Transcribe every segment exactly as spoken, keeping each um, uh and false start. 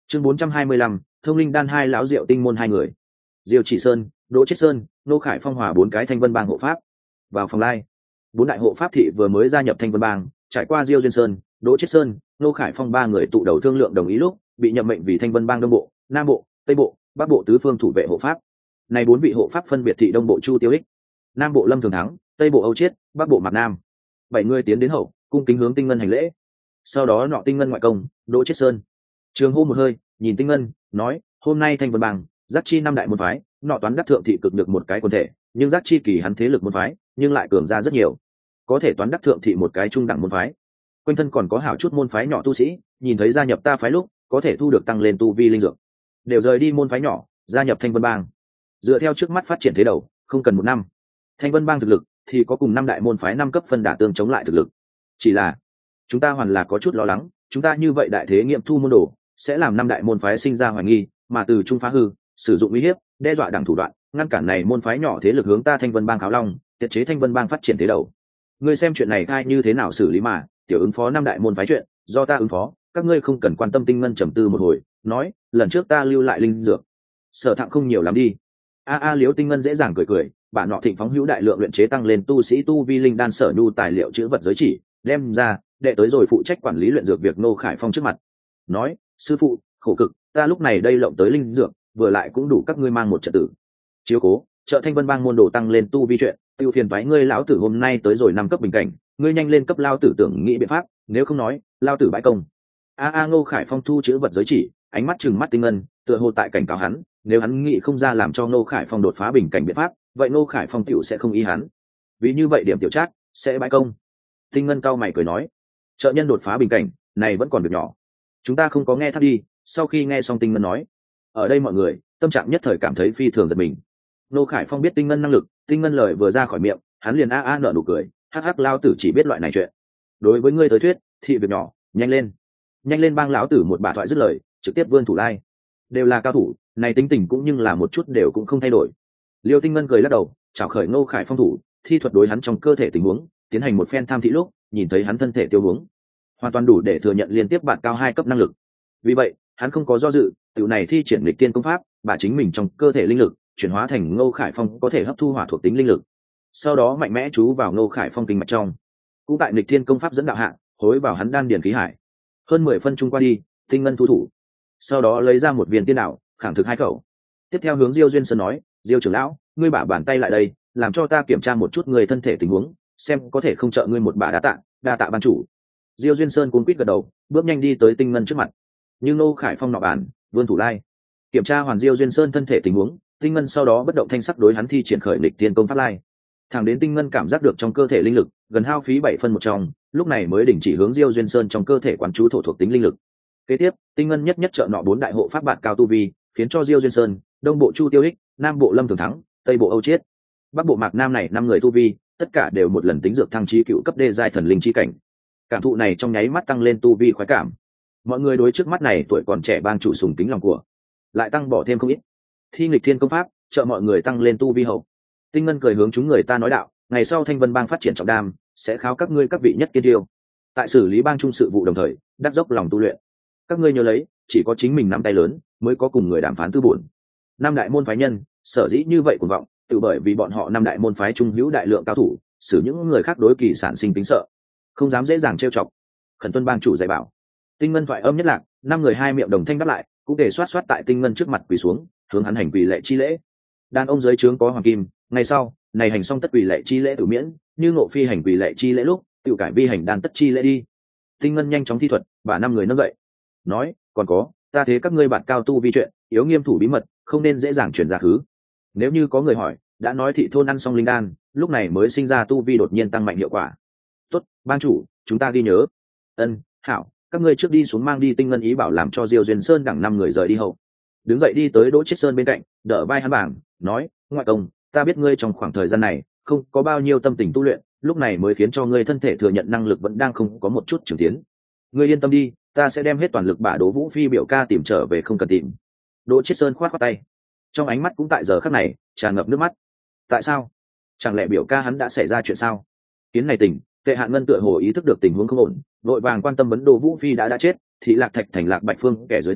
chương bốn trăm hai mươi lăm, thông linh đan hai lão diệu tinh môn hai người. Diêu Chỉ Sơn, Đỗ Chiết Sơn, Nô Khải Phong hòa bốn cái Thanh Vân Bang hộ pháp. Vào phòng lai, bốn đại hộ pháp thị vừa mới gia nhập Thanh Vân Bang, trải qua Diêu Duyên Sơn, Đỗ Chiết Sơn, Nô Khải Phong ba người tụ đầu thương lượng đồng ý lúc, bị nhậm mệnh vì Thanh Vân Bang Đông Bộ, Nam Bộ, Tây Bộ, Bắc Bộ tứ phương thủ vệ hộ pháp. Này bốn vị hộ pháp phân biệt thị Đông Bộ Chu Tiêu Ích, Nam Bộ Lâm Thường Thắng, Tây Bộ Âu Chiết, Bắc Bộ Mạc Nam. Bảy người tiến đến hậu, cung kính hướng Tinh Ngân hành lễ. Sau đó nọ Tinh Ngân ngoại công, Đỗ Chiết Sơn trường hô một hơi, nhìn Tinh Ngân, nói: "Hôm nay Thanh Vân Bang, giác chi năm đại môn phái, nọ toán đắc thượng thị cực được một cái quần thể, nhưng giác chi kỳ hắn thế lực môn phái, nhưng lại cường ra rất nhiều, có thể toán đắc thượng thị một cái trung đẳng môn phái. Quanh thân còn có hảo chút môn phái nhỏ tu sĩ, nhìn thấy gia nhập ta phái lúc, có thể thu được tăng lên tu vi linh dược, đều rời đi môn phái nhỏ, gia nhập Thanh Vân Bang. Dựa theo trước mắt phát triển thế đầu, không cần một năm, Thanh Vân Bang thực lực thì có cùng năm đại môn phái năm cấp phân đả tương chống lại thực lực. Chỉ là chúng ta hoàn là có chút lo lắng, chúng ta như vậy đại thế nghiệm thu môn đồ, sẽ làm năm đại môn phái sinh ra hoài nghi, mà từ trung phá hư, sử dụng uy hiếp, đe dọa đẳng thủ đoạn, ngăn cản này môn phái nhỏ thế lực hướng ta Thanh Vân Bang kháo long, tiệt chế Thanh Vân Bang phát triển thế đầu. Ngươi xem chuyện này ai như thế nào xử lý mà, tiểu ứng phó năm đại môn phái chuyện, do ta ứng phó, các ngươi không cần quan tâm." Tinh Ngân trầm tư một hồi, nói: "Lần trước ta lưu lại linh dược, sở thạng không nhiều lắm đi." A a Liễu Tinh Ngân dễ dàng cười cười, bản nọ thịnh phóng hữu đại lượng luyện chế tăng lên tu sĩ tu vi linh đan sở nhu tài liệu chữ vật giới chỉ, đem ra, đệ tới rồi phụ trách quản lý luyện dược việc Nô Khải Phong trước mặt, nói: "Sư phụ, khổ cực, ta lúc này đây lộng tới linh dược, vừa lại cũng đủ các ngươi mang một trận tử. Chiếu cố, trợ Thanh Vân Bang môn đồ tăng lên tu vi chuyện, tiêu phiền toái ngươi lão tử hôm nay tới rồi năm cấp bình cảnh, ngươi nhanh lên cấp lao tử tưởng nghĩ biện pháp, nếu không nói, lao tử bãi công." A a Ngô Khải Phong thu chữ vật giới chỉ, ánh mắt trừng mắt Tinh Ngân, tựa hồ tại cảnh cáo hắn, nếu hắn nghĩ không ra làm cho Ngô Khải Phong đột phá bình cảnh biện pháp, vậy Ngô Khải Phong tiểu sẽ không ý hắn. Vì như vậy điểm tiểu trác sẽ bãi công. Tinh Ngân cau mày cười nói: "Trợ nhân đột phá bình cảnh, này vẫn còn việc nhỏ. Chúng ta không có nghe thắt đi." Sau khi nghe xong Tinh Ngân nói, ở đây mọi người tâm trạng nhất thời cảm thấy phi thường giật mình. Ngô Khải Phong biết Tinh Ngân năng lực, Tinh Ngân lời vừa ra khỏi miệng, hắn liền a a nở nụ cười, hắc hắc lao tử chỉ biết loại này chuyện. Đối với ngươi tới thuyết, thị việc nhỏ, nhanh lên, nhanh lên bang lão tử một bà thoại dứt lời, trực tiếp vươn thủ lai. Đều là cao thủ, này tính tình cũng nhưng là một chút đều cũng không thay đổi. Liêu Tinh Ngân cười lắc đầu, chào khởi Ngô Khải Phong thủ, thi thuật đối hắn trong cơ thể tình huống, tiến hành một phen tham thị lúc, nhìn thấy hắn thân thể tiêu huống, hoàn toàn đủ để thừa nhận liên tiếp bạn cao hai cấp năng lực. Vì vậy, hắn không có do dự, tiểu này thi triển lịch tiên công pháp, bà chính mình trong cơ thể linh lực chuyển hóa thành Ngô Khải Phong có thể hấp thu hỏa thuộc tính linh lực, sau đó mạnh mẽ chú vào Ngô Khải Phong kinh mạch trong, cũng tại lịch tiên công pháp dẫn đạo hạ, hối vào hắn đan điền khí hải. Hơn mười phân trung qua đi, Tinh Ngân thu thủ, sau đó lấy ra một viên tiên đạo, khẳng thực hai khẩu. Tiếp theo hướng Diêu Duyên Sơn nói: "Diêu trưởng lão, ngươi bả bàn tay lại đây, làm cho ta kiểm tra một chút người thân thể tình huống, xem có thể không trợ ngươi một bả đa tạ, đa tạ ban chủ." Diêu Duyên Sơn cuống quýt gật đầu, bước nhanh đi tới Tinh Ngân trước mặt. Nhưng Ngô Khải Phong nọ bàn, vươn thủ lai, kiểm tra hoàn Diêu Duyên Sơn thân thể tình huống, Tinh Ngân sau đó bất động thanh sắc đối hắn thi triển khởi lịch tiên công pháp lai. Thẳng đến Tinh Ngân cảm giác được trong cơ thể linh lực gần hao phí bảy phân một trong, lúc này mới đình chỉ hướng Diêu Duyên Sơn trong cơ thể quán chú thổ thuộc tính linh lực. Kế tiếp, Tinh Ngân nhất nhất trợ nọ bốn đại hộ pháp bạn cao tu vi, khiến cho Diêu Duyên Sơn, Đông Bộ Chu Tiêu Ích, Nam Bộ Lâm Thường Thắng, Tây Bộ Âu Chiết, Bắc Bộ Mạc Nam này năm người tu vi, tất cả đều một lần tính dược thăng trí cựu cấp đê giai thần linh chi cảnh. Cảm thụ này trong nháy mắt tăng lên tu vi khoái cảm. Mọi người đối trước mắt này tuổi còn trẻ bang chủ sùng kính lòng của, lại tăng bỏ thêm không ít. Thi nghịch thiên công pháp, trợ mọi người tăng lên tu vi hậu. Tinh Ngân cười hướng chúng người ta nói đạo: "Ngày sau Thanh Vân Bang phát triển trọng đam, sẽ kháo các ngươi các vị nhất kiên tiêu. Tại xử lý bang trung sự vụ đồng thời, đắc dốc lòng tu luyện. Các ngươi nhớ lấy, chỉ có chính mình nắm tay lớn, mới có cùng người đàm phán tư bổn. Năm đại môn phái nhân, sở dĩ như vậy cuồng vọng, tự bởi vì bọn họ năm đại môn phái trung hữu đại lượng cao thủ, xử những người khác đối kỳ sản sinh tính sợ, không dám dễ dàng trêu chọc. Khẩn tuân bang chủ dạy bảo." Tinh Ngân thoại âm nhất lạc, năm người hai miệng đồng thanh đáp lại, cũng để xoát xoát tại Tinh Ngân trước mặt quỳ xuống, hướng hắn hành quỳ lệ chi lễ. Đàn ông dưới trướng có hoàng kim, ngày sau, này hành xong tất quỳ lệ chi lễ tự miễn, như Ngộ Phi hành quỳ lệ chi lễ lúc, tự cải bi hành đàn tất chi lễ đi. Tinh Ngân nhanh chóng thi thuật, bà năm người nâng dậy, nói: "Còn có, ta thế các ngươi bạn cao tu vi chuyện, yếu nghiêm thủ bí mật, không nên dễ dàng truyền ra khứ. Nếu như có người hỏi, đã nói thị thôn ăn xong linh đan, lúc này mới sinh ra tu vi đột nhiên tăng mạnh hiệu quả." "Tốt, ban chủ, chúng ta ghi nhớ." "Ân, hảo, các ngươi trước đi xuống mang đi." Tinh Ngân ý bảo làm cho Diêu Duyên Sơn đẳng năm người rời đi hậu, đứng dậy đi tới Đỗ Chiết Sơn bên cạnh, đỡ vai hắn bảng, nói: "Ngoại công, ta biết ngươi trong khoảng thời gian này không có bao nhiêu tâm tình tu luyện, lúc này mới khiến cho ngươi thân thể thừa nhận năng lực vẫn đang không có một chút trưởng tiến. Ngươi yên tâm đi, ta sẽ đem hết toàn lực bả Đỗ Vũ Phi biểu ca tìm trở về, không cần tìm." Đỗ Chiết Sơn khoát khoát tay, trong ánh mắt cũng tại giờ khắc này tràn ngập nước mắt. Tại sao? Chẳng lẽ biểu ca hắn đã xảy ra chuyện sao? Kiến này tình, Tệ Hạn Ngân tựa hồ ý thức được tình huống không ổn, vội vàng quan tâm vấn Đỗ Vũ Phi đã đã chết, thì Lạc Thạch thành Lạc Bạch Phương kẻ dưới tay,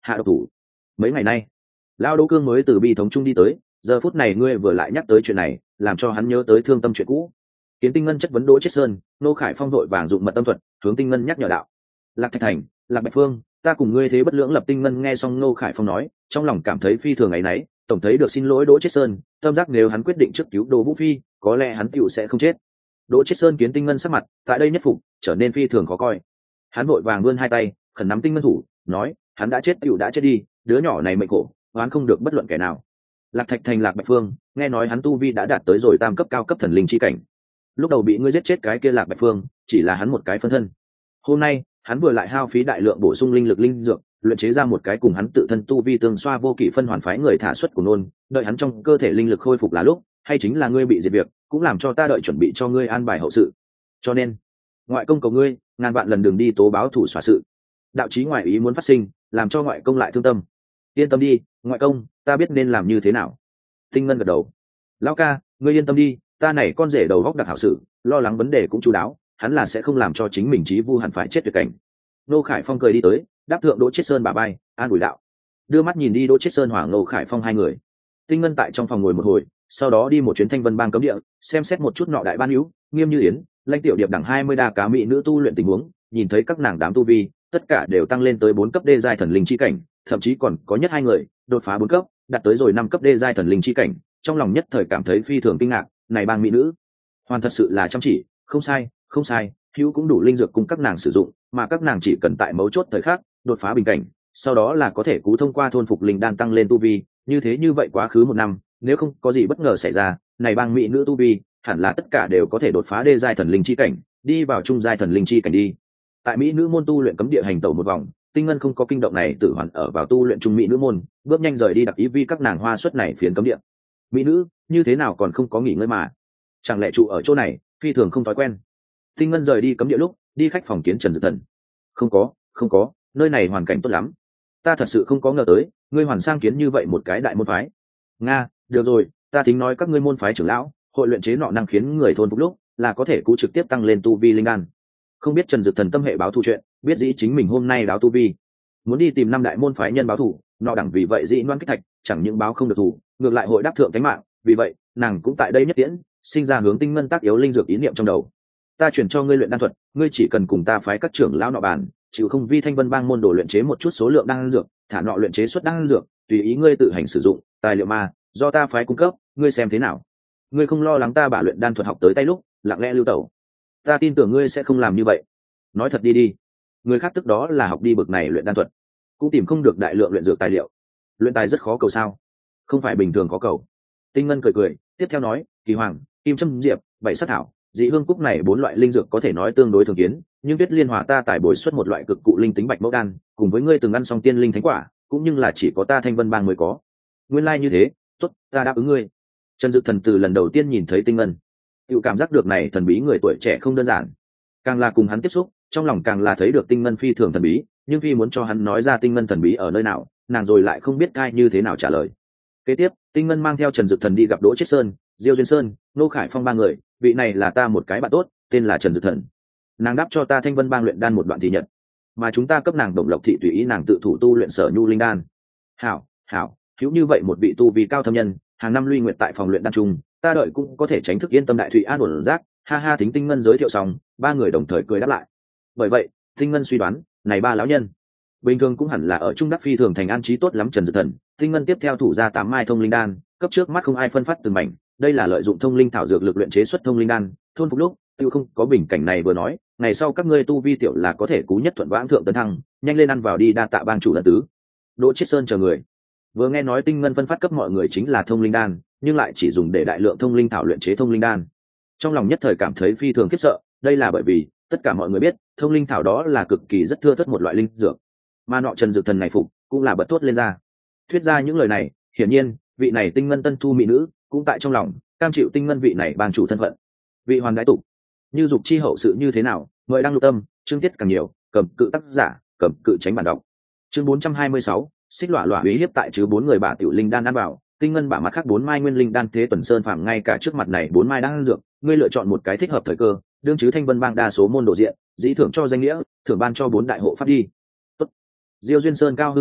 hạ độc thủ. Mấy ngày nay lao Đỗ Cương mới từ bi thống trung đi tới, giờ phút này ngươi vừa lại nhắc tới chuyện này, làm cho hắn nhớ tới thương tâm chuyện cũ. Kiến Tinh Ngân chất vấn Đỗ Chiết Sơn, Nô Khải Phong vội vàng dụng mật tâm thuật hướng Tinh Ngân nhắc nhở đạo. Lạc Thạch Thành, Lạc Bạch Phương, ta cùng ngươi thế bất lưỡng lập. Tinh Ngân nghe xong Nô Khải Phong nói, trong lòng cảm thấy phi thường ấy nấy, tổng thấy được xin lỗi Đỗ Chiết Sơn, tâm giác nếu hắn quyết định trước cứu Đỗ Vũ Phi, có lẽ hắn tựu sẽ không chết. Đỗ Chiết Sơn kiến Tinh Ngân sắc mặt tại đây nhất phục, trở nên phi thường khó coi. Hắn vội vàng vươn hai tay, khẩn nắm Tinh Ngân thủ, nói, hắn đã chết tựu đã chết đi, đứa nhỏ này mệnh khổ, oán không được bất luận kẻ nào. Lạc Thạch Thành Lạc Bạch Phương, nghe nói hắn tu vi đã đạt tới rồi tam cấp cao cấp thần linh chi cảnh. Lúc đầu bị ngươi giết chết cái kia Lạc Bạch Phương, chỉ là hắn một cái phân thân. Hôm nay, hắn vừa lại hao phí đại lượng bổ sung linh lực linh dược, luyện chế ra một cái cùng hắn tự thân tu vi tương xoa vô kỵ phân hoàn phái người thả xuất của nôn, đợi hắn trong cơ thể linh lực khôi phục là lúc, hay chính là ngươi bị diệt việc, cũng làm cho ta đợi chuẩn bị cho ngươi an bài hậu sự. Cho nên, ngoại công cầu ngươi, ngàn vạn lần đường đi tố báo thủ xóa sự. Đạo chí ngoại ý muốn phát sinh, làm cho ngoại công lại thương tâm. Yên tâm đi, ngoại công, ta biết nên làm như thế nào. Tinh Ngân gật đầu. Lão ca, ngươi yên tâm đi, ta này con rể đầu góc đặc hảo sự, lo lắng vấn đề cũng chu đáo, hắn là sẽ không làm cho chính mình chí vu hẳn phải chết tuyệt cảnh. Nô Khải Phong cười đi tới, đáp thượng Đỗ Chiết Sơn bả vai, an ủi đạo. Đưa mắt nhìn đi Đỗ Chiết Sơn Hoàng Nô Khải Phong hai người. Tinh Ngân tại trong phòng ngồi một hồi, sau đó đi một chuyến Thanh Vân Bang cấm địa, xem xét một chút nọ đại ban hữu, Nghiêm Như Yến, Lãnh Tiểu Điệp đẳng hai mươi đa cá mỹ nữ tu luyện tình huống, nhìn thấy các nàng đám tu vi, tất cả đều tăng lên tới bốn cấp đê giai thần linh chi cảnh, thậm chí còn có nhất hai người đột phá bốn cấp, đạt tới rồi năm cấp đê giai thần linh chi cảnh, trong lòng nhất thời cảm thấy phi thường kinh ngạc, này bang mỹ nữ, hoàn thật sự là chăm chỉ, không sai, không sai, hữu cũng đủ linh dược cùng các nàng sử dụng, mà các nàng chỉ cần tại mấu chốt thời khắc đột phá bình cảnh, sau đó là có thể cú thông qua thôn phục linh đan tăng lên tu vi, như thế như vậy quá khứ một năm, nếu không có gì bất ngờ xảy ra, này bang mỹ nữ tu vi hẳn là tất cả đều có thể đột phá đê giai thần linh chi cảnh, đi vào trung giai thần linh chi cảnh đi. Tại mỹ nữ môn tu luyện cấm địa hành tẩu một vòng, Tinh Ngân không có kinh động này tự hoàn ở vào tu luyện trung mỹ nữ môn, bước nhanh rời đi đặc ý vi các nàng hoa xuất này phiến cấm địa. Mỹ nữ, như thế nào còn không có nghỉ ngơi mà? Chẳng lẽ trụ ở chỗ này, phi thường không thói quen. Tinh Ngân rời đi cấm địa lúc, đi khách phòng kiến Trần Dược Thần. Không có, không có, nơi này hoàn cảnh tốt lắm. Ta thật sự không có ngờ tới, ngươi hoàn sang kiến như vậy một cái đại môn phái. Nga, được rồi, ta thính nói các ngươi môn phái trưởng lão, hội luyện chế nọ năng khiến người thôn phục lúc, là có thể cú trực tiếp tăng lên tu vi linh đan. Không biết Trần Dược Thần tâm hệ báo thù chuyện, biết dĩ chính mình hôm nay đáo tu vi, muốn đi tìm năm đại môn phái nhân báo thù, nọ đẳng vì vậy dĩ loan kích thạch, chẳng những báo không được thù, ngược lại hội đáp thượng cánh mạng, vì vậy nàng cũng tại đây nhất tiễn, sinh ra hướng Tinh Ngân tác yếu linh dược ý niệm trong đầu. Ta chuyển cho ngươi luyện đan thuật, ngươi chỉ cần cùng ta phái các trưởng lão nọ bàn, chịu không vi Thanh Vân Bang môn đồ luyện chế một chút số lượng đan dược, thả nọ luyện chế xuất đan dược, tùy ý ngươi tự hành sử dụng, tài liệu mà do ta phái cung cấp, ngươi xem thế nào. Ngươi không lo lắng ta bả luyện đan thuật học tới tay lúc lặng lẽ lưu tẩu, ta tin tưởng ngươi sẽ không làm như vậy. Nói thật đi đi, người khác tức đó là học đi bực này luyện đan thuật, cũng tìm không được đại lượng luyện dược tài liệu. Luyện tài rất khó cầu sao? Không phải bình thường khó cầu. Tinh Ngân cười cười, tiếp theo nói, kỳ hoàng, kim châm diệp, bảy sát thảo, dị hương cúc này bốn loại linh dược có thể nói tương đối thường kiến, nhưng Tuyết Liên Hỏa ta tải bồi xuất một loại cực cụ linh tính bạch mẫu đan, cùng với ngươi từng ăn xong tiên linh thánh quả, cũng nhưng là chỉ có ta Thanh Vân Bang mới có. Nguyên lai like như thế, tốt, ta đáp ứng ngươi. Trần Dực Thần từ lần đầu tiên nhìn thấy Tinh Ngân, tự cảm giác được này thần bí người tuổi trẻ không đơn giản. Càng là cùng hắn tiếp xúc, trong lòng càng là thấy được Tinh Ngân phi thường thần bí, nhưng phi muốn cho hắn nói ra Tinh Ngân thần bí ở nơi nào, nàng rồi lại không biết ai như thế nào trả lời. Kế tiếp, Tinh Ngân mang theo Trần Dực Thần đi gặp Đỗ Chiết Sơn, Diêu Duyên Sơn, Nô Khải Phong ba người, vị này là ta một cái bạn tốt, tên là Trần Dực Thần. Nàng đáp cho ta Thanh Vân Bang luyện đan một đoạn thì nhận, mà chúng ta cấp nàng Đồng Lộc thị tùy ý nàng tự thủ tu luyện sở nhu linh đan. Hảo, hảo, thiếu như vậy một vị tu vì cao thâm nhân, hàng năm Luy Nguyệt tại phòng luyện đan chung, ta đợi cũng có thể tránh thức yên tâm đại thủy an ổn giác. Ha ha, Thính Tinh Ngân giới thiệu xong, ba người đồng thời cười đáp lại. Bởi vậy, Tinh Ngân suy đoán, này ba lão nhân bình thường cũng hẳn là ở trung đắc phi thường thành an trí tốt lắm. Trần Dực Thần, Tinh Ngân tiếp theo thủ ra tám mai thông linh đan, cấp trước mắt không ai phân phát từng mảnh, đây là lợi dụng thông linh thảo dược lực luyện chế xuất thông linh đan, thôn phục lúc tiêu không có bình cảnh này vừa nói, ngày sau các ngươi tu vi tiểu là có thể cú nhất thuận vãng thượng tấn thăng, nhanh lên ăn vào đi, đa tạ bang chủ lần tứ. Đỗ Chiết Sơn chờ người vừa nghe nói Tinh Ngân phân phát cấp mọi người chính là thông linh đan, nhưng lại chỉ dùng để đại lượng thông linh thảo luyện chế thông linh đan, trong lòng nhất thời cảm thấy phi thường khiếp sợ. Đây là bởi vì tất cả mọi người biết thông linh thảo đó là cực kỳ rất thưa thớt một loại linh dược, mà nọ Trần Dực Thần này phục cũng là bật thốt lên ra thuyết ra những lời này. Hiển nhiên vị này Tinh Ngân tân thu mỹ nữ cũng tại trong lòng cam chịu Tinh Ngân vị này bang chủ thân phận. Vị hoàn đái tục như dục chi hậu sự như thế nào, mời đăng lưu tâm, chương tiết càng nhiều, cầm cự tác giả, cầm cự tránh bản đọc. Chương bốn trăm hai mươi sáu, xích lọa lọa uy hiếp tại chứ bốn người bả tiểu linh đan ăn bảo. Tinh Ngân bả mặt khác bốn mai nguyên linh đan thế tuần sơn phạm ngay cả trước mặt này bốn mai đan dược, ngươi lựa chọn một cái thích hợp thời cơ, đương chứ Thanh Vân Bang đa số môn đồ diện, dĩ thưởng cho danh nghĩa, thưởng ban cho bốn đại hộ pháp đi. Tốt. Diêu Duyên Sơn cao hưng gật đầu,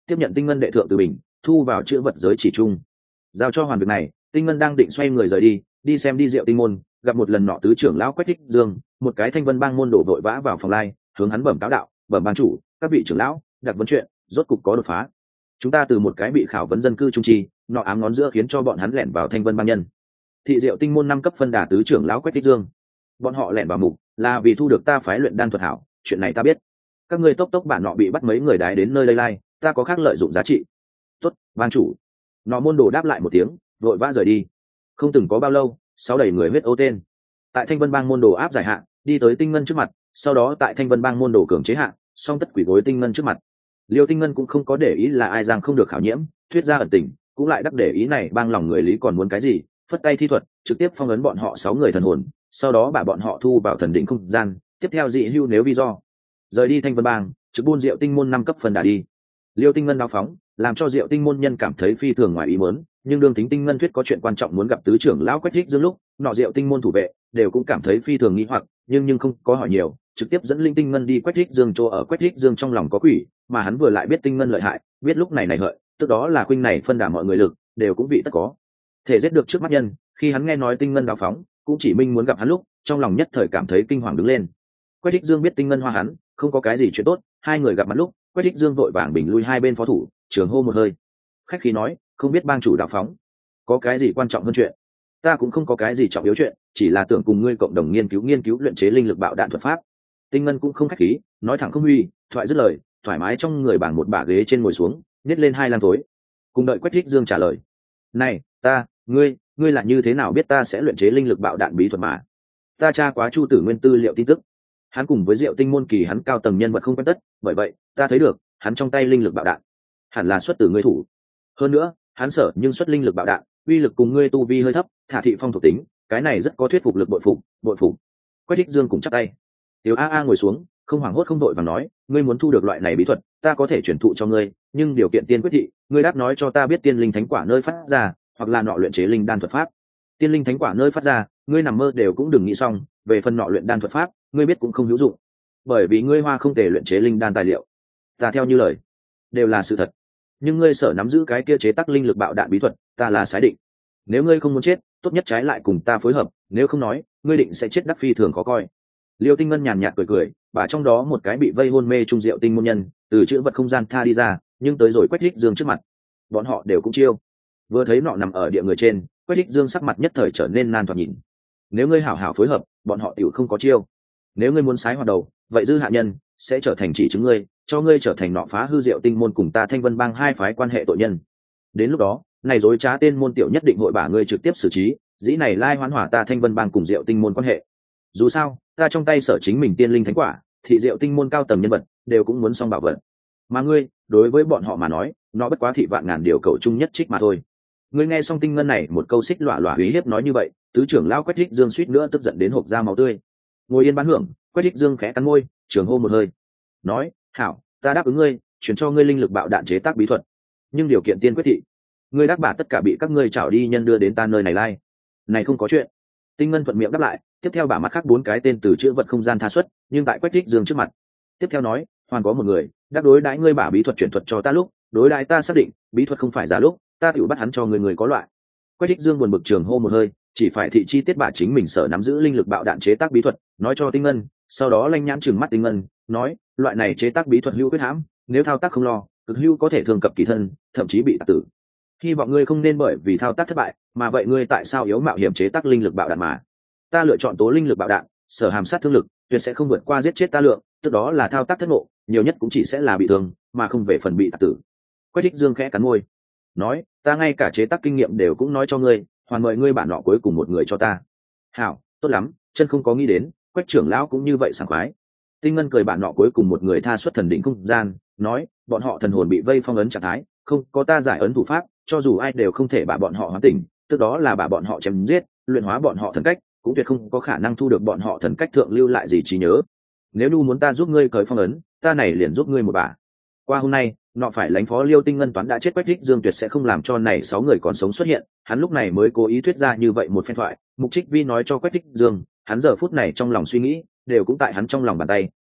tiếp nhận tinh ngân đệ thượng từ bình, thu vào chữ vật giới chỉ chung, giao cho hoàn việc này. Tinh ngân đang định xoay người rời đi, đi xem đi Diệu Tinh môn, gặp một lần nọ tứ trưởng lão Quách Thích Dương, một cái thanh vân bang môn đổ vội vã vào phòng lai, hướng hắn bẩm cáo đạo: bẩm bang chủ, các vị trưởng lão, đặc vấn chuyện rốt cục có đột phá. Chúng ta từ một cái bị khảo vấn dân cư trung trì, nọ ám ngón giữa khiến cho bọn hắn lẻn vào thanh vân bang nhân. Thị Diệu Tinh môn năm cấp phân đà tứ trưởng lão Quách Thích Dương, bọn họ lẻn vào mục là vì thu được ta phái luyện đan thuật hảo, chuyện này ta biết. Các ngươi tốc tốc bản nọ bị bắt mấy người đái đến nơi đây lai, ta có khác lợi dụng giá trị. Tốt, bang chủ. Nọ môn đồ đáp lại một tiếng, vội vã rời đi. Không từng có bao lâu, sáu đầy người huyết ô tên tại thanh vân bang môn đồ áp giải hạ, đi tới tinh ngân trước mặt, sau đó tại thanh vân bang môn đồ cường chế hạ, song tất quỷ gối tinh ngân trước mặt. Liêu Tinh Ngân cũng không có để ý là ai giang không được khảo nhiễm, thuyết ra ẩn tình, cũng lại đắc để ý này bang lòng người lý còn muốn cái gì, phất tay thi thuật, trực tiếp phong ấn bọn họ sáu người thần hồn, sau đó把bọn họ thu vào thần định không gian, tiếp theo dị hưu nếu vì do rời đi thanh vân bang, trực buôn Diệu Tinh môn năm cấp phần đã đi. Liêu Tinh Ngân đao phóng, làm cho Diệu Tinh môn nhân cảm thấy phi thường ngoài ý muốn, nhưng đương tính Tinh Ngân thuyết có chuyện quan trọng muốn gặp tứ trưởng lão Quách Thích Dương lúc, nọ Diệu Tinh môn thủ vệ đều cũng cảm thấy phi thường nghi hoặc, nhưng nhưng không có hỏi nhiều, trực tiếp dẫn linh Tinh Ngân đi Quách Thích Dương chỗ ở. Quách Thích Dương trong lòng có quỷ, mà hắn vừa lại biết Tinh Ngân lợi hại, biết lúc này này hợi, tức đó là khuynh này phân đả mọi người lực, đều cũng vị tất có thể giết được trước mắt nhân. Khi hắn nghe nói Tinh Ngân đao phóng, cũng chỉ minh muốn gặp hắn lúc, trong lòng nhất thời cảm thấy kinh hoàng đứng lên. Quách Thích Dương biết Tinh Ngân hoa hắn, không có cái gì chuyện tốt, hai người gặp mặt lúc, Quách Thích Dương vội vàng bình lui hai bên phó thủ, trường hô một hơi. Khách khí nói, không biết bang chủ đạo phóng, có cái gì quan trọng hơn chuyện? Ta cũng không có cái gì trọng yếu chuyện, chỉ là tưởng cùng ngươi cộng đồng nghiên cứu nghiên cứu luyện chế linh lực bạo đạn thuật pháp. Tinh Ngân cũng không khách khí, nói thẳng không huy, thoại dứt lời, thoải mái trong người bảng một bả ghế trên ngồi xuống, nhét lên hai lang tối, cùng đợi Quách Thích Dương trả lời. Này, ta, ngươi, ngươi là như thế nào biết ta sẽ luyện chế linh lực bạo đạn bí thuật mà? Ta tra quá Chu Tử Nguyên tư liệu tin tức, hắn cùng với Diệu Tinh môn kỳ hắn cao tầng nhân vật không quen tất, bởi vậy ta thấy được hắn trong tay linh lực bạo đạn hẳn là xuất từ ngươi thủ. Hơn nữa, hắn sở nhưng xuất linh lực bạo đạn, uy lực cùng ngươi tu vi hơi thấp, thả thị phong thuộc tính, cái này rất có thuyết phục lực, bội phục, bội phục. Quách Thích Dương cũng chắp tay. Tiểu A A ngồi xuống, không hoảng hốt không đội và nói, ngươi muốn thu được loại này bí thuật, ta có thể chuyển thụ cho ngươi, nhưng điều kiện tiên quyết thị, ngươi đáp nói cho ta biết tiên linh thánh quả nơi phát ra, hoặc là nọ luyện chế linh đan thuật pháp. Tiên linh thánh quả nơi phát ra, ngươi nằm mơ đều cũng đừng nghĩ xong, về phần nọ luyện đan thuật pháp, ngươi biết cũng không hữu dụng, bởi vì ngươi hoa không thể luyện chế linh đan tài liệu. Ta theo như lời, đều là sự thật. Nhưng ngươi sở nắm giữ cái kia chế tác linh lực bạo đạn bí thuật, ta là sái định. Nếu ngươi không muốn chết, tốt nhất trái lại cùng ta phối hợp, nếu không nói, ngươi định sẽ chết đắc phi thường khó coi. Liêu Tinh Ngân nhàn nhạt cười cười, bà trong đó một cái bị vây hôn mê trung Diệu Tinh môn nhân, từ chữ vật không gian tha đi ra, nhưng tới rồi Quách Thích Dương trước mặt, bọn họ đều cũng chiêu. Vừa thấy nọ nằm ở địa người trên, Quách Thích Dương sắc mặt nhất thời trở nên nan thoạt nhìn. Nếu ngươi hảo hảo phối hợp, bọn họ tiểu không có chiêu. Nếu ngươi muốn sái hoạt đầu, vậy dư hạ nhân sẽ trở thành chỉ chứng ngươi, cho ngươi trở thành nọ phá hư Diệu Tinh môn cùng ta Thanh Vân bang hai phái quan hệ tội nhân. Đến lúc đó, này dối trá tên môn tiểu nhất định hội bả ngươi trực tiếp xử trí, dĩ này lai hoán hỏa ta Thanh Vân bang cùng Diệu Tinh môn quan hệ. Dù sao, ta trong tay sở chính mình tiên linh thánh quả, thị Diệu Tinh môn cao tầng nhân vật đều cũng muốn xong bảo vật. Mà ngươi, đối với bọn họ mà nói, nó bất quá thị vạn ngàn điều cầu chung nhất trích mà thôi. Ngươi nghe xong Tinh Ngân này một câu xích lọa lọa uy hiếp nói như vậy, tứ trưởng lão Quách Thích Dương suýt nữa tức giận đến hộc ra máu tươi. Ngồi yên bán hưởng, Quách Thích Dương khẽ cắn môi, trường hô một hơi, nói: hảo, ta đáp ứng ngươi, chuyển cho ngươi linh lực bạo đạn chế tác bí thuật, nhưng điều kiện tiên quyết thị, ngươi đáp bả tất cả bị các ngươi trảo đi nhân đưa đến ta nơi này lai. Này không có chuyện. Tinh Ngân thuận miệng đáp lại, tiếp theo bả mắt khác bốn cái tên từ chữ vật không gian tha xuất, nhưng tại Quách Thích Dương trước mặt, tiếp theo nói: hoàn có một người đáp đối đãi ngươi bả bí thuật chuyển thuật cho ta lúc, đối đãi ta xác định bí thuật không phải giả lúc, ta tự bắt hắn cho người người có loại. Quách Thích Dương buồn bực trường hô một hơi, chỉ phải thị chi tiết bả chính mình sở nắm giữ linh lực bạo đạn chế tác bí thuật nói cho Tinh Ngân, sau đó lanh nhãn trừng mắt Tinh Ngân, nói: loại này chế tác bí thuật hữu quyết hãm, nếu thao tác không lo, cực hữu có thể thương cập kỳ thân, thậm chí bị tạc tử. Hy vọng ngươi không nên bởi vì thao tác thất bại mà vậy ngươi tại sao yếu mạo hiểm chế tác linh lực bạo đạn mà. Ta lựa chọn tố linh lực bạo đạn, sở hàm sát thương lực tuyệt sẽ không vượt qua giết chết ta lượng, tức đó là thao tác thất ngộ, nhiều nhất cũng chỉ sẽ là bị thương, mà không về phần bị tạc tử. Quách Thích Dương khẽ cắn môi, nói: ta ngay cả chế tác kinh nghiệm đều cũng nói cho ngươi, hoàn mời ngươi bản nọ cuối cùng một người cho ta. Hảo, tốt lắm, chân không có nghĩ đến Quách trưởng lão cũng như vậy sảng khoái. Tinh Ngân cười bản nọ cuối cùng một người tha xuất thần định không gian, nói: bọn họ thần hồn bị vây phong ấn trạng thái, không có ta giải ấn thủ pháp, cho dù ai đều không thể bả bọn họ hóa tỉnh, tức đó là bả bọn họ chém giết, luyện hóa bọn họ thần cách, cũng tuyệt không có khả năng thu được bọn họ thần cách thượng lưu lại gì trí nhớ. Nếu nu muốn ta giúp ngươi cởi phong ấn, ta này liền giúp ngươi một bả. Qua hôm nay, nọ phải lãnh phó Liêu Tinh Ngân toán đã chết, Quách Thích Dương tuyệt sẽ không làm cho này sáu người còn sống xuất hiện, hắn lúc này mới cố ý thuyết ra như vậy một phen thoại. Mục Trích Vi nói cho Quách Thích Dương, hắn giờ phút này trong lòng suy nghĩ đều cũng tại hắn trong lòng bàn tay,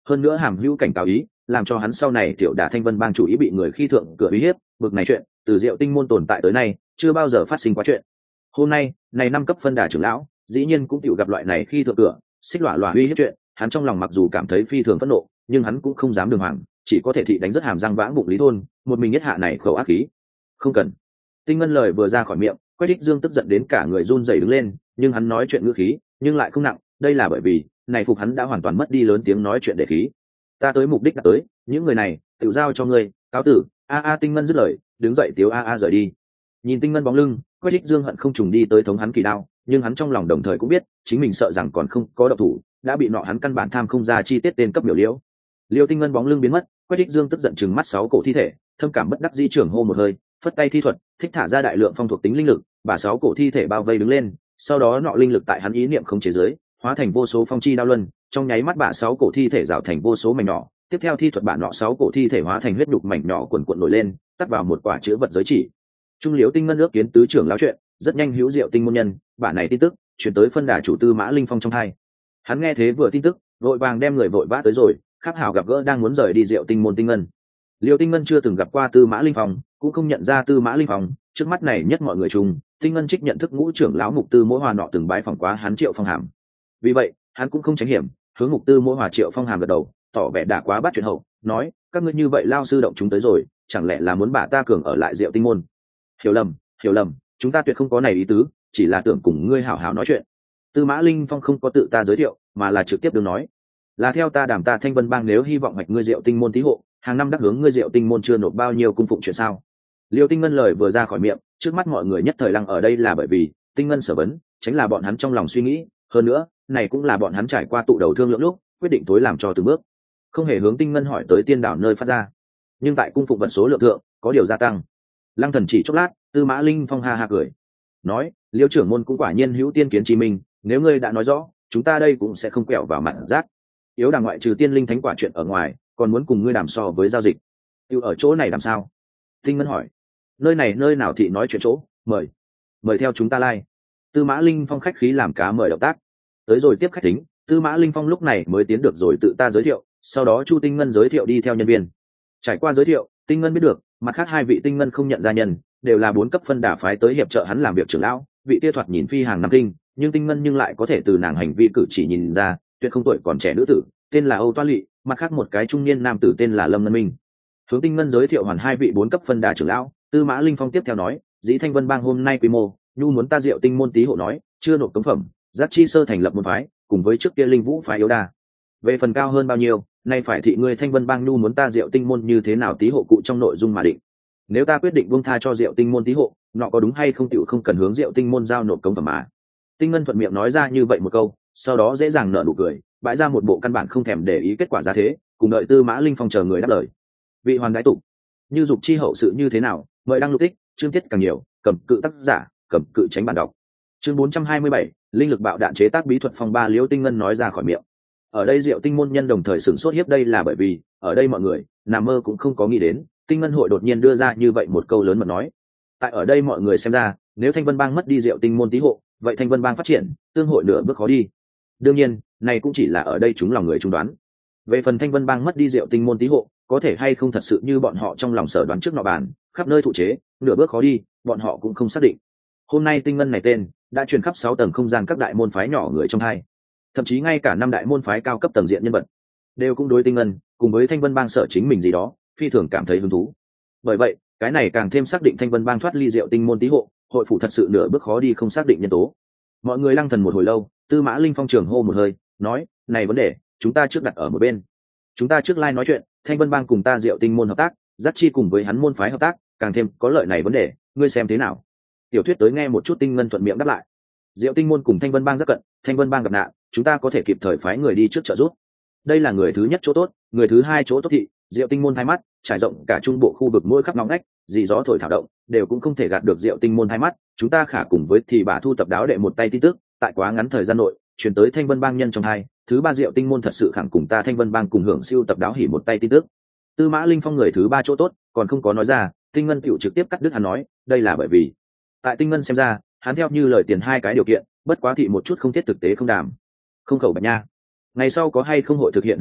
hơn nữa hàm hữu cảnh cáo ý, làm cho hắn sau này tiểu đả thanh vân bang chủ ý bị người khi thượng cửa uy hiếp. Bực này chuyện từ Diệu Tinh môn tồn tại tới nay chưa bao giờ phát sinh quá chuyện. Hôm nay này năm cấp phân đà trưởng lão dĩ nhiên cũng tiểu gặp loại này khi thượng cửa xích lọa lọa uy hiếp chuyện, hắn trong lòng mặc dù cảm thấy phi thường phẫn nộ, nhưng hắn cũng không dám đường hoàng, chỉ có thể thị đánh rất hàm răng vãng bụng lý thôn, một mình nhất hạ này khẩu ác khí. Không cần. Tinh Ngân lời vừa ra khỏi miệng, Quách Thích Dương tức giận đến cả người run rẩy đứng lên, nhưng hắn nói chuyện ngữ khí nhưng lại không nặng, đây là bởi vì này phục hắn đã hoàn toàn mất đi lớn tiếng nói chuyện để khí. Ta tới mục đích đã tới, những người này tự giao cho ngươi, cáo tử. A a Tinh Ngân dứt lời, đứng dậy tiếu a a rời đi. Nhìn Tinh Ngân bóng lưng, Quách Thích Dương hận không trùng đi tới thống hắn kỳ đao, nhưng hắn trong lòng đồng thời cũng biết chính mình sợ rằng còn không có động thủ đã bị nọ hắn căn bản tham không ra chi tiết tên cấp biểu liễu. Liêu Tinh Ngân bóng lưng biến mất, Quách Thích Dương tức giận chừng mắt sáu cổ thi thể, thâm cảm bất đắc dĩ trưởng hô một hơi, phất tay thi thuật thích thả ra đại lượng phong thuộc tính linh lực, bà sáu cổ thi thể bao vây đứng lên, sau đó nọ linh lực tại hắn ý niệm không chế giới hóa thành vô số phong chi đao luân, trong nháy mắt bà sáu cổ thi thể rào thành vô số mảnh nhỏ, tiếp theo thi thuật bản nọ sáu cổ thi thể hóa thành huyết đục mảnh nhỏ cuồn cuộn nổi lên, tắt vào một quả chứa vật giới chỉ. Trung Liễu Tinh Ngân ước kiến tứ trưởng lão chuyện, rất nhanh hữu Diệu Tinh môn nhân, bản này tin tức chuyển tới phân đà chủ Tư Mã Linh Phong trong hai. Hắn nghe thế vừa tin tức, vội vàng đem người vội vã tới rồi, khắp hảo gặp gỡ đang muốn rời đi Diệu Tinh môn Tinh Ngân. Liêu Tinh Ngân chưa từng gặp qua Tư Mã Linh Phong, cũng không nhận ra Tư Mã Linh Phong, trước mắt này nhất mọi người chung, Tinh Ngân trích nhận thức ngũ trưởng lão Mục Tư Mỗi Hòa nọ từng bái phỏng quá hắn Triệu Phong Hàm. Vì vậy, hắn cũng không tránh hiểm, hướng Mục Tư Mỗi Hòa Triệu Phong Hàm gật đầu, tỏ vẻ đã quá bắt chuyện hậu, nói: các ngươi như vậy lao sư động chúng tới rồi, chẳng lẽ là muốn bà ta cường ở lại Diệu Tinh môn? Hiểu lầm, hiểu lầm, chúng ta tuyệt không có này ý tứ, chỉ là tưởng cùng ngươi hảo hảo nói chuyện. Tư Mã Linh Phong không có tự ta giới thiệu, mà là trực tiếp đương nói: là theo ta đàm ta Thanh Vân bang nếu hy vọng hoạch ngươi Diệu Tinh môn tí hộ, hàng năm đắc hướng ngươi Diệu Tinh môn chưa nộp bao nhiêu cung phụng chuyện sao? Liêu Tinh Ngân lời vừa ra khỏi miệng, trước mắt mọi người nhất thời lăng ở đây là bởi vì Tinh Ngân sở vấn, tránh là bọn hắn trong lòng suy nghĩ, hơn nữa, này cũng là bọn hắn trải qua tụ đầu thương lượng lúc, quyết định tối làm cho từng bước, không hề hướng Tinh Ngân hỏi tới tiên đảo nơi phát ra. Nhưng tại cung phụng vật số lượng thượng, có điều gia tăng. Lăng Thần chỉ chốc lát, Tư Mã Linh Phong ha ha cười, nói: Liêu trưởng môn cũng quả nhiên hữu tiên kiến chí minh, nếu ngươi đã nói rõ, chúng ta đây cũng sẽ không quẹo vào mặt rác. Yếu đàng ngoại trừ tiên linh thánh quả chuyện ở ngoài, còn muốn cùng ngươi đàm so với giao dịch. Tiêu ở chỗ này làm sao? Tinh Ngân hỏi. Nơi này nơi nào thị nói chuyện chỗ, mời, mời theo chúng ta lai. Tư Mã Linh Phong khách khí làm cá mời động tác. Tới rồi tiếp khách tính, Tư Mã Linh Phong lúc này mới tiến được rồi tự ta giới thiệu, sau đó Chu Tinh Ngân giới thiệu đi theo nhân viên. Trải qua giới thiệu, Tinh Ngân biết được, mặt khác hai vị Tinh Ngân không nhận ra nhân, đều là bốn cấp phân đà phái tới hiệp trợ hắn làm việc trưởng lão, vị kia thoạt nhìn phi hàng năm kinh, nhưng Tinh Ngân nhưng lại có thể từ nàng hành vi cử chỉ nhìn ra, tuyệt không tuổi còn trẻ nữ tử, tên là Âu Toa Lệ, mặt khác một cái trung niên nam tử tên là Lâm Ngân Minh. Hướng Tinh Ngân giới thiệu hoàn hai vị bốn cấp phân đà trưởng lão, Tư Mã Linh Phong tiếp theo nói: Dĩ Thanh Vân bang hôm nay quy mô, nhu muốn ta Diệu Tinh môn tí hộ nói, chưa nộp cống phẩm, giác chi sơ thành lập môn phái, cùng với trước kia Linh Vũ phái yếu đà. Về phần cao hơn bao nhiêu, nay phải thị ngươi Thanh Vân bang nhu muốn ta Diệu Tinh môn như thế nào tí hộ cụ trong nội dung mà định. Nếu ta quyết định buông tha cho Diệu Tinh môn tí hộ, nọ có đúng hay không tiểu không cần hướng Diệu Tinh môn giao nộp cống phẩm mà. Tinh Ngân thuận miệng nói ra như vậy một câu, sau đó dễ dàng nở nụ cười, bãi ra một bộ căn bản không thèm để ý kết quả ra thế, cùng đợi Tư Mã Linh Phong chờ người đáp lời. Vị hoàn đái tụ, như dục chi hậu sự như thế nào, mời đăng lục tích, chương tiết càng nhiều, cầm cự tác giả, cầm cự tránh bản đọc. Chương bốn trăm hai mươi bảy, linh lực bạo đạn chế tác bí thuật phong ba. Liễu Tinh Ngân nói ra khỏi miệng. Ở đây Diệu Tinh môn nhân đồng thời sửng sốt hiếp, đây là bởi vì ở đây mọi người nằm mơ cũng không có nghĩ đến Tinh Ngân hội đột nhiên đưa ra như vậy một câu lớn mật nói. Tại ở đây mọi người xem ra, nếu Thanh Vân bang mất đi Diệu Tinh môn tí hộ, vậy Thanh Vân bang phát triển tương hội nửa bước khó đi. Đương nhiên, này cũng chỉ là ở đây chúng lòng người chúng đoán. Về phần Thanh Vân bang mất đi Diệu Tinh môn tí hộ, có thể hay không thật sự như bọn họ trong lòng sở đoán trước nọ bàn, khắp nơi thụ chế, nửa bước khó đi, bọn họ cũng không xác định. Hôm nay Tinh Ngân này tên đã truyền khắp sáu tầng không gian các đại môn phái nhỏ người trong hai, thậm chí ngay cả năm đại môn phái cao cấp tầng diện nhân vật đều cũng đối Tinh Ngân cùng với Thanh Vân bang sở chính mình gì đó phi thường cảm thấy hứng thú. Bởi vậy, cái này càng thêm xác định Thanh Vân bang thoát ly Diệu Tinh môn tí hộ, hội phụ thật sự nửa bước khó đi không xác định nhân tố. Mọi người lăng thần một hồi lâu, Tư Mã Linh Phong trường hô một hơi, nói: này vấn đề chúng ta trước đặt ở một bên, chúng ta trước lai nói chuyện. Thanh Vân bang cùng ta Diệu Tinh môn hợp tác, giác chi cùng với hắn môn phái hợp tác, càng thêm có lợi này vấn đề, ngươi xem thế nào? Tiểu Thuyết tới nghe một chút. Tinh Ngân thuận miệng đáp lại: Diệu Tinh môn cùng Thanh Vân bang rất cận, Thanh Vân bang gặp nạn, chúng ta có thể kịp thời phái người đi trước trợ giúp. Đây là người thứ nhất chỗ tốt, người thứ hai chỗ tốt thị, Diệu Tinh môn hai mắt trải rộng cả trung bộ khu vực mỗi khắp ngóc ngách, dị gió thổi thảo động, đều cũng không thể gạt được Diệu Tinh môn hai mắt. Chúng ta khả cùng với thì bà thu tập đáo đệ một tay tin tức, tại quá ngắn thời gian nội truyền tới Thanh Vân bang nhân trong hai. Thứ ba, Diệu Tinh môn thật sự khẳng cùng ta Thanh Vân bang cùng hưởng siêu tập đáo hỉ một tay tin tức. Tư Mã Linh Phong người thứ ba chỗ tốt còn không có nói ra, Tinh Ngân tiểu trực tiếp cắt đứt hắn nói: đây là bởi vì tại Tinh Ngân xem ra, hắn theo như lời tiền hai cái điều kiện, bất quá thị một chút không thiết thực tế không đảm, không khẩu bạch nha. Ngày sau có hay không hội thực hiện hứa hẹn,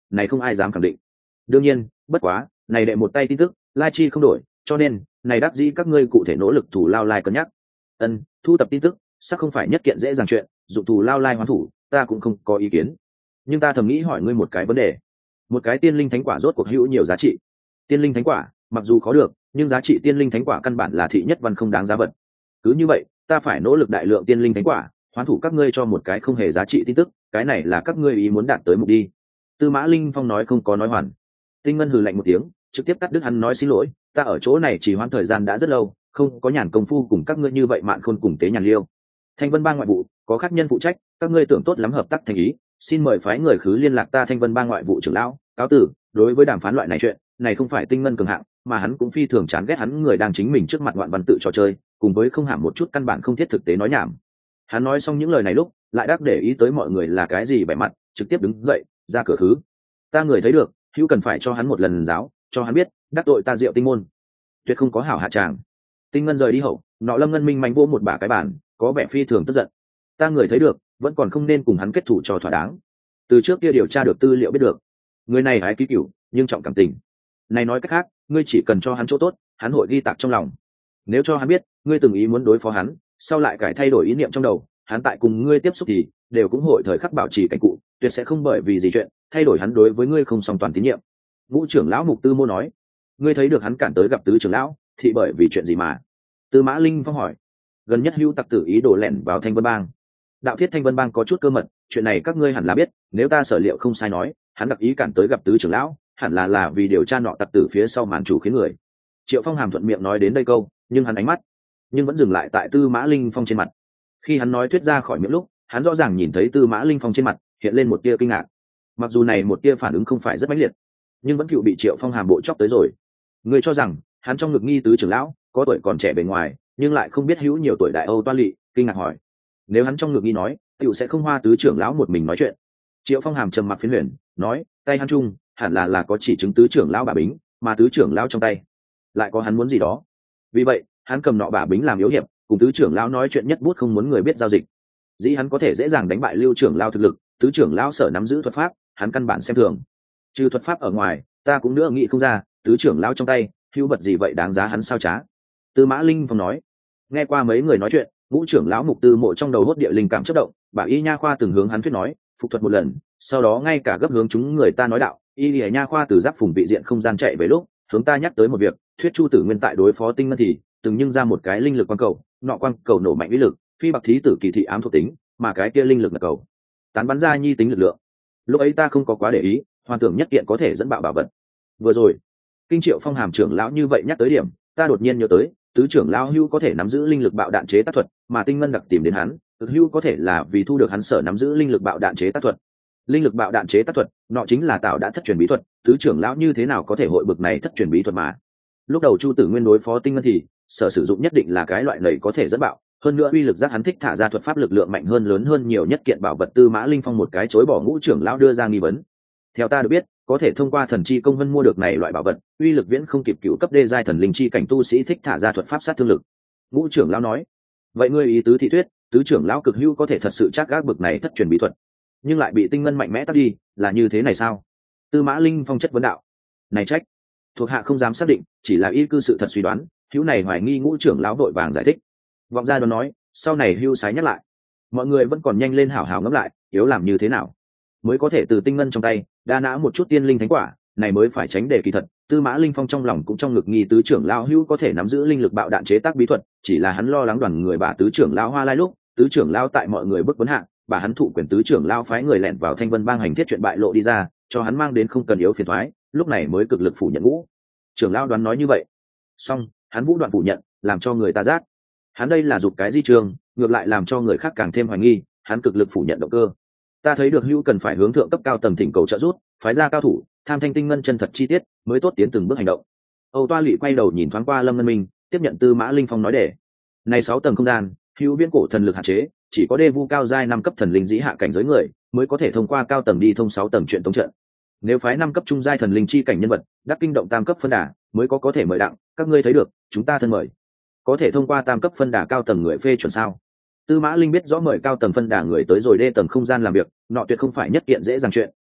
này không ai dám khẳng định. Đương nhiên bất quá này đệ một tay tin tức lai chi không đổi, cho nên này đắc dĩ các ngươi cụ thể nỗ lực thủ lao lai cân nhắc. Ân, thu tập tin tức sắc không phải nhất kiện dễ dàng chuyện, dụng thủ lao lai hoán thủ ta cũng không có ý kiến, nhưng ta thầm nghĩ hỏi ngươi một cái vấn đề. Một cái tiên linh thánh quả rốt cuộc hữu nhiều giá trị? Tiên linh thánh quả mặc dù khó được, nhưng giá trị tiên linh thánh quả căn bản là thị nhất văn không đáng giá vật. Cứ như vậy ta phải nỗ lực đại lượng tiên linh thánh quả hoán thủ các ngươi cho một cái không hề giá trị tin tức, cái này là các ngươi ý muốn đạt tới mục đi. Tư Mã Linh Phong nói không có nói hoàn. Tinh Ngân hừ lạnh một tiếng, trực tiếp cắt đứt hắn nói xin lỗi, ta ở chỗ này chỉ hoãn thời gian đã rất lâu, không có nhàn công phu cùng các ngươi như vậy mạn khôn cùng tế nhàn liêu. Thanh Vân Bang ngoại vụ có khác nhân phụ trách, các ngươi tưởng tốt lắm hợp tác thành ý, xin mời phái người khứ liên lạc ta Thanh Vân Bang ngoại vụ trưởng lão, cáo tử. Đối với đàm phán loại này chuyện, này không phải Tinh Ngân cường hạng, mà hắn cũng phi thường chán ghét hắn người đang chính mình trước mặt ngoạn văn tự trò chơi, cùng với không hàm một chút căn bản không thiết thực tế nói nhảm. Hắn nói xong những lời này lúc, lại đắc để ý tới mọi người là cái gì vẻ mặt, trực tiếp đứng dậy ra cửa khứ. Ta người thấy được, hữu cần phải cho hắn một lần giáo, cho hắn biết đắc tội ta Diệu Tinh môn tuyệt không có hảo hạ tràng. Tinh Ngân rời đi hậu, nọ Lâm Ngân Minh mạnh vỗ một bả cái bàn, có vẻ phi thường tức giận. Ta người thấy được, vẫn còn không nên cùng hắn kết thủ cho thỏa đáng. Từ trước kia điều tra được tư liệu biết được, người này hái ký cửu nhưng trọng cảm tình. Này nói cách khác, ngươi chỉ cần cho hắn chỗ tốt, hắn hội ghi tạc trong lòng. Nếu cho hắn biết ngươi từng ý muốn đối phó hắn, sau lại cải thay đổi ý niệm trong đầu, hắn tại cùng ngươi tiếp xúc thì đều cũng hội thời khắc bảo trì cảnh cụ, tuyệt sẽ không bởi vì gì chuyện thay đổi hắn đối với ngươi không song toàn tín nhiệm. Ngũ trưởng lão Mục Tư Mô nói, ngươi thấy được hắn cản tới gặp tứ trưởng lão thì bởi vì chuyện gì mà? Tư Mã Linh Phong hỏi. Gần nhất hữu tặc tử ý đồ lẻn vào Thanh Vân Bang. Đạo thiết Thanh Vân Bang có chút cơ mật, chuyện này các ngươi hẳn là biết, nếu ta sở liệu không sai nói, hắn đặc ý cản tới gặp tứ trưởng lão, hẳn là là vì điều tra nọ tặc tử phía sau màn chủ khiến người. Triệu Phong hàm thuận miệng nói đến đây câu, nhưng hắn ánh mắt nhưng vẫn dừng lại tại Tư Mã Linh Phong trên mặt. Khi hắn nói thuyết ra khỏi miệng lúc, hắn rõ ràng nhìn thấy Tư Mã Linh Phong trên mặt hiện lên một tia kinh ngạc. Mặc dù này một tia phản ứng không phải rất mãnh liệt, nhưng vẫn cựu bị Triệu Phong hàm bộ chọc tới rồi. Người cho rằng hắn trong ngực nghi tứ trưởng lão có tuổi còn trẻ bề ngoài, nhưng lại không biết hữu nhiều tuổi đại Âu toan lị, kinh ngạc hỏi, nếu hắn trong ngực nghi nói, tiểu sẽ không hoa tứ trưởng lão một mình nói chuyện. Triệu Phong hàm trầm mặc phiến huyền nói, tay hắn chung hẳn là là có chỉ chứng tứ trưởng lão bà bính, mà tứ trưởng lão trong tay lại có hắn muốn gì đó. Vì vậy hắn cầm nọ bà bính làm yếu hiệp, cùng tứ trưởng lão nói chuyện nhất bút không muốn người biết giao dịch. Dĩ hắn có thể dễ dàng đánh bại Lưu trưởng lão thực lực, tứ trưởng lão sở nắm giữ thuật pháp, hắn căn bản xem thường. Trừ thuật pháp ở ngoài, ta cũng nữa nghĩ không ra, tứ trưởng lão trong tay hữu vật gì vậy đáng giá hắn sao trá. Tư Mã Linh Phong nói. Nghe qua mấy người nói chuyện, Ngũ trưởng lão Mục Tư Mộ trong đầu hốt địa linh cảm chất động, bà y nha khoa từng hướng hắn thuyết nói phục thuật một lần, sau đó ngay cả gấp hướng chúng người ta nói đạo, y lìa nha khoa từ giáp phùng vị diện không gian chạy về lúc hướng ta nhắc tới một việc, thuyết Chu Tử Nguyên tại đối phó Tinh Ngân thì từng nhưng ra một cái linh lực quang cầu, nọ quang cầu nổ mạnh uy lực phi bạc thí tử kỳ thị ám thuộc tính, mà cái kia linh lực là cầu tán bắn ra nhi tính lực lượng. Lúc ấy ta không có quá để ý, hoàn tưởng nhất kiện có thể dẫn bạo bảo vật. Vừa rồi Kinh Triệu Phong hàm trưởng lão như vậy nhắc tới điểm, ta đột nhiên nhớ tới tứ trưởng lão hưu có thể nắm giữ linh lực bạo đạn chế tác thuật, mà Tinh Ngân đặc tìm đến hắn cực hưu có thể là vì thu được hắn sở nắm giữ linh lực bạo đạn chế tác thuật. Linh lực bạo đạn chế tác thuật nọ chính là tạo đã thất truyền bí thuật, tứ trưởng lão như thế nào có thể hội bực này thất truyền bí thuật mà. Lúc đầu Chu Tử Nguyên đối phó Tinh Ngân thì sở sử dụng nhất định là cái loại này có thể dẫn bạo, hơn nữa uy lực giác hắn thích thả ra thuật pháp lực lượng mạnh hơn lớn hơn nhiều nhất kiện bảo vật. Tư Mã Linh Phong một cái chối bỏ Ngũ trưởng lão đưa ra nghi vấn. Theo ta được biết, có thể thông qua thần chi công vân mua được này loại bảo vật, uy lực viễn không kịp cựu cấp đê giai thần linh chi cảnh tu sĩ thích thả ra thuật pháp sát thương lực. Ngũ trưởng lão nói, vậy ngươi ý tứ thị thuyết tứ trưởng lão cực hữu có thể thật sự chắc gác bực này thất truyền bí thuật, nhưng lại bị Tinh Ngân mạnh mẽ tắt đi, là như thế này sao? Tư Mã Linh Phong chất vấn đạo. Này trách thuộc hạ không dám xác định, chỉ là y cư sự thật suy đoán. Hữu này hoài nghi Ngũ trưởng lão đội vàng giải thích. Vọng ra đó nói, sau này hưu sái nhắc lại, mọi người vẫn còn nhanh lên hảo hảo ngẫm lại, yếu làm như thế nào mới có thể từ Tinh Ngân trong tay đa nã một chút tiên linh thánh quả, này mới phải tránh để kỳ thật. Tư Mã Linh Phong trong lòng cũng trong ngực nghi tứ trưởng lão hữu có thể nắm giữ linh lực bạo đạn chế tác bí thuật, chỉ là hắn lo lắng đoàn người bà tứ trưởng lão Hoa Lai lúc tứ trưởng lão tại mọi người bức vấn hạ, bà hắn thụ quyền tứ trưởng lão phái người lẻn vào Thanh Vân Bang hành thiết chuyện bại lộ đi ra, cho hắn mang đến không cần yếu phiền thoái, lúc này mới cực lực phủ nhận. Ngũ trưởng lão đoán nói như vậy, song hắn vũ đoạn phủ nhận làm cho người ta giác hắn đây là dục cái di trường, ngược lại làm cho người khác càng thêm hoài nghi hắn cực lực phủ nhận động cơ. Ta thấy được hữu cần phải hướng thượng cấp cao tầng thỉnh cầu trợ giúp, phái ra cao thủ tham thanh Tinh Ngân chân thật chi tiết, mới tốt tiến từng bước hành động. Âu Toa Lỵ quay đầu nhìn thoáng qua Lâm Ngân Minh, tiếp nhận Tư Mã Linh Phong nói để này sáu tầng không gian hữu viễn cổ thần lực hạn chế, chỉ có đê vu cao giai năm cấp thần linh dĩ hạ cảnh giới người mới có thể thông qua cao tầng đi thông sáu tầng chuyện tống trận. Nếu phái năm cấp trung giai thần linh chi cảnh nhân vật đắc kinh động tam cấp phân đà mới có có thể mời đặng, các ngươi thấy được chúng ta thân mời có thể thông qua tam cấp phân đà cao tầng người phê chuẩn sao? Tư Mã Linh biết rõ mời cao tầng phân đà người tới rồi đê tầng không gian làm việc, nọ tuyệt không phải nhất kiện dễ dàng chuyện,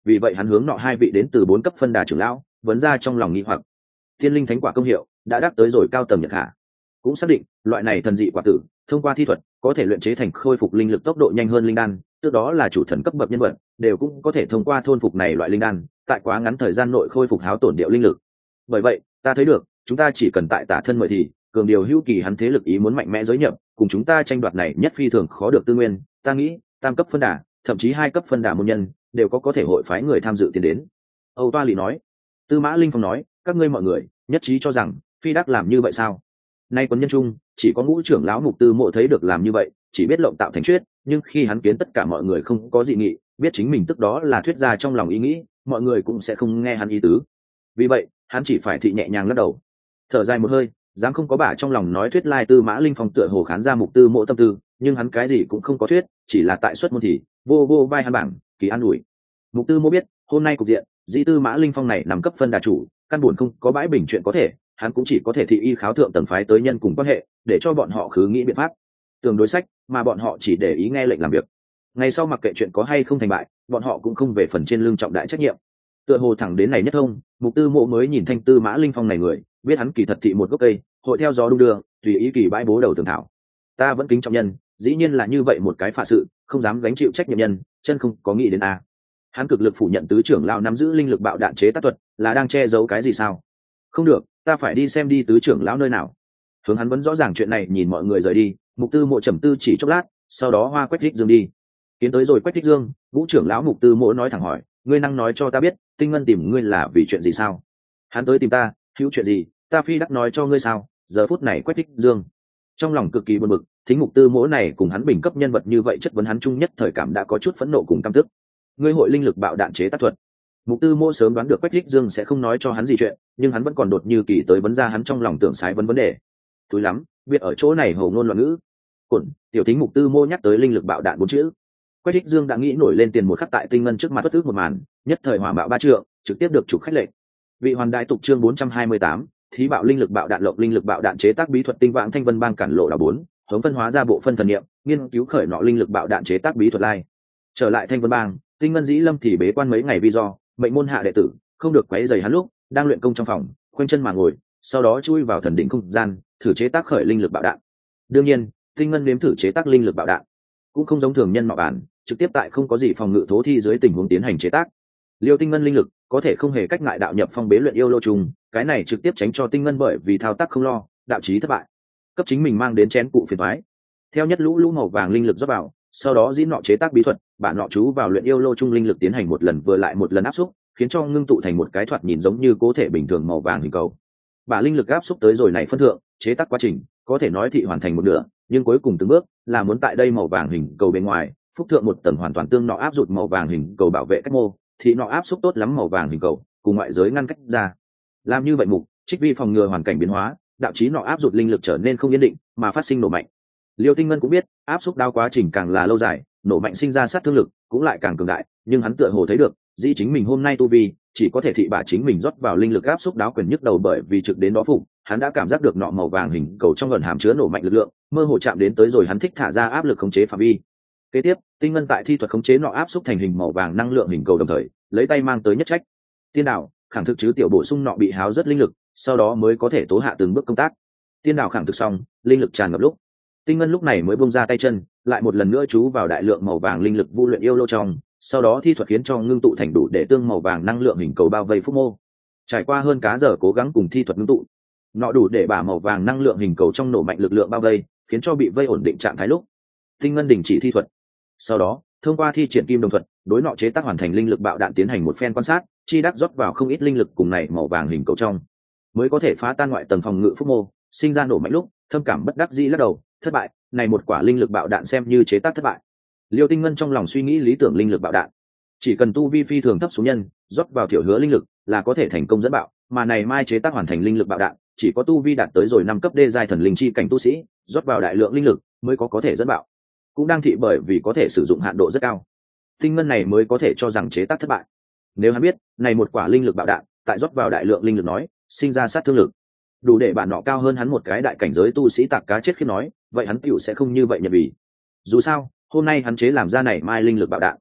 vì vậy hắn hướng nọ hai vị đến từ bốn cấp phân đà trưởng lão vấn ra trong lòng nghi hoặc. Tiên linh thánh quả công hiệu đã đắc tới rồi cao tầm nhật hạ, cũng xác định loại này thần dị quả tử thông qua thi thuật có thể luyện chế thành khôi phục linh lực tốc độ nhanh hơn linh đan, tức đó là chủ thần cấp bậc nhân vật đều cũng có thể thông qua thôn phục này loại linh đan tại quá ngắn thời gian nội khôi phục háo tổn điệu linh lực. Bởi vậy ta thấy được chúng ta chỉ cần tại tả thân mời thì cường điều hữu kỳ hắn thế lực ý muốn mạnh mẽ giới nhập cùng chúng ta tranh đoạt này nhất phi thường khó được tư nguyên, ta nghĩ tam cấp phân đà thậm chí hai cấp phân đà môn nhân đều có có thể hội phái người tham dự tiến đến. Âu Toa Lị nói. Tư Mã Linh Phong nói, các ngươi mọi người nhất trí cho rằng phi đắc làm như vậy sao? Nay quân nhân trung chỉ có ngũ trưởng lão Mục Tư Mộ thấy được làm như vậy, chỉ biết lộng tạo thành thuyết, nhưng khi hắn kiến tất cả mọi người không có dị nghị, biết chính mình tức đó là thuyết ra trong lòng ý nghĩ, mọi người cũng sẽ không nghe hắn ý tứ. Vì vậy hắn chỉ phải thị nhẹ nhàng lắc đầu, thở dài một hơi, dám không có bả trong lòng nói thuyết lai Tư Mã Linh Phong tựa hồ khán ra Mục Tư Mộ tâm tư, nhưng hắn cái gì cũng không có thuyết, chỉ là tại xuất môn thì vô vô vai hắn bảng kỳ an ủi. Mục Tư Mộ biết hôm nay cục diện dĩ Tư Mã Linh Phong này nằm cấp phân đà chủ, căn buồn không có bãi bình chuyện có thể, hắn cũng chỉ có thể thị y kháo thượng tầng phái tới nhân cùng quan hệ để cho bọn họ khứ nghĩ biện pháp tường đối sách, mà bọn họ chỉ để ý nghe lệnh làm việc. Ngày sau mặc kệ chuyện có hay không thành bại, bọn họ cũng không về phần trên lưng trọng đại trách nhiệm. Tựa hồ thẳng đến này nhất thông, Mục Tư Mộ mới nhìn thanh Tư Mã Linh Phong này người, biết hắn kỳ thật thị một gốc cây hội theo gió đung đưa tùy ý kỳ bãi bố đầu tường thảo. Ta vẫn kính trọng nhân, dĩ nhiên là như vậy một cái phạ sự, không dám gánh chịu trách nhiệm nhân, chân không có nghĩ đến a. Hắn cực lực phủ nhận tứ trưởng lão nắm giữ linh lực bạo đạn chế tác thuật, là đang che giấu cái gì sao? Không được, ta phải đi xem đi tứ trưởng lão nơi nào. Hướng hắn vẫn rõ ràng chuyện này, nhìn mọi người rời đi, Mục Tư Mộ trầm tư chỉ chốc lát, sau đó hoa Quách Thích Dương đi. Tiến tới rồi Quách Thích Dương, ngũ trưởng lão Mục Tư Mộ nói thẳng hỏi, ngươi năng nói cho ta biết, Tinh Ngân tìm ngươi là vì chuyện gì sao? Hắn tới tìm ta, hữu chuyện gì, ta phi đắc nói cho ngươi sao? Giờ phút này Quách Thích Dương trong lòng cực kỳ buồn bực, thính Mục Tư Mộ này cùng hắn bình cấp nhân vật như vậy chất vấn hắn chung nhất thời cảm đã có chút phẫn nộ cùng căm tức. Ngươi hội linh lực bạo đạn chế tác thuật. Mục Tư Mộ sớm đoán được Quách Thích Dương sẽ không nói cho hắn gì chuyện, nhưng hắn vẫn còn đột như kỳ tới vấn ra hắn trong lòng tưởng sái vấn vấn đề. Túi lắm, biết ở chỗ này hầu ngôn loạn ngữ. Cổn, tiểu thính Mục Tư Mộ nhắc tới linh lực bạo đạn bốn chữ. Quách Thích Dương đã nghĩ nổi lên tiền một khắc tại Tinh Ngân trước mặt bất tức một màn, nhất thời hỏa bạo ba trượng, trực tiếp được chủ khách lệnh. Vị hoàn đại tục chương bốn trăm hai mươi tám, thí bạo linh lực bạo đạn lộng linh lực bạo đạn chế tác bí thuật tinh vãng thanh vân bang cản lộ là bốn, hướng phân hóa ra bộ phân thần niệm, nghiên cứu khởi nọ linh lực bạo đạn chế tác bí thuật lai. Trở lại thanh vân bang, Tinh Ngân dĩ lâm thì bế quan mấy ngày vì do mệnh môn hạ đệ tử không được quấy rầy hắn lúc đang luyện công trong phòng, khoanh chân mà ngồi, sau đó chui vào thần đỉnh không gian, thử chế tác khởi linh lực bạo đạn. Đương nhiên, Tinh Ngân nếm thử chế tác linh lực bạo đạn cũng không giống thường nhân mà bản, trực tiếp tại không có gì phòng ngự thố thi dưới tình huống tiến hành chế tác. Liêu Tinh Ngân linh lực có thể không hề cách ngại đạo nhập phong bế luyện yêu lô trùng, cái này trực tiếp tránh cho Tinh Ngân bởi vì thao tác không lo, đạo chí thất bại, cấp chính mình mang đến chén cụ phiền toái. Theo nhất lũ lũ màu vàng linh lực rót vào, sau đó diễn nọ chế tác bí thuật, bản nọ chú vào luyện yêu lô trung linh lực tiến hành một lần vừa lại một lần áp xúc, khiến cho ngưng tụ thành một cái thoạt nhìn giống như cố thể bình thường màu vàng hình cầu. Bà linh lực áp xúc tới rồi này phân thượng, chế tác quá trình có thể nói thị hoàn thành một nửa, nhưng cuối cùng từng bước là muốn tại đây màu vàng hình cầu bên ngoài phúc thượng một tầng hoàn toàn tương nọ áp rụt màu vàng hình cầu bảo vệ cách mô, thì nọ áp xúc tốt lắm màu vàng hình cầu cùng ngoại giới ngăn cách ra. Làm như vậy mục trích vi phòng ngừa hoàn cảnh biến hóa, đạo chí nọ áp rụt linh lực trở nên không yên định mà phát sinh nổ mạnh. Liêu Tinh Ngân cũng biết áp xúc đao quá trình càng là lâu dài, nổ mạnh sinh ra sát thương lực cũng lại càng cường đại, nhưng hắn tựa hồ thấy được dĩ chính mình hôm nay tu vi chỉ có thể thị bả chính mình rót vào linh lực áp xúc đáo quyền nhức đầu, bởi vì trực đến đó phục hắn đã cảm giác được nọ màu vàng hình cầu trong gần hàm chứa nổ mạnh lực lượng, mơ hồ chạm đến tới rồi hắn thích thả ra áp lực khống chế phạm vi. Kế tiếp, Tinh Ngân tại thi thuật khống chế nọ áp xúc thành hình màu vàng năng lượng hình cầu, đồng thời lấy tay mang tới nhất trách tiên đạo khẳng thực chứ tiểu bổ sung nọ bị háo rất linh lực, sau đó mới có thể tố hạ từng bước công tác. Tiên đạo khẳng thực xong, linh lực tràn ngập lúc Tinh Ngân lúc này mới bung ra tay chân, lại một lần nữa chú vào đại lượng màu vàng linh lực vu luyện yêu lô trong, sau đó thi thuật khiến cho ngưng tụ thành đủ để tương màu vàng năng lượng hình cầu bao vây phúc mô. Trải qua hơn cá giờ cố gắng cùng thi thuật ngưng tụ, nọ đủ để bả màu vàng năng lượng hình cầu trong nổ mạnh lực lượng bao vây, khiến cho bị vây ổn định trạng thái lúc Tinh Ngân đình chỉ thi thuật. Sau đó, thông qua thi triển kim đồng thuật, đối nọ chế tác hoàn thành linh lực bạo đạn tiến hành một phen quan sát, chi đắc rót vào không ít linh lực cùng này màu vàng hình cầu trong, mới có thể phá tan ngoại tầng phòng ngự phúc mô, sinh ra nổ mạnh lúc thâm cảm bất đắc dĩ lắc đầu, thất bại, này một quả linh lực bạo đạn xem như chế tác thất bại. Liêu Tinh Ngân trong lòng suy nghĩ lý tưởng linh lực bạo đạn, chỉ cần tu vi phi thường thấp số nhân rót vào thiểu hứa linh lực là có thể thành công dẫn bạo, mà này mai chế tác hoàn thành linh lực bạo đạn chỉ có tu vi đạt tới rồi năm cấp đê giai thần linh chi cảnh tu sĩ rót vào đại lượng linh lực mới có có thể dẫn bạo, cũng đang thị bởi vì có thể sử dụng hạn độ rất cao, Tinh Ngân này mới có thể cho rằng chế tác thất bại. Nếu hắn biết này một quả linh lực bạo đạn tại rót vào đại lượng linh lực nói sinh ra sát thương lực đủ để bản nọ cao hơn hắn một cái đại cảnh giới tu sĩ tạc cá chết khi nói, vậy hắn tiểu sẽ không như vậy nhập vì. Dù sao hôm nay hắn chế làm ra này mai linh lực bạo đạn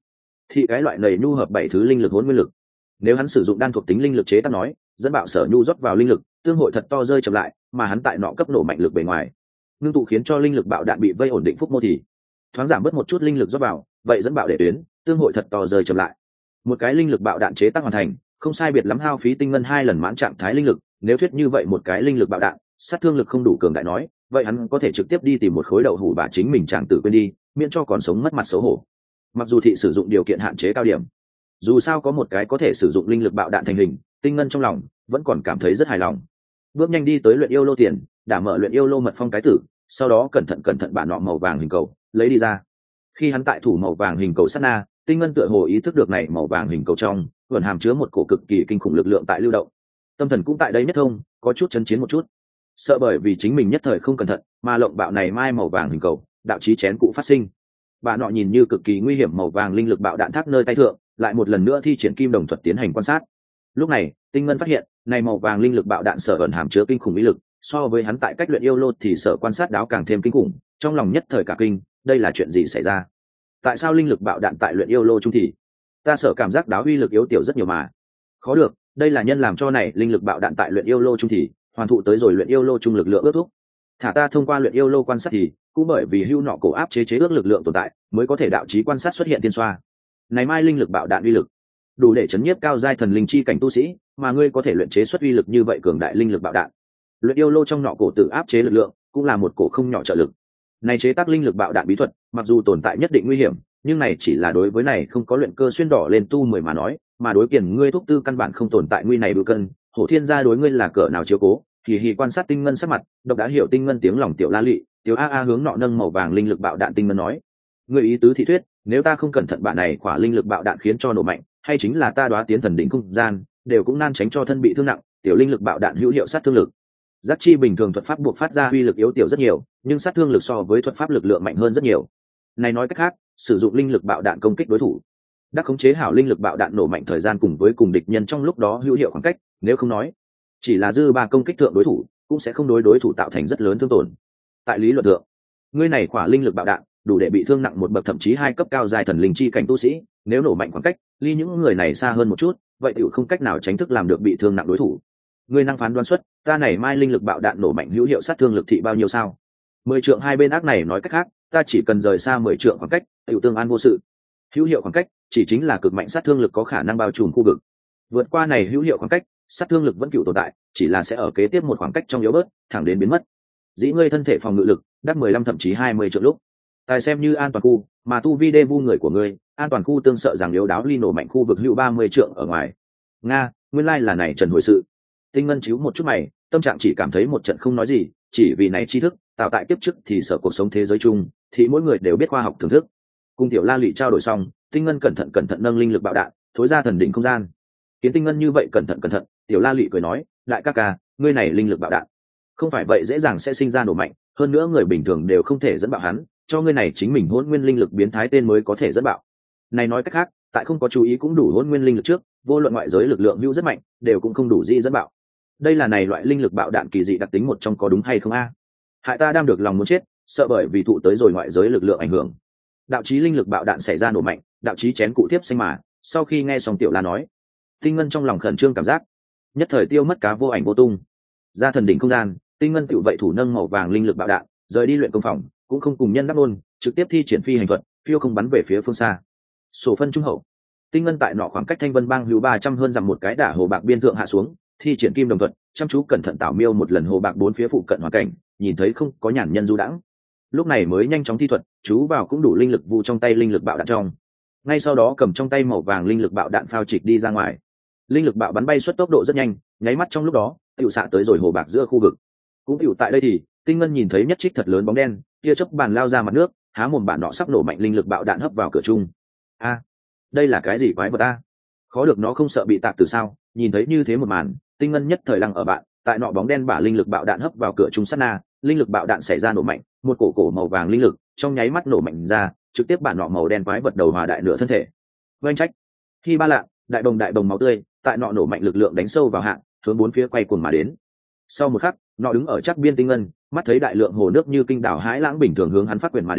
thì cái loại nầy nhu hợp bảy thứ linh lực hỗn nguyên lực. Nếu hắn sử dụng đan thuộc tính linh lực chế tác nói, dẫn bạo sở nhu rót vào linh lực, tương hội thật to rơi chậm lại, mà hắn tại nọ cấp nổ mạnh lực bề ngoài, ngưng tụ khiến cho linh lực bạo đạn bị vây ổn định phúc mô thì thoáng giảm bớt một chút linh lực rót vào, vậy dẫn bạo để tuyến, tương hội thật to rơi chậm lại. Một cái linh lực bạo đạn chế tác hoàn thành, không sai biệt lắm hao phí tinh ngân hai lần mãn trạng thái linh lực, nếu thuyết như vậy một cái linh lực bạo đạn, sát thương lực không đủ cường đại nói, vậy hắn có thể trực tiếp đi tìm một khối đậu hủ bà chính mình chàng tử quên đi, miễn cho còn sống mất mặt xấu hổ. Mặc dù thị sử dụng điều kiện hạn chế cao điểm, dù sao có một cái có thể sử dụng linh lực bạo đạn thành hình, tinh ngân trong lòng vẫn còn cảm thấy rất hài lòng. Bước nhanh đi tới luyện yêu lô tiền, đã mở luyện yêu lô mật phong cái tử, sau đó cẩn thận cẩn thận bản nọ màu vàng hình cầu lấy đi ra. Khi hắn tại thủ màu vàng hình cầu sát na, tinh ngân tựa hồ ý thức được này màu vàng hình cầu trong vẫn hàm chứa một cổ cực kỳ kinh khủng lực lượng tại lưu động. Tâm thần cũng tại đây nhất thông, có chút chấn chiến một chút, sợ bởi vì chính mình nhất thời không cẩn thận mà lộng bạo này mai màu vàng hình cầu, đạo chí chén cụ phát sinh. Bà nọ nhìn như cực kỳ nguy hiểm màu vàng linh lực bạo đạn thác nơi tay thượng, lại một lần nữa thi triển kim đồng thuật tiến hành quan sát. Lúc này tinh ngân phát hiện này màu vàng linh lực bạo đạn sở ẩn hàm chứa kinh khủng ý lực, so với hắn tại cách luyện yêu lô thì sở quan sát đáo càng thêm kinh khủng. Trong lòng nhất thời cả kinh, đây là chuyện gì xảy ra? Tại sao linh lực bạo đạn tại luyện yêu lô trung thì ta sở cảm giác đáo uy lực yếu tiểu rất nhiều mà? Khó được, đây là nhân làm cho này linh lực bạo đạn tại luyện yêu lô trung thì hoàn thụ tới rồi luyện yêu lô trung lực lượng ước thúc. Thả ta thông qua luyện yêu lô quan sát thì cũng bởi vì hưu nọ cổ áp chế chế ước lực lượng tồn tại, mới có thể đạo chí quan sát xuất hiện tiên xoa. Này mai linh lực bạo đạn uy lực đủ để chấn nhiếp cao giai thần linh chi cảnh tu sĩ, mà ngươi có thể luyện chế xuất uy lực như vậy cường đại linh lực bạo đạn. Luyện yêu lô trong nọ cổ tự áp chế lực lượng cũng là một cổ không nhỏ trợ lực. Này chế tác linh lực bạo đạn bí thuật, mặc dù tồn tại nhất định nguy hiểm, nhưng này chỉ là đối với này không có luyện cơ xuyên đỏ lên tu mười mà nói, mà đối kiền ngươi thuốc tư căn bản không tồn tại nguy này bự cân. Hổ thiên gia đối ngươi là cỡ nào chiếu cố, thì hì quan sát tinh ngân sắc mặt, độc đã hiểu tinh ngân tiếng lòng tiểu la lị, tiểu a a hướng nọ nâng màu vàng linh lực bạo đạn tinh ngân nói: ngươi ý tứ thị thuyết, nếu ta không cẩn thận bạn này quả linh lực bạo đạn khiến cho nổ mạnh, hay chính là ta đoá tiến thần đỉnh không gian, đều cũng nan tránh cho thân bị thương nặng, tiểu linh lực bạo đạn hữu hiệu sát thương lực. Giác chi bình thường thuật pháp buộc phát ra uy lực yếu tiểu rất nhiều, nhưng sát thương lực so với thuật pháp lực lượng mạnh hơn rất nhiều. Này nói cách khác, sử dụng linh lực bạo đạn công kích đối thủ, đã khống chế hảo linh lực bạo đạn nổ mạnh thời gian cùng với cùng địch nhân trong lúc đó hữu hiệu khoảng cách, nếu không nói, chỉ là dư ba công kích thượng đối thủ, cũng sẽ không đối đối thủ tạo thành rất lớn thương tổn. Tại lý luận thượng, ngươi này quả linh lực bạo đạn đủ để bị thương nặng một bậc thậm chí hai cấp cao dài thần linh chi cảnh tu sĩ, nếu nổ mạnh khoảng cách ly những người này xa hơn một chút, vậy tiểu không cách nào tránh thức làm được bị thương nặng đối thủ. Ngươi năng phán đoán xuất, ta này mai linh lực bạo đạn nổ mạnh hữu hiệu sát thương lực thị bao nhiêu sao? Mười trượng hai bên ác này nói cách khác, ta chỉ cần rời xa mười trượng khoảng cách, tiểu tương an vô sự. Hữu hiệu khoảng cách chỉ chính là cực mạnh sát thương lực có khả năng bao trùm khu vực. Vượt qua này hữu hiệu khoảng cách, sát thương lực vẫn cựu tồn tại, chỉ là sẽ ở kế tiếp một khoảng cách trong yếu bớt, thẳng đến biến mất. Dĩ ngươi thân thể phòng ngự lực đắt mười lăm thậm chí hai mươi trượng lúc, tài xem như an toàn khu, mà tu vi đê vu người của ngươi, an toàn khu tương sợ rằng yếu đáo ly nổ mạnh khu vực hữu ba mươi trượng ở ngoài. Nga, nguyên lai là này trần hồi sự. Tinh ngân chíu một chút mày, tâm trạng chỉ cảm thấy một trận không nói gì, chỉ vì này tri thức tạo tại tiếp trước thì sợ cuộc sống thế giới chung, thì mỗi người đều biết khoa học thưởng thức. Cùng tiểu la lị trao đổi xong, tinh ngân cẩn thận cẩn thận nâng linh lực bạo đạn thối ra thần đỉnh không gian. Kiến tinh ngân như vậy cẩn thận cẩn thận, tiểu la lị cười nói: đại ca ca, ngươi này linh lực bạo đạn không phải vậy dễ dàng sẽ sinh ra nổ mạnh, hơn nữa người bình thường đều không thể dẫn bạo hắn, cho ngươi này chính mình hỗn nguyên linh lực biến thái tên mới có thể dẫn bạo. Này nói cách khác, tại không có chú ý cũng đủ hỗn nguyên linh lực trước, vô luận ngoại giới lực lượng hữu rất mạnh, đều cũng không đủ di dẫn bạo. Đây là này loại linh lực bạo đạn kỳ dị đặc tính một trong, có đúng hay không a? Hại ta đang được lòng muốn chết, sợ bởi vì thụ tới rồi ngoại giới lực lượng ảnh hưởng. Đạo chí linh lực bạo đạn xảy ra nổ mạnh, đạo chí chén cụ tiếp xanh mà. Sau khi nghe xong tiểu la nói, tinh ngân trong lòng khẩn trương cảm giác, nhất thời tiêu mất cá vô ảnh vô tung. Ra thần đỉnh không gian, tinh ngân tiểu vậy thủ nâng màu vàng linh lực bạo đạn, rời đi luyện công phòng, cũng không cùng nhân đáp luôn, trực tiếp thi triển phi hành thuật, phiêu không bắn về phía phương xa. Sổ phân trung hậu, tinh ngân tại nọ khoảng cách thanh vân bang hữu ba trăm hơn dặm một cái đả hồ bạc biên thượng hạ xuống, thi triển kim đồng thuật, chăm chú cẩn thận tảo miêu một lần hồ bạc bốn phía phụ cận hoàn cảnh, nhìn thấy không có nhàn nhân du đãng, lúc này mới nhanh chóng thi thuật, chú vào cũng đủ linh lực vu trong tay linh lực bạo đạn trong. Ngay sau đó cầm trong tay màu vàng linh lực bạo đạn phao trịch đi ra ngoài, linh lực bạo bắn bay xuất tốc độ rất nhanh, nháy mắt trong lúc đó tiểu xạ tới rồi hồ bạc giữa khu vực. Cũng tiểu tại đây thì tinh ngân nhìn thấy nhất trích thật lớn bóng đen, tia chớp bàn lao ra mặt nước, há mồm bản nọ sắp nổ mạnh linh lực bạo đạn hấp vào cửa chung. A, đây là cái gì quái vật a? Khó được nó không sợ bị tạc từ sao? Nhìn thấy như thế một màn, tinh ngân nhất thời lăng ở bạn, tại nọ bóng đen bả linh lực bạo đạn hấp vào cửa chung sát na, linh lực bạo đạn xảy ra nổ mạnh, một cổ cổ màu vàng linh lực trong nháy mắt nổ mạnh ra, trực tiếp bản nọ màu đen quái vật đầu hòa đại nửa thân thể. Vênh trách, khi ba lạ, đại đồng đại đồng máu tươi, tại nọ nổ mạnh lực lượng đánh sâu vào hạng, hướng bốn phía quay cuồng mà đến. Sau một khắc, nọ đứng ở chắc biên tinh ngân, mắt thấy đại lượng hồ nước như kinh đảo hãi lãng bình thường hướng hắn phát quyền mà đến,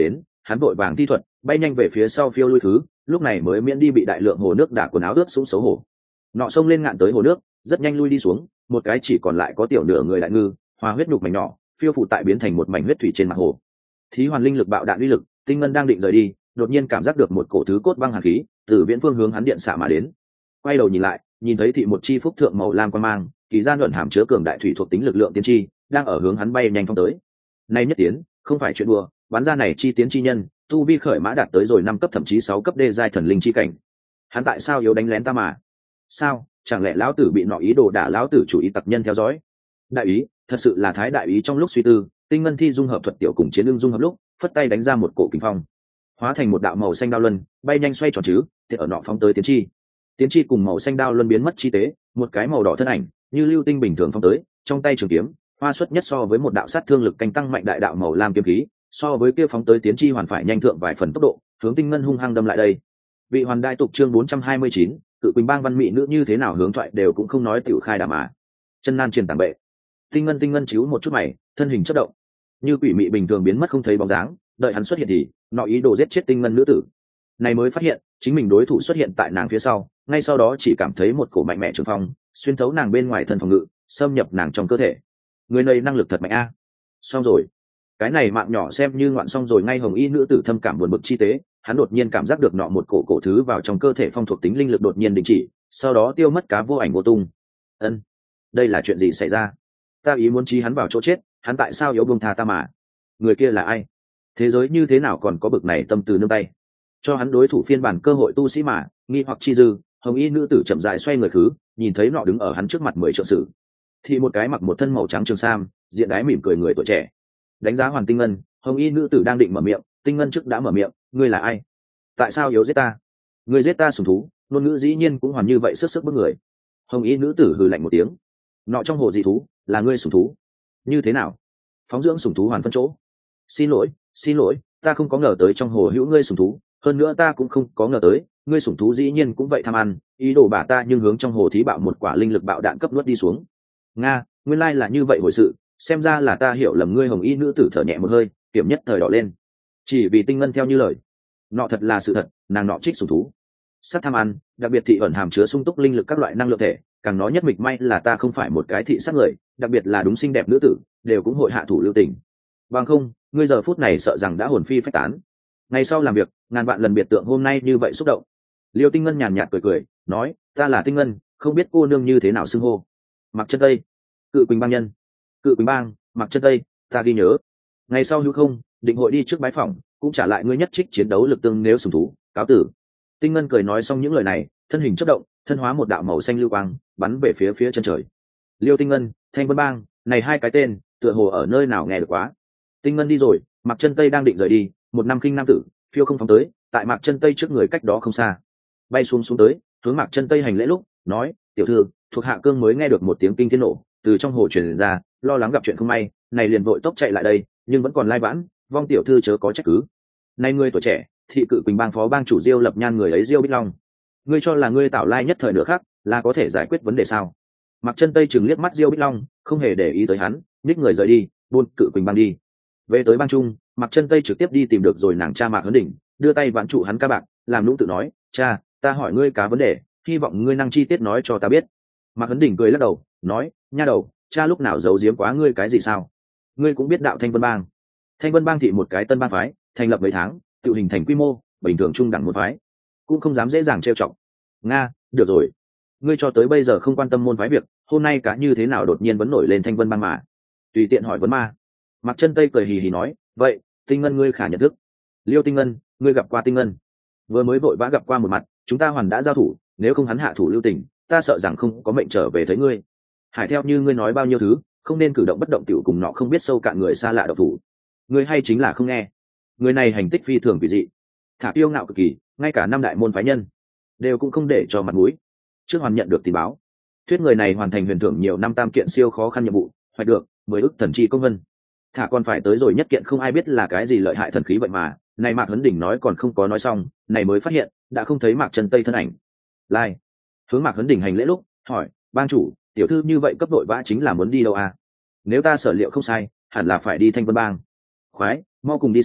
hắn vội vàng thi thuật bay nhanh về phía sau phiêu lui thứ, lúc này mới miễn đi bị đại lượng hồ nước đả quần áo ướt sũng xấu hổ. Nọ xông lên ngạn tới hồ nước, rất nhanh lui đi xuống, một cái chỉ còn lại có tiểu nửa người đại ngư hòa huyết nhục mảnh nhỏ phiêu phụ tại biến thành một mảnh huyết thủy trên mặt hồ. Thí hoàn linh lực bạo đạn uy lực, Tinh Ngân đang định rời đi, đột nhiên cảm giác được một cổ thứ cốt băng hàn khí từ viễn phương hướng hắn điện xạ mà đến. Quay đầu nhìn lại, nhìn thấy thị một chi phúc thượng màu lam quan mang, kỳ gian luận hàm chứa cường đại thủy thuộc tính lực lượng tiên tri đang ở hướng hắn bay nhanh phong tới. Nay nhất tiến không phải chuyện đùa, bắn ra này chi tiến chi nhân tu vi khởi mã đạt tới rồi năm cấp thậm chí sáu cấp đê giai thần linh chi cảnh. Hắn tại sao yếu đánh lén ta mà? Sao, chẳng lẽ lão tử bị nọ ý đồ đả lão tử chủ ý tặc nhân theo dõi? Đại ý, thật sự là thái đại ý. Trong lúc suy tư, Tinh Ngân thi dung hợp thuật tiểu cùng chiến lương dung hợp lúc, phất tay đánh ra một cổ kình phong, hóa thành một đạo màu xanh đao luân, bay nhanh xoay tròn chứ, thì ở nọ phóng tới tiến chi. Tiến chi cùng màu xanh đao luân biến mất chi tế, một cái màu đỏ thân ảnh, như lưu tinh bình thường phóng tới, trong tay trường kiếm, hoa xuất nhất so với một đạo sát thương lực canh tăng mạnh đại đạo màu lam kiếm khí, so với kia phóng tới tiến chi hoàn phải nhanh thượng vài phần tốc độ, hướng Tinh Ngân hung hăng đâm lại đây. Vị hoàn đại tục chương bốn trăm hai mươi chín, Cự Quỳnh Bang văn mỹ nữ như thế nào hướng thoại đều cũng không nói tiểu khai đà mà. Chân nan truyền tàng bệ. Tinh Ngân Tinh Ngân chíu một chút mày, thân hình chớp động, như quỷ mị bình thường biến mất không thấy bóng dáng, đợi hắn xuất hiện thì nọ ý đồ giết chết Tinh Ngân nữ tử. Này mới phát hiện, chính mình đối thủ xuất hiện tại nàng phía sau, ngay sau đó chỉ cảm thấy một cổ mạnh mẽ trường phong xuyên thấu nàng bên ngoài thân phòng ngự, xâm nhập nàng trong cơ thể. Người này năng lực thật mạnh a. Xong rồi, cái này mạng nhỏ xem như ngoạn xong rồi. Ngay hồng y nữ tử thâm cảm buồn bực chi tế, hắn đột nhiên cảm giác được nọ một cổ cổ thứ vào trong cơ thể phong thuộc tính linh lực đột nhiên đình chỉ, sau đó tiêu mất cá vô ảnh vô tung. Ân, đây là chuyện gì xảy ra? Ta ý muốn chi hắn vào chỗ chết, hắn tại sao yếu buông tha ta mà? Người kia là ai? Thế giới như thế nào còn có bực này tâm từ nương tay? Cho hắn đối thủ phiên bản cơ hội tu sĩ mà, nghi hoặc chi dư. Hồng y nữ tử chậm rãi xoay người khứ, nhìn thấy nọ đứng ở hắn trước mặt mười trượng sử, thì một cái mặc một thân màu trắng trường sam, diện đái mỉm cười người tuổi trẻ. Đánh giá Hoàn Tinh Ngân, Hồng y nữ tử đang định mở miệng, Tinh Ngân trước đã mở miệng, ngươi là ai? Tại sao yếu giết ta? Ngươi giết ta sủng thú, ngôn ngữ dĩ nhiên cũng hoàn như vậy sức sức bức người. Hồng y nữ tử hừ lạnh một tiếng, nọ trong hồ dị thú là ngươi sủng thú? Như thế nào? Phóng dưỡng sủng thú hoàn phân chỗ? Xin lỗi, xin lỗi, ta không có ngờ tới trong hồ hữu ngươi sủng thú, hơn nữa ta cũng không có ngờ tới ngươi sủng thú dĩ nhiên cũng vậy tham ăn, ý đồ bả ta nhưng hướng trong hồ thí bạo một quả linh lực bạo đạn cấp nuốt đi xuống. Nga, nguyên lai là như vậy hồi sự, xem ra là ta hiểu lầm ngươi. Hồng y nữ tử thở nhẹ một hơi, kiểm nhất thời đỏ lên, chỉ vì Tinh Ngân theo như lời nọ thật là sự thật, nàng nọ trích sủng thú sát tham ăn, đặc biệt thị ẩn hàm chứa sung túc linh lực các loại năng lượng thể, càng nói nhất mịch may là ta không phải một cái thị sát người, đặc biệt là đúng xinh đẹp nữ tử đều cũng hội hạ thủ lưu tình, bằng không ngươi giờ phút này sợ rằng đã hồn phi phách tán. Ngày sau làm việc ngàn vạn lần biệt tượng hôm nay như vậy xúc động. Liêu Tinh Ngân nhàn nhạt cười cười nói, ta là Tinh Ngân, không biết cô nương như thế nào xưng hô? Mặc Chân Tây. Cự Quỳnh Bang nhân. Cự Quỳnh Bang, Mặc Chân Tây, ta ghi nhớ. Ngày sau hữu không định hội đi trước bái phỏng, cũng trả lại ngươi nhất trích chiến đấu lực tương nếu sủng thú, cáo tử. Tinh Ngân cười nói xong những lời này, thân hình chớp động, thân hóa một đạo màu xanh lưu quang bắn về phía phía chân trời. Liêu Tinh Ngân, Thanh Vân Bang, này hai cái tên tựa hồ ở nơi nào nghe được quá. Tinh Ngân đi rồi, Mặc Chân Tây đang định rời đi, một nam kinh nam tử phiêu không phóng tới, tại Mạc Chân Tây trước người cách đó không xa, bay xuống xuống tới, hướng Mạc Chân Tây hành lễ lúc nói, tiểu thư, thuộc hạ cương mới nghe được một tiếng kinh thiên nổ từ trong hồ truyền ra, lo lắng gặp chuyện không may, này liền vội tốc chạy lại đây, nhưng vẫn còn lai vãn, vong tiểu thư chớ có trách cứ. Này ngươi tuổi trẻ, thị Cự Quỳnh Bang phó bang chủ Diêu Lập Nhan người ấy Diêu Bích Long, ngươi cho là ngươi tạo lai nhất thời nữa khác là có thể giải quyết vấn đề sao? Mạc Chân Tây chừng liếc mắt Diêu Bích Long, không hề để ý tới hắn, nhích người rời đi, buôn Cự Quỳnh Bang đi. Về tới bang trung, Mạc Chân Tây trực tiếp đi tìm được rồi nàng cha Mạc Hấn Đỉnh, đưa tay vãn trụ hắn ca bạc, làm lũng tự nói, cha, ta hỏi ngươi cá vấn đề, hy vọng ngươi năng chi tiết nói cho ta biết. Mạc Hấn Đỉnh cười lắc đầu, nói, nha đầu, cha lúc nào giấu giếm quá ngươi cái gì sao? Ngươi cũng biết đạo Thanh Vân Bang. Thanh Vân Bang thị một cái tân bang phái, thành lập mấy tháng, tự hình thành quy mô, bình thường trung đẳng một phái, cũng không dám dễ dàng trêu chọc. Nga, được rồi, ngươi cho tới bây giờ không quan tâm môn phái việc, hôm nay cá như thế nào đột nhiên vẫn nổi lên Thanh Vân Bang mà? Tùy tiện hỏi vấn ma. Mạc Chân Tây cười hì hì nói, vậy Tinh Ngân ngươi khả nhận thức. Liêu Tinh Ngân, ngươi gặp qua Tinh Ngân? Vừa mới vội vã gặp qua một mặt, chúng ta hoàn đã giao thủ, nếu không hắn hạ thủ lưu tình, ta sợ rằng không có mệnh trở về thấy ngươi. Hải theo như ngươi nói bao nhiêu thứ, không nên cử động bất động tiểu cùng nọ không biết sâu cạn người xa lạ độc thủ. Ngươi hay chính là không nghe. Người này hành tích phi thường kỳ dị, thả tiêu ngạo cực kỳ, ngay cả năm đại môn phái nhân đều cũng không để cho mặt mũi. Trước hoàn nhận được tin báo, thuyết người này hoàn thành huyền thưởng nhiều năm tam kiện siêu khó khăn nhiệm vụ, hoạch được mười ức thần chi công vân. Thả còn phải tới rồi nhất kiện không ai biết là cái gì lợi hại thần khí vậy mà, này Mạc Hấn Đỉnh nói còn không có nói xong, này mới phát hiện đã không thấy Mạc Chân Tây thân ảnh. Lai, hướng Mạc Hấn Đỉnh hành lễ lúc hỏi, bang chủ, tiểu thư như vậy cấp đội vã chính là muốn đi đâu à? Nếu ta sở liệu không sai, hẳn là phải đi Thanh Vân Bang. Khoái, mau cùng đi xem,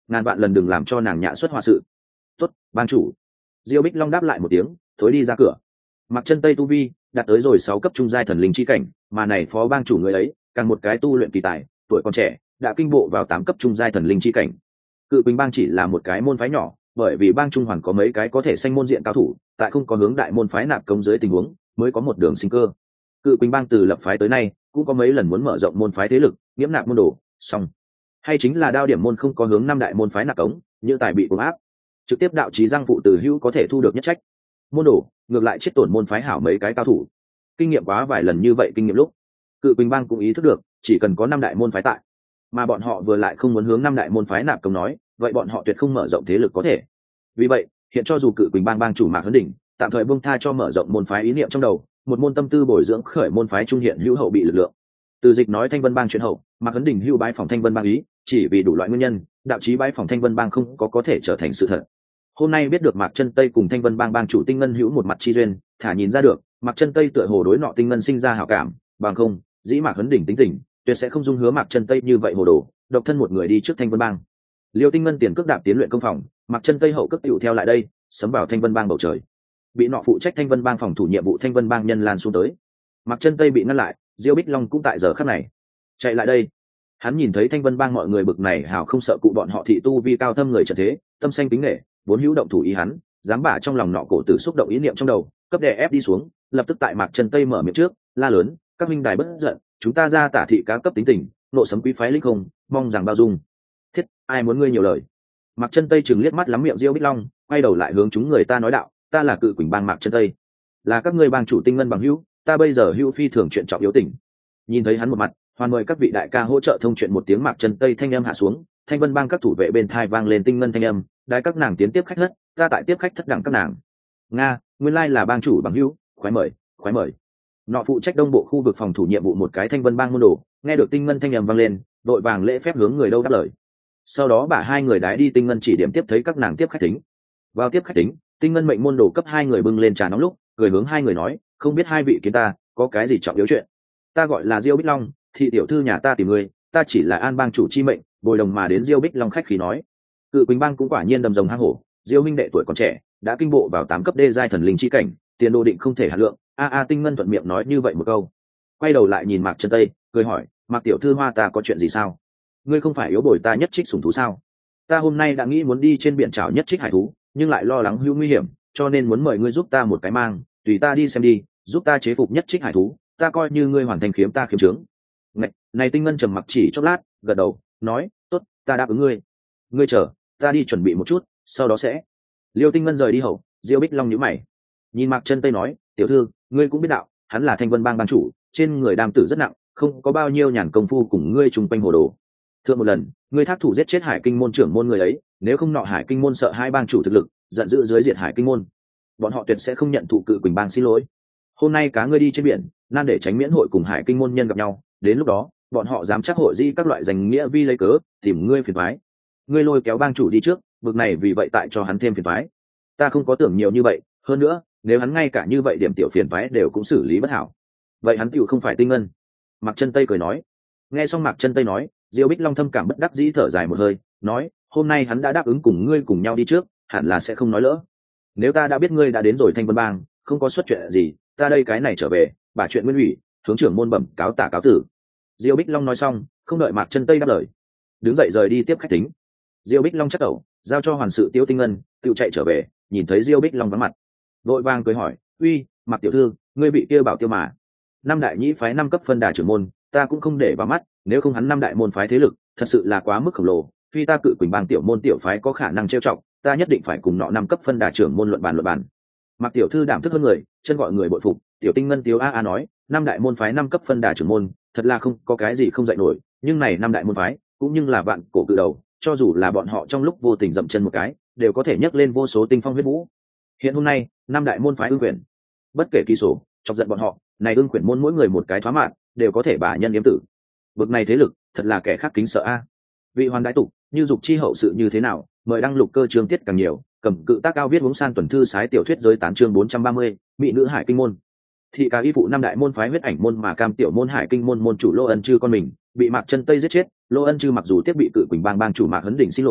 ngàn vạn lần đừng làm cho nàng nhạ xuất họa sự. Tốt, bang chủ. Diêu Bích Long đáp lại một tiếng, thối đi ra cửa. Mặc Chân Tây tu vi đạt tới rồi sáu cấp trung giai thần linh chi cảnh, mà này phó bang chủ người ấy càng một cái tu luyện kỳ tài, tuổi còn trẻ đã kinh bộ vào tám cấp trung giai thần linh chi cảnh. Cự Quỳnh bang chỉ là một cái môn phái nhỏ, bởi vì bang trung hoàn có mấy cái có thể sanh môn diện cao thủ, tại không có hướng đại môn phái nạp công dưới tình huống, mới có một đường sinh cơ. Cự Quỳnh bang từ lập phái tới nay, cũng có mấy lần muốn mở rộng môn phái thế lực, nghiễm nạp môn đồ, xong hay chính là đao điểm môn không có hướng năm đại môn phái nạp cống, như tài bị cuồng áp, trực tiếp đạo chí giang phụ từ hữu có thể thu được nhất trách. Môn đồ ngược lại chết tổn môn phái hảo mấy cái cao thủ. Kinh nghiệm quá vài lần như vậy kinh nghiệm lúc, Cự Quỳnh bang cũng ý thức được, chỉ cần có năm đại môn phái tại, mà bọn họ vừa lại không muốn hướng năm đại môn phái nạp công nói, vậy bọn họ tuyệt không mở rộng thế lực có thể. Vì vậy, hiện cho dù Cự Quỳnh bang bang chủ Mạc Hấn Đỉnh tạm thời buông tha cho mở rộng môn phái ý niệm trong đầu, một môn tâm tư bồi dưỡng khởi môn phái trung hiện hữu hậu bị lực lượng. Từ dịch nói Thanh Vân bang chuyện hậu, Mạc Hấn Đỉnh hưu bái phòng Thanh Vân bang ý, chỉ vì đủ loại nguyên nhân, đạo chí bái phòng Thanh Vân bang không có có thể trở thành sự thật. Hôm nay biết được Mạc Chân Tây cùng Thanh Vân bang bang chủ Tinh Ngân hữu một mặt chi duyên, thả nhìn ra được, Mạc Chân Tây tựa hồ đối nọ Tinh Ngân sinh ra hảo cảm, bằng không, dĩ Mạc Hấn Đỉnh tính tình, tuyệt sẽ không dung hứa Mạc Chân Tây như vậy hồ đồ, độc thân một người đi trước Thanh Vân bang. Liêu Tinh Ngân tiền cước đạp tiến luyện công phòng, Mạc Chân Tây hậu cước tựu theo lại đây, sấm vào Thanh Vân bang bầu trời. Bị nọ phụ trách Thanh Vân bang phòng thủ nhiệm vụ Thanh Vân bang nhân lan xuống tới. Mạc Chân Tây bị ngăn lại, Diêu Bích Long cũng tại giờ khắc này chạy lại đây. Hắn nhìn thấy Thanh Vân bang mọi người bực này hào không sợ cụ bọn họ thị tu vi cao thâm người trận thế, tâm xanh kính nể, vốn hữu động thủ ý hắn, dám bả trong lòng nọ cổ tử xúc động ý niệm trong đầu, cấp đè ép đi xuống, lập tức tại Mạc Chân Tây mở miệng trước, la lớn, các huynh đài bất giận, chúng ta ra tả thị cá cấp tính tình, nộ sấm quý phái linh không, mong rằng bao dung. Thiết, ai muốn ngươi nhiều lời. Mạc Chân Tây chừng liếc mắt lắm miệng Diêu Bích Long, quay đầu lại hướng chúng người ta nói đạo, ta là Cự Quỳnh bang Mạc Chân Tây, là các ngươi bang chủ Tinh Ngân bằng hữu, ta bây giờ hữu phi thường chuyện trọng yếu tình. Nhìn thấy hắn một mặt, hoàn mời các vị đại ca hỗ trợ thông chuyện một tiếng. Mạc Chân Tây thanh âm hạ xuống, Thanh Vân bang các thủ vệ bên thai vang lên Tinh Ngân thanh âm, đái các nàng tiến tiếp khách thất, ta tại tiếp khách thất đẳng các nàng. Nga, nguyên lai là bang chủ bằng hữu, khoái mời, khoái mời. Nọ phụ trách đông bộ khu vực phòng thủ nhiệm vụ một cái Thanh Vân bang môn đồ, nghe được Tinh Ngân thanh âm vang lên, đội vàng lễ phép hướng người đâu đáp lời. Sau đó bả hai người đái đi Tinh Ngân chỉ điểm tiếp thấy các nàng tiếp khách tính. Vào tiếp khách tính, Tinh Ngân mệnh môn đồ cấp hai người bưng lên trà nóng lúc, cười hướng hai người nói, không biết hai vị kiến ta có cái gì trọng yếu chuyện. Ta gọi là Diêu Bích Long, thị tiểu thư nhà ta tìm người, ta chỉ là an bang chủ chi mệnh, bồi đồng mà đến. Diêu Bích Long khách khí nói. Cự Quỳnh bang cũng quả nhiên đầm rồng hang hổ, Diêu huynh đệ tuổi còn trẻ, đã kinh bộ vào tám cấp đê giai thần linh chi cảnh, tiền đồ định không thể hạt lượng. A a Tinh Ngân thuận miệng nói như vậy một câu, quay đầu lại nhìn Mạc Chân Tây, cười hỏi, Mạc tiểu thư hoa ta có chuyện gì sao? Ngươi không phải yếu bồi ta nhất trích sủng thú sao? Ta hôm nay đã nghĩ muốn đi trên biển chảo nhất trích hải thú, nhưng lại lo lắng hữu nguy hiểm, cho nên muốn mời ngươi giúp ta một cái mang, tùy ta đi xem đi, giúp ta chế phục nhất trích hải thú, ta coi như ngươi hoàn thành khiếm ta khiếm trướng. Này, này Tinh Ngân trầm mặc chỉ chốc lát, gật đầu, nói, tốt, ta đáp ứng ngươi. Ngươi chờ, ta đi chuẩn bị một chút, sau đó sẽ. Liêu Tinh Ngân rời đi hậu, Diêu Bích Long nhíu mày, nhìn Mạc Chân Tây nói, tiểu thư, ngươi cũng biết đạo, hắn là Thanh Vân bang bang chủ, trên người đam tử rất nặng, không có bao nhiêu nhàn công phu cùng ngươi trùng quanh hồ đồ. Thượng một lần, ngươi thác thủ giết chết Hải Kinh môn trưởng môn người ấy, nếu không nọ Hải Kinh môn sợ hai bang chủ thực lực, giận dữ dưới diệt Hải Kinh môn, bọn họ tuyệt sẽ không nhận thụ Cự Quỳnh bang xin lỗi. Hôm nay cá ngươi đi trên biển, nan để tránh miễn hội cùng Hải Kinh môn nhân gặp nhau, đến lúc đó, bọn họ dám chắc hội di các loại danh nghĩa vi lấy cớ, tìm ngươi phiền toái. Ngươi lôi kéo bang chủ đi trước, bực này vì vậy tại cho hắn thêm phiền toái. Ta không có tưởng nhiều như vậy, hơn nữa, nếu hắn ngay cả như vậy điểm tiểu phiền toái đều cũng xử lý bất hảo, vậy hắn tiểu không phải Tinh Ngân. Mạc Chân Tây cười nói. Nghe xong Mạc Chân Tây nói, Diêu Bích Long thâm cảm bất đắc dĩ thở dài một hơi, nói, hôm nay hắn đã đáp ứng cùng ngươi cùng nhau đi trước, hẳn là sẽ không nói lỡ. Nếu ta đã biết ngươi đã đến rồi Thanh Vân bang, không có xuất chuyện gì, ta đây cái này trở về, bà chuyện nguyên ủy, hướng trưởng môn bẩm cáo tả cáo tử. Diêu Bích Long nói xong, không đợi Mạc Chân Tây đáp lời, đứng dậy rời đi tiếp khách tính. Diêu Bích Long chắc đầu, giao cho hoàn sự Tiêu Tinh Ngân, tự chạy trở về, nhìn thấy Diêu Bích Long vắng mặt, vội vàng cười hỏi, uy, Mạc tiểu thư, ngươi bị kia bảo tiêu mà? Năm đại nhĩ phái năm cấp phân đà trưởng môn, ta cũng không để vào mắt, nếu không hắn năm đại môn phái thế lực, thật sự là quá mức khổng lồ, phi ta Cự Quỳnh bang tiểu môn tiểu phái có khả năng trêu chọc, ta nhất định phải cùng nọ năm cấp phân đà trưởng môn luận bàn luận bàn. Mạc tiểu thư đảm thức hơn người, chân gọi người bội phục. Tiểu Tinh Ngân tiếu a a nói, năm đại môn phái năm cấp phân đà trưởng môn, thật là không có cái gì không dạy nổi, nhưng này năm đại môn phái, cũng như là vạn cổ cự đầu, cho dù là bọn họ trong lúc vô tình dậm chân một cái, đều có thể nhấc lên vô số tinh phong huyết vũ. Hiện hôm nay, năm đại môn phái ương quyền, bất kể kỳ số, chọc giận bọn họ, này ương quyền môn mỗi người một cái thoá mạn, đều có thể bả nhân yếm tử. Bực này thế lực, thật là kẻ khác kính sợ a. Vị hoàn đại tục, như dục chi hậu sự như thế nào, mời đăng lục cơ chương tiết càng nhiều, cầm cự tác cao viết uống san tuần thư sái tiểu thuyết giới tán chương bốn trăm ba mươi, mỹ nữ Hải Kinh môn. Thị cá y phụ năm đại môn phái huyết ảnh môn mà cam tiểu môn Hải Kinh môn môn chủ Lô Ân Trư con mình, bị Mạc Chân Tây giết chết. Lô Ân Trư mặc dù tiếp bị Cự Quỳnh bang bang chủ Mạc Hấn Đỉnh xin lỗi,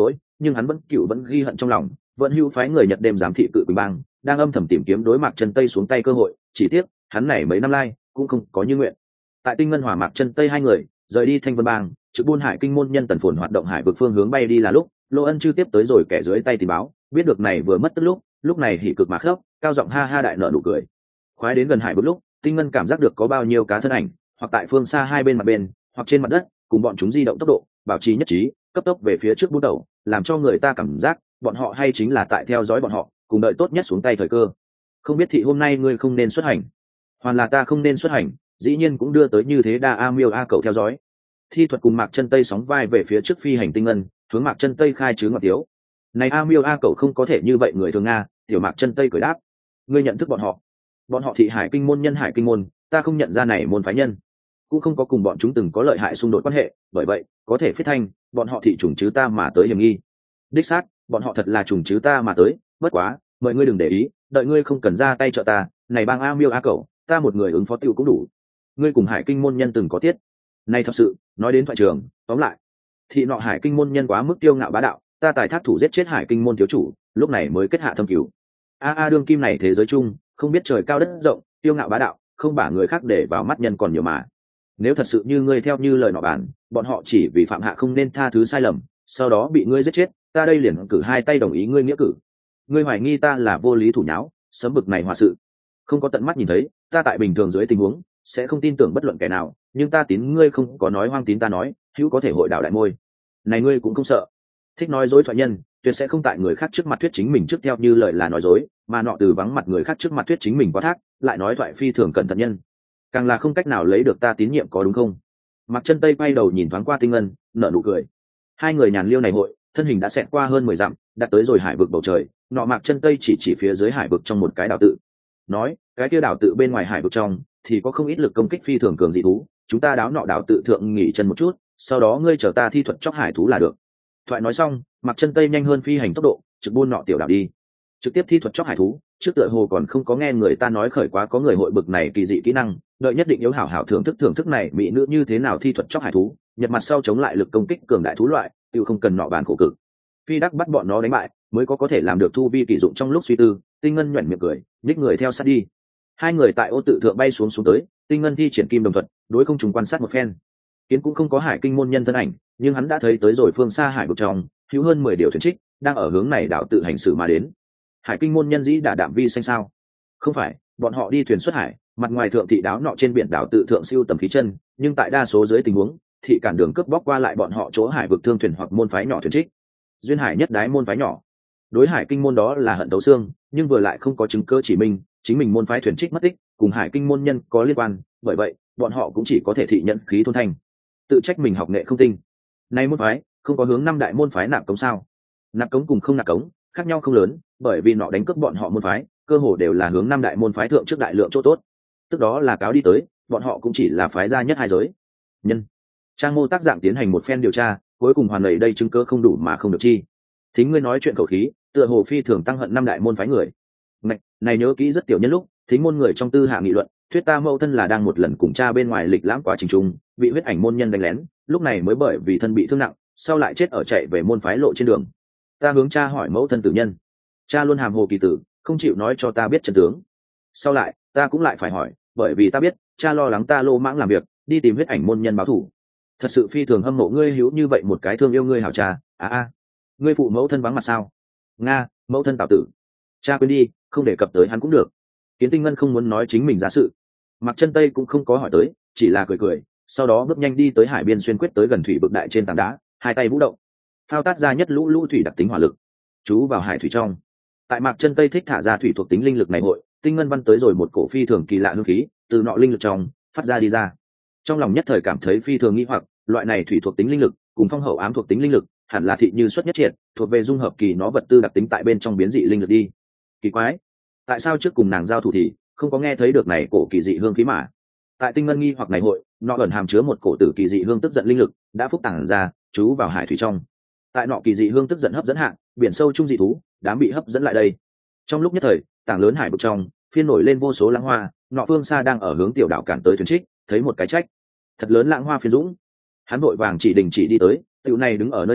nhưng hắn vẫn cựu vẫn ghi hận trong lòng, vẫn hưu phái người Nhật đêm giám thị cự quỳnh bang, đang âm thầm tìm kiếm đối Mạc Chân Tây xuống tay cơ hội, chỉ tiếc hắn này mấy năm lai cũng không có như nguyện. Tại Tinh Ngân Hòa Mạc Chân Tây hai người rời đi Thanh Vân bang, trực buôn hải kinh môn nhân tần phồn hoạt động hải vực phương hướng bay đi là lúc, Lô Ân Chư tiếp tới rồi kẻ dưới tay tình báo, biết được này vừa mất tức lúc, lúc này hỉ cực mà khóc, cao giọng ha ha đại nở nụ cười. Khoái đến gần hải vực lúc, Tinh Ngân cảm giác được có bao nhiêu cá thân ảnh, hoặc tại phương xa hai bên mặt bên, hoặc trên mặt đất, cùng bọn chúng di động tốc độ, bảo trì nhất trí, cấp tốc về phía trước bút đầu, làm cho người ta cảm giác bọn họ hay chính là tại theo dõi bọn họ, cùng đợi tốt nhất xuống tay thời cơ. Không biết thị hôm nay ngươi không nên xuất hành, hoàn là ta không nên xuất hành, dĩ nhiên cũng đưa tới như thế đa a miêu a cầu theo dõi. Thi thuật cùng Mạc Chân Tây sóng vai về phía trước phi hành Tinh Ngân, hướng Mạc Chân Tây khai chứ ngọt tiếu. Này a miêu a cầu không có thể như vậy người thường nga, tiểu Mạc Chân Tây cười đáp, ngươi nhận thức bọn họ? Bọn họ thị hải kinh môn nhân hải kinh môn, ta không nhận ra này môn phái nhân, cũng không có cùng bọn chúng từng có lợi hại xung đột quan hệ, bởi vậy có thể phết thanh bọn họ thị trùng chứ ta mà tới hiểm nghi. Đích xác, bọn họ thật là trùng chứ ta mà tới, bất quá mọi ngươi đừng để ý, đợi ngươi không cần ra tay trợ ta, này bang a miêu a cầu, ta một người ứng phó tiêu cũng đủ. Ngươi cùng hải kinh môn nhân từng có tiết, này thật sự nói đến thoại trường, tóm lại thị nọ hải kinh môn nhân quá mức tiêu ngạo bá đạo, ta tài thác thủ giết chết hải kinh môn thiếu chủ, lúc này mới kết hạ thâm cứu. a a đương kim này thế giới chung, không biết trời cao đất rộng, tiêu ngạo bá đạo, không bả người khác để vào mắt nhân còn nhiều mà. Nếu thật sự như ngươi theo như lời nọ bản, bọn họ chỉ vì phạm hạ không nên tha thứ sai lầm, sau đó bị ngươi giết chết, ta đây liền cử hai tay đồng ý ngươi nghĩa cử. Ngươi hoài nghi ta là vô lý thủ nháo, sớm bực này hòa sự, không có tận mắt nhìn thấy, ta tại bình thường dưới tình huống sẽ không tin tưởng bất luận kẻ nào, nhưng ta tín ngươi không có nói hoang tín ta nói, hữu có thể hội đạo đại môi. Này ngươi cũng không sợ? Thích nói dối thoại nhân, tuyệt sẽ không tại người khác trước mặt thuyết chính mình trước theo như lời là nói dối, mà nọ từ vắng mặt người khác trước mặt thuyết chính mình quá thác, lại nói thoại phi thường cẩn thận nhân, càng là không cách nào lấy được ta tín nhiệm, có đúng không? Mạc Chân Tây quay đầu nhìn thoáng qua Tinh Ngân, nở nụ cười. Hai người nhàn liêu này hội, thân hình đã xẹt qua hơn mười dặm, đặt tới rồi hải vực bầu trời. Nọ Mạc Chân Tây chỉ chỉ phía dưới hải vực trong một cái đảo tự, nói, cái kia đảo tự bên ngoài hải vực trong thì có không ít lực công kích phi thường cường dị thú, chúng ta đáo nọ đảo tự thượng nghỉ chân một chút, sau đó ngươi chờ ta thi thuật chóc hải thú là được. Thoại nói xong, Mạc Chân Tây nhanh hơn phi hành tốc độ, trực buôn nọ tiểu đảo đi, trực tiếp thi thuật chóc hải thú. Trước tựa hồ còn không có nghe người ta nói khởi quá có người hội bực này kỳ dị kỹ năng, đợi nhất định yếu hảo hảo thưởng thức thưởng thức này mỹ nữ như thế nào thi thuật chóc hải thú, nhật mặt sau chống lại lực công kích cường đại thú loại, tiêu không cần nọ bàn khổ cực. Phi đắc bắt bọn nó đánh bại, mới có có thể làm được thu vi kỳ dụng trong lúc suy tư. Tinh Ngân nhuyễn miệng cười, nhích người theo sát đi. Hai người tại ô tự thượng bay xuống xuống tới, Tinh Ngân thi triển kim đồng thuật, đối không trùng quan sát một phen. Kiến cũng không có hải kinh môn nhân thân ảnh, nhưng hắn đã thấy tới rồi phương xa hải vực trong, hữu hơn mười điều thuyền trích đang ở hướng này đảo tự hành xử mà đến. Hải kinh môn nhân dĩ đã đạm vi xanh sao? Không phải, bọn họ đi thuyền xuất hải, mặt ngoài thượng thị đáo nọ trên biển đảo tự thượng siêu tầm khí chân, nhưng tại đa số dưới tình huống thị cản đường cướp bóc qua lại bọn họ chỗ hải vực thương thuyền hoặc môn phái nhỏ thuyền trích. Duyên hải nhất đái môn phái nhỏ, đối hải kinh môn đó là hận tấu xương, nhưng vừa lại không có chứng cơ chỉ minh chính mình môn phái thuyền trích mất tích cùng hải kinh môn nhân có liên quan, bởi vậy bọn họ cũng chỉ có thể thị nhận khí thôn thanh, tự trách mình học nghệ không tinh. Nay môn phái không có hướng năm đại môn phái nạp cống sao? Nạp cống cùng không nạp cống khác nhau không lớn, bởi vì nọ đánh cướp bọn họ môn phái cơ hồ đều là hướng năm đại môn phái thượng trước đại lượng chỗ tốt, tức đó là cáo đi tới bọn họ cũng chỉ là phái gia nhất hai giới nhân. Trang mô tác dạng tiến hành một phen điều tra, cuối cùng hoàn lầy đây chứng cơ không đủ mà không được chi. Thính ngươi nói chuyện khẩu khí, tựa hồ phi thường tăng hận năm đại môn phái người. Này, này nhớ kỹ rất tiểu nhân lúc, thính môn người trong tư hạ nghị luận, thuyết ta mẫu thân là đang một lần cùng cha bên ngoài lịch lãm quá trình trung, bị huyết ảnh môn nhân đánh lén, lúc này mới bởi vì thân bị thương nặng, sau lại chết ở chạy về môn phái lộ trên đường. Ta hướng cha hỏi mẫu thân tử nhân, cha luôn hàm hồ kỳ tử, không chịu nói cho ta biết chân tướng. Sau lại ta cũng lại phải hỏi, bởi vì ta biết cha lo lắng ta lô mãng làm việc, đi tìm huyết ảnh môn nhân báo thù. Thật sự phi thường hâm mộ ngươi hiếu như vậy một cái thương yêu ngươi hảo cha. À a, ngươi phụ mẫu thân vắng mặt sao? Nga, mẫu thân Tào tử. Cha quên đi, không đề cập tới hắn cũng được. Kiến Tinh Ngân không muốn nói chính mình ra sự, Mạc Chân Tây cũng không có hỏi tới, chỉ là cười cười, sau đó bước nhanh đi tới hải biên xuyên quyết tới gần thủy vực đại trên tảng đá, hai tay vũ động, thao tác ra nhất lũ lũ thủy đặc tính hỏa lực, chú vào hải thủy trong. Tại Mạc Chân Tây thích thả ra thủy thuộc tính linh lực này hội, Tinh Ngân văn tới rồi một cổ phi thường kỳ lạ hương khí, từ nọ linh lực trong phát ra đi ra. Trong lòng nhất thời cảm thấy phi thường nghi hoặc, loại này thủy thuộc tính linh lực cùng phong hậu ám thuộc tính linh lực hẳn là thị như xuất nhất triệt, thuộc về dung hợp kỳ nó vật tư đặc tính tại bên trong biến dị linh lực đi. Kỳ quái, tại sao trước cùng nàng giao thủ thì không có nghe thấy được này cổ kỳ dị hương khí mà? Tại Tinh Ngân nghi hoặc này hội, nó ẩn hàm chứa một cổ tử kỳ dị hương tức giận linh lực đã phúc tản ra, chú vào hải thủy trong. Tại nọ kỳ dị hương tức giận hấp dẫn hạng biển sâu trung dị thú đám bị hấp dẫn lại đây. Trong lúc nhất thời, tảng lớn hải vực trong phiên nổi lên vô số lãng hoa, nọ phương xa đang ở hướng tiểu đảo cản tới thuyền trích, thấy một cái trách thật lớn lãng hoa phiên dũng, hắn vội vàng chỉ đình chỉ đi tới, tiểu này đứng ở nơi nào,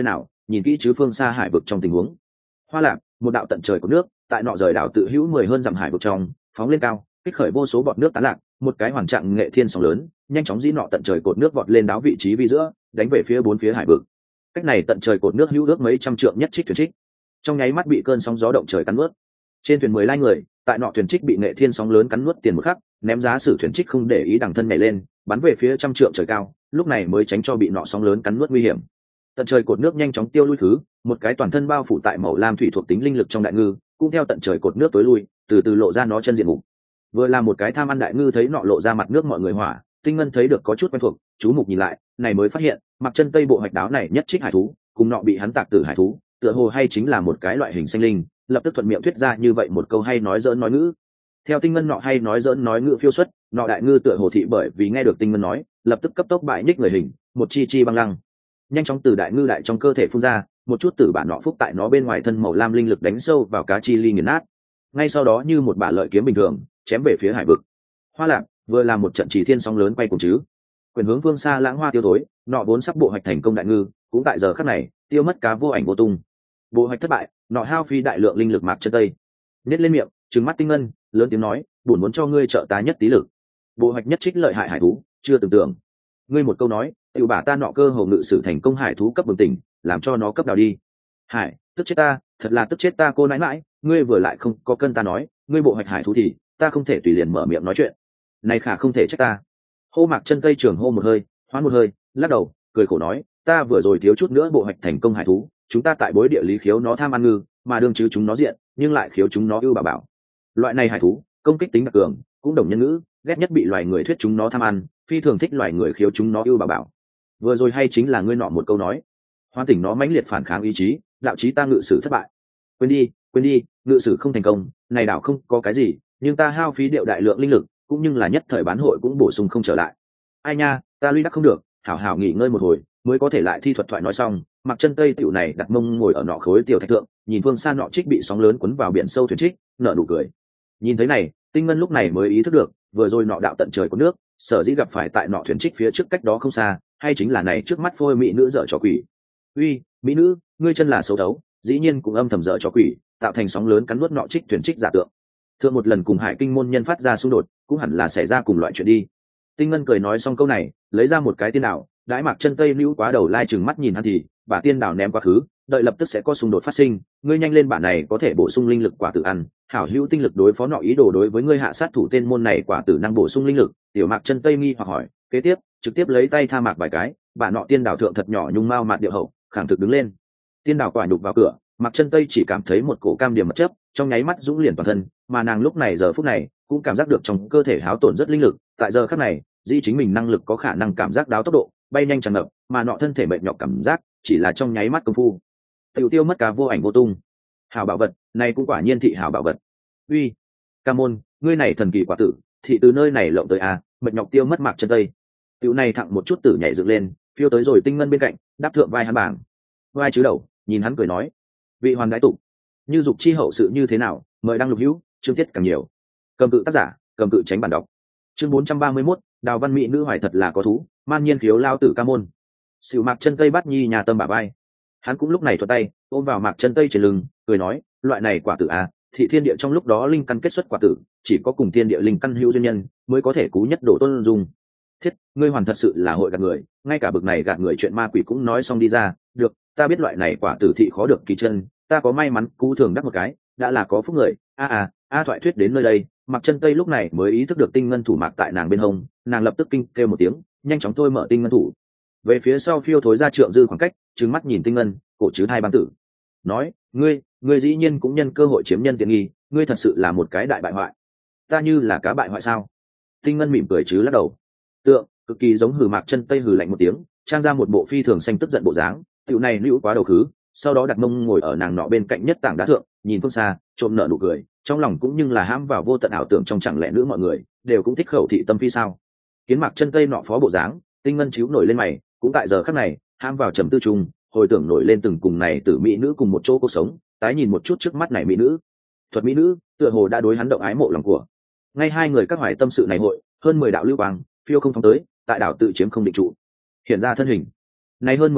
nhìn kỹ chứ phương xa hải vực trong tình huống. Hoa lạc, một đạo tận trời của nước tại nọ rời đảo tự hữu mười hơn dặm hải vực trong phóng lên cao, kích khởi vô số bọt nước tán lạc, một cái hoàn trạng nghệ thiên sóng lớn nhanh chóng dĩ nọ tận trời cột nước vọt lên đáo vị trí vi giữa, đánh về phía bốn phía hải vực. Cách này tận trời cột nước hữu ước mấy trăm trượng nhất trích thuyền trích, trong nháy mắt bị cơn sóng gió động trời cắn nuốt. Trên thuyền mười lai người, tại nọ thuyền trích bị nghệ thiên sóng lớn cắn nuốt tiền một khắc, ném giá sử thuyền trích không để ý đằng thân nhảy lên, bắn về phía trăm trượng trời cao, lúc này mới tránh cho bị nọ sóng lớn cắn nuốt nguy hiểm. Tận trời cột nước nhanh chóng tiêu lui thứ, một cái toàn thân bao phủ tại màu lam thủy thuộc tính linh lực trong đại ngư, cũng theo tận trời cột nước tối lui, từ từ lộ ra nó chân diện mục. Vừa là một cái tham ăn đại ngư thấy nọ lộ ra mặt nước mọi người hỏa, Tinh Ngân thấy được có chút quen thuộc, chú mục nhìn lại, này mới phát hiện, mặc chân tây bộ hoạch đáo này nhất trích hải thú, cùng nọ bị hắn tạc tử hải thú, tựa hồ hay chính là một cái loại hình sinh linh, lập tức thuận miệng thuyết ra như vậy một câu hay nói giỡn nói ngữ. Theo Tinh Ngân nọ hay nói giỡn nói ngữ phiêu xuất, nọ đại ngư tựa hồ thị bởi vì nghe được Tinh Ngân nói, lập tức cấp tốc bại nhích người hình, một chi chi băng lăng, nhanh chóng từ đại ngư đại trong cơ thể phun ra, một chút tử bản nọ phúc tại nó bên ngoài thân màu lam linh lực đánh sâu vào cá chi ly nghiền nát. Ngay sau đó như một bả lợi kiếm bình thường, chém về phía hải vực. Hoa lạc vừa làm một trận chỉ thiên sóng lớn quay cùng chứ, quyền hướng phương xa lãng hoa tiêu tối, nọ vốn sắp bộ hoạch thành công đại ngư, cũng tại giờ khắc này tiêu mất cá vô ảnh vô tung. Bộ hoạch thất bại, nọ hao phi đại lượng linh lực mạc chân tây, nhét lên miệng, trừng mắt Tinh Ngân, lớn tiếng nói, buồn muốn cho ngươi trợ tá nhất tí lực. Bộ hoạch nhất trích lợi hại hải thú, chưa từng tưởng. Ngươi một câu nói, tiểu bả ta nọ cơ hồ ngự sử thành công hải thú cấp bừng tỉnh, làm cho nó cấp đào đi. Hải, tức chết ta, thật là tức chết ta cô nãi nãi, ngươi vừa lại không có cân ta nói, ngươi bộ hoạch hải thú thì ta không thể tùy liền mở miệng nói chuyện. Này khả không thể trách ta. Hô mạc chân tây trường hô một hơi, hoán một hơi, lắc đầu, cười khổ nói, ta vừa rồi thiếu chút nữa bộ hoạch thành công hải thú, chúng ta tại bối địa lý khiếu nó tham ăn ngư, mà đương chứ chúng nó diện, nhưng lại khiếu chúng nó ưu bảo bảo. Loại này hải thú, công kích tính đặc cường, cũng đồng nhân ngữ, ghét nhất bị loài người thuyết chúng nó tham ăn, phi thường thích loài người khiếu chúng nó ưu bảo bảo. Vừa rồi hay chính là ngươi nọ một câu nói, hoan tỉnh nó mãnh liệt phản kháng ý chí, đạo chí ta ngự sử thất bại. Quên đi, quên đi, ngự sử không thành công, này đảo không có cái gì, nhưng ta hao phí điệu đại lượng linh lực, cũng nhưng là nhất thời bán hội cũng bổ sung không trở lại. Ai nha, ta lui đắc không được, hảo hảo nghỉ ngơi một hồi, mới có thể lại thi thuật thoại nói xong. Mặc chân tây tiểu này đặt mông ngồi ở nọ khối tiểu thạch tượng, nhìn phương xa nọ trích bị sóng lớn cuốn vào biển sâu thuyền trích, nở nụ cười. Nhìn thấy này, Tinh Ngân lúc này mới ý thức được, vừa rồi nọ đạo tận trời của nước, sở dĩ gặp phải tại nọ thuyền trích phía trước cách đó không xa, hay chính là này trước mắt phôi mỹ nữ dở trò quỷ. Uy, mỹ nữ, ngươi chân là xấu đấu, dĩ nhiên cũng âm thầm dở trò quỷ, tạo thành sóng lớn cắn nuốt nọ trích thuyền trích giả tượng. Thượng một lần cùng Hải Kinh môn nhân phát ra xung đột, cũng hẳn là xảy ra cùng loại chuyện đi. Tinh Ngân cười nói xong câu này, lấy ra một cái tiên đảo, đãi Mạc chân tây lưu quá đầu lai chừng mắt nhìn hắn thì, bà tiên đảo ném quá khứ, đợi lập tức sẽ có xung đột phát sinh, ngươi nhanh lên bản này có thể bổ sung linh lực quả tử ăn, hảo hữu tinh lực đối phó nọ ý đồ đối với ngươi hạ sát thủ tên môn này quả tử năng bổ sung linh lực. Tiểu Mạc chân tây nghi hoặc hỏi, kế tiếp, trực tiếp lấy tay tha mạc vài cái, bà nọ tiên đảo thượng thật nhỏ nhung mao mạt điệu hậu, khẳng thực đứng lên. Tiên đảo quả nhục vào cửa, Mạc chân tây chỉ cảm thấy một cổ cam điểm mật chấp, trong nháy mắt dũng liền toàn thân, mà nàng lúc này giờ phút này cũng cảm giác được trong cơ thể háo tổn rất linh lực, tại giờ khắc này, dĩ chính mình năng lực có khả năng cảm giác đáo tốc độ, bay nhanh tràn ngập, mà nọ thân thể mệt nhọc cảm giác, chỉ là trong nháy mắt công phu, tiểu tiêu mất cả vô ảnh vô tung. Hảo bảo vật, này cũng quả nhiên thị hảo bảo vật. Uy, Ca môn, ngươi này thần kỳ quả tử, thị từ nơi này lộng tới à, mệt nhọc tiêu mất Mạc chân tây. Tiểu này thẳng một chút tử nhảy dựng lên, phiêu tới rồi Tinh Ngân bên cạnh, đáp thượng vai hắn bảng. Vai chứ đầu, nhìn hắn cười nói, vị hoàn đái tụ, như dục chi hậu sự như thế nào, mời đăng lục hữu, chương tiết càng nhiều. Cầm cự tác giả, cầm cự tránh bản đọc. Chương bốn trăm ba mươi mốt, đào văn mỹ nữ hoài thật là có thú, man nhiên khiếu lao tử ca môn. Sửu Mạc chân tây bắt nhi nhà tâm bả vai, hắn cũng lúc này thuận tay ôm vào Mạc chân tây trên lưng, cười nói, loại này quả tử à, thị thiên địa trong lúc đó linh căn kết xuất quả tử, chỉ có cùng thiên địa linh căn hữu duyên nhân mới có thể cú nhất đổ tôn dung. Thiết, ngươi hoàn thật sự là hội gạt người, ngay cả bực này gạt người chuyện ma quỷ cũng nói xong đi ra. Được, ta biết loại này quả tử thị khó được kỳ chân, ta có may mắn cú thường đắc một cái, đã là có phúc người. A à, a thoại thuyết đến nơi đây, Mạc chân tây lúc này mới ý thức được Tinh Ngân thủ mạc tại nàng bên hông, nàng lập tức kinh kêu một tiếng, nhanh chóng thôi mở Tinh Ngân thủ, về phía sau phiêu thối ra trượng dư khoảng cách, trừng mắt nhìn Tinh Ngân, cổ chứ hai ban tử, nói, ngươi, ngươi dĩ nhiên cũng nhân cơ hội chiếm nhân tiện nghi, ngươi thật sự là một cái đại bại hoại. Ta như là cá bại hoại sao? Tinh Ngân mỉm cười chứ lắc đầu, tượng cực kỳ giống hừ Mạc chân tây hừ lạnh một tiếng, trang ra một bộ phi thường xanh tức giận bộ dáng, tiểu này lưu quá đầu khứ, sau đó đặt mông ngồi ở nàng nọ bên cạnh nhất tảng đá thượng, nhìn phương xa, trộm nở nụ cười, trong lòng cũng nhưng là hãm vào vô tận ảo tưởng trong, chẳng lẽ nữ mọi người đều cũng thích khẩu thị tâm phi sao? Kiến Mạc chân tây nọ phó bộ dáng, Tinh Ngân chíu nổi lên mày, cũng tại giờ khắc này hãm vào trầm tư trùng, hồi tưởng nổi lên từng cùng này tử mỹ nữ cùng một chỗ cuộc sống, tái nhìn một chút trước mắt này mỹ nữ, thuật mỹ nữ tựa hồ đã đối hắn động ái mộ lòng của. Ngay hai người các hoài tâm sự này hội, hơn mười đạo lưu quang phiêu không phóng tới, tại đảo tự chiếm không định trụ, hiện ra thân hình. Này hơn mười người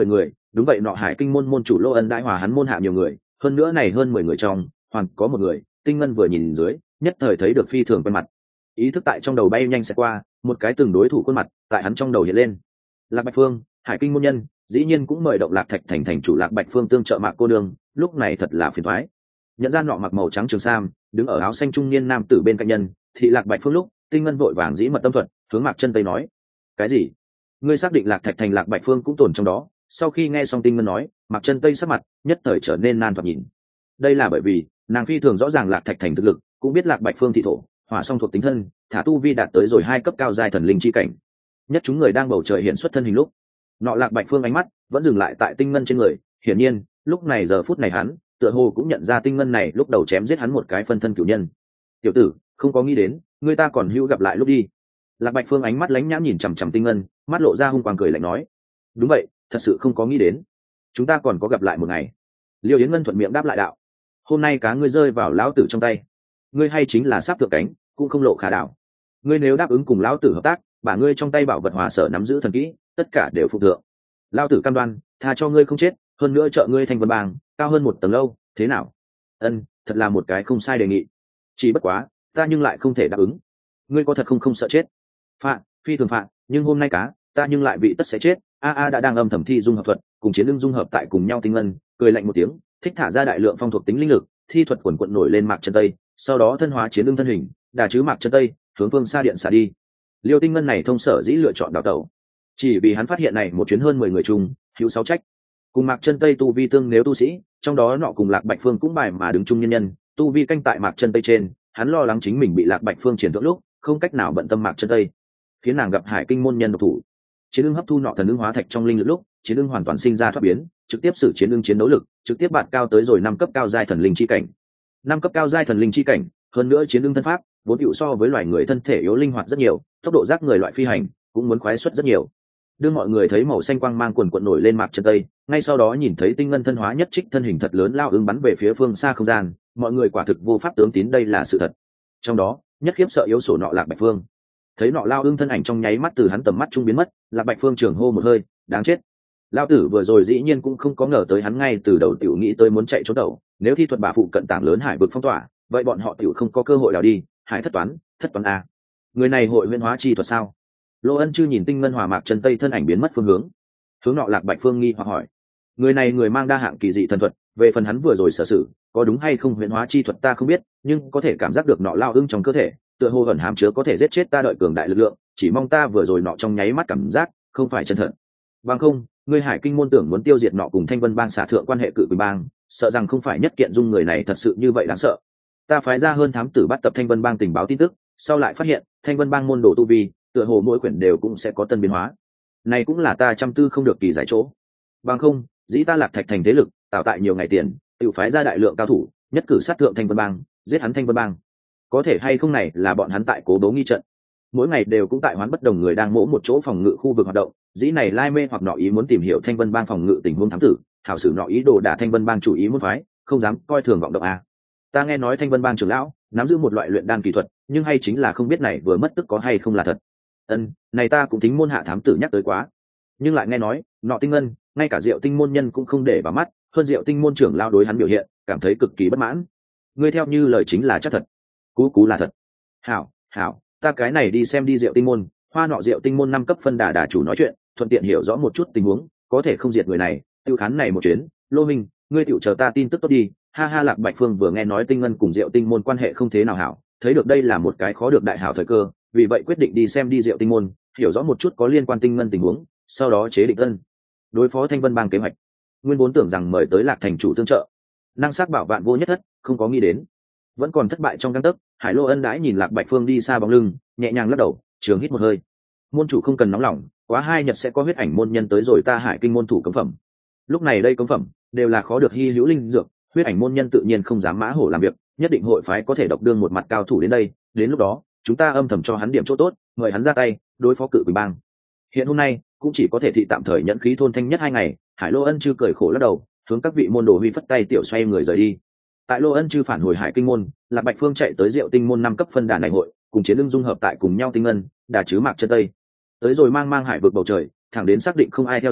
đúng vậy, nọ hải kinh môn môn chủ Lô Ân đãi hòa hắn môn hạ nhiều người, hơn nữa này hơn mười người trong hoàn có một người Tinh Ngân vừa nhìn dưới nhất thời thấy được phi thường quen mặt. Ý thức tại trong đầu bay nhanh sẽ qua, một cái từng đối thủ khuôn mặt tại hắn trong đầu hiện lên. Lạc Bạch Phương, hải kinh môn nhân, dĩ nhiên cũng mời động Lạc Thạch thành thành chủ Lạc Bạch Phương tương trợ Mạc cô đường, lúc này thật là phiền toái. Nhận ra nọ mặc màu trắng trường sam đứng ở áo xanh trung niên nam tử bên cạnh nhân thị Lạc Bạch Phương lúc, Tinh Ngân vội vàng dĩ mật tâm thuật hướng Mạc Chân Tây nói: cái gì? Ngươi xác định Lạc Thạch thành Lạc Bạch Phương cũng tồn trong đó? Sau khi nghe xong Tinh Ngân nói, Mạc Chân Tây sắc mặt nhất thời trở nên nan thoạt nhìn. Đây là bởi vì nàng phi thường rõ ràng Lạc Thạch thành thực lực, cũng biết Lạc Bạch Phương thị thổ hỏa song thuộc tính thân, thả tu vi đạt tới rồi hai cấp cao giai thần linh chi cảnh. Nhất chúng người đang bầu trời hiện xuất thân hình lúc, nọ Lạc Bạch Phương ánh mắt vẫn dừng lại tại Tinh Ngân trên người, hiển nhiên lúc này giờ phút này hắn tựa hồ cũng nhận ra Tinh Ngân này lúc đầu chém giết hắn một cái phân thân cửu nhân. Tiểu tử, không có nghĩ đến người ta còn hữu gặp lại lúc đi. Lạc Bạch Phương ánh mắt lánh nhãn nhìn chằm chằm Tinh Ngân, mắt lộ ra hung quang cười lạnh nói: đúng vậy, thật sự không có nghĩ đến chúng ta còn có gặp lại một ngày. Liêu Yến Ngân thuận miệng đáp lại đạo: hôm nay cá ngươi rơi vào lão tử trong tay, ngươi hay chính là sắp thượng cánh cũng không lộ khả đảo. Ngươi nếu đáp ứng cùng lão tử hợp tác, bả ngươi trong tay bảo vật hòa sở nắm giữ thần kỹ tất cả đều phục thượng. Lão tử cam đoan tha cho ngươi không chết, hơn nữa trợ ngươi thành Vân Bang cao hơn một tầng lâu, thế nào? Ân, thật là một cái không sai đề nghị. Chỉ bất quá ta nhưng lại không thể đáp ứng. Ngươi có thật không không sợ chết? Phạm, phi thường phạm, nhưng hôm nay cá ta nhưng lại bị tất sẽ chết. A A đã đang âm thầm thi dung hợp thuật cùng chiến lưng dung hợp tại cùng nhau. Tinh Ngân cười lạnh một tiếng, thích thả ra đại lượng phong thuộc tính linh lực, thi thuật quần quận nổi lên Mạc Chân Tây, sau đó thân hóa chiến lưng thân hình đà chứ Mạc Chân Tây hướng phương xa điện xả đi. Liêu Tinh Ngân này thông sở dĩ lựa chọn đào tẩu, chỉ vì hắn phát hiện này một chuyến hơn mười người chung hữu sáu trách cùng Mạc Chân Tây tu vi tương nếu tu sĩ, trong đó nọ cùng Lạc Bạch Phương cũng bài mà đứng chung nhân nhân tu vi canh tại Mạc Chân Tây trên, hắn lo lắng chính mình bị Lạc Bạch Phương triển thượng lúc không cách nào bận tâm Mạc Chân Tây, khiến nàng gặp hải kinh môn nhân độc thủ. Chiến ưng hấp thu nọ thần ưng hóa thạch trong linh lực lúc, chiến ưng hoàn toàn sinh ra thoát biến, trực tiếp sử chiến ưng chiến đấu lực trực tiếp bạt cao tới rồi năm cấp cao giai thần linh chi cảnh. Năm cấp cao giai thần linh chi cảnh, hơn nữa chiến ưng thân pháp vốn hữu so với loài người thân thể yếu linh hoạt rất nhiều, tốc độ giác người loại phi hành cũng muốn khoái xuất rất nhiều. Đưa mọi người thấy màu xanh quang mang quần quần nổi lên Mạc Chân Tây, ngay sau đó nhìn thấy Tinh Ngân thân hóa nhất trích thân hình thật lớn lao ứng bắn về phía phương xa không gian, mọi người quả thực vô pháp tướng tín đây là sự thật. Trong đó nhất khiếp sợ yếu sổ nọ Lạc Bạch Phương, thấy nọ lao ưng thân ảnh trong nháy mắt từ hắn tầm mắt trung biến mất, Lạc Bạch Phương trường hô một hơi, đáng chết. Lao tử vừa rồi dĩ nhiên cũng không có ngờ tới hắn ngay từ đầu tiểu nghĩ tới muốn chạy trốn đầu, nếu thi thuật bà phụ cận tảng lớn hải vực phong tỏa, vậy bọn họ tiểu không có cơ hội nào đi. Hải thất toán, thất toán a. Người này hội huyễn hóa chi thuật sao? Lô Ân Chư nhìn Tinh Ngân hòa Mạc Chân Tây thân ảnh biến mất phương hướng, hướng nọ Lạc Bạch Phương nghi hoặc hỏi: người này người mang đa hạng kỳ dị thần thuật, về phần hắn vừa rồi sở sử có đúng hay không huyễn hóa chi thuật ta không biết, nhưng có thể cảm giác được nọ lao ưng trong cơ thể tựa hồ ẩn hàm chứa có thể giết chết ta đợi cường đại lực lượng, chỉ mong ta vừa rồi nọ trong nháy mắt cảm giác không phải chân thật. Bằng không, ngươi hải kinh môn tưởng muốn tiêu diệt nọ cùng Thanh Vân Bang xả thượng quan hệ cự bình bang, sợ rằng không phải nhất kiện dung người này thật sự như vậy đáng sợ. Ta phái ra hơn thám tử bắt tập Thanh Vân Bang tình báo tin tức, sau lại phát hiện Thanh Vân Bang môn đồ tu vi tựa hồ mỗi quyển đều cũng sẽ có tân biến hóa, này cũng là ta chăm tư không được kỳ giải chỗ. Bằng không, dĩ ta Lạc Thạch thành thế lực tạo tại nhiều ngày tiền, tự phái ra đại lượng cao thủ nhất cử sát thượng Thanh Vân Bang, giết hắn Thanh Vân Bang. Có thể hay không này là bọn hắn tại cố đấu nghi trận, mỗi ngày đều cũng tại hoán bất đồng người đang mỗ một chỗ phòng ngự khu vực hoạt động, dĩ này lai mê hoặc nọ ý muốn tìm hiểu Thanh Vân Bang phòng ngự tình huống thám tử, hảo sử nọ ý đồ đả Thanh Vân Bang chủ ý muốn phái, không dám coi thường vọng động a. Ta nghe nói Thanh Vân Bang trưởng lão nắm giữ một loại luyện đan kỳ thuật, nhưng hay chính là không biết này vừa mất tức có hay không là thật. Ân, này ta cũng tính môn hạ thám tử nhắc tới quá, nhưng lại nghe nói nọ Tinh Ngân ngay cả Diệu Tinh môn nhân cũng không để vào mắt, hơn Diệu Tinh môn trưởng lão đối hắn biểu hiện cảm thấy cực kỳ bất mãn. Ngươi theo như lời chính là chắc thật? Cú cú là thật. Hảo, hảo, ta cái này đi xem đi Diệu Tinh môn, hoa nọ Diệu Tinh môn năm cấp phân đà đà chủ nói chuyện, thuận tiện hiểu rõ một chút tình huống, có thể không diệt người này, tiêu khán này một chuyến. Lô Minh, ngươi tiểu chờ ta tin tức tốt đi. Ha ha. Lạc Bạch Phương vừa nghe nói Tinh Ngân cùng Diệu Tinh môn quan hệ không thế nào hảo, thấy được đây là một cái khó được đại hảo thời cơ, vì vậy quyết định đi xem đi Diệu Tinh môn, hiểu rõ một chút có liên quan Tinh Ngân tình huống, sau đó chế định tân đối phó Thanh Vân Bang kế hoạch. Nguyên vốn tưởng rằng mời tới Lạc thành chủ tương trợ, năng sắc bảo vạn vô nhất thất, không có nghĩ đến vẫn còn thất bại trong gang tấc. Hải Lô Ân đãi nhìn Lạc Bạch Phương đi xa bóng lưng, nhẹ nhàng lắc đầu, trường hít một hơi. Môn chủ không cần nóng lòng, quá hai nhật sẽ có huyết ảnh môn nhân tới rồi ta Hải kinh môn thủ cấm phẩm. Lúc này đây cấm phẩm đều là khó được hy hữu linh dược, huyết ảnh môn nhân tự nhiên không dám mã hổ làm việc, nhất định hội phái có thể độc đương một mặt cao thủ đến đây, đến lúc đó chúng ta âm thầm cho hắn điểm chỗ tốt, mời hắn ra tay đối phó cự quỷ bang. Hiện hôm nay cũng chỉ có thể thị tạm thời nhẫn khí thôn thanh nhất hai ngày. Hải Lô Ân Chư cười khổ lắc đầu, hướng các vị môn đồ huy phất tay tiểu xoay người rời đi. Tại Lô Ân Chư phản hồi Hải kinh môn, Lạc Bạch Phương chạy tới Diệu Tinh môn năm cấp phân đà này hội, cùng chiến lưng dung hợp tại cùng nhau Tinh Ngân đà chứ Mạc Chân Tây, tới rồi mang mang hải vực bầu trời, thẳng đến xác định không ai theo dõi,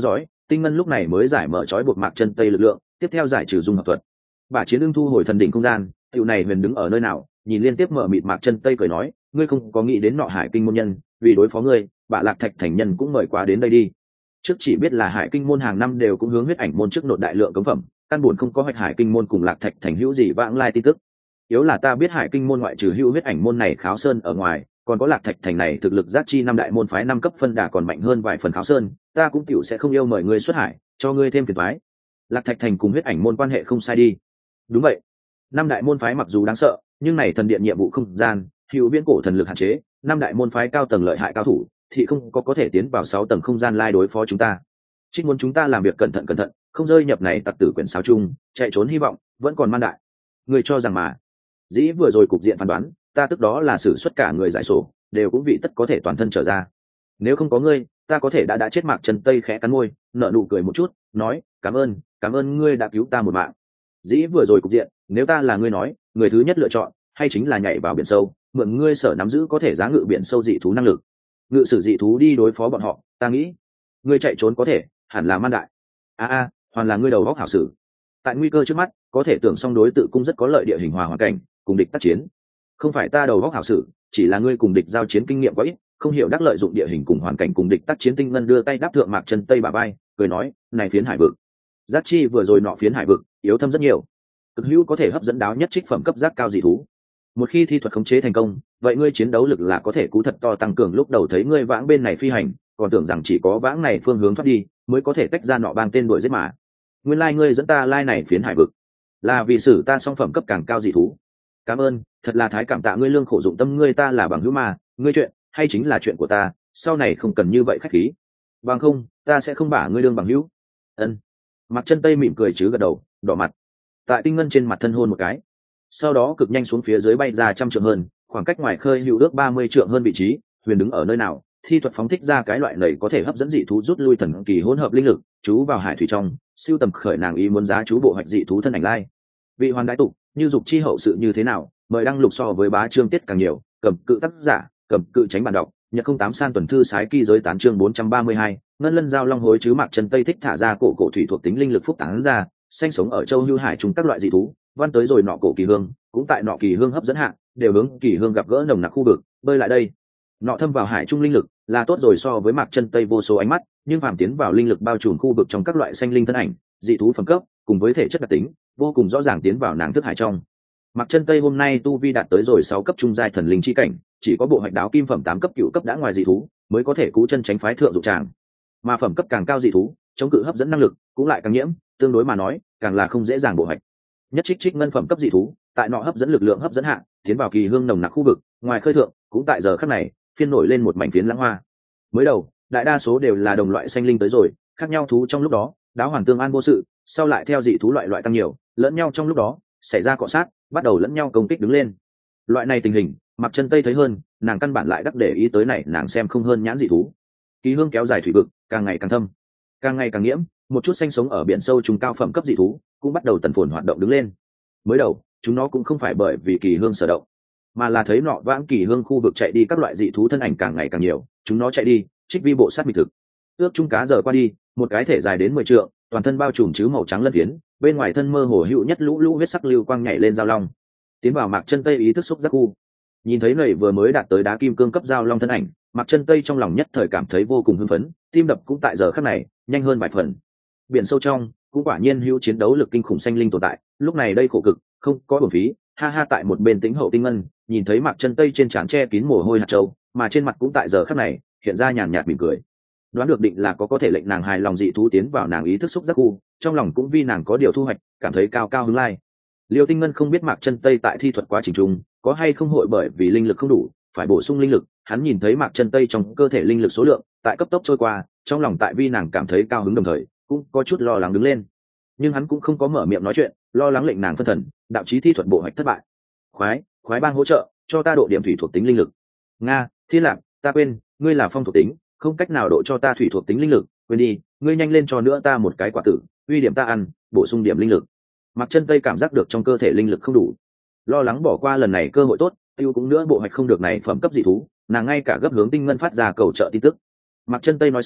Tinh ngân lúc này mới giải mở trói buộc Mạc Chân Tây lực lượng, tiếp theo giải trừ dung hợp thuật. Bà Chiến Ưng thu hồi thần đỉnh không gian, tiểu này huyền đứng ở nơi nào, nhìn liên tiếp mở mịt Mạc Chân Tây cười nói, ngươi không có nghĩ đến nọ Hải Kinh môn nhân, vì đối phó ngươi, Bạ Lạc Thạch thành nhân cũng mời quá đến đây đi. Trước chỉ biết là Hải Kinh môn hàng năm đều cũng hướng huyết ảnh môn trước nộp đại lượng cống phẩm, căn buồn không có hoạch Hải Kinh môn cùng Lạc Thạch thành hữu gì vãng lai tin tức. Yếu là ta biết Hải Kinh môn ngoại trừ hữu huyết ảnh môn này Kháo Sơn ở ngoài, còn có Lạc Thạch thành này thực lực giác chi năm đại môn phái năm cấp phân đà còn mạnh hơn vài phần Kháo Sơn, ta cũng tiểu sẽ không yêu mời ngươi xuất hải, cho ngươi thêm phiền toái. Lạc Thạch thành cùng huyết ảnh môn quan hệ không sai đi. Đúng vậy, năm đại môn phái mặc dù đáng sợ, nhưng này thần điện nhiệm vụ không gian, hữu viễn cổ thần lực hạn chế, năm đại môn phái cao tầng lợi hại cao thủ, thì không có có thể tiến vào sáu tầng không gian lai đối phó chúng ta. Trích muốn chúng ta làm việc cẩn thận cẩn thận, không rơi nhập này tặc tử quyển sáo chung, chạy trốn hy vọng vẫn còn man đại. Người cho rằng mà, dĩ vừa rồi cục diện phán đoán, ta tức đó là xử suất cả người giải sổ, đều cũng vị tất có thể toàn thân trở ra. Nếu không có ngươi, ta có thể đã đã chết. Mạc Chân Tây khẽ cắn môi, nở nụ cười một chút, nói, cảm ơn, cảm ơn ngươi đã cứu ta một mạng. Dĩ vừa rồi cục diện, nếu ta là ngươi nói, người thứ nhất lựa chọn, hay chính là nhảy vào biển sâu, mượn ngươi sở nắm giữ có thể giá ngự biển sâu dị thú năng lực, ngự sử dị thú đi đối phó bọn họ. Ta nghĩ, ngươi chạy trốn có thể, hẳn là man đại. A a, hoàn là ngươi đầu óc hảo sử. Tại nguy cơ trước mắt, có thể tưởng song đối tự cung rất có lợi địa hình hòa hoàn cảnh, cùng địch tác chiến. Không phải ta đầu óc hảo sử, chỉ là ngươi cùng địch giao chiến kinh nghiệm quá ít, không hiểu đắc lợi dụng địa hình cùng hoàn cảnh cùng địch tác chiến. Tinh ngân đưa tay đáp thượng Mạc Chân Tây bả vai, cười nói, này phiến hải vực, giác chi vừa rồi nọ phiến hải vực, yếu thâm rất nhiều. Cực hữu có thể hấp dẫn đáo nhất trích phẩm cấp giác cao dị thú. Một khi thi thuật khống chế thành công, vậy ngươi chiến đấu lực là có thể cú thật to tăng cường. Lúc đầu thấy ngươi vãng bên này phi hành, còn tưởng rằng chỉ có vãng này phương hướng thoát đi mới có thể tách ra nọ bang tên đuổi giết mà. Nguyên lai ngươi dẫn ta lai này phiến hải vực, là vì xử ta song phẩm cấp càng cao dị thú. Cảm ơn, thật là thái cảm tạ ngươi lương khổ dụng tâm. Ngươi ta là bằng hữu mà, ngươi chuyện hay chính là chuyện của ta, sau này không cần như vậy khách khí. Bằng không, ta sẽ không bả ngươi đương bằng hữu. Ân. Mạc Chân Tây mỉm cười chứ gật đầu, đỏ mặt. Tại Tinh ngân trên mặt thân hôn một cái, sau đó cực nhanh xuống phía dưới bay ra trăm trượng hơn, khoảng cách ngoài khơi hữu ước ba mươi trượng hơn vị trí. Huyền đứng ở nơi nào, thi thuật phóng thích ra cái loại này có thể hấp dẫn dị thú rút lui thần kỳ hỗn hợp linh lực, chú vào hải thủy trong, siêu tầm khởi nàng ý muốn giá chú bộ hoạch dị thú thân ảnh lai. Vị hoàn đại tục, như dục chi hậu sự như thế nào, mời đăng lục so với bá chương tiết càng nhiều, cầm cự tác giả, cầm cự tránh bản đọc, nhật không tám san tuần thư sái kỳ giới tán chương bốn trăm ba mươi hai, ngân lân giao long hối chứ. Mạc Chân Tây thích thả ra cổ cổ thủy thuộc tính linh lực phúc tán ra, sinh sống ở châu Hưu Hải chúng các loại dị thú, văn tới rồi nọ cổ kỳ hương, cũng tại nọ kỳ hương hấp dẫn hạ, đều hướng kỳ hương gặp gỡ nồng nặc khu vực, bơi lại đây. Nọ thâm vào hải trung linh lực, là tốt rồi so với Mạc Chân Tây vô số ánh mắt, nhưng phàm tiến vào linh lực bao trùm khu vực trong các loại xanh linh thân ảnh, dị thú phẩm cấp, cùng với thể chất đặc tính, vô cùng rõ ràng tiến vào nàng thức hải trong. Mạc Chân Tây hôm nay tu vi đạt tới rồi sáu cấp trung giai thần linh chi cảnh, chỉ có bộ hoạch đáo kim phẩm tám cấp cựu cấp đã ngoài dị thú, mới có thể cú chân tránh phái thượng dụng tràng. Mà phẩm cấp càng cao dị thú, chống cự hấp dẫn năng lực cũng lại càng nhiễm, tương đối mà nói, càng là không dễ dàng bộ hoạch. Nhất trích trích ngân phẩm cấp dị thú, tại nọ hấp dẫn lực lượng hấp dẫn hạ, tiến vào kỳ hương nồng nặc khu vực, ngoài khơi thượng, cũng tại giờ khắc này, phiên nổi lên một mảnh phiến lãng hoa. Mới đầu, đại đa số đều là đồng loại xanh linh tới rồi, khác nhau thú trong lúc đó, đáo hoàn tương an vô sự, sau lại theo dị thú loại loại tăng nhiều, lẫn nhau trong lúc đó, xảy ra cọ sát, bắt đầu lẫn nhau công kích đứng lên. Loại này tình hình, Mạc Chân Tây thấy hơn, nàng căn bản lại đắc để ý tới này, nàng xem không hơn nhãn dị thú. Kỳ hương kéo dài thủy vực, càng ngày càng thâm, càng ngày càng nhiễm, một chút sinh sống ở biển sâu trùng cao phẩm cấp dị thú, cũng bắt đầu tần phồn hoạt động đứng lên. Mới đầu, chúng nó cũng không phải bởi vì kỳ hương sở động, mà là thấy nọ vãng kỳ hương khu vực chạy đi các loại dị thú thân ảnh càng ngày càng nhiều, chúng nó chạy đi, trích vi bộ sát mị thực. Ước chung cá giờ qua đi, một cái thể dài đến mười trượng, toàn thân bao trùm chứ màu trắng lân phiến, bên ngoài thân mơ hồ hữu nhất lũ lũ huyết sắc lưu quang nhảy lên giao long, tiến vào Mạc Chân Tây ý thức xúc giác khu. Nhìn thấy nảy vừa mới đạt tới đá kim cương cấp giao long thân ảnh, Mạc Chân Tây trong lòng nhất thời cảm thấy vô cùng hưng phấn, tim đập cũng tại giờ khắc này nhanh hơn vài phần. Biển sâu trong cũng quả nhiên hữu chiến đấu lực kinh khủng xanh linh tồn tại, lúc này đây khổ cực không có uổng phí. Ha ha, tại một bên tĩnh hậu Tinh ngân nhìn thấy Mạc Chân Tây trên trán che kín mồ hôi hạt châu, mà trên mặt cũng tại giờ khắc này hiện ra nhàn nhạt mỉm cười. Đoán được định là có có thể lệnh nàng hài lòng dị thú tiến vào nàng ý thức xúc giác khu, trong lòng cũng vì nàng có điều thu hoạch, cảm thấy cao cao hứng lai. Liêu Tinh ngân không biết Mạc Chân Tây tại thi thuật quá trình trung có hay không hội bởi vì linh lực không đủ phải bổ sung linh lực, hắn nhìn thấy Mạc Chân Tây trong cơ thể linh lực số lượng tại cấp tốc trôi qua, trong lòng tại vi nàng cảm thấy cao hứng đồng thời cũng có chút lo lắng đứng lên, nhưng hắn cũng không có mở miệng nói chuyện, lo lắng lệnh nàng phân thần, đạo chí thi thuật bộ hoạch thất bại. Khoái, khoái bang hỗ trợ cho ta độ điểm thủy thuộc tính linh lực. Nga, Thiên Lạc, ta quên, ngươi là phong thuộc tính, không cách nào độ cho ta thủy thuộc tính linh lực, quên đi, ngươi nhanh lên cho nữa ta một cái quả tử, uy điểm ta ăn, bổ sung điểm linh lực. Mạc Chân Tây cảm giác được trong cơ thể linh lực không đủ, lo lắng bỏ qua lần này cơ hội tốt, tiêu cũng nữa bộ hoạch không được này phẩm cấp dị thú, nàng ngay cả gấp hướng Tinh ngân phát ra cầu trợ tin tức. Mạc Chân Tây nói xong,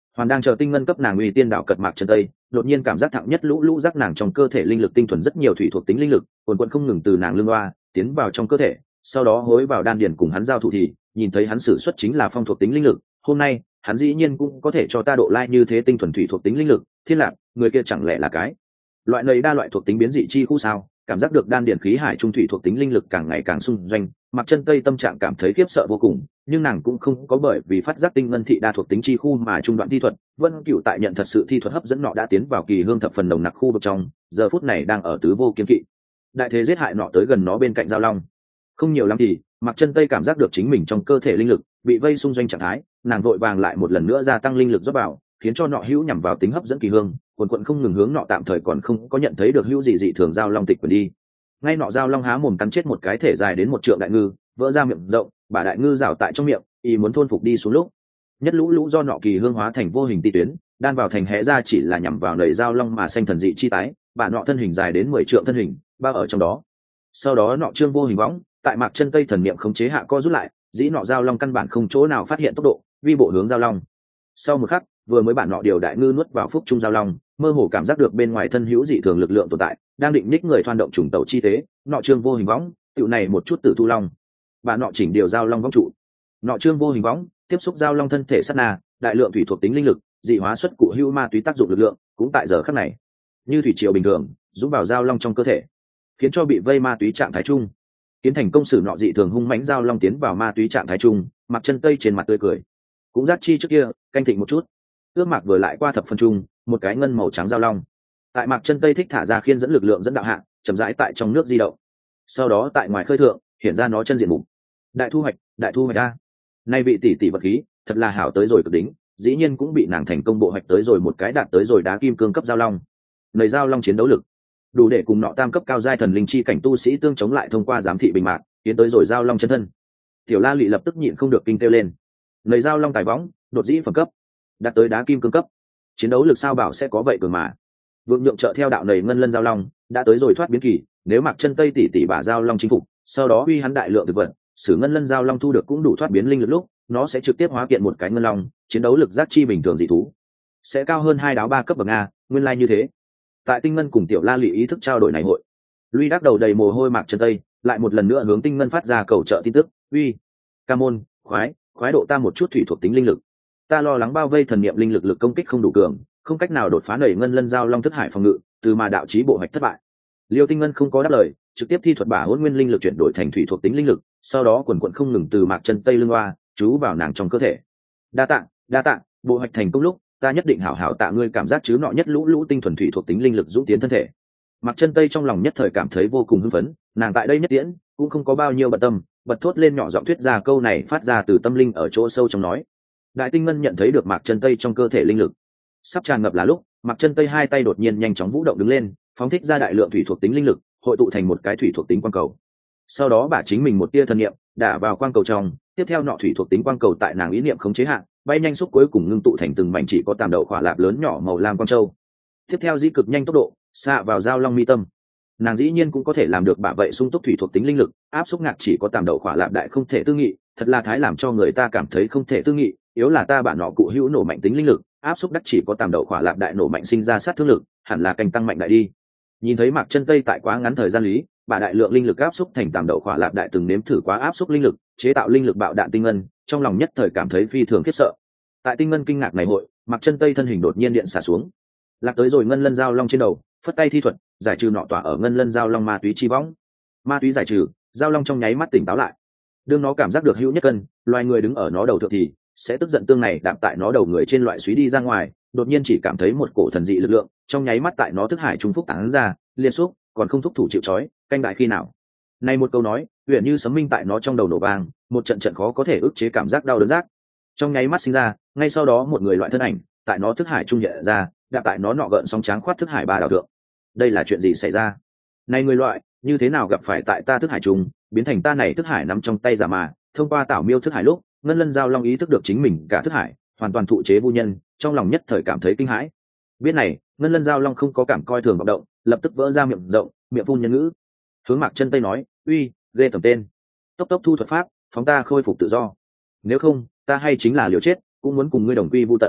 hoàn đang chờ tinh ngân cấp nàng uy tiên đạo cật mạc chân tây, đột nhiên cảm giác thẳng nhất lũ lũ rắc nàng trong cơ thể linh lực tinh thuần rất nhiều thủy thuộc tính linh lực quần quận không ngừng từ nàng lưng oa tiến vào trong cơ thể, sau đó hối vào đan điền cùng hắn giao thủ thì nhìn thấy hắn sử xuất chính là phong thuộc tính linh lực. Hôm nay hắn dĩ nhiên cũng có thể cho ta độ lai như thế tinh thuần thủy thuộc tính linh lực. Thiên lạc, người kia chẳng lẽ là cái loại này đa loại thuộc tính biến dị chi khu sao? Cảm giác được đan điền khí hải trung thủy thuộc tính linh lực càng ngày càng xung doanh, mặc chân tây tâm trạng cảm thấy khiếp sợ vô cùng, nhưng nàng cũng không có bởi vì phát giác tinh ngân thị đa thuộc tính chi khu mà trung đoạn thi thuật. Vân Cửu tại nhận thật sự thi thuật hấp dẫn nọ đã tiến vào kỳ hương thập phần nồng nặc khu vực trong, giờ phút này đang ở tứ vô kiên kỵ đại thế giết hại nọ tới gần nó bên cạnh giao long. Không nhiều lắm thì mặc chân tây cảm giác được chính mình trong cơ thể linh lực bị vây xung doanh trạng thái, nàng vội vàng lại một lần nữa gia tăng linh lực rót vào, khiến cho nọ hữu nhằm vào tính hấp dẫn kỳ hương quần quận không ngừng hướng nọ tạm thời còn không có nhận thấy được hữu gì dị thường giao long tịch quyền đi. Ngay nọ giao long há mồm cắn chết một cái thể dài đến một trượng đại ngư, vỡ ra miệng rộng, bà đại ngư rào tại trong miệng, y muốn thôn phục đi xuống lúc nhất lũ lũ do nọ kỳ hương hóa thành vô hình ti tuyến đan vào thành hé ra, chỉ là nhằm vào nầy giao long mà xanh thần dị chi tái, bà nọ thân hình dài đến mười trượng thân hình bao ở trong đó. Sau đó nọ trương vô hình võng tại mạc chân tây thần niệm khống chế hạ co rút lại, dĩ nọ giao long căn bản không chỗ nào phát hiện tốc độ, vi bộ hướng giao long. Sau một khắc vừa mới bản nọ điều đại ngư nuốt vào phúc trung giao long, mơ hồ cảm giác được bên ngoài thân hữu dị thường lực lượng tồn tại, đang định ních người thoan động trùng tàu chi tế, nọ trương vô hình võng tựu này một chút tử thu long, bà nọ chỉnh điều giao long võng trụ, nọ trương vô hình võng tiếp xúc giao long thân thể sát na, đại lượng thủy thuộc tính linh lực dị hóa xuất cụ hữu ma túy tác dụng lực lượng cũng tại giờ khắc này như thủy triều bình thường dũng vào giao long trong cơ thể, khiến cho bị vây ma túy trạng thái chung kiến thành công sử nọ dị thường hung mãnh giao long tiến vào ma túy trạng thái chung. Mặc chân tây trên mặt tươi cười cũng giác chi trước kia canh thịnh một chút, ước mạc vừa lại qua thập phân trung một cái ngân màu trắng giao long tại mạc chân tây thích thả ra khiên dẫn lực lượng dẫn đạo hạng chậm rãi tại trong nước di động, sau đó tại ngoài khơi thượng hiện ra nó chân diện mục. Đại thu hoạch, đại thu hoạch a, nay vị tỷ tỷ vật khí thật là hảo tới rồi cực đỉnh, dĩ nhiên cũng bị nàng thành công bộ hoạch tới rồi một cái đạt tới rồi đá kim cương cấp giao long. Nầy giao long chiến đấu lực đủ để cùng nọ tam cấp cao giai thần linh chi cảnh tu sĩ tương chống lại, thông qua giám thị bình mạc tiến tới rồi giao long chân thân. Tiểu La Lị lập tức nhịn không được kinh kêu lên. Nầy giao long tài võng đột dĩ phẩm cấp đạt tới đá kim cương cấp, chiến đấu lực sao bảo sẽ có vậy cường mà. Vượng nhượng trợ theo đạo nầy ngân lân giao long đã tới rồi thoát biến kỳ, nếu mặc chân tây tỷ tỷ bả giao long chinh phục, sau đó uy hắn đại lượng thực vật, sử ngân lân giao long thu được cũng đủ thoát biến linh lực lúc, nó sẽ trực tiếp hóa kiện một cái ngân long, chiến đấu lực giác chi bình thường dị thú sẽ cao hơn hai đáo ba cấp bậc a, nguyên lai like như thế. Tại tinh ngân cùng tiểu La Lị ý thức trao đổi này hội, Luy đắc đầu đầy mồ hôi mạc chân tây lại một lần nữa hướng tinh ngân phát ra cầu trợ tin tức. Uy, ca môn, khoái khoái độ ta một chút thủy thuộc tính linh lực, ta lo lắng bao vây thần niệm linh lực lực công kích không đủ cường, không cách nào đột phá nảy ngân lân giao long thức hải phòng ngự, từ mà đạo chí bộ hoạch thất bại. Liêu tinh ngân không có đáp lời, trực tiếp thi thuật bả hỗn nguyên linh lực chuyển đổi thành thủy thuộc tính linh lực, sau đó quần quận không ngừng từ mạc chân tây lưng oa chú vào nàng trong cơ thể. Đa tạ, đa tạ, bộ hoạch thành công lúc ta nhất định hảo hảo tạ ngươi, cảm giác chứ nọ nhất lũ lũ tinh thuần thủy thuộc tính linh lực dũng tiến thân thể. Mạc chân tây trong lòng nhất thời cảm thấy vô cùng hưng phấn, nàng tại đây nhất tiễn cũng không có bao nhiêu bận tâm, bật thốt lên nhỏ giọng thuyết ra câu này phát ra từ tâm linh ở chỗ sâu trong nói. Đại tinh ngân nhận thấy được mạc chân tây trong cơ thể linh lực sắp tràn ngập là lúc, mạc chân tây hai tay đột nhiên nhanh chóng vũ động đứng lên, phóng thích ra đại lượng thủy thuộc tính linh lực hội tụ thành một cái thủy thuộc tính quang cầu, sau đó bả chính mình một tia thần niệm đả vào quang cầu trong, tiếp theo nọ thủy thuộc tính quang cầu tại nàng ý niệm khống chế hạn bay nhanh xúc cuối cùng ngưng tụ thành từng mảnh chỉ có tàm đậu khỏa lạp lớn nhỏ màu lam quang châu, tiếp theo di cực nhanh tốc độ xạ vào giao long mi tâm. Nàng dĩ nhiên cũng có thể làm được bả vậy sung túc thủy thuộc tính linh lực áp xúc ngạc chỉ có tàm đậu khỏa lạp đại không thể tư nghị, thật là thái làm cho người ta cảm thấy không thể tư nghị. Yếu là ta bản nọ cụ hữu nổ mạnh tính linh lực áp xúc đắc chỉ có tàm đậu khỏa lạp đại nổ mạnh sinh ra sát thương lực, hẳn là canh tăng mạnh đại đi. Nhìn thấy mạc chân tây tại quá ngắn thời gian lý bà đại lượng linh lực áp xúc thành tàm đậu khỏa lạp đại từng nếm thử quá áp xúc linh lực chế tạo linh lực bạo đạn tinh ngân, trong lòng nhất thời cảm thấy phi thường khiếp sợ. Tại tinh ngân kinh ngạc này hội, mạc chân tây thân hình đột nhiên điện xả xuống, lạc tới rồi ngân lân giao long trên đầu, phất tay thi thuật giải trừ nọ tỏa ở ngân lân giao long ma túy chi võng. Ma túy giải trừ, giao long trong nháy mắt tỉnh táo lại. Đương nó cảm giác được hữu nhất cân loài người đứng ở nó đầu thượng thì sẽ tức giận tương này đạp tại nó đầu người trên loại suý đi ra ngoài, đột nhiên chỉ cảm thấy một cổ thần dị lực lượng trong nháy mắt tại nó thức hải trung phúc tán ra liên xúc, còn không thúc thủ chịu trói, canh đại khi nào. Này một câu nói huyền như sấm minh tại nó trong đầu nổ vang, một trận trận khó có thể ức chế cảm giác đau đớn giác trong nháy mắt sinh ra, ngay sau đó một người loại thân ảnh tại nó thức hải trung hiện ra, đạp tại nó nọ gợn sóng tráng khoát thức hải ba đảo thượng. Đây là chuyện gì xảy ra? Này người loại như thế nào gặp phải tại ta thức hải trung, biến thành ta này thức hải nắm trong tay giả mà. Thông qua tảo miêu thức hải lúc, ngân lân giao long ý thức được chính mình cả thức hải hoàn toàn thụ chế vô nhân, trong lòng nhất thời cảm thấy kinh hãi. Biết này, ngân lân giao long không có cảm coi thường vọng động, lập tức vỡ ra miệng rộng, miệng phun nhân ngữ, hướng mạc chân tây nói: uy, ghê tầm tên, tốc tốc thu thuật pháp phóng ta khôi phục tự do, nếu không ta hay chính là liều chết cũng muốn cùng ngươi đồng quy vu tận.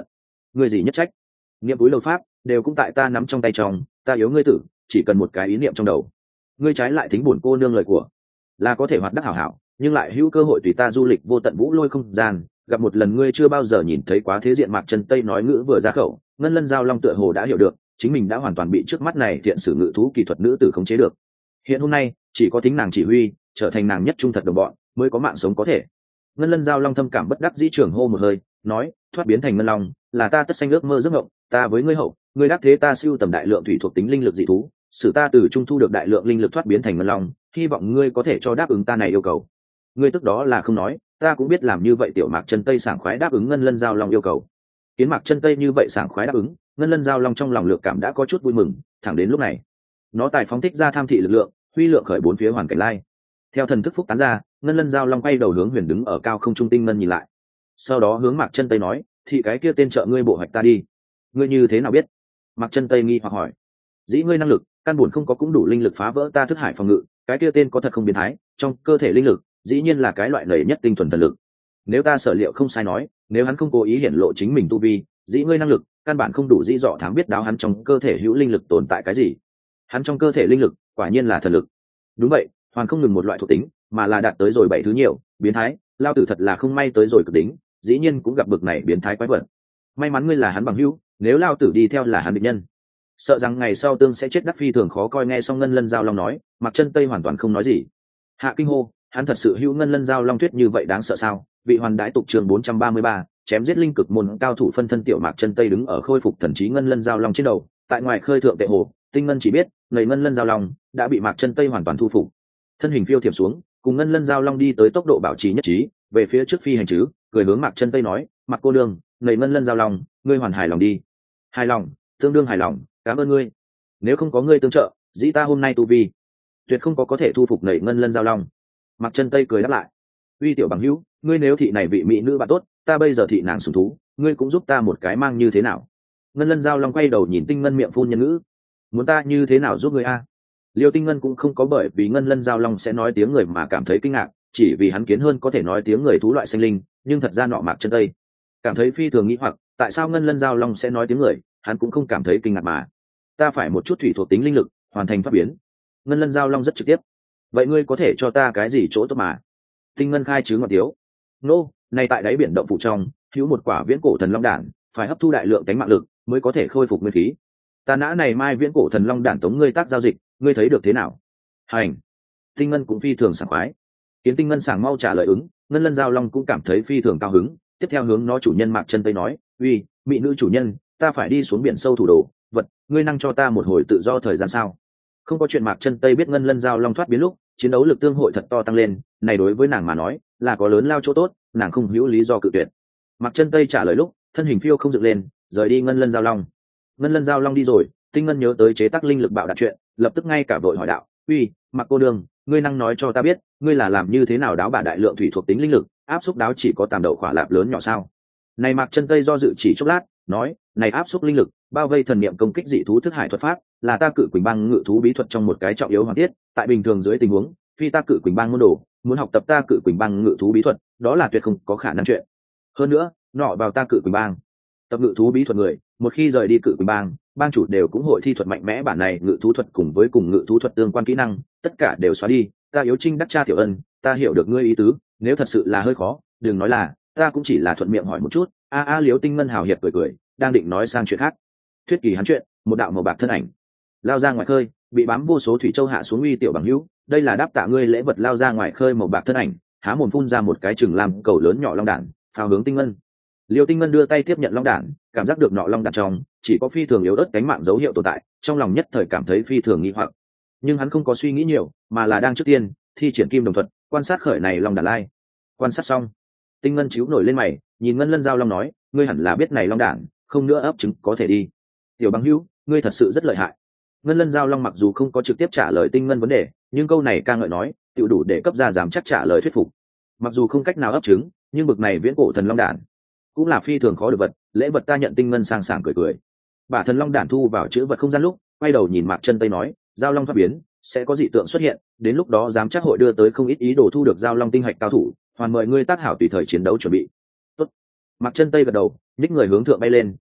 ngươi gì nhất trách? Niệm túi lâu pháp đều cũng tại ta nắm trong tay trong, ta yếu ngươi tử, chỉ cần một cái ý niệm trong đầu. Ngươi trái lại thính buồn cô nương lời của, là có thể hoạt đắc hảo hảo, nhưng lại hữu cơ hội tùy ta du lịch vô tận vũ lôi không gian, gặp một lần ngươi chưa bao giờ nhìn thấy quá thế diện. Mạc Chân Tây nói ngữ vừa ra khẩu, ngân lân giao long tựa hồ đã hiểu được chính mình đã hoàn toàn bị trước mắt này thiện sử ngự thú kỳ thuật nữ tử khống chế được. Hiện hôm nay chỉ có thính nàng chỉ huy, trở thành nàng nhất trung thật đồng bọn, mới có mạng sống có thể. Ngân lân giao long thâm cảm bất đắc dĩ trưởng hô một hơi, nói, thoát biến thành ngân long là ta tất sanh ước mơ giấc mộng, ta với ngươi hậu, ngươi đắc thế ta siêu tầm đại lượng thủy thuộc tính linh lực dị thú,使ta từ trung thu được đại lượng linh lực thoát biến thành ngân long, hy vọng ngươi có thể cho đáp ứng ta này yêu cầu. Ngươi tức đó là không nói, ta cũng biết làm như vậy. Tiểu Mạc Chân Tây sảng khoái đáp ứng ngân lân giao long yêu cầu. Kiến Mạc Chân Tây như vậy sảng khoái đáp ứng, ngân lân giao long trong lòng lược cảm đã có chút vui mừng. Thẳng đến lúc này, nó tài phóng thích ra tham thị lực lượng, huy lượng khởi bốn phía hoàn cảnh lai. Theo thần thức phúc tán ra, ngân lân giao long quay đầu hướng huyền đứng ở cao không trung tinh ngân nhìn lại, sau đó hướng Mạc Chân Tây nói, thị cái kia tên trợ ngươi bộ hoạch ta đi. Ngươi như thế nào biết? Mạc Chân Tây nghi hoặc hỏi. Dĩ ngươi năng lực căn buồn không có cũng đủ linh lực phá vỡ ta thức hải phòng ngự, cái kia tên có thật không biến thái, trong cơ thể linh lực dĩ nhiên là cái loại lầy nhất tinh thuần thần lực. Nếu ta sở liệu không sai nói, nếu hắn không cố ý hiển lộ chính mình tu vi, dĩ ngươi năng lực căn bản không đủ dĩ dọ thám biết đáo hắn trong cơ thể hữu linh lực tồn tại cái gì. Hắn trong cơ thể linh lực quả nhiên là thần lực. Đúng vậy, hoàn không ngừng một loại thuộc tính, mà là đạt tới rồi bảy thứ nhiều, biến thái, lao tử thật là không may tới rồi cực đỉnh, dĩ nhiên cũng gặp bực này biến thái quái vật. May mắn ngươi là hắn bằng hữu, nếu lao tử đi theo là hắn địch nhân, sợ rằng ngày sau tương sẽ chết đắc phi thường khó coi. Nghe xong ngân lân giao long nói, Mạc Chân Tây hoàn toàn không nói gì. Hạ kinh hô, hắn thật sự hữu ngân lân giao long thuyết như vậy đáng sợ sao? Vị hoàn đái tục trường bốn trăm ba mươi ba, chém giết linh cực môn cao thủ phân thân. Tiểu Mạc Chân Tây đứng ở khôi phục thần trí ngân lân giao long trên đầu, tại ngoài khơi thượng tệ hồ, tinh ngân chỉ biết, người ngân lân giao long đã bị Mạc Chân Tây hoàn toàn thu phục. Thân hình phiêu thiểm xuống, cùng ngân lân giao long đi tới tốc độ bảo trì nhất trí, về phía trước phi hành chứ, cười hướng Mạc Chân Tây nói, Mạc cô đương, người ngân lân giao long, ngươi hoàn hài lòng đi. Hài lòng, tương đương hài lòng, cảm ơn ngươi. Nếu không có ngươi tương trợ, dĩ ta hôm nay tu vi tuyệt không có có thể thu phục nảy ngân lân giao long. Mạc Chân Tây cười đáp lại, uy tiểu bằng hữu, ngươi nếu thị này vị mỹ nữ bạn tốt, ta bây giờ thị nàng sủng thú, ngươi cũng giúp ta một cái mang như thế nào? Ngân lân giao long quay đầu nhìn tinh ngân miệng phun nhân ngữ, muốn ta như thế nào giúp ngươi a? Liêu tinh ngân cũng không có bởi vì ngân lân giao long sẽ nói tiếng người mà cảm thấy kinh ngạc, chỉ vì hắn kiến hơn có thể nói tiếng người thú loại sinh linh, nhưng thật ra nọ Mạc Chân Tây cảm thấy phi thường nghĩ hoặc, tại sao ngân lân giao long sẽ nói tiếng người, hắn cũng không cảm thấy kinh ngạc mà. Ta phải một chút thủy thuộc tính linh lực, hoàn thành thoát biến. Ngân lân giao long rất trực tiếp. Vậy ngươi có thể cho ta cái gì chỗ tốt mà? Tinh ngân khai chứ ngọt tiếu. Nô, này tại đáy biển động phủ trong, hữu một quả viễn cổ thần long đản, phải hấp thu đại lượng cánh mạng lực mới có thể khôi phục nguyên khí. Ta nã này mai viễn cổ thần long đản tống ngươi tác giao dịch, ngươi thấy được thế nào? Hành. Tinh ngân cũng phi thường sảng khoái. Kiến tinh ngân sảng mau trả lời ứng, ngân lân giao long cũng cảm thấy phi thường cao hứng, tiếp theo hướng nó chủ nhân Mạc Chân Tây nói, uy, mỹ nữ chủ nhân, ta phải đi xuống biển sâu thủ đồ vật, ngươi năng cho ta một hồi tự do thời gian sao? Không có chuyện. Mạc Chân Tây biết ngân lân giao long thoát biến lúc chiến đấu lực tương hội thật to tăng lên, này đối với nàng mà nói là có lớn lao chỗ tốt, nàng không hữu lý do cự tuyệt. Mạc Chân Tây trả lời lúc thân hình phiêu không dựng lên, rời đi ngân lân giao long. Ngân lân giao long đi rồi, tinh ngân nhớ tới chế tác linh lực bạo đạt chuyện, lập tức ngay cả vội hỏi đạo, uy, Mạc cô đương, ngươi năng nói cho ta biết, ngươi là làm như thế nào đáo bả đại lượng thủy thuộc tính linh lực áp xúc đáo chỉ có tàm đậu khỏa lạp lớn nhỏ sao? Này Mạc Chân Tây do dự chỉ chốc lát, nói, này áp xúc linh lực bao vây thần niệm công kích dị thú thức hải thuật pháp, là ta Cự Quỳnh Bang ngự thú bí thuật trong một cái trọng yếu hoàn tiết, tại bình thường dưới tình huống, phi ta Cự Quỳnh Bang môn đồ muốn học tập ta Cự Quỳnh Bang ngự thú bí thuật, đó là tuyệt không có khả năng chuyện. Hơn nữa, nọ vào ta Cự Quỳnh Bang tập ngự thú bí thuật người, một khi rời đi Cự Quỳnh Bang, bang chủ đều cũng hội thi thuật mạnh mẽ bản này ngự thú thuật cùng với cùng ngự thú thuật tương quan kỹ năng, tất cả đều xóa đi. Ta yếu trinh đắc cha tiểu ân, ta hiểu được ngươi ý tứ, nếu thật sự là hơi khó, đừng nói là, ta cũng chỉ là thuận miệng hỏi một chút. A a Liếu Tinh Ngân hào hiệp cười cười, đang định nói sang chuyện khác. Thuyết kỳ hắn chuyện, một đạo màu bạc thân ảnh lao ra ngoài khơi, bị bám vô số thủy châu hạ xuống. Uy tiểu bằng hữu, đây là đáp tạ ngươi lễ vật. Lao ra ngoài khơi màu bạc thân ảnh há mồm phun ra một cái chừng làm cầu lớn nhỏ long đản, phao hướng Tinh Ngân. Liêu Tinh Ngân đưa tay tiếp nhận long đản, cảm giác được nọ long đản trong chỉ có phi thường yếu ớt cánh mạng dấu hiệu tồn tại, trong lòng nhất thời cảm thấy phi thường nghi hoặc, nhưng hắn không có suy nghĩ nhiều, mà là đang trước tiên thi triển kim đồng thuật quan sát khởi này long đản lai. Quan sát xong, Tinh Ngân chíu nổi lên mày, nhìn ngân lân giao long nói, ngươi hẳn là biết này long đản không nữa ấp trứng có thể đi. Tiểu bằng hữu, ngươi thật sự rất lợi hại. Ngân lân giao long mặc dù không có trực tiếp trả lời Tinh Ngân vấn đề, nhưng câu này ca ngợi nói tự đủ để cấp ra dám chắc trả lời thuyết phục. Mặc dù không cách nào ấp trứng, nhưng bực này viễn cổ thần long đản cũng là phi thường khó được vật, lễ vật ta nhận. Tinh Ngân sang sảng cười cười, bả thần long đản thu vào chữ vật không gian lúc quay đầu nhìn Mạc Chân Tây nói, giao long thoát biến sẽ có dị tượng xuất hiện, đến lúc đó dám chắc hội đưa tới không ít ý đồ thu được giao long tinh hạch cao thủ, hoàn mời ngươi tác hảo tùy thời chiến đấu chuẩn bị. Tốt. Mạc Chân Tây gật đầu, nhích người hướng thượng bay lên,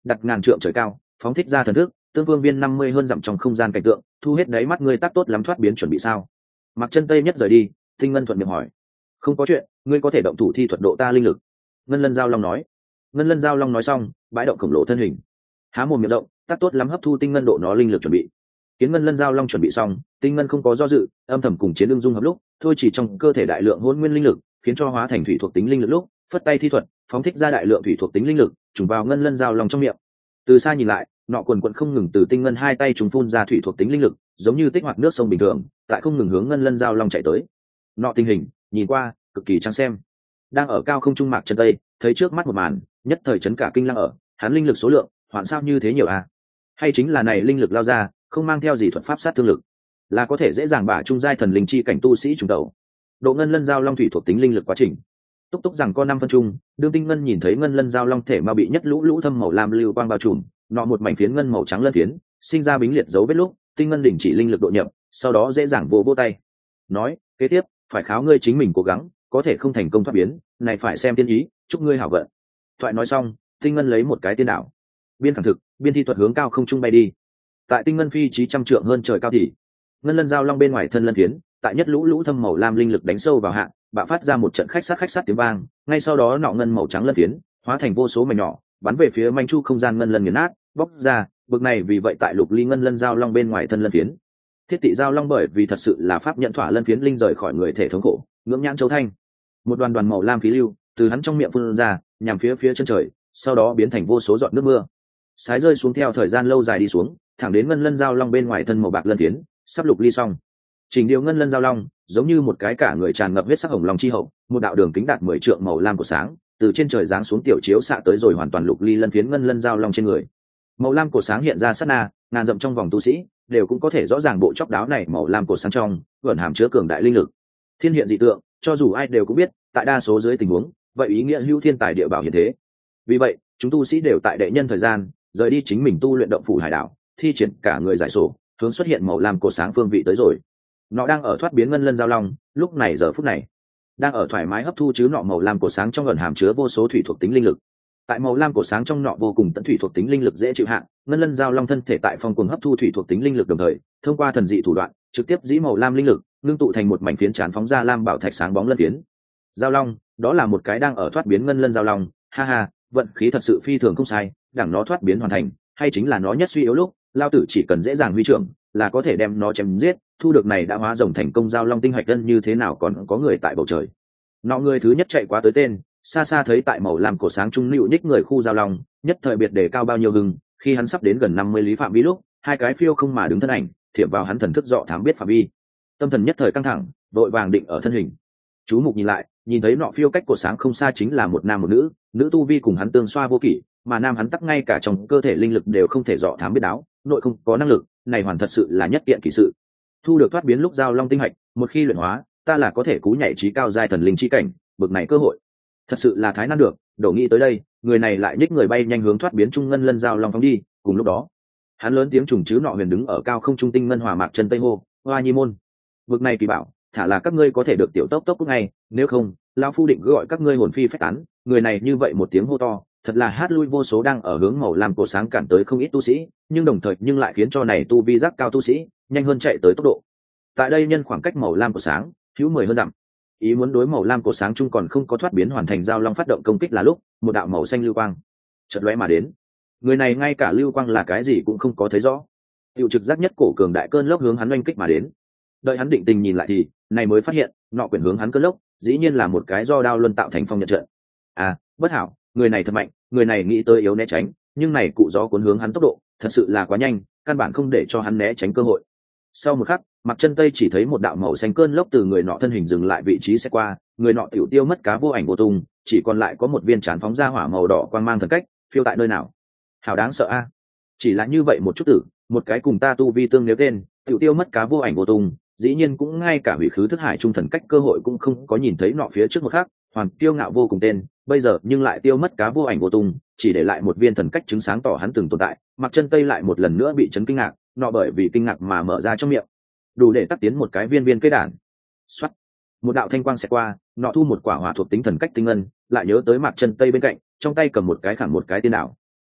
đặt ngàn trượng trời cao, phóng thích ra thần thức, tương vương viên năm mươi hơn dặm trong không gian cảnh tượng, thu hết đáy mắt ngươi tác tốt lắm, thoát biến chuẩn bị sao? Mặc Chân Tây nhất rời đi, Tinh Ngân thuận miệng hỏi. Không có chuyện, ngươi có thể động thủ thi thuật độ ta linh lực. Ngân Lân Giao Long nói. Ngân Lân Giao Long nói xong, bãi động khổng lồ thân hình, há mồm miệng rộng, tác tốt lắm hấp thu tinh ngân độ nó linh lực chuẩn bị. Kiến Ngân Lân Giao Long chuẩn bị xong, Tinh Ngân không có do dự, âm thầm cùng chiến lương dung hợp lúc, thôi chỉ trong cơ thể đại lượng hỗn nguyên linh lực, khiến cho hóa thành thủy thuộc tính linh lực lúc, phất tay thi thuật, phóng thích ra đại lượng thủy thuộc tính linh lực, trùng vào Ngân Lân Giao Long trong miệng. Từ xa nhìn lại, nọ quần quần không ngừng từ Tinh Ngân hai tay trùng phun ra thủy thuộc tính linh lực, giống như tích hoạt nước sông bình thường, tại không ngừng hướng Ngân Lân Giao Long chạy tới. Nọ tình hình, nhìn qua cực kỳ trắng xem. Đang ở cao không trung Mạc Chân Tây, thấy trước mắt một màn, nhất thời chấn cả kinh lăng ở, hắn linh lực số lượng, hoạn sao như thế nhiều à? Hay chính là này linh lực lao ra, không mang theo gì thuật pháp sát thương lực, là có thể dễ dàng bả trung giai thần linh chi cảnh tu sĩ trùng đầu. Độ Ngân Lân Giao Long thủy thuộc tính linh lực quá trình. Túc túc rằng có năm phân trung, đương Tinh Ngân nhìn thấy Ngân Lân Giao Long thể ma bị nhất lũ lũ thâm màu lam lưu quang bao trùm, nọ một mảnh phiến ngân màu trắng lân phiến, sinh ra bính liệt dấu vết lúc, Tinh Ngân đình chỉ linh lực độ nhập, sau đó dễ dàng vỗ vỗ tay. Nói, kế tiếp, phải kháo ngươi chính mình cố gắng, có thể không thành công thoát biến, này phải xem tiên ý, chúc ngươi hảo vận. Thoại nói xong, Tinh Ngân lấy một cái tiên đảo, biên khẳng thực, biên thi thuật hướng cao không trung bay đi. Tại Tinh Ngân phi chí trăm trượng hơn trời cao thì, Ngân Lân Giao Long bên ngoài thân lân phiến, tại nhất lũ lũ thâm màu lam linh lực đánh sâu vào hạ, bạo phát ra một trận khách sát khách sát tiếng vang, ngay sau đó nọ ngân màu trắng lân phiến hóa thành vô số mảnh nhỏ, bắn về phía manh chu không gian ngân lân nghiền nát, bóc ra, bực này vì vậy tại Lục Ly Ngân Lân Giao Long bên ngoài thân lân phiến. Thiết Tị Giao Long bởi vì thật sự là pháp nhận thỏa lân phiến linh rời khỏi người thể thống khổ, ngưỡng nhãn châu thanh. Một đoàn đoàn màu lam khí lưu từ hắn trong miệng phun ra, nhằm phía phía chân trời, sau đó biến thành vô số giọt nước mưa. Sái rơi xuống theo thời gian lâu dài đi xuống, thẳng đến Ngân Lân Giao Long bên ngoài thân màu bạc lân phiến, sắp Lục Ly xong. Trình điều Ngân Lân Giao Long, giống như một cái cả người tràn ngập huyết sắc hồng long chi hậu, một đạo đường kính đạt mười trượng màu lam của sáng, từ trên trời giáng xuống tiểu chiếu xạ tới rồi hoàn toàn Lục Ly lân phiến Ngân Lân Giao Long trên người. Màu lam của sáng hiện ra sát na, ngàn dặm trong vòng tu sĩ đều cũng có thể rõ ràng bộ chóc đáo này màu lam của sáng trong ẩn hàm chứa cường đại linh lực. Thiên hiện dị tượng, cho dù ai đều cũng biết, tại đa số dưới tình huống, vậy ý nghĩa hữu thiên tài địa bảo hiện thế. Vì vậy, chúng tu sĩ đều tại đệ nhân thời gian, rời đi chính mình tu luyện động phủ hải đảo, thi triển cả người giải sổ, hướng xuất hiện màu lam của sáng phương vị tới rồi. Nó đang ở thoát biến Ngân Lân Giao Long, lúc này giờ phút này, đang ở thoải mái hấp thu chứ nọ màu lam của sáng trong ẩn hàm chứa vô số thủy thuộc tính linh lực. Tại màu lam của sáng trong nọ vô cùng tận thủy thuộc tính linh lực dễ chịu hạn, Ngân Lân Giao Long thân thể tại phong cuồng hấp thu thủy thuộc tính linh lực đồng thời, thông qua thần dị thủ đoạn, trực tiếp dĩ màu lam linh lực, ngưng tụ thành một mảnh phiến tràn phóng ra lam bảo thạch sáng bóng lân phiến. Giao Long, đó là một cái đang ở thoát biến Ngân Lân Giao Long, ha ha, vận khí thật sự phi thường không sai, đẳng nó thoát biến hoàn thành, hay chính là nó nhất suy yếu lúc, lao tử chỉ cần dễ dàng huy trưởng, là có thể đem nó chém giết, thu được này đã hóa rồng thành công Giao Long tinh hạch đơn như thế nào còn có người tại bầu trời. Nọ người thứ nhất chạy quá tới tên, xa xa thấy tại màu lam cổ sáng trung nịu nhích người khu Giao Long, nhất thời biệt đề cao bao nhiêu hưng, khi hắn sắp đến gần năm mươi lý phạm vi lúc, hai cái phiêu không mà đứng thân ảnh, thiệp vào hắn thần thức dọ thám biết phạm vi. Tâm thần nhất thời căng thẳng, vội vàng định ở thân hình. Chú mục nhìn lại, nhìn thấy nọ phiêu cách cổ sáng không xa chính là một nam một nữ, nữ tu vi cùng hắn tương xoa vô kỷ, mà nam hắn tắc ngay cả trong cơ thể linh lực đều không thể dọ thám biết đáo, nội không có năng lực, này hoàn thật sự là nhất kiện kỳ sự. Thu được thoát biến lúc Giao Long tinh hạch, một khi luyện hóa, ta là có thể cú nhảy trí cao giai thần linh chi cảnh, bực này cơ hội thật sự là thái nan được. Đổ nghĩ tới đây, người này lại nhích người bay nhanh hướng thoát biến trung Ngân Lân Giao Long phóng đi. Cùng lúc đó, hắn lớn tiếng trùng chứ nọ huyền đứng ở cao không trung tinh ngân hòa Mạc Chân Tây hô, hoa nhi môn, bực này kỳ bảo, thả là các ngươi có thể được tiểu tốc tốc cút ngay, nếu không, lão phu định gọi các ngươi hồn phi phách tán. Người này như vậy một tiếng hô to, thật là hát lui vô số đang ở hướng màu lam cổ sáng cản tới không ít tu sĩ, nhưng đồng thời nhưng lại khiến cho này tu vi giác cao tu sĩ nhanh hơn chạy tới tốc độ. Tại đây nhân khoảng cách màu lam cổ sáng hữu mười hơn dặm, ý muốn đối màu lam cổ sáng chung còn không có thoát biến hoàn thành Giao Long phát động công kích là lúc một đạo màu xanh lưu quang chợt lóe mà đến. Người này ngay cả lưu quang là cái gì cũng không có thấy rõ, tiểu trực giác nhất cổ cường đại cơn lốc hướng hắn oanh kích mà đến. Đợi hắn định tình nhìn lại thì này mới phát hiện nọ quyển hướng hắn cơn lốc dĩ nhiên là một cái do đao luân tạo thành phong nhận trận. À, bất hảo, người này thật mạnh, người này nghĩ tới yếu né tránh, nhưng này cụ gió cuốn hướng hắn tốc độ thật sự là quá nhanh, căn bản không để cho hắn né tránh cơ hội. Sau một khắc, Mạc Chân Tây chỉ thấy một đạo màu xanh cơn lốc từ người nọ thân hình dừng lại vị trí sẽ qua, người nọ tiểu tiêu mất cá vô ảnh vô tung, chỉ còn lại có một viên trán phóng ra hỏa màu đỏ quang mang thần cách, phiêu tại nơi nào. Hảo đáng sợ a. Chỉ là như vậy một chút tử, một cái cùng ta tu vi tương nếu tên, tiểu tiêu mất cá vô ảnh vô tung, dĩ nhiên cũng ngay cả hủy khứ thức hải trung thần cách cơ hội cũng không có nhìn thấy nọ phía trước một khắc, hoàn tiêu ngạo vô cùng tên, bây giờ nhưng lại tiêu mất cá vô ảnh vô tung, chỉ để lại một viên thần cách chứng sáng tỏ hắn từng tồn tại. Mạc Chân Tây lại một lần nữa bị chấn kinh ngạc, nọ bởi vì kinh ngạc mà mở ra trong miệng, đủ để tắt tiến một cái viên viên cây đản. Xoát, một đạo thanh quang sẽ qua, nọ thu một quả hỏa thuộc tính thần cách tinh ngân, lại nhớ tới Mạc Chân Tây bên cạnh, trong tay cầm một cái khảm một cái tiên đảo.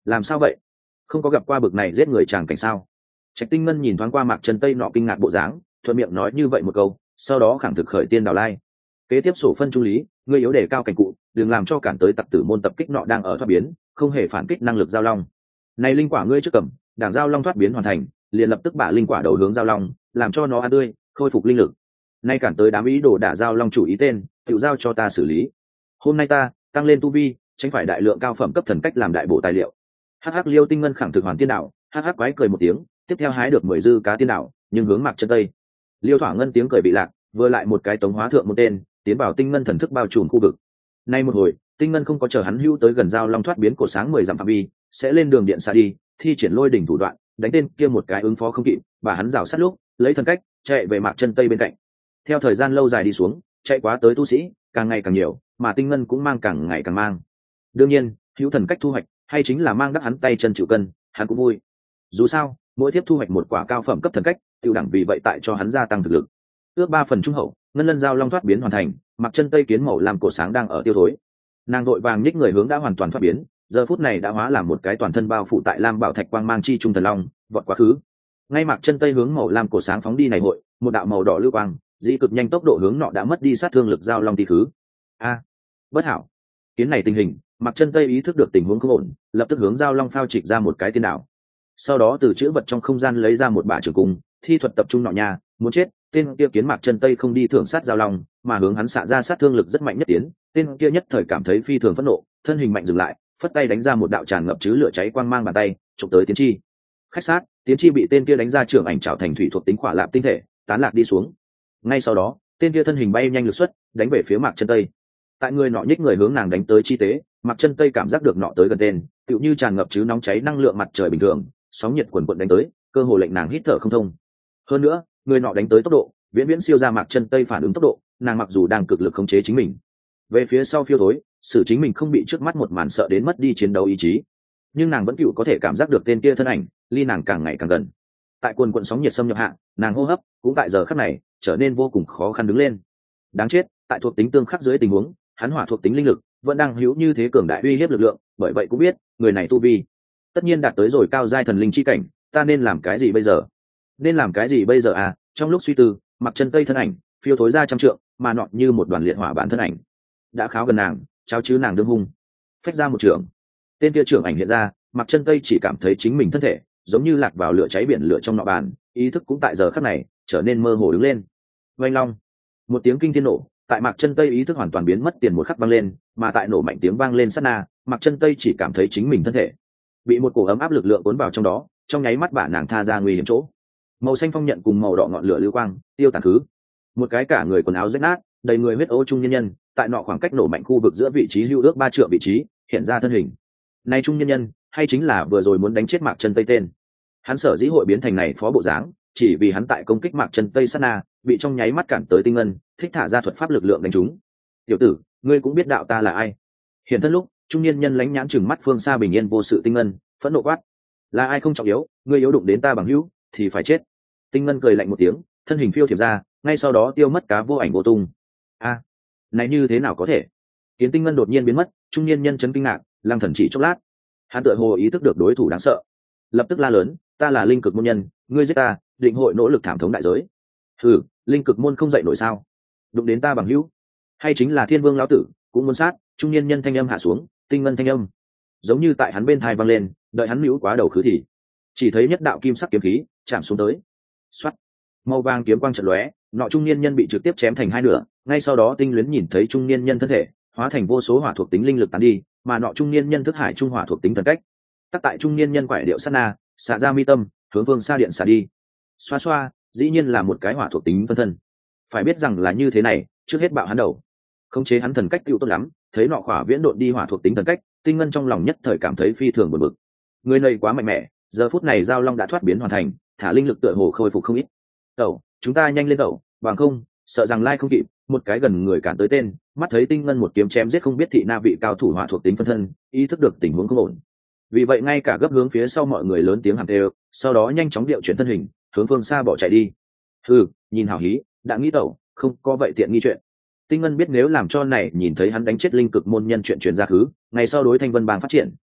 làm sao vậy? Không có gặp qua bực này giết người chàng cảnh sao? Trạch Tinh Ngân nhìn thoáng qua Mạc Chân Tây nọ kinh ngạc bộ dáng, thuận miệng nói như vậy một câu, sau đó khẳng thực khởi tiên đào lai. Kế tiếp sổ phân trung lý, ngươi yếu đề cao cảnh cụ, đừng làm cho cản tới tặc tử môn tập kích nọ đang ở thoát biến, không hề phản kích năng lực giao long. Này linh quả ngươi trước cầm, đảng giao long thoát biến hoàn thành, liền lập tức bả linh quả đầu hướng giao long, làm cho nó ăn tươi, khôi phục linh lực. Nay cản tới đám ý đồ đả giao long chủ ý tên, tự giao cho ta xử lý. Hôm nay ta tăng lên tu vi, tránh phải đại lượng cao phẩm cấp thần cách làm đại bộ tài liệu. Hắc hắc Liêu Tinh Ngân khẳng thực hoàn tiên đạo, hắc hắc quái cười một tiếng, tiếp theo hái được mười dư cá tiên đạo, nhưng hướng Mạc Chân Tây. Liêu Thỏa Ngân tiếng cười bị lạc, vừa lại một cái tống hóa thượng một tên, tiến vào Tinh Ngân thần thức bao trùm khu vực. Nay một hồi, Tinh Ngân không có chờ hắn hưu tới gần giao long thoát biến cổ sáng mười dặm phạm vi, sẽ lên đường điện xa đi, thi triển lôi đỉnh thủ đoạn, đánh tên kia một cái ứng phó không kịp, và hắn rào sát lúc, lấy thần cách, chạy về Mạc Chân Tây bên cạnh. Theo thời gian lâu dài đi xuống, chạy quá tới tu sĩ, càng ngày càng nhiều, mà Tinh Ngân cũng mang càng ngày càng mang. Đương nhiên, hữu thần cách thu hoạch, hay chính là mang đắc hắn tay chân chịu cân, hắn cũng vui. Dù sao, mỗi tiếp thu hoạch một quả cao phẩm cấp thần cách, tiêu đẳng vì vậy tại cho hắn gia tăng thực lực. Ước ba phần trung hậu, ngân lân giao long thoát biến hoàn thành, Mặc Chân Tây kiến màu làm cổ sáng đang ở tiêu thối. Nàng đội vàng nhích người hướng đã hoàn toàn thoát biến, giờ phút này đã hóa làm một cái toàn thân bao phủ tại lam bảo thạch quang mang chi trung thần long, vọt quá khứ. Ngay Mặc Chân Tây hướng màu lam cổ sáng phóng đi này hội, một đạo màu đỏ lưu quang, dĩ cực nhanh tốc độ hướng nọ đã mất đi sát thương lực giao long tí khứ. A, bất hảo. Kiến này tình hình, Mặc Chân Tây ý thức được tình huống không ổn, lập tức hướng giao long phao trịch ra một cái tiên đảo. Sau đó từ chữ vật trong không gian lấy ra một bả trường cung, thi thuật tập trung nọ nhà, muốn chết, tên kia kiến Mạc Chân Tây không đi thưởng sát giao long, mà hướng hắn xạ ra sát thương lực rất mạnh nhất tiến, tên kia nhất thời cảm thấy phi thường phẫn nộ, thân hình mạnh dừng lại, phất tay đánh ra một đạo tràn ngập chứ lửa cháy quang mang bàn tay, chụp tới tiến chi. Khách sát, tiến chi bị tên kia đánh ra trưởng ảnh trảo thành thủy thuộc tính khỏa lạp tinh thể, tán lạc đi xuống. Ngay sau đó, tên kia thân hình bay nhanh lực xuất, đánh về phía Mạc Chân Tây. Tại người nọ nhích người hướng nàng đánh tới chi tế, Mạc Chân Tây cảm giác được nọ tới gần tên, tựu như tràn ngập chứ nóng cháy năng lượng mặt trời bình thường, sóng nhiệt quần quần đánh tới, cơ hồ lệnh nàng hít thở không thông. Hơn nữa, người nọ đánh tới tốc độ viễn viễn siêu ra Mạc Chân Tây phản ứng tốc độ, nàng mặc dù đang cực lực khống chế chính mình về phía sau phiêu thối, xử chính mình không bị trước mắt một màn sợ đến mất đi chiến đấu ý chí, nhưng nàng vẫn cựu có thể cảm giác được tên kia thân ảnh ly nàng càng ngày càng gần. Tại quần quần sóng nhiệt xâm nhập hạ, nàng hô hấp cũng tại giờ khắc này trở nên vô cùng khó khăn đứng lên. Đáng chết, tại thuộc tính tương khắc dưới tình huống, hắn hỏa thuộc tính linh lực vẫn đang hữu như thế cường đại uy hiếp lực lượng, bởi vậy cũng biết người này tu vi tất nhiên đạt tới rồi cao giai thần linh chi cảnh, ta nên làm cái gì bây giờ? Nên làm cái gì bây giờ à? Trong lúc suy tư, Mặc Chân Tây thân ảnh phiêu thối ra trăm trượng, mà nọ như một đoàn liệt hỏa bản thân ảnh đã kháo gần nàng, trao chứ nàng đương hung, phách ra một trường. Tên kia trưởng ảnh hiện ra, Mặc Chân Tây chỉ cảm thấy chính mình thân thể giống như lạc vào lửa cháy biển lửa trong nọ bàn, ý thức cũng tại giờ khắc này trở nên mơ hồ đứng lên. Oanh long, một tiếng kinh thiên nổ, tại Mặc Chân Tây ý thức hoàn toàn biến mất tiền một khắc vang lên, mà tại nổ mạnh tiếng vang lên sát na, Mặc Chân Tây chỉ cảm thấy chính mình thân thể bị một cổ ấm áp lực lượng cuốn vào trong đó, trong nháy mắt bả nàng tha ra nguy hiểm chỗ. Màu xanh phong nhận cùng màu đỏ ngọn lửa lưu quang tiêu tàn khứ, một cái cả người quần áo rách nát, đầy người huyết ô trung nhân nhân, tại nọ khoảng cách nổ mạnh khu vực giữa vị trí hưu ước ba trượng vị trí hiện ra thân hình. Này trung nhân nhân hay chính là vừa rồi muốn đánh chết Mạc Chân Tây tên. Hắn sở dĩ hội biến thành này phó bộ dáng, chỉ vì hắn tại công kích Mạc Chân Tây sát na, bị trong nháy mắt cản tới tinh ngân, thích thả ra thuật pháp lực lượng đánh trúng. Tiểu tử, ngươi cũng biết đạo ta là ai? Hiện thân lúc, trung niên nhân lánh nhãn chừng mắt phương xa bình yên vô sự tinh ngân, phẫn nộ quát: là ai không trọng yếu, ngươi yếu đụng đến ta bằng hữu thì phải chết. Tinh ngân cười lạnh một tiếng, thân hình phiêu thiệp ra, ngay sau đó tiêu mất cá vô ảnh vô tung. A, này như thế nào có thể? Kiến tinh ngân đột nhiên biến mất, trung niên nhân chấn kinh ngạc, lăng thần chỉ chốc lát, hắn tựa hồ ý thức được đối thủ đáng sợ, lập tức la lớn: ta là linh cực môn nhân, ngươi giết ta, định hội nỗ lực thảm thống đại giới. Hừ, linh cực môn không dậy nổi sao? Đụng đến ta bằng hữu, hay chính là thiên vương lão tử cũng muốn sát? Trung niên nhân thanh âm hạ xuống, tinh ngân thanh âm giống như tại hắn bên thai vang lên, đợi hắn hữu quá đầu khứ thì chỉ thấy nhất đạo kim sắc kiếm khí chạm xuống tới, xoắt, màu vàng kiếm quang chợt lóe, nọ trung niên nhân bị trực tiếp chém thành hai nửa. Ngay sau đó tinh luyến nhìn thấy trung niên nhân thân thể hóa thành vô số hỏa thuộc tính linh lực tán đi, mà nọ trung niên nhân thức hải trung hỏa thuộc tính thần cách tắc tại trung niên nhân quải điệu sát na xả ra mi tâm, hướng phương xa điện xả đi. Xoa xoa, dĩ nhiên là một cái hỏa thuộc tính phân thân. Phải biết rằng là như thế này, trước hết bạo hắn đầu, khống chế hắn thần cách tiêu tốt lắm. Thấy nọ khỏa viễn độn đi hỏa thuộc tính thần cách, tinh ngân trong lòng nhất thời cảm thấy phi thường buồn bực. Người này quá mạnh mẽ, giờ phút này giao long đã thoát biến hoàn thành, thả linh lực tựa hồ khôi phục không ít. Tẩu, chúng ta nhanh lên tẩu, bằng không sợ rằng lai không kịp. Một cái gần người cản tới tên, mắt thấy tinh ngân một kiếm chém giết không biết thị na vị cao thủ hỏa thuộc tính phân thân, ý thức được tình huống không ổn, vì vậy ngay cả gấp hướng phía sau mọi người lớn tiếng hàm đều, sau đó nhanh chóng điệu chuyển thân hình hướng phương xa bỏ chạy đi. Ừ, nhìn hảo hí, đã nghĩ tẩu, không có vậy tiện nghi chuyện. Tinh ngân biết nếu làm cho này nhìn thấy hắn đánh chết linh cực môn nhân chuyện truyền ra khứ, ngày sau đối thanh vân bang phát triển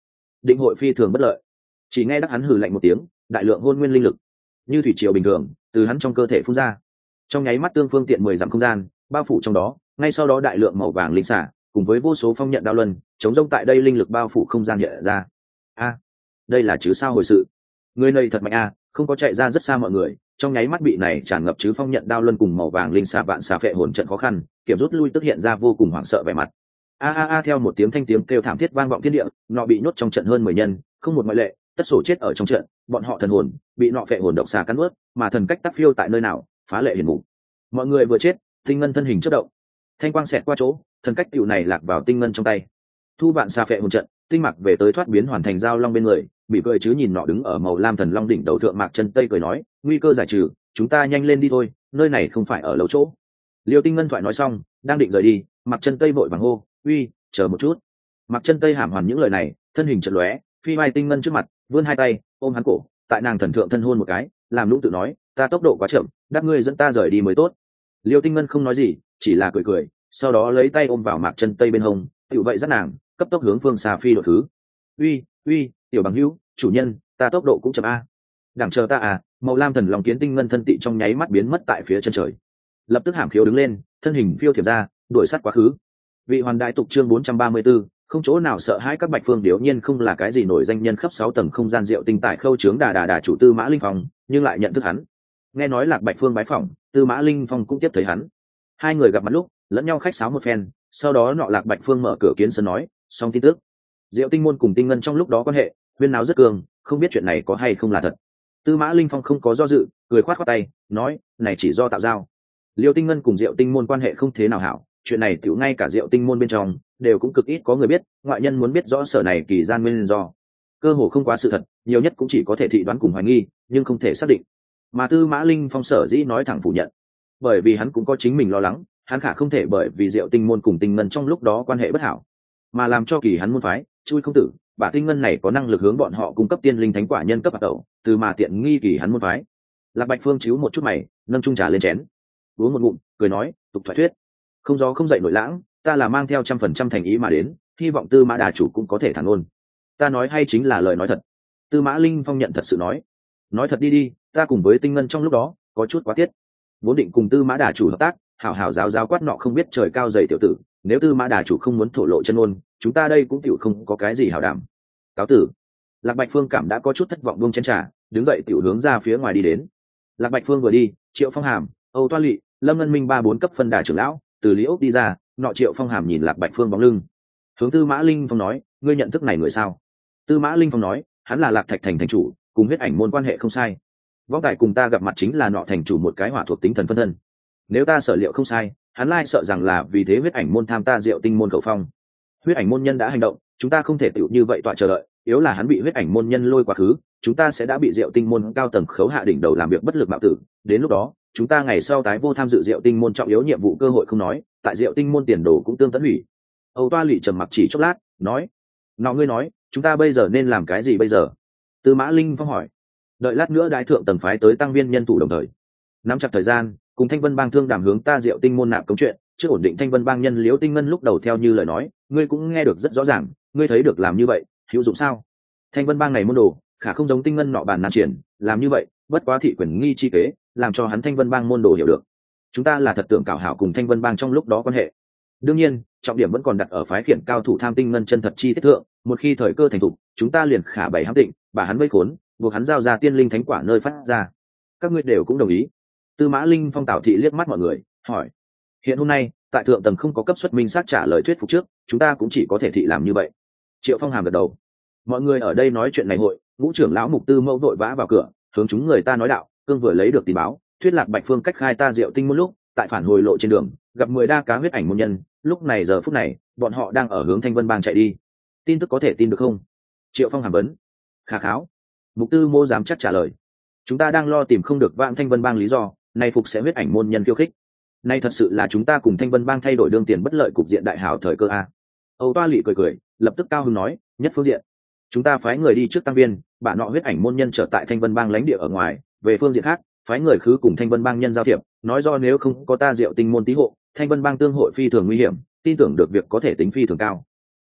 định hội phi thường bất lợi. Chỉ nghe đắc hắn hừ lạnh một tiếng, đại lượng hôn nguyên linh lực như thủy triều bình thường từ hắn trong cơ thể phun ra, trong nháy mắt tương phương tiện mười dặm không gian bao phủ trong đó. Ngay sau đó đại lượng màu vàng linh xả cùng với vô số phong nhận đạo luân chống rông tại đây linh lực bao phủ không gian hiện ra. A, đây là chứ sao hồi sự, người này thật mạnh a, không có chạy ra rất xa mọi người trong nháy mắt bị này tràn ngập chứ phong nhận đao luân cùng màu vàng linh xà vạn xà phệ hồn trận khó khăn kiểm rút lui, tức hiện ra vô cùng hoảng sợ vẻ mặt. A a a, theo một tiếng thanh tiếng kêu thảm thiết vang vọng thiên địa, nọ bị nhốt trong trận hơn mười nhân, không một ngoại lệ, tất sổ chết ở trong trận. Bọn họ thần hồn bị nọ phệ hồn độc xà cắn nuốt, mà thần cách tác phiêu tại nơi nào, phá lệ hiển mù. Mọi người vừa chết, tinh ngân thân hình chớp động, thanh quang xẹt qua chỗ, thần cách tiểu này lạc vào tinh ngân trong tay. Thu vạn xà phệ hồn trận, tinh mặc về tới thoát biến hoàn thành giao long bên người, bị cười chứ nhìn nọ đứng ở màu lam thần long đỉnh đầu thượng mạc chân tây cười nói, nguy cơ giải trừ, chúng ta nhanh lên đi thôi, nơi này không phải ở lầu chỗ. Liêu Tinh Ngân thoại nói xong, đang định rời đi, mạc chân tây vội vàng hô, uy, chờ một chút. Mạc chân tây hàm hoàn những lời này, thân hình chợt lóe, phi mai Tinh Ngân trước mặt, vươn hai tay ôm hắn cổ, tại nàng thần thượng thân hôn một cái, làm lũng tự nói, ta tốc độ quá chậm, đắc ngươi dẫn ta rời đi mới tốt. Liêu Tinh Ngân không nói gì, chỉ là cười cười, sau đó lấy tay ôm vào mạc chân tây bên hông, tiểu vậy dắt nàng cấp tốc hướng phương xa phi đột thứ. Uy, uy, tiểu bằng hữu, chủ nhân, ta tốc độ cũng chậm a. Đằng chờ ta à. Màu lam thần long kiến tinh ngân thân tị trong nháy mắt biến mất tại phía chân trời, lập tức hàm khiếu đứng lên, thân hình phiêu thiệp ra, đuổi sát quá khứ. Vị hoàn đại tục chương bốn trăm ba mươi 4, không chỗ nào sợ hãi các bạch phương điếu nhiên không là cái gì nổi danh nhân khắp sáu tầng không gian diệu tinh tại khâu trướng đà đà đà chủ Tư Mã Linh Phong, nhưng lại nhận thức hắn. Nghe nói Lạc Bạch Phương bái phỏng, Tư Mã Linh Phong cũng tiếp thấy hắn. Hai người gặp mặt lúc, lẫn nhau khách sáo một phen, sau đó nọ Lạc Bạch Phương mở cửa kiến sân nói, xong tin tức. Diệu Tinh môn cùng Tinh Ngân trong lúc đó quan hệ, huyên náo rất cường, không biết chuyện này có hay không là thật. Tư Mã Linh Phong không có do dự, cười khoát khoát tay, nói, này chỉ do tạo giao. Liêu Tinh Ngân cùng Diệu Tinh môn quan hệ không thế nào hảo, chuyện này tiểu ngay cả Diệu Tinh môn bên trong đều cũng cực ít có người biết, ngoại nhân muốn biết rõ sở này kỳ gian nguyên do, cơ hồ không quá sự thật, nhiều nhất cũng chỉ có thể thị đoán cùng hoài nghi, nhưng không thể xác định. Mà Tư Mã Linh Phong sở dĩ nói thẳng phủ nhận, bởi vì hắn cũng có chính mình lo lắng, hắn khả không thể bởi vì Diệu Tinh môn cùng Tinh Ngân trong lúc đó quan hệ bất hảo, mà làm cho kỳ hắn môn phái chui không tử, bà Tinh Ngân này có năng lực hướng bọn họ cung cấp tiên linh thánh quả nhân cấp bạc tẩu, từ mà tiện nghi kỳ hắn môn phái. Lạc Bạch Phương chíu một chút mày, nâng chung trà lên chén, uống một ngụm, cười nói, tục thoại thuyết, không gió không dậy nổi lãng, ta là mang theo trăm phần trăm thành ý mà đến, hy vọng Tư Mã đà chủ cũng có thể thẳng ngôn. Ta nói hay chính là lời nói thật. Tư Mã Linh Phong nhận thật sự nói, nói thật đi đi, ta cùng với Tinh Ngân trong lúc đó có chút quá tiết, vốn định cùng Tư Mã đà chủ hợp tác, hảo hảo giáo giáo quát nọ không biết trời cao dày tiểu tử, nếu Tư Mã đà chủ không muốn thổ lộ chân ngôn, chúng ta đây cũng tiểu không có cái gì hảo đảm. Cáo tử. Lạc Bạch Phương cảm đã có chút thất vọng buông chén trà, đứng dậy tiểu hướng ra phía ngoài đi đến. Lạc Bạch Phương vừa đi, Triệu Phong Hàm, Âu Toa Lệ, Lâm Ngân Minh ba bốn cấp phân đà trưởng lão từ Lý Ốc đi ra, nọ Triệu Phong Hàm nhìn Lạc Bạch Phương bóng lưng, hướng Tư Mã Linh Phong nói, ngươi nhận thức này người sao? Tư Mã Linh Phong nói, hắn là Lạc Thạch thành thành chủ, cùng huyết ảnh môn quan hệ không sai. Võ Tài cùng ta gặp mặt chính là nọ thành chủ một cái hỏa thuộc tính thần phân thân. Nếu ta sở liệu không sai, hắn lai sợ rằng là vì thế huyết ảnh môn tham ta Diệu Tinh môn khẩu phong. Huyết ảnh môn nhân đã hành động, chúng ta không thể tựu như vậy tọa chờ đợi, yếu là hắn bị huyết ảnh môn nhân lôi quá khứ, chúng ta sẽ đã bị Diệu Tinh môn cao tầng khấu hạ đỉnh đầu làm việc bất lực mạo tử. Đến lúc đó, chúng ta ngày sau tái vô tham dự Diệu Tinh môn trọng yếu nhiệm vụ cơ hội không nói, tại Diệu Tinh môn tiền đồ cũng tương tấn hủy. Âu Toa Lệ trầm mặc chỉ chốc lát, nói, nọ ngươi nói, chúng ta bây giờ nên làm cái gì bây giờ? Tư Mã Linh Phong hỏi. Đợi lát nữa đại thượng tầng phái tới tăng viên nhân thủ đồng thời, nắm chặt thời gian, cùng Thanh Vân Bang thương đàm hướng ta Diệu Tinh môn nạp công chuyện, trước ổn định Thanh Vân Bang nhân Liễu Tinh Ngân lúc đầu theo như lời nói, ngươi cũng nghe được rất rõ ràng, ngươi thấy được làm như vậy, hữu dụng sao? Thanh Vân Bang này môn đồ, khả không giống Tinh Ngân nọ bàn nan triển, làm như vậy, bất quá thị quyền nghi chi kế, làm cho hắn Thanh Vân Bang môn đồ hiểu được. Chúng ta là thật tưởng cảo hảo cùng Thanh Vân Bang trong lúc đó quan hệ. Đương nhiên, trọng điểm vẫn còn đặt ở phái khiển cao thủ tham Tinh Ngân chân thật chi tiết thượng, một khi thời cơ thành thục, chúng ta liền khả bày hãm định, bà hắn vây khốn, buộc hắn giao ra tiên linh thánh quả nơi phát ra. Các ngươi đều cũng đồng ý. Tư Mã Linh Phong tảo thị liếc mắt mọi người, hỏi: hiện hôm nay tại thượng tầng không có cấp xuất minh xác trả lời thuyết phục trước, chúng ta cũng chỉ có thể thị làm như vậy. Triệu Phong hàm gật đầu. Mọi người ở đây nói chuyện này hội, ngũ trưởng lão Mục Tư Mẫu vội vã vào cửa, hướng chúng người ta nói đạo: cương vừa lấy được tin báo, thuyết Lạc Bạch Phương cách khai ta Diệu Tinh môn lúc, tại phản hồi lộ trên đường gặp mười đa cá huyết ảnh môn nhân, lúc này giờ phút này bọn họ đang ở hướng Thanh Vân Bang chạy đi. Tin tức có thể tin được không? Triệu Phong hàm vấn. Khả kháo. Mục Tư Mô dám chắc trả lời. Chúng ta đang lo tìm không được vãng Thanh Vân Bang lý do, nay phục sẽ huyết ảnh môn nhân khiêu khích. Nay thật sự là chúng ta cùng Thanh Vân Bang thay đổi đương tiền bất lợi cục diện đại hảo thời cơ a. Âu Toa Lệ cười cười, lập tức cao hứng nói: nhất phương diện, chúng ta phái người đi trước tăng viên, bà nọ huyết ảnh môn nhân trở tại Thanh Vân Bang lãnh địa ở ngoài. Về phương diện khác, phái người khứ cùng Thanh Vân Bang nhân giao thiệp, nói do nếu không có ta Diệu Tinh môn tí hộ, Thanh Vân Bang tương hội phi thường nguy hiểm, tin tưởng được việc có thể tính phi thường cao.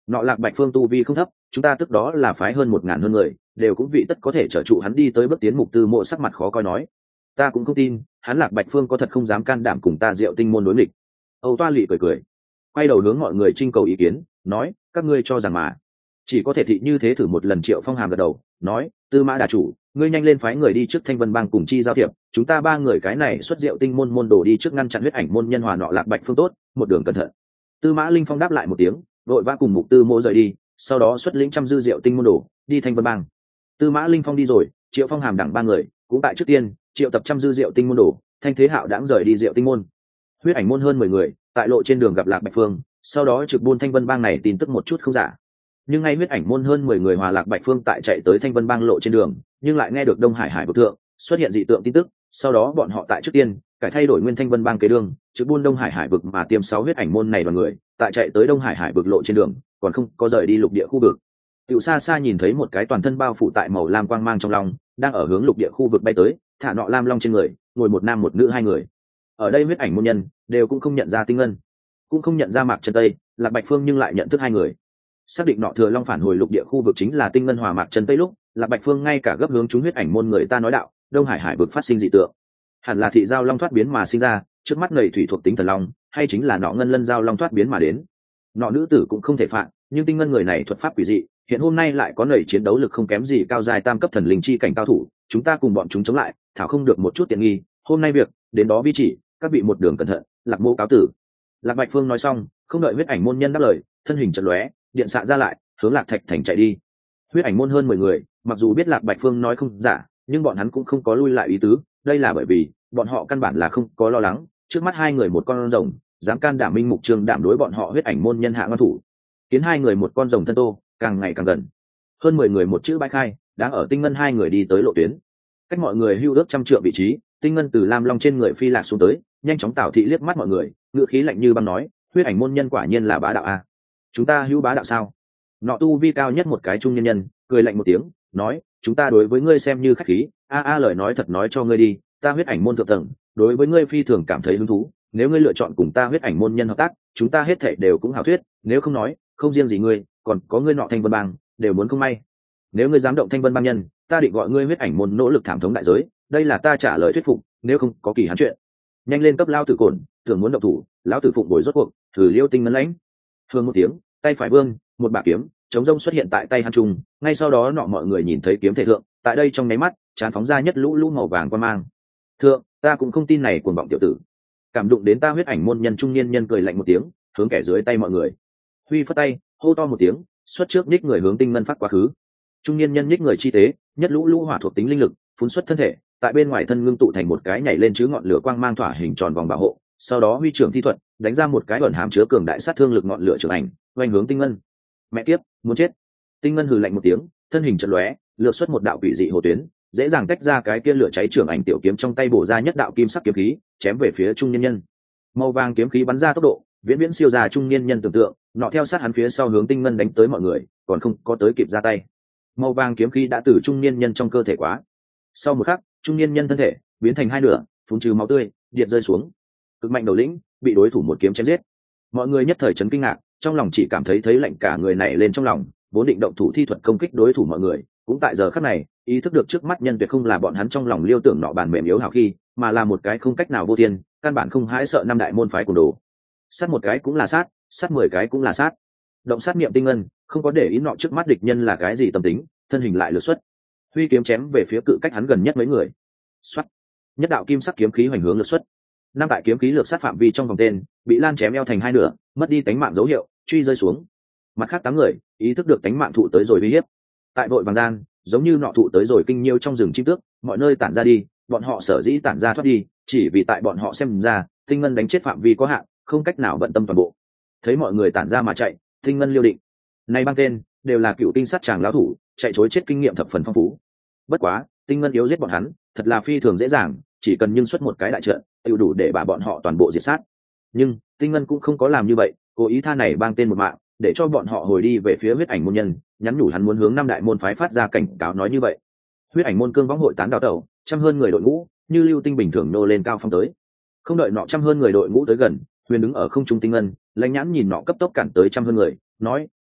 Nọ Lạc Bạch Phương tu vi không thấp, chúng ta tức đó là phái hơn một ngàn hơn người, đều cũng vị tất có thể trở trụ hắn đi tới bước tiến mục tư mộ sắc mặt khó coi nói. Ta cũng không tin, hắn Lạc Bạch Phương có thật không dám can đảm cùng ta Diệu Tinh môn đối nghịch. Âu Toa Lị cười cười, quay đầu hướng mọi người trưng cầu ý kiến, nói, các ngươi cho rằng mà chỉ có thể thị như thế thử một lần. Triệu Phong hàm gật đầu, nói, Tư Mã đà chủ, ngươi nhanh lên phái người đi trước Thanh Vân Bang cùng chi giao thiệp, chúng ta ba người cái này xuất Diệu Tinh môn môn đồ đi trước ngăn chặn huyết ảnh môn nhân hòa nọ Lạc Bạch Phương tốt, một đường cẩn thận. Tư Mã Linh Phong đáp lại một tiếng, đội vã cùng mục tư mộ rời đi, sau đó xuất lĩnh trăm dư Diệu Tinh môn đồ đi Thanh Vân Bang. Tư Mã Linh Phong đi rồi, Triệu Phong hàm đẳng ba người cũng tại trước tiên triệu tập trăm dư Diệu Tinh môn đồ, Thanh Thế Hạo đãng rời đi Diệu Tinh môn. Huyết ảnh môn hơn mười người tại lộ trên đường gặp Lạc Bạch Phương, sau đó trực buôn Thanh Vân Bang này tin tức một chút không giả. Nhưng ngay huyết ảnh môn hơn mười người hòa Lạc Bạch Phương tại chạy tới Thanh Vân Bang lộ trên đường, nhưng lại nghe được Đông Hải Hải vực thượng xuất hiện dị tượng tin tức, sau đó bọn họ tại trước tiên cải thay đổi nguyên Thanh Vân Bang kế đường, trực buôn Đông Hải Hải vực mà tiêm sáu huyết ảnh môn này đoàn người tại chạy tới Đông Hải Hải vực lộ trên đường, còn không có rời đi lục địa khu vực. Tiểu xa xa nhìn thấy một cái toàn thân bao phủ tại màu lam quang mang trong lòng, đang ở hướng lục địa khu vực bay tới, thả nọ lam long trên người, ngồi một nam một nữ hai người. Ở đây huyết ảnh môn nhân đều cũng không nhận ra Tinh Ngân, cũng không nhận ra Mạc Chân Tây, Lạc Bạch Phương nhưng lại nhận thức hai người. Xác định nọ thừa long phản hồi lục địa khu vực chính là Tinh Ngân hòa Mạc Chân Tây lúc, Lạc Bạch Phương ngay cả gấp hướng chúng huyết ảnh môn người ta nói đạo, Đông Hải Hải vực phát sinh dị tượng, hẳn là thị giao long thoát biến mà sinh ra, trước mắt nầy thủy thuộc tính thần long, hay chính là nọ ngân lân giao long thoát biến mà đến. Nọ nữ tử cũng không thể phạm, nhưng Tinh Ngân người này thuật pháp quỷ dị, hiện hôm nay lại có nầy chiến đấu lực không kém gì cao dài tam cấp thần linh chi cảnh cao thủ, chúng ta cùng bọn chúng chống lại, thảo không được một chút tiện nghi, hôm nay việc đến đó vi chỉ, các vị một đường cẩn thận. Lạc Mộ cáo tử. Lạc Bạch Phương nói xong, không đợi huyết ảnh môn nhân đáp lời, thân hình chợt lóe, điện xạ ra lại, hướng Lạc Thạch thành chạy đi. Huyết ảnh môn hơn mười người, mặc dù biết Lạc Bạch Phương nói không giả, nhưng bọn hắn cũng không có lui lại ý tứ, đây là bởi vì bọn họ căn bản là không có lo lắng, trước mắt hai người một con rồng, dám can đảm minh mục trường đảm đối bọn họ huyết ảnh môn nhân hạ ngăn thủ. Kiến hai người một con rồng thân tô, càng ngày càng gần. Hơn mười người một chữ bãi khai, đang ở Tinh Ngân hai người đi tới lộ tuyến. Cách mọi người hưu ước trăm trượng vị trí, Tinh Ngân từ lam long trên người phi lạc xuống tới, nhanh chóng tảo thị liếc mắt mọi người, ngữ khí lạnh như băng nói, huyết ảnh môn nhân quả nhiên là bá đạo a. Chúng ta hưu bá đạo sao? Nọ tu vi cao nhất một cái trung nhân nhân, cười lạnh một tiếng, nói, chúng ta đối với ngươi xem như khách khí, a a lời nói thật nói cho ngươi đi, ta huyết ảnh môn thượng tầng, đối với ngươi phi thường cảm thấy hứng thú, nếu ngươi lựa chọn cùng ta huyết ảnh môn nhân hợp tác, chúng ta hết thảy đều cũng hảo thuyết, nếu không nói, không riêng gì ngươi, còn có ngươi nọ Thanh Vân Bang, đều muốn không may. Nếu ngươi dám động Thanh Vân Bang nhân, ta định gọi ngươi huyết ảnh môn nỗ lực thảm thống đại giới, đây là ta trả lời thuyết phục, nếu không có kỳ hắn chuyện. Nhanh lên cấp lao tử cồn, tưởng muốn động thủ, lão tử phụng bồi rốt cuộc, thử Liêu Tinh Ngân lãnh. Hương một tiếng, tay phải vương, một bả kiếm, chống rông xuất hiện tại tay hắn trung, ngay sau đó nọ mọi người nhìn thấy kiếm thể thượng, tại đây trong nháy mắt, tràn phóng ra nhất lũ lũ màu vàng quan mang. Thượng, ta cũng không tin này cuồng vọng tiểu tử. Cảm động đến ta huyết ảnh môn nhân trung niên nhân cười lạnh một tiếng, hướng kẻ dưới tay mọi người. Huy phất tay, hô to một tiếng, xuất trước nhích người hướng Tinh Ngân phát quá khứ. Trung niên nhân nhích người chi tế, nhất lũ lũ hỏa thuộc tính linh lực, phun xuất thân thể, tại bên ngoài thân ngưng tụ thành một cái nhảy lên chứ ngọn lửa quang mang thỏa hình tròn vòng bảo hộ, sau đó huy trưởng thi thuật, đánh ra một cái ẩn hàm chứa cường đại sát thương lực ngọn lửa trường ảnh, oanh hướng Tinh Ngân. Mẹ kiếp, muốn chết. Tinh Ngân hừ lạnh một tiếng, thân hình chợt lóe, lược xuất một đạo quỷ dị hồ tuyến, dễ dàng tách ra cái kia lửa cháy trường ảnh tiểu kiếm trong tay bổ ra nhất đạo kim sắc kiếm khí, chém về phía trung niên nhân. Màu vàng kiếm khí bắn ra tốc độ, viễn viễn siêu ra trung niên nhân tưởng tượng, nọ theo sát hắn phía sau hướng Tinh Ngân đánh tới mọi người, còn không có tới kịp ra tay. Màu vàng kiếm khí đã từ trung niên nhân trong cơ thể quá. Sau một khắc, trung niên nhân thân thể biến thành hai nửa, phun trừ máu tươi, điện rơi xuống. Cực mạnh đầu lĩnh bị đối thủ một kiếm chém giết. Mọi người nhất thời chấn kinh ngạc, trong lòng chỉ cảm thấy thấy lạnh cả người này lên trong lòng, vốn định động thủ thi thuật công kích đối thủ mọi người, cũng tại giờ khắc này, ý thức được trước mắt nhân tuyệt không là bọn hắn trong lòng liêu tưởng nọ bản mềm yếu hào khi, mà là một cái không cách nào vô tiên, căn bản không hãi sợ năm đại môn phái của đồ. Sát một cái cũng là sát, sát mười cái cũng là sát. Động sát niệm Tinh Ngân, không có để ý nọ trước mắt địch nhân là cái gì tâm tính, thân hình lại lược xuất, huy kiếm chém về phía cự cách hắn gần nhất mấy người. Xoát, nhất đạo kim sắc kiếm khí hoành hướng lược xuất. Năm đại kiếm khí lược sát phạm vi trong vòng tên, bị lan chém eo thành hai nửa, mất đi tánh mạng dấu hiệu, truy rơi xuống. Mặt khác tám người ý thức được tánh mạng thụ tới rồi uy hiếp, tại vội vàng gian, giống như nọ thụ tới rồi kinh nhiêu trong rừng chim tước, mọi nơi tản ra đi, bọn họ sở dĩ tản ra thoát đi, chỉ vì tại bọn họ xem ra, Tinh Ngân đánh chết phạm vi có hạn, không cách nào bận tâm toàn bộ. Thấy mọi người tản ra mà chạy, Tinh Ngân liêu định, nay băng tên đều là cựu tinh sát tràng lão thủ, chạy trối chết kinh nghiệm thập phần phong phú. Bất quá, Tinh Ngân yếu giết bọn hắn, thật là phi thường dễ dàng, chỉ cần nhưng xuất một cái đại trận, tiêu đủ để bà bọn họ toàn bộ diệt sát. Nhưng Tinh Ngân cũng không có làm như vậy, cố ý tha này bang tên một mạng, để cho bọn họ hồi đi về phía huyết ảnh môn nhân, nhắn nhủ hắn muốn hướng năm đại môn phái phát ra cảnh cáo nói như vậy. Huyết ảnh môn cương võng hội tán đào tẩu, trăm hơn người đội ngũ, như lưu tinh bình thường nô lên cao phong tới. Không đợi nọ trăm hơn người đội ngũ tới gần, Huyền đứng ở không trung Tinh Ngân, lãnh nhãn nhìn nọ cấp tốc cản tới trăm hơn người, nói: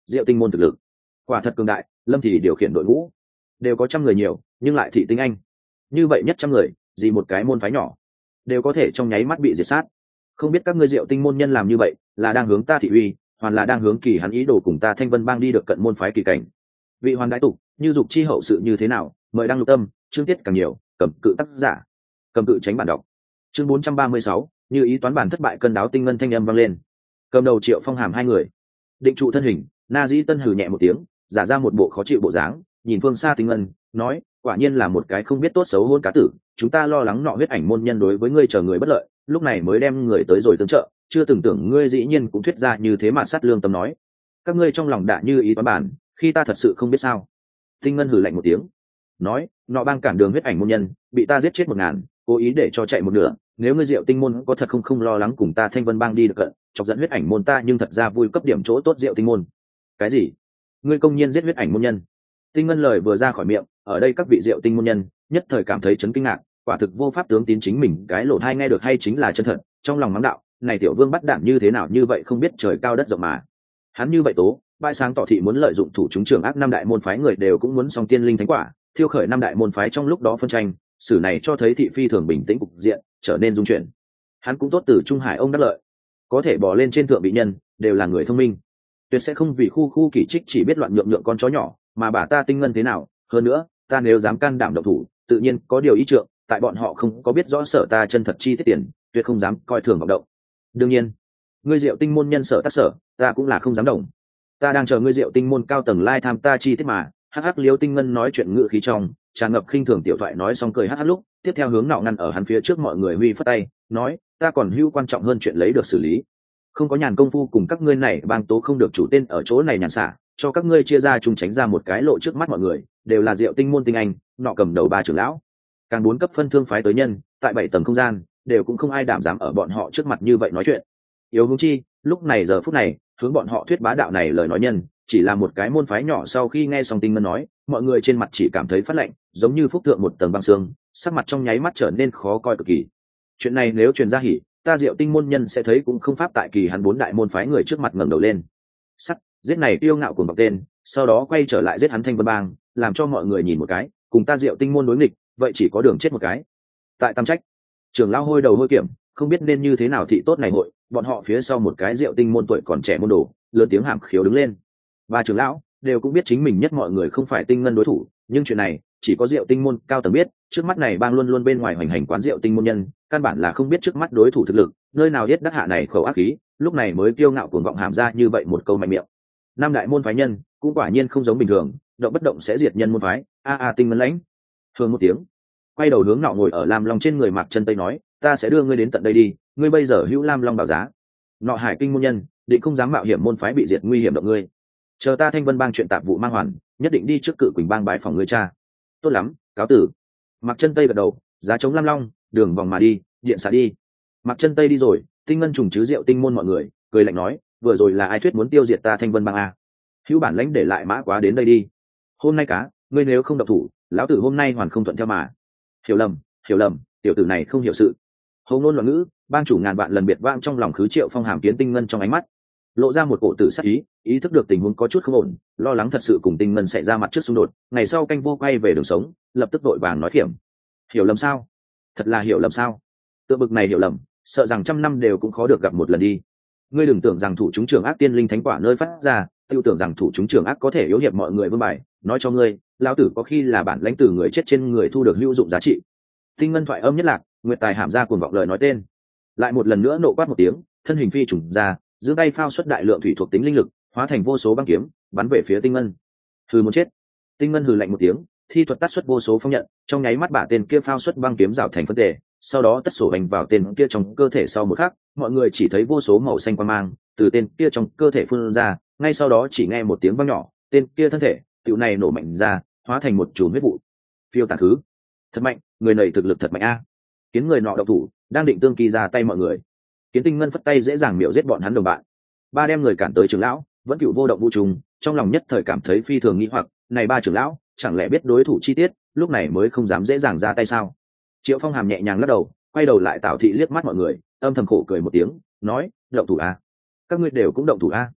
Diệu tinh môn thực lực quả thật cường đại, lâm thì điều khiển đội ngũ đều có trăm người nhiều nhưng lại thị tinh anh như vậy nhất trăm người, gì một cái môn phái nhỏ đều có thể trong nháy mắt bị diệt sát. Không biết các ngươi Diệu tinh môn nhân làm như vậy là đang hướng ta thị uy, hoàn là đang hướng kỳ hắn ý đồ cùng ta Thanh Vân bang đi được cận môn phái kỳ cảnh. Vị hoàn đại tục như dục chi hậu sự như thế nào, mời đăng lục tâm, chương tiết càng nhiều, cầm cự tác giả, cầm cự tránh bản đọc. Chương bốn trăm ba mươi sáu, như ý toán bản thất bại, cân đáo tinh ngân thanh âm vang lên. Cầm đầu Triệu Phong Hàm hai người định trụ thân hình, Na Dĩ Tân hừ nhẹ một tiếng, giả ra một bộ khó chịu bộ dáng, nhìn phương xa tinh ngân, nói, quả nhiên là một cái không biết tốt xấu hôn cá tử, chúng ta lo lắng nọ huyết ảnh môn nhân đối với ngươi chờ người bất lợi, lúc này mới đem người tới rồi tương trợ, chưa từng tưởng ngươi dĩ nhiên cũng thuyết ra như thế mà sát lương tâm nói. Các ngươi trong lòng đã như ý toán bản, khi ta thật sự không biết sao. Tinh ngân hừ lạnh một tiếng, nói, nọ bang cản đường huyết ảnh môn nhân, bị ta giết chết một ngàn, cố ý để cho chạy một nửa, nếu ngươi Diệu tinh môn có thật không không lo lắng cùng ta Thanh Vân bang đi được cận, chọc dẫn huyết ảnh môn ta nhưng thật ra vui cấp điểm chỗ tốt Diệu tinh môn. Cái gì? Ngươi công nhiên giết huyết ảnh môn nhân? Tinh ngân lời vừa ra khỏi miệng, ở đây các vị Diệu tinh môn nhân nhất thời cảm thấy chấn kinh ngạc, quả thực vô pháp tướng tín chính mình cái lỗ tai nghe được hay chính là chân thật, trong lòng mắng đạo, này tiểu vương bắt đạn như thế nào như vậy không biết trời cao đất rộng mà. Hắn như vậy tố, bại sáng tỏ thị muốn lợi dụng thủ chúng trưởng ác năm đại môn phái người đều cũng muốn song tiên linh thánh quả, thiêu khởi năm đại môn phái trong lúc đó phân tranh, sử này cho thấy thị phi thường bình tĩnh cục diện, trở nên dung chuyển. Hắn cũng tốt từ Trung Hải ông đắc lợi, có thể bỏ lên trên thượng vị nhân, đều là người thông minh, tuyệt sẽ không vì khu khu kỳ trích chỉ biết loạn nhượng nhượng con chó nhỏ, mà bà ta tinh ngân thế nào, hơn nữa, ta nếu dám can đảm động thủ, tự nhiên có điều ý trượng, tại bọn họ không có biết rõ sở ta chân thật chi tiết tiền, tuyệt không dám coi thường vọng động. Đương nhiên, ngươi Diệu tinh môn nhân sở tác sở, ta cũng là không dám động. Ta đang chờ ngươi Diệu tinh môn cao tầng lai tham ta chi tiết mà. Hắc hắc liếu tinh ngân nói chuyện ngự khí trong tràn ngập khinh thường tiểu thoại, nói xong cười hắc hắc lúc tiếp theo hướng nọ ngăn ở hắn phía trước mọi người huy phất tay, nói, ta còn hưu quan trọng hơn chuyện lấy được xử lý, không có nhàn công phu cùng các ngươi này bang tố không được chủ tên ở chỗ này nhàn xả, cho các ngươi chia ra chung tránh ra một cái lộ trước mắt mọi người, đều là Diệu tinh môn tinh anh, nọ cầm đầu ba trưởng lão, càng bốn cấp phân thương phái tới nhân, tại bảy tầng không gian đều cũng không ai đảm dám ở bọn họ trước mặt như vậy nói chuyện. Yếu hướng chi, lúc này giờ phút này hướng bọn họ thuyết bá đạo này lời nói nhân chỉ là một cái môn phái nhỏ. Sau khi nghe xong Tinh ngân nói, mọi người trên mặt chỉ cảm thấy phát lạnh, giống như phúc thượng một tầng băng xương, sắc mặt trong nháy mắt trở nên khó coi cực kỳ. Chuyện này nếu truyền ra hỉ, ta Diệu tinh môn nhân sẽ thấy cũng không pháp tại kỳ hắn bốn đại môn phái người trước mặt ngẩng đầu lên. Sắt, giết này tiêu ngạo cuồng bọc tên, sau đó quay trở lại giết hắn Thanh Vân bang, làm cho mọi người nhìn một cái, cùng ta Diệu tinh môn đối nghịch, vậy chỉ có đường chết một cái. Tại tam trách, trưởng lão hôi đầu hôi kiểm, không biết nên như thế nào thị tốt này hội, bọn họ phía sau một cái Diệu tinh môn tuổi còn trẻ môn đồ, lớn tiếng hàm khiếu đứng lên. Ba trưởng lão đều cũng biết chính mình nhất mọi người không phải tinh ngân đối thủ, nhưng chuyện này chỉ có Diệu tinh môn cao tầng biết, trước mắt này bang luôn luôn bên ngoài hoành hành quán Diệu tinh môn nhân, căn bản là không biết trước mắt đối thủ thực lực, nơi nào biết đắc hạ này khẩu ác khí, lúc này mới kiêu ngạo cuồng vọng hàm ra như vậy một câu mạnh miệng. Năm đại môn phái nhân cũng quả nhiên không giống bình thường, động bất động sẽ diệt nhân môn phái. A a tinh ngân lãnh thường một tiếng, quay đầu hướng nọ ngồi ở Lam Long trên người Mạc Chân Tây nói, ta sẽ đưa ngươi đến tận đây đi, ngươi bây giờ hữu Lam Long bảo giá. Nọ Hải kinh môn nhân định không dám mạo hiểm môn phái bị diệt nguy hiểm động ngươi, chờ ta Thanh Vân bang chuyện tạp vụ mang hoàn, nhất định đi trước Cự Quỳnh bang bái phòng ngươi cha. Tốt lắm, cáo tử. Mạc Chân Tây gật đầu, giá chống Lam Long, đường vòng mà đi, điện xả đi. Mạc Chân Tây đi rồi, Tinh ngân trùng chứ Diệu tinh môn mọi người cười lạnh nói, vừa rồi là ai thuyết muốn tiêu diệt ta Thanh Vân bang a? Hữu bản lãnh để lại mã quá đến đây đi. Hôm nay cá, ngươi nếu không độc thủ, lão tử hôm nay hoàn không thuận theo mà. Hiểu lầm, hiểu lầm, tiểu tử này không hiểu sự. Hầu ngôn loạn ngữ, bang chủ ngàn vạn lần biệt vang trong lòng khứ Triệu Phong Hàm kiến Tinh ngân trong ánh mắt lộ ra một cổ tử sát ý, ý thức được tình huống có chút không ổn, lo lắng thật sự cùng Tinh ngân xảy ra mặt trước xung đột, ngày sau canh vô quay về đường sống, lập tức vội vàng nói kiểm. Hiểu lầm sao? Thật là hiểu lầm sao? Tự bực này hiểu lầm, sợ rằng trăm năm đều cũng khó được gặp một lần đi. Ngươi đừng tưởng rằng thủ chúng trường ác tiên linh thánh quả nơi phát ra, tiêu tưởng rằng thủ chúng trường ác có thể yếu hiệp mọi người vương bài, nói cho ngươi, lão tử có khi là bản lãnh tử người chết trên người thu được hữu dụng giá trị. Tinh ngân thoại âm nhất lạc, Nguyệt Tài hàm ra cuồng vọng lời nói tên, lại một lần nữa nộ quát một tiếng, thân hình phi trùng ra, giương tay phao xuất đại lượng thủy thuộc tính linh lực, hóa thành vô số băng kiếm bắn về phía Tinh ngân. Hừ muốn chết. Tinh ngân hừ lạnh một tiếng, thi thuật tát xuất vô số phong nhận, trong nháy mắt bả tên kia phao xuất băng kiếm rào thành phân tề, sau đó tất sổ hành vào tên kia trong cơ thể. Sau một khắc, mọi người chỉ thấy vô số màu xanh quang mang từ tên kia trong cơ thể phun ra, ngay sau đó chỉ nghe một tiếng vang nhỏ, tên kia thân thể tiểu này nổ mạnh ra, hóa thành một chùm huyết vụ phiêu tàn thứ. Thật mạnh, người này thực lực thật mạnh a. Kiến người nọ độc thủ, đang định tương kỳ ra tay mọi người, Kiến Tinh ngân phất tay dễ dàng miểu giết bọn hắn đồng bạn. Ba đem người cản tới trưởng lão vẫn cựu vô động vô trùng, trong lòng nhất thời cảm thấy phi thường nghi hoặc, này ba trưởng lão chẳng lẽ biết đối thủ chi tiết, lúc này mới không dám dễ dàng ra tay sao? Triệu Phong Hàm nhẹ nhàng lắc đầu, quay đầu lại Tào thị liếc mắt mọi người, âm thầm khổ cười một tiếng, nói, động thủ a? Các ngươi đều cũng động thủ a?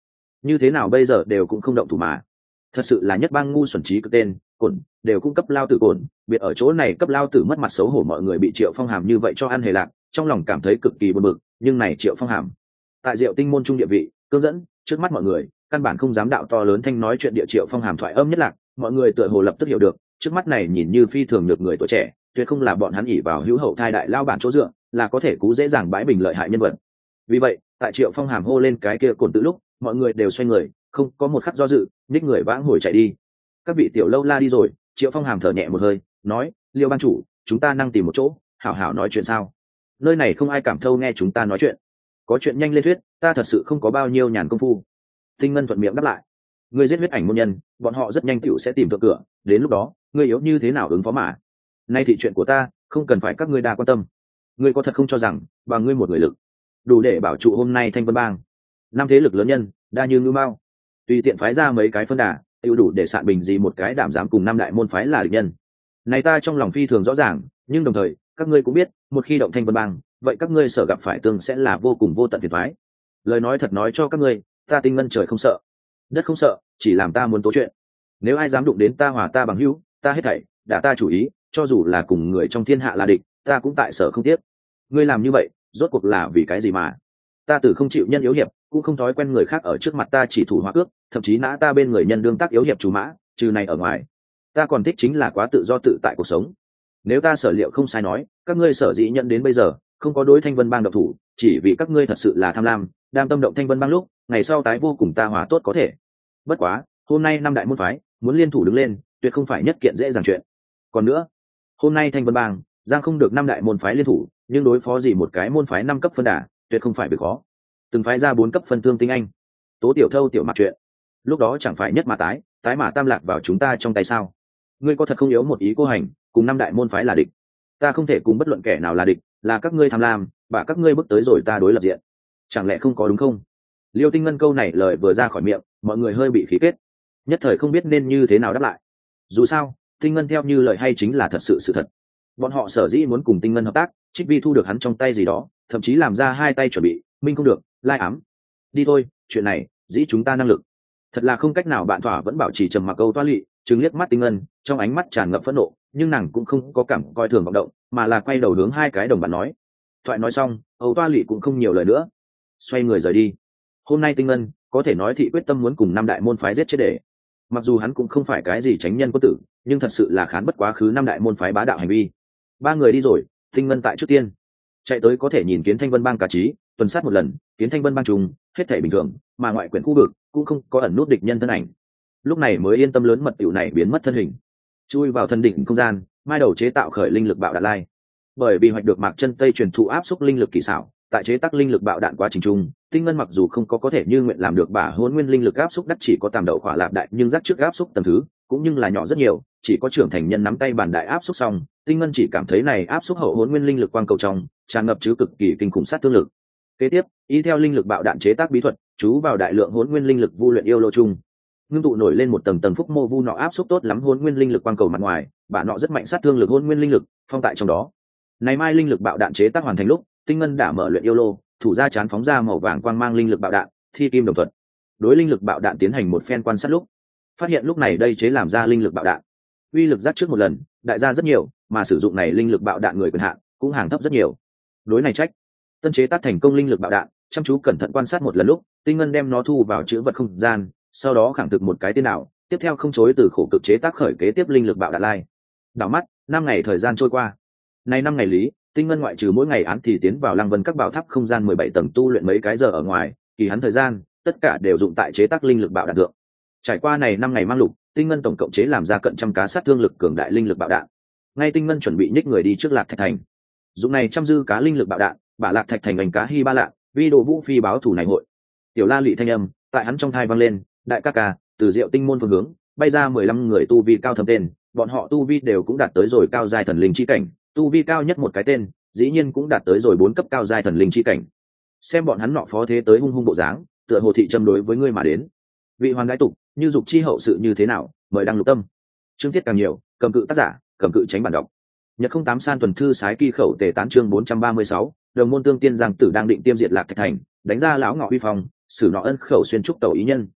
như thế nào bây giờ đều cũng không động thủ mà. Thật sự là nhất bang ngu xuẩn trí cực tên cổn, đều cung cấp lao tử cổn, biệt ở chỗ này cấp lao tử mất mặt xấu hổ, mọi người bị Triệu Phong Hàm như vậy cho ăn hề lạc, trong lòng cảm thấy cực kỳ buồn bực. Nhưng này Triệu Phong Hàm tại Diệu Tinh môn trung địa vị cương dẫn trước mắt mọi người, căn bản không dám đạo to lớn thanh nói chuyện. Địa Triệu Phong Hàm thoại âm nhất lạc, mọi người tựa hồ lập tức hiểu được, trước mắt này nhìn như phi thường được người tuổi trẻ, tuyệt không là bọn hắn ỷ vào hữu hậu thai đại lao bản chỗ dựa, là có thể cú dễ dàng bãi bình lợi hại nhân vật. Vì vậy tại Triệu Phong Hàm hô lên cái kia cổn tự lúc, mọi người đều xoay người, không có một khắc do dự, nhích người vãng hồi chạy đi. Các vị tiểu lâu la đi rồi. Triệu Phong Hàm thở nhẹ một hơi, nói: Liêu ban chủ, chúng ta năng tìm một chỗ hảo hảo nói chuyện sao? Nơi này không ai cảm thâu nghe chúng ta nói chuyện. Có chuyện nhanh lên thuyết, ta thật sự không có bao nhiêu nhàn công phu. Tinh Ngân thuận miệng đáp lại: ngươi giết huyết ảnh môn nhân, bọn họ rất nhanh tựu sẽ tìm được cửa, đến lúc đó ngươi yếu như thế nào ứng phó mà. Nay thì chuyện của ta không cần phải các ngươi đa quan tâm. Ngươi có thật không cho rằng bằng ngươi một người lực đủ để bảo trụ hôm nay Thanh Vân Bang? Năm thế lực lớn nhân đa như ngưu mao, tùy tiện phái ra mấy cái phân đà tiêu đủ để sạn bình gì một cái đảm dám cùng năm đại môn phái là địch nhân. Này ta trong lòng phi thường rõ ràng, nhưng đồng thời các ngươi cũng biết, một khi động Thanh Vân Bang, vậy các ngươi sợ gặp phải tương sẽ là vô cùng vô tận phiền toái. Lời nói thật nói cho các ngươi, ta Tinh Ngân trời không sợ, đất không sợ, chỉ làm ta muốn tố chuyện. Nếu ai dám đụng đến ta hòa ta bằng hữu, ta hết thảy đã ta chủ ý, cho dù là cùng người trong thiên hạ là địch, ta cũng tại sở không tiếc. Ngươi làm như vậy rốt cuộc là vì cái gì mà? Ta từ không chịu nhân yếu hiệp, cũng không thói quen người khác ở trước mặt ta chỉ thủ hóa cước, thậm chí nã ta bên người nhân đương tác yếu hiệp chủ mã, trừ này ở ngoài, ta còn thích chính là quá tự do tự tại cuộc sống. Nếu ta sở liệu không sai nói, các ngươi sở dĩ nhận đến bây giờ không có đối Thanh Vân Bang độc thủ, chỉ vì các ngươi thật sự là tham lam, đang tâm động Thanh Vân Bang lúc ngày sau tái vô cùng ta hòa tốt có thể. Bất quá hôm nay năm đại môn phái muốn liên thủ đứng lên, tuyệt không phải nhất kiện dễ dàng chuyện. Còn nữa, hôm nay Thanh Vân Bang giang không được năm đại môn phái liên thủ, nhưng đối phó gì một cái môn phái năm cấp phân đà, tuyệt không phải việc khó. Từng phái ra bốn cấp phân thương tinh anh, tố tiểu thâu tiểu mặc chuyện, lúc đó chẳng phải nhất mà tái tái mà tam lạc vào chúng ta trong tay sao? Ngươi có thật không yếu một ý cô hành, cùng năm đại môn phái là địch? Ta không thể cùng bất luận kẻ nào là địch, là các ngươi tham lam, và các ngươi bước tới rồi ta đối lập diện, chẳng lẽ không có đúng không? Liêu Tinh Ngân câu này lời vừa ra khỏi miệng, mọi người hơi bị khí kết, nhất thời không biết nên như thế nào đáp lại. Dù sao Tinh Ngân theo như lời hay chính là thật sự sự thật. Bọn họ sở dĩ muốn cùng Tinh Ngân hợp tác, trích vi thu được hắn trong tay gì đó, thậm chí làm ra hai tay chuẩn bị minh không được lai ám. Đi thôi, chuyện này dĩ chúng ta năng lực thật là không cách nào. Bạn thỏa vẫn bảo trì trầm mặc câu toa lị chứng liếc mắt Tinh Ngân, trong ánh mắt tràn ngập phẫn nộ, nhưng nàng cũng không có cảm coi thường vọng động, mà là quay đầu hướng hai cái đồng bạn nói. Thoại nói xong, âu toa lị cũng không nhiều lời nữa, xoay người rời đi. Hôm nay Tinh Ngân có thể nói thị quyết tâm muốn cùng năm đại môn phái giết chết để. Mặc dù hắn cũng không phải cái gì chánh nhân quân tử, nhưng thật sự là khán bất quá khứ năm đại môn phái bá đạo hành vi. Ba người đi rồi, Tinh Ngân tại trước tiên chạy tới có thể nhìn kiến Thanh Vân Bang cả trí tuần sát một lần, kiến Thanh Vân Bang trùng hết thể bình thường, mà ngoại quyển khu vực cũng không có ẩn nút địch nhân thân ảnh. Lúc này mới yên tâm lớn mật tiểu này biến mất thân hình, chui vào thân đỉnh không gian, mai đầu chế tạo khởi linh lực bạo đạn lai. Bởi vì hoạch được Mạc Chân Tây truyền thụ áp xúc linh lực kỳ xảo, tại chế tác linh lực bạo đạn quá trình chung, Tinh Ngân mặc dù không có có thể như nguyện làm được bả hôn nguyên linh lực áp xúc đắc chỉ có tàm đậu khỏa lạp đại, nhưng rắc trước áp xúc tầng thứ cũng nhưng là nhỏ rất nhiều, chỉ có trưởng thành nhân nắm tay bàn đại áp xúc xong, Tinh Ngân chỉ cảm thấy này áp xúc hậu hôn nguyên linh lực quang cầu trong tràn ngập chứa cực kỳ kinh khủng sát thương lực. Kế tiếp, y theo linh lực bạo đạn chế tác bí thuật, chú vào đại lượng hôn nguyên linh lực vu luyện yêu lô chung, ngưng tụ nổi lên một tầng tầng phúc mô vu nọ áp xúc tốt lắm hôn nguyên linh lực quang cầu mặt ngoài, bả nọ rất mạnh sát thương lực hôn nguyên linh lực phong tại trong đó. Này mai linh lực bạo đạn chế tác hoàn thành lúc, Tinh Ngân đã mở luyện yêu lô, thủ ra chán phóng ra màu vàng quang mang linh lực bạo đạn, thi kim đồng thuận. Đối linh lực bạo đạn tiến hành một phen quan sát lúc, phát hiện lúc này đây chế làm ra linh lực bạo đạn uy lực giác trước một lần đại gia rất nhiều, mà sử dụng này linh lực bạo đạn người quyền hạn cũng hàng thấp rất nhiều. Đối này trách tân chế tác thành công linh lực bạo đạn, chăm chú cẩn thận quan sát một lần lúc, Tinh Ngân đem nó thu vào chữ vật không gian, sau đó khẳng thực một cái tên nào, tiếp theo không chối từ khổ cực chế tác khởi kế tiếp linh lực bạo đạn lai. Đảo mắt năm ngày thời gian trôi qua. Này năm ngày lý, Tinh Ngân ngoại trừ mỗi ngày án thì tiến vào Lăng Vân các bảo tháp không gian mười bảy tầng tu luyện mấy cái giờ ở ngoài, kỳ hắn thời gian tất cả đều dụng tại chế tác linh lực bạo đạn thượng. Trải qua này năm ngày mang lục, Tinh Ngân tổng cộng chế làm ra cận trăm cá sát thương lực cường đại linh lực bạo đạn. Ngay Tinh Ngân chuẩn bị nhích người đi trước Lạc Thạch Thành, dụng này trăm dư cá linh lực bạo đạn, bả Lạc Thạch Thành ảnh cá hy ba lạ, vi đồ vũ phi báo thủ này hội. Tiểu La Lị thanh âm tại hắn trong thai vang lên, đại ca ca, từ Diệu Tinh môn phương hướng bay ra mười lăm người tu vi cao thâm tên, bọn họ tu vi đều cũng đạt tới rồi cao giai thần linh chi cảnh, tu vi cao nhất một cái tên dĩ nhiên cũng đạt tới rồi bốn cấp cao giai thần linh chi cảnh. Xem bọn hắn nọ phó thế tới hung hung bộ dáng, tựa hồ thị châm đối với ngươi mà đến. Vị hoàng đái tục như dục chi hậu sự như thế nào, mời đăng lục tâm. Chương tiết càng nhiều, cầm cự tác giả, cầm cự tránh bản đọc. Nhật không tám san tuần thư sái kỳ khẩu tề tán chương bốn trăm ba mươi sáu, đồng môn tương tiên giang tử đang định tiêm diệt Lạc Thạch Thành, đánh ra lão ngọ uy phong, xử nọ ân khẩu xuyên trúc tẩu ý nhân,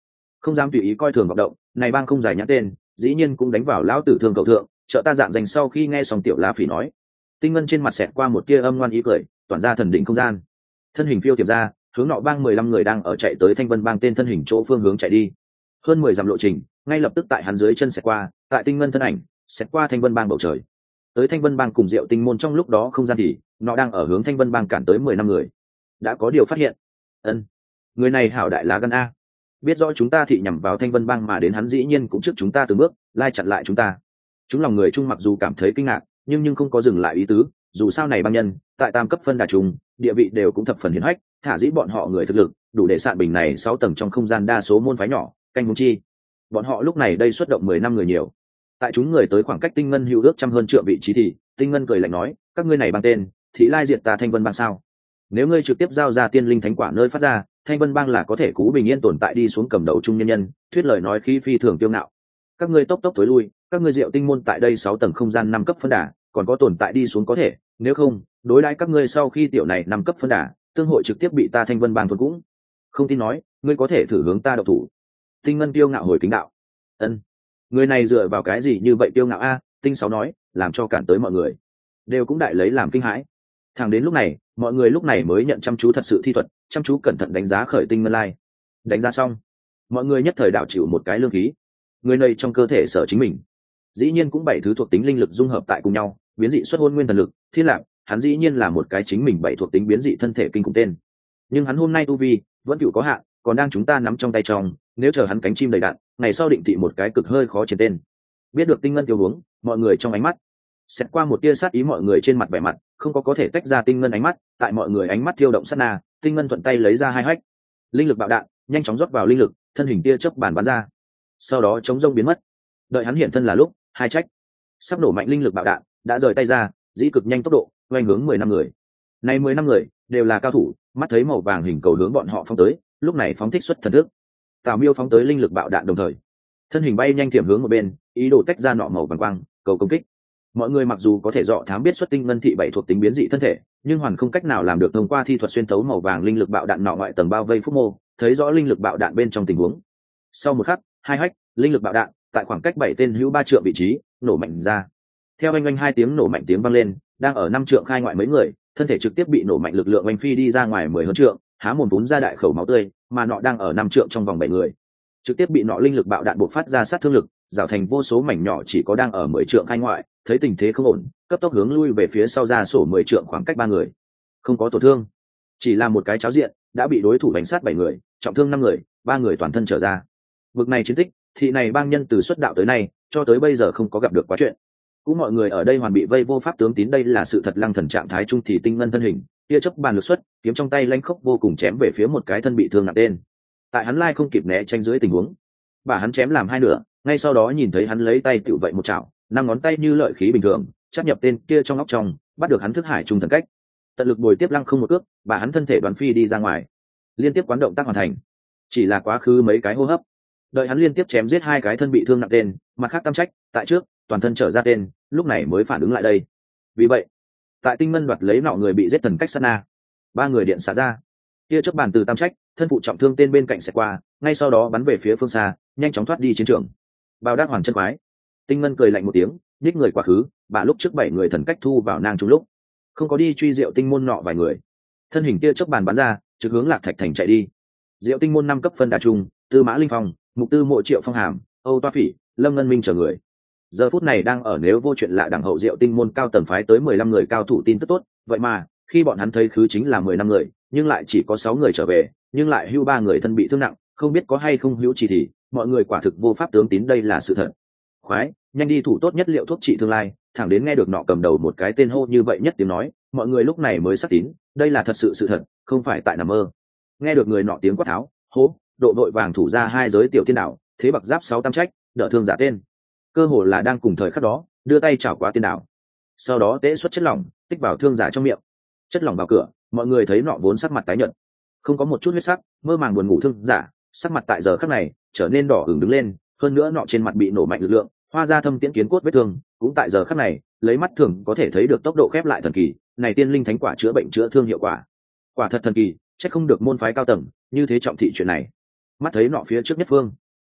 không dám tùy ý coi thường vọng động, này bang không giải nhãn tên, dĩ nhiên cũng đánh vào lão tử thương cầu thượng, trợ ta dạng dành. Sau khi nghe xong tiểu La Phỉ nói, Tinh Ngân trên mặt xẹt qua một tia âm ngoan ý cười, toàn ra thần định không gian, thân hình phiêu tiềm ra, hướng nọ bang mười lăm người đang ở chạy tới Thanh Vân bang tên thân hình chỗ phương hướng chạy đi. Hơn mười dặm lộ trình, ngay lập tức tại hắn dưới chân xẹt qua, tại Tinh Ngân thân ảnh xẹt qua Thanh Vân bang bầu trời. Tới Thanh Vân bang cùng Diệu Tinh môn trong lúc đó không gian thì, nó đang ở hướng Thanh Vân bang cản tới mười năm người. Đã có điều phát hiện. Ân, người này hảo đại lá gan a. Biết rõ chúng ta thị nhằm vào Thanh Vân bang mà đến, hắn dĩ nhiên cũng trước chúng ta từng bước, lai chặn lại chúng ta. Chúng lòng người chung mặc dù cảm thấy kinh ngạc, nhưng nhưng không có dừng lại ý tứ, dù sao này bang nhân, tại tam cấp phân đà trùng, địa vị đều cũng thập phần hiển hách, thả dĩ bọn họ người thực lực, đủ để sạn bình này sáu tầng trong không gian đa số môn phái nhỏ, canh muốn chi. Bọn họ lúc này đây xuất động mười năm người nhiều. Tại chúng người tới khoảng cách Tinh Ngân hữu ước trăm hơn trượng vị trí thì, Tinh Ngân cười lạnh nói, các ngươi này bang tên, thị lai diệt ta Thanh Vân bang sao? Nếu ngươi trực tiếp giao ra tiên linh thánh quả nơi phát ra, Thanh Vân bang là có thể cú bình yên tồn tại đi xuống cầm đầu trung nhân nhân, thuyết lời nói khí phi thường tiêu ngạo. Các ngươi tốc tốc tối lui, các ngươi Diệu Tinh môn tại đây sáu tầng không gian năm cấp phân đà, còn có tồn tại đi xuống có thể, nếu không, đối đãi các ngươi sau khi tiểu này năm cấp phân đà, tương hội trực tiếp bị ta Thanh Vân bang thôn cũng. Không tin nói, ngươi có thể thử hướng ta độc thủ. Tinh Ngân tiêu ngạo hồi kính đạo. Ân, người này dựa vào cái gì như vậy tiêu ngạo a? Tinh Sáu nói, làm cho cản tới mọi người đều cũng đại lấy làm kinh hãi. Thẳng đến lúc này, mọi người lúc này mới nhận chăm chú thật sự thi thuật, chăm chú cẩn thận đánh giá khởi Tinh Ngân lai. Đánh giá xong, mọi người nhất thời đảo chịu một cái lương khí. Người này trong cơ thể sở chính mình, dĩ nhiên cũng bảy thứ thuộc tính linh lực dung hợp tại cùng nhau, biến dị xuất hôn nguyên thần lực, thiên lạc, hắn dĩ nhiên là một cái chính mình bảy thuộc tính biến dị thân thể kinh khủng tên. Nhưng hắn hôm nay tu vi vẫn cựu có hạn, còn đang chúng ta nắm trong tay trong, nếu chờ hắn cánh chim đầy đạn, ngày sau định thị một cái cực hơi khó chiến tên. Biết được Tinh Ngân tiêu hướng, mọi người trong ánh mắt xét qua một tia sát ý, mọi người trên mặt vẻ mặt không có có thể tách ra Tinh Ngân ánh mắt, tại mọi người ánh mắt thiêu động sát na, Tinh Ngân thuận tay lấy ra hai hách linh lực bạo đạn, nhanh chóng rót vào linh lực, thân hình tia chớp bàn bắn ra, sau đó chống rông biến mất. Đợi hắn hiện thân là lúc, hai trách sắp nổ mạnh linh lực bạo đạn đã rời tay ra, dĩ cực nhanh tốc độ quay hướng mười năm người. Này mười năm người đều là cao thủ, mắt thấy màu vàng hình cầu hướng bọn họ phóng tới, lúc này phóng thích xuất thần thức. Tào Miêu phóng tới linh lực bạo đạn đồng thời, thân hình bay nhanh thiểm hướng một bên, ý đồ tách ra nọ màu vàng quang, cầu công kích. Mọi người mặc dù có thể dọ thám biết xuất Tinh Ngân thị bảy thuộc tính biến dị thân thể, nhưng hoàn không cách nào làm được thông qua thi thuật xuyên thấu màu vàng linh lực bạo đạn nọ ngoại tầng bao vây phúc mô, thấy rõ linh lực bạo đạn bên trong tình huống. Sau một khắc, hai hách linh lực bạo đạn tại khoảng cách bảy tên hữu ba trượng vị trí nổ mạnh ra. Theo oanh oanh hai tiếng nổ mạnh tiếng vang lên, đang ở năm trượng khai ngoại mấy người, thân thể trực tiếp bị nổ mạnh lực lượng oanh phi đi ra ngoài mười hơn trượng, há mồm túm ra đại khẩu máu tươi, mà nọ đang ở năm trượng trong vòng bảy người, trực tiếp bị nọ linh lực bạo đạn bộc phát ra sát thương lực, rào thành vô số mảnh nhỏ. Chỉ có đang ở mười trượng khai ngoại, thấy tình thế không ổn, cấp tốc hướng lui về phía sau ra sổ mười trượng khoảng cách ba người, không có tổn thương, chỉ là một cái cháo diện đã bị đối thủ đánh sát bảy người, trọng thương năm người, ba người toàn thân trở ra. Vực này chiến tích, thị này bang nhân từ xuất đạo tới nay cho tới bây giờ không có gặp được quá chuyện. Cũng mọi người ở đây hoàn bị vây vô pháp tướng tín, đây là sự thật. Lăng thần trạng thái trung thì Tinh Ngân thân hình tia chớp bàn lực xuất, kiếm trong tay lanh khốc vô cùng chém về phía một cái thân bị thương nặng tên. Tại hắn lai không kịp né tránh dưới tình huống, bà hắn chém làm hai nửa, ngay sau đó nhìn thấy hắn lấy tay tựu vậy một chảo, năm ngón tay như lợi khí bình thường chắc nhập tên kia trong óc trong, bắt được hắn thức hải trung thần cách, tận lực bồi tiếp lăng không một cước, bà hắn thân thể đoán phi đi ra ngoài. Liên tiếp quán động tác hoàn thành, chỉ là quá khứ mấy cái hô hấp, đợi hắn liên tiếp chém giết hai cái thân bị thương nặng tên, mặt khác tam trách tại trước toàn thân trở ra tên, lúc này mới phản ứng lại đây. Vì vậy, tại Tinh Ngân đoạt lấy nọ người bị giết thần cách sát na, ba người điện xả ra, kia chớp bàn từ tam trách thân phụ trọng thương tên bên cạnh sẽ qua, ngay sau đó bắn về phía phương xa, nhanh chóng thoát đi chiến trường. Bao đắc hoàn chân quái, Tinh Ngân cười lạnh một tiếng, nhích người quá khứ, bà lúc trước bảy người thần cách thu vào nang trung lúc, không có đi truy Diệu Tinh môn nọ vài người, thân hình kia chớp bàn bắn ra, trực hướng Lạc Thạch thành chạy đi. Diệu Tinh môn năm cấp phân đà trung, Tư Mã Linh Phong, Mục Tư Mộ Triệu Phong Hàm, Âu Toa Phỉ, Lâm Ngân Minh chờ người, giờ phút này đang ở nếu vô chuyện lạ đẳng hậu Diệu Tinh môn cao tầng phái tới mười lăm người cao thủ tin tức tốt. Vậy mà khi bọn hắn thấy khứ chính là mười lăm người, nhưng lại chỉ có sáu người trở về, nhưng lại hưu ba người thân bị thương nặng, không biết có hay không hữu chỉ thì mọi người quả thực vô pháp tướng tín đây là sự thật. Khoái, nhanh đi thủ tốt nhất liệu thuốc trị thương lai. Thẳng đến nghe được nọ cầm đầu một cái tên hô như vậy nhất tiếng nói, mọi người lúc này mới xác tín, đây là thật sự sự thật, không phải tại nằm mơ. Nghe được người nọ tiếng quát tháo hố, độ đội vàng thủ ra hai giới tiểu thiên đạo thế bậc giáp sáu tam trách đỡ thương giả tên, cơ hồ là đang cùng thời khắc đó đưa tay chảo qua tiên đạo, sau đó tế xuất chất lỏng tích vào thương giả trong miệng. Chất lỏng vào cửa, mọi người thấy nọ vốn sắc mặt tái nhợt, không có một chút huyết sắc, mơ màng buồn ngủ thương giả, sắc mặt tại giờ khắc này trở nên đỏ ửng đứng lên. Hơn nữa nọ trên mặt bị nổ mạnh lực lượng, hoa ra thâm tiễn kiến cốt vết thương, cũng tại giờ khắc này lấy mắt thường có thể thấy được tốc độ khép lại thần kỳ. Này tiên linh thánh quả chữa bệnh chữa thương hiệu quả, quả thật thần kỳ, chắc không được môn phái cao tầng như thế trọng thị chuyện này. Mắt thấy nọ phía trước nhất phương,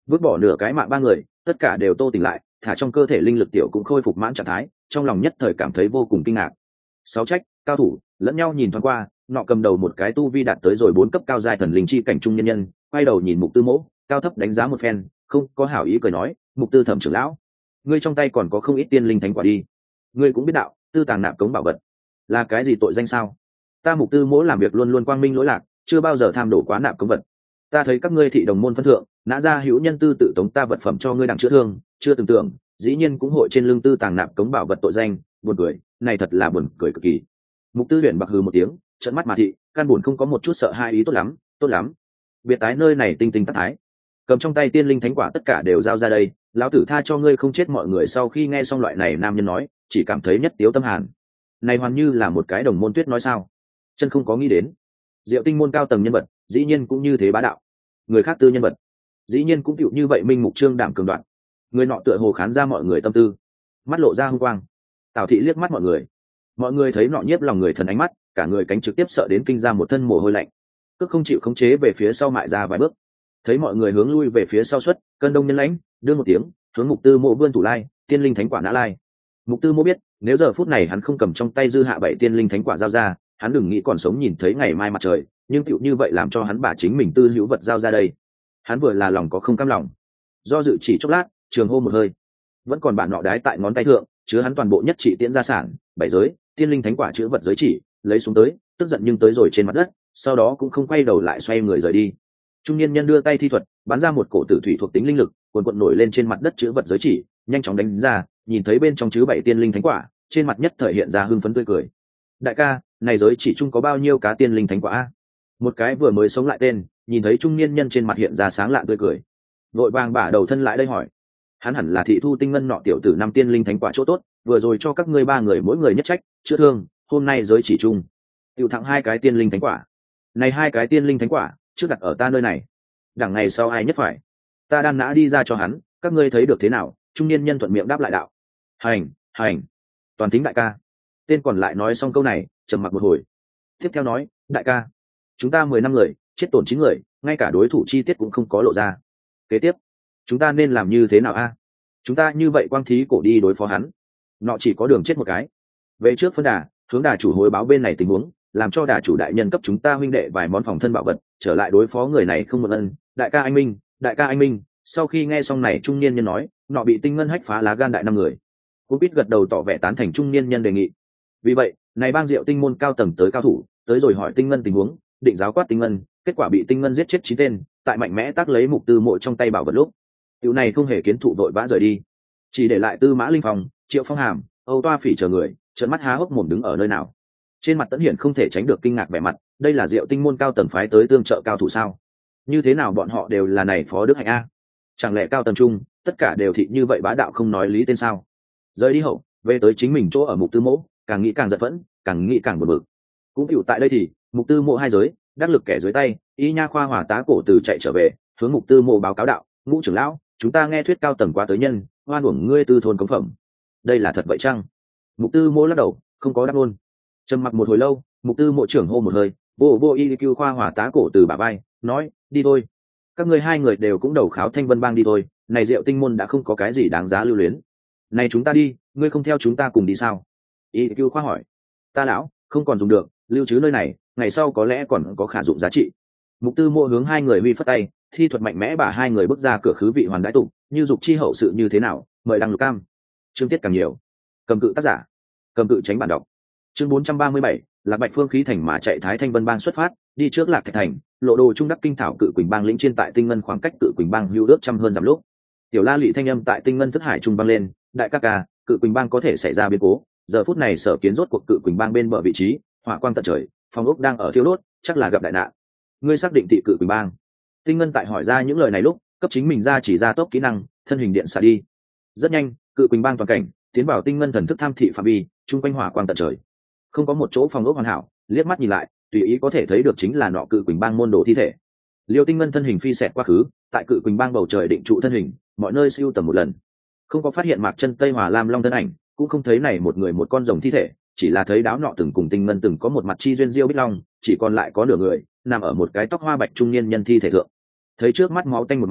vứt bỏ nửa cái mạng ba người tất cả đều tô tỉnh lại, thả trong cơ thể linh lực tiểu cũng khôi phục mãn trạng thái, trong lòng nhất thời cảm thấy vô cùng kinh ngạc. Sáu trách cao thủ lẫn nhau nhìn thoáng qua, nọ cầm đầu một cái tu vi đạt tới rồi bốn cấp cao giai thần linh chi cảnh trung nhân nhân, quay đầu nhìn Mục Tư Mỗ, cao thấp đánh giá một phen, không có hảo ý cười nói: Mục Tư Thẩm trưởng lão, ngươi trong tay còn có không ít tiên linh thánh quả đi, ngươi cũng biết đạo tư tàng nạp cống bảo vật là cái gì tội danh sao? Ta Mục Tư Mỗ làm việc luôn luôn quang minh lỗi lạc, chưa bao giờ tham đổ quá nạp cống vật. Ta thấy các ngươi thị đồng môn phân thượng, nã ra hữu nhân tư tự tống ta vật phẩm cho ngươi đặng chữa thương, chưa từng tưởng dĩ nhiên cũng hội trên lưng tư tàng nạp cống bảo vật tội danh, buồn cười, này thật là buồn cười cực kỳ. Mục Tư Huyền bạc hừ một tiếng, trợn mắt mà thị, căn buồn không có một chút sợ hai ý. Tốt lắm, tốt lắm, biệt tái nơi này tinh tinh tắc thái, cầm trong tay tiên linh thánh quả tất cả đều giao ra đây, lão tử tha cho ngươi không chết. Mọi người sau khi nghe xong loại này nam nhân nói, chỉ cảm thấy nhất tiếu tâm hàn. Này hoàn như là một cái đồng môn tuyết nói sao, chân không có nghĩ đến Diệu Tinh môn cao tầng nhân vật dĩ nhiên cũng như thế bá đạo, người khác tư nhân vật dĩ nhiên cũng chịu như vậy minh mục trương đảm cường đoạn. Người nọ tựa hồ khán ra mọi người tâm tư, mắt lộ ra hung quang. Tào thị liếc mắt mọi người, mọi người thấy nọ nhiếp lòng người thần ánh mắt, cả người cánh trực tiếp sợ đến kinh ra một thân mồ hôi lạnh, cước không chịu khống chế về phía sau mại ra vài bước. Thấy mọi người hướng lui về phía sau xuất, cơn đông nhân lãnh đưa một tiếng hướng Mục Tư Mộ vươn thủ lai, tiên linh thánh quả nã lai. Mục Tư Mộ biết nếu giờ phút này hắn không cầm trong tay dư hạ bảy tiên linh thánh quả giao ra, hắn đừng nghĩ còn sống nhìn thấy ngày mai mặt trời, nhưng tựu như vậy làm cho hắn bả chính mình tư hữu vật giao ra đây, hắn vừa là lòng có không cam lòng. Do dự chỉ chốc lát, trường hô một hơi, vẫn còn bản nọ đái tại ngón tay thượng chứa hắn toàn bộ nhất trị tiễn gia sản bảy giới tiên linh thánh quả chứa vật giới chỉ, lấy xuống tới, tức giận nhưng tới rồi trên mặt đất, sau đó cũng không quay đầu lại xoay người rời đi. Trung niên nhân đưa tay thi thuật bắn ra một cổ tử thủy thuộc tính linh lực, cuồn cuộn nổi lên trên mặt đất chứa vật giới chỉ, nhanh chóng đánh ra, nhìn thấy bên trong chứa bảy tiên linh thánh quả, trên mặt nhất thời hiện ra hưng phấn tươi cười. Đại ca, này giới chỉ chung có bao nhiêu cá tiên linh thánh quả a? Một cái vừa mới sống lại tên nhìn thấy trung niên nhân trên mặt hiện ra sáng lạ tươi cười, vội vàng bả đầu thân lại đây hỏi. Hắn hẳn là thị thu tinh ngân nọ tiểu tử năm tiên linh thánh quả chỗ tốt, vừa rồi cho các ngươi ba người mỗi người nhất trách chữa thương, hôm nay giới chỉ chung tiểu thẳng hai cái tiên linh thánh quả. Này hai cái tiên linh thánh quả trước đặt ở ta nơi này, đằng ngày sau ai nhất phải ta đan nã đi ra cho hắn, các ngươi thấy được thế nào? Trung niên nhân thuận miệng đáp lại đạo: hành hành, toàn tính đại ca. Tên còn lại nói xong câu này trầm mặc một hồi, tiếp theo nói: đại ca, chúng ta mười năm người chết tổn chín người, ngay cả đối thủ chi tiết cũng không có lộ ra, kế tiếp chúng ta nên làm như thế nào a? Chúng ta như vậy quang thí cổ đi đối phó hắn, nọ chỉ có đường chết một cái. Về trước phân đà hướng đà chủ hối báo bên này tình huống, làm cho đà chủ đại nhân cấp chúng ta huynh đệ vài món phòng thân bảo vật, trở lại đối phó người này không một ân. Đại ca anh minh, đại ca anh minh. Sau khi nghe xong này, trung niên nhân nói nọ bị tinh ngân hách phá lá gan đại năm người. Cô biết gật đầu tỏ vẻ tán thành trung niên nhân đề nghị. Vì vậy này bang Diệu Tinh môn cao tầng tới cao thủ tới rồi hỏi tinh ngân tình huống, định giáo quát tinh ngân, kết quả bị tinh ngân giết chết chín tên, tại mạnh mẽ tác lấy Mục Tư Mộ trong tay bảo vật lúc, tiểu này không hề kiến thụ vội vã rời đi, chỉ để lại Tư Mã Linh Phong, Triệu Phong Hàm, Âu Toa Phỉ chờ người trợn mắt há hốc mồm đứng ở nơi nào. Trên mặt Tấn Hiển không thể tránh được kinh ngạc vẻ mặt, đây là Diệu Tinh môn cao tầng phái tới tương trợ cao thủ sao? Như thế nào bọn họ đều là này phó đức hạnh a? Chẳng lẽ cao tầng trung tất cả đều thị như vậy bá đạo không nói lý tên sao? Rời đi hậu, về tới chính mình chỗ ở Mục Tư Mộ, càng nghĩ càng giận phẫn, càng nghĩ càng buồn bực. Cũng tiểu tại đây thì Mục Tư Mộ hai giới đắc lực kẻ dưới tay y nha khoa hỏa tá cổ từ chạy trở về, hướng Mục Tư Mộ báo cáo đạo: ngũ trưởng lão, chúng ta nghe thuyết cao tầng quá tới nhân oan uổng ngươi tư thôn cống phẩm, đây là thật vậy chăng? Mục Tư Mộ lắc đầu không có đáp luôn. Trầm mặc một hồi lâu, Mục Tư Mộ trưởng hô một hơi, vô vô y cứu khoa hỏa tá cổ từ bả vai, nói: đi thôi, các ngươi hai người đều cũng đầu kháo Thanh Vân bang đi thôi, này Diệu Tinh môn đã không có cái gì đáng giá lưu luyến. Này chúng ta đi, ngươi không theo chúng ta cùng đi sao? Y cứu khoa hỏi. Ta lão không còn dùng được, lưu trữ nơi này, ngày sau có lẽ còn có khả dụng giá trị. Mục Tư Mộ hướng hai người huy phất tay, thi thuật mạnh mẽ bả hai người bước ra cửa khứ vị hoàn đãi tụ, như dục chi hậu sự như thế nào, mời đăng lục cam. Chương tiết càng nhiều. Cầm cự tác giả. Cầm cự tránh bản đọc. Chương bốn trăm ba mươi bảy, Lạc Bạch Phương khí thành mà chạy Thái Thanh Vân bang xuất phát, đi trước Lạc Thạch thành, lộ đồ trung đắc kinh thảo cự Quỳnh bang lĩnh trên tại Tinh Ngân khoảng cách cự Quỳnh bang hưu ước trăm hơn dặm lúc. Tiểu La Lị thanh âm tại Tinh Ngân thức hải trung bang lên, đại ca ca, cự Quỳnh bang có thể xảy ra biến cố, giờ phút này sở kiến rốt cuộc cự Quỳnh bang bên bờ vị trí, hỏa quang tận trời, phòng ốc đang ở thiêu đốt, chắc là gặp đại nạn. Ngươi xác định thị cự Quỳnh bang? Tinh Ngân tại hỏi ra những lời này lúc, cấp chính mình ra chỉ ra tốc kỹ năng, thân hình điện xả đi. Rất nhanh, cự Quỳnh bang toàn cảnh tiến vào Tinh Ngân thần thức tham thị phạm vi, trung quanh hỏa quang tận trời. Không có một chỗ phòng ốc hoàn hảo, liếc mắt nhìn lại, tùy ý có thể thấy được chính là nọ cự Quỳnh bang môn đồ thi thể. Liêu Tinh Ngân thân hình phi xẹt quá khứ, tại cự Quỳnh bang bầu trời định trụ thân hình, mọi nơi siêu tầm một lần, không có phát hiện Mạc Chân Tây Hòa Lam Long thân ảnh, cũng không thấy này một người một con rồng thi thể, chỉ là thấy đáo nọ từng cùng Tinh Ngân từng có một mặt chi duyên diêu bích long, chỉ còn lại có nửa người nằm ở một cái tóc hoa bạch trung niên nhân thi thể thượng. Thấy trước mắt máu tanh một màn,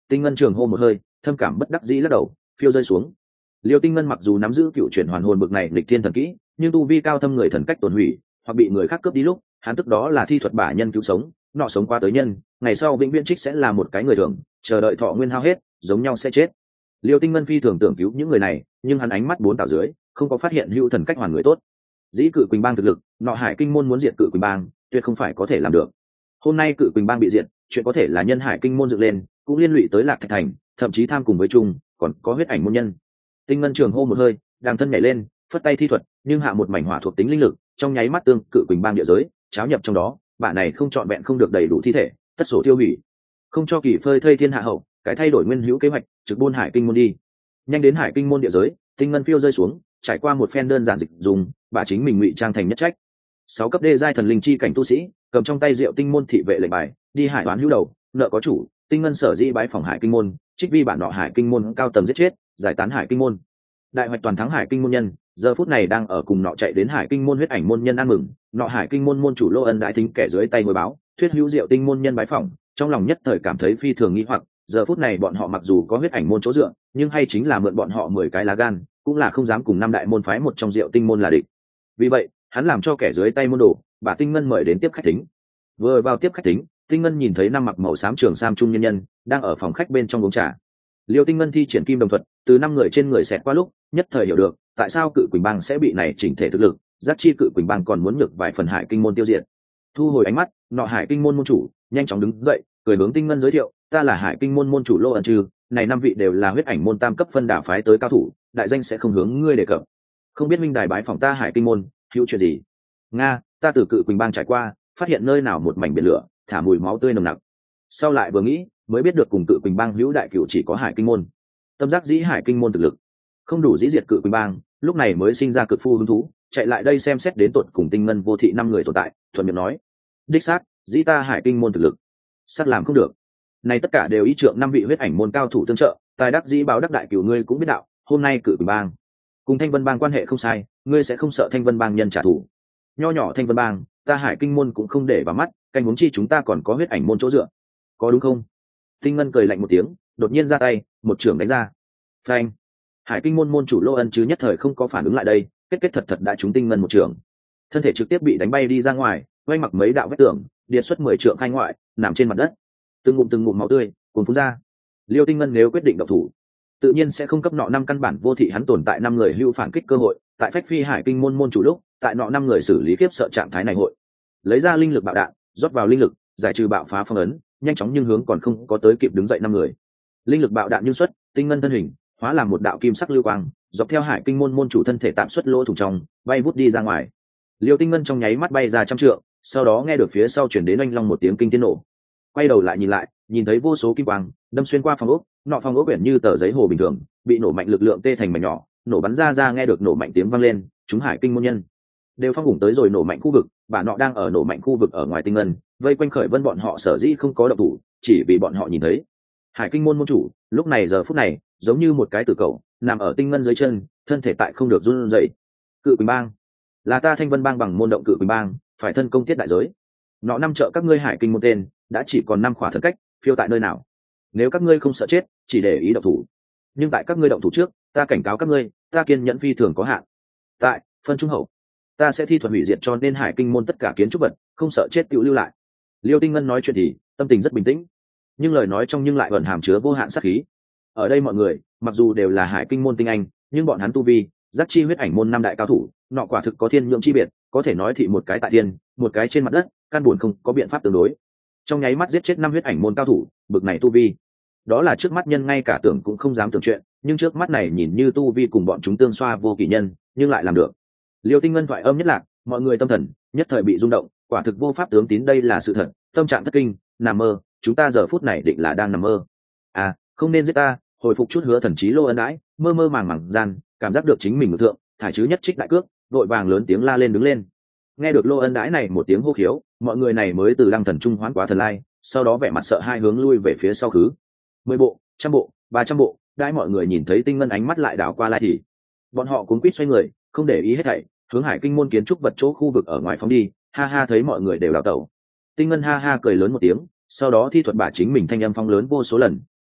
Tinh ngân trường hô một hơi, thâm cảm bất đắc dĩ lắc đầu, phiêu rơi xuống. Liêu Tinh ngân mặc dù nắm giữ cựu chuyển hoàn hồn bực này lịch thiên thần kỹ, nhưng tu vi cao thâm người thần cách tổn hủy hoặc bị người khác cướp đi lúc, hắn tức đó là thi thuật bả nhân cứu sống, nọ sống qua tới nhân, ngày sau vĩnh viễn trích sẽ là một cái người thường, chờ đợi thọ nguyên hao hết, giống nhau sẽ chết. Liêu Tinh ngân phi thường tưởng cứu những người này, nhưng hắn ánh mắt bốn tảo dưới, không có phát hiện hữu thần cách hoàn người tốt. Dĩ Cự Quỳnh Bang thực lực, nọ Hải Kinh môn muốn diệt Cự Quỳnh Bang, tuyệt không phải có thể làm được. Hôm nay Cự Quỳnh Bang bị diệt, chuyện có thể là nhân Hải Kinh môn dựng lên, cũng liên lụy tới Lạc Thạch Thành, thậm chí tham cùng với chung, còn có huyết ảnh môn nhân. Tinh ngân trường hô một hơi, đàng thân nhảy lên, phất tay thi thuật, nhưng hạ một mảnh hỏa thuộc tính linh lực, trong nháy mắt tương Cự Quỳnh Bang địa giới, cháo nhập trong đó, bạn này không chọn vẹn không được đầy đủ thi thể, tất sổ tiêu hủy. Không cho kỳ phơi thây thiên hạ hậu, cái thay đổi nguyên hữu kế hoạch, trực buôn Hải Kinh môn đi. Nhanh đến Hải Kinh môn địa giới, Tinh ngân phiêu rơi xuống, trải qua một phen đơn giản dịch dùng, bà chính mình ngụy trang thành nhất trách. Sáu cấp đê giai thần linh chi cảnh tu sĩ, cầm trong tay Diệu Tinh môn thị vệ lệnh bài, đi hải đoán hữu đầu, nợ có chủ, Tinh ngân sở dĩ bái phòng Hải Kinh môn, trích vi bản nọ Hải Kinh môn cao tầng giết chết, giải tán Hải Kinh môn. Đại hoạch toàn thắng Hải Kinh môn nhân, giờ phút này đang ở cùng nọ chạy đến Hải Kinh môn huyết ảnh môn nhân ăn mừng, nọ Hải Kinh môn môn chủ Lô Ân đại thính kẻ dưới tay hồi báo, thuyết hữu Diệu Tinh môn nhân bái phỏng, trong lòng nhất thời cảm thấy phi thường nghi hoặc, giờ phút này bọn họ mặc dù có huyết ảnh môn chỗ dựa, nhưng hay chính là mượn bọn họ mười cái lá gan, cũng là không dám cùng năm đại môn phái một trong Diệu Tinh môn là địch. Vì vậy, hắn làm cho kẻ dưới tay môn đồ, bà Tinh ngân mời đến tiếp khách thính. Vừa vào tiếp khách thính, Tinh ngân nhìn thấy năm mặc màu xám trường sam trung nhân nhân đang ở phòng khách bên trong uống trà. Liêu Tinh ngân thi triển kim đồng thuật, từ năm người trên người xẹt qua lúc, nhất thời hiểu được tại sao Cự Quỳnh Bang sẽ bị này chỉnh thể thực lực, giác chi Cự Quỳnh Bang còn muốn nhược vài phần Hải Kinh môn tiêu diệt. Thu hồi ánh mắt, nọ Hải Kinh môn môn chủ nhanh chóng đứng dậy, cười hướng Tinh ngân giới thiệu, ta là Hải Kinh môn môn chủ Lô Ân Trừ, này năm vị đều là huyết ảnh môn tam cấp phân đả phái tới cao thủ, đại danh sẽ không hướng ngươi đề cập. Không biết minh đài bái phòng ta Hải Kinh môn hữu chuyện gì? Nga, ta từ Cự Quỳnh Bang trải qua, phát hiện nơi nào một mảnh biển lửa, thả mùi máu tươi nồng nặc. Sau lại vừa nghĩ, mới biết được cùng Cự Quỳnh Bang hữu đại cửu chỉ có Hải Kinh môn. Tâm giác dĩ Hải Kinh môn thực lực không đủ dĩ diệt Cự Quỳnh Bang, lúc này mới sinh ra cực phu hứng thú, chạy lại đây xem xét đến tột cùng Tinh ngân vô thị năm người tồn tại, thuận miệng nói, đích xác, dĩ ta Hải Kinh môn thực lực, sát làm không được. Này tất cả đều ý trượng năm vị huyết ảnh môn cao thủ tương trợ, tài đắc dĩ báo đắc đại cửu ngươi cũng biết đạo, hôm nay Cự Quỳnh Bang cùng Thanh Vân Bang quan hệ không sai, ngươi sẽ không sợ Thanh Vân Bang nhân trả thù. Nho nhỏ Thanh Vân Bang, ta Hải Kinh môn cũng không để vào mắt, canh huống chi chúng ta còn có huyết ảnh môn chỗ dựa, có đúng không? Tinh ngân cười lạnh một tiếng, đột nhiên ra tay, một trưởng đánh ra. Phanh! Hải Kinh môn môn chủ Lô Ân chứ nhất thời không có phản ứng lại đây, kết kết thật thật đã trúng Tinh ngân một trưởng, thân thể trực tiếp bị đánh bay đi ra ngoài, quay mặc mấy đạo vết tường, điện xuất mười trượng khai ngoại, nằm trên mặt đất, từng ngụm từng ngụm máu tươi cuồn phun ra. Liêu Tinh ngân nếu quyết định động thủ, tự nhiên sẽ không cấp nọ năm căn bản vô thị hắn tồn tại năm người hưu phản kích cơ hội, tại phách phi Hải Kinh môn môn chủ lúc, tại nọ năm người xử lý khiếp sợ trạng thái này hội, lấy ra linh lực bạo đạn, rót vào linh lực, giải trừ bạo phá phong ấn, nhanh chóng nhưng hướng còn không có tới kịp đứng dậy năm người. Linh lực bạo đạn như xuất, Tinh ngân thân hình hóa làm một đạo kim sắc lưu quang, dọc theo Hải Kinh môn môn chủ thân thể tạm xuất lỗ thủng trong, bay vút đi ra ngoài. Liêu Tinh ngân trong nháy mắt bay ra trăm trượng, sau đó nghe được phía sau chuyển đến oanh long một tiếng kinh thiên nổ. Quay đầu lại nhìn lại, nhìn thấy vô số kim quang đâm xuyên qua phòng ốc, nọ phòng ốc quyển như tờ giấy hồ bình thường, bị nổ mạnh lực lượng tê thành mảnh nhỏ, nổ bắn ra ra nghe được nổ mạnh tiếng vang lên, chúng Hải Kinh môn nhân đều phong ủng tới rồi nổ mạnh khu vực, bà nọ đang ở nổ mạnh khu vực ở ngoài Tinh ngân, vây quanh Khởi Vân bọn họ sở dĩ không có động thủ, chỉ vì bọn họ nhìn thấy Hải Kinh môn môn chủ lúc này giờ phút này giống như một cái tử cầu nằm ở Tinh ngân dưới chân, thân thể tại không được run rẩy. Cự Quỳnh Bang là ta Thanh Vân Bang bằng môn động Cự Quỳnh Bang, phải thân công tiết đại giới. Nọ năm trợ các ngươi Hải Kinh môn tên đã chỉ còn năm khỏa thần cách, phiêu tại nơi nào? Nếu các ngươi không sợ chết, chỉ để ý động thủ. Nhưng tại các ngươi động thủ trước, ta cảnh cáo các ngươi, ta kiên nhẫn phi thường có hạn. Tại phân trung hậu, ta sẽ thi thuật hủy diệt cho nên Hải Kinh môn tất cả kiến trúc vật, không sợ chết tự lưu lại. Liêu Tinh ngân nói chuyện thì tâm tình rất bình tĩnh, nhưng lời nói trong nhưng lại ẩn hàm chứa vô hạn sát khí. Ở đây mọi người, mặc dù đều là Hải Kinh môn tinh anh, nhưng bọn hắn tu vi, giác chi huyết ảnh môn năm đại cao thủ, nọ quả thực có thiên nhượng chi biệt, có thể nói thị một cái tại thiên, một cái trên mặt đất, căn buồn không có biện pháp tương đối. Trong nháy mắt giết chết năm huyết ảnh môn cao thủ, bực này tu vi, đó là trước mắt nhân ngay cả tưởng cũng không dám tưởng chuyện, nhưng trước mắt này nhìn như tu vi cùng bọn chúng tương xoa vô kỳ nhân, nhưng lại làm được. Liêu Tinh ngân thoại âm nhất lạc, mọi người tâm thần nhất thời bị rung động, quả thực vô pháp tướng tín đây là sự thật, tâm trạng thất kinh, nằm mơ, chúng ta giờ phút này định là đang nằm mơ. À, không nên giết ta, hồi phục chút hứa thần trí Lô Ân đãi, mơ mơ màng màng gian, cảm giác được chính mình ngự thượng, thải chứ nhất trích đại cước, vội vàng lớn tiếng la lên đứng lên. Nghe được Lô Ân đãi này một tiếng hô khiếu, mọi người này mới từ lăng thần trung hoán quá thần lai, sau đó vẻ mặt sợ hai hướng lui về phía sau khứ. Mười bộ, trăm bộ, ba trăm bộ, đãi mọi người nhìn thấy Tinh ngân ánh mắt lại đảo qua lại thì bọn họ cuống quýt xoay người, không để ý hết thảy, hướng Hải Kinh môn kiến trúc vật chỗ khu vực ở ngoài phóng đi. Ha ha, thấy mọi người đều đảo tẩu, Tinh ngân ha ha cười lớn một tiếng, sau đó thi thuật bả chính mình thanh âm phong lớn vô số lần,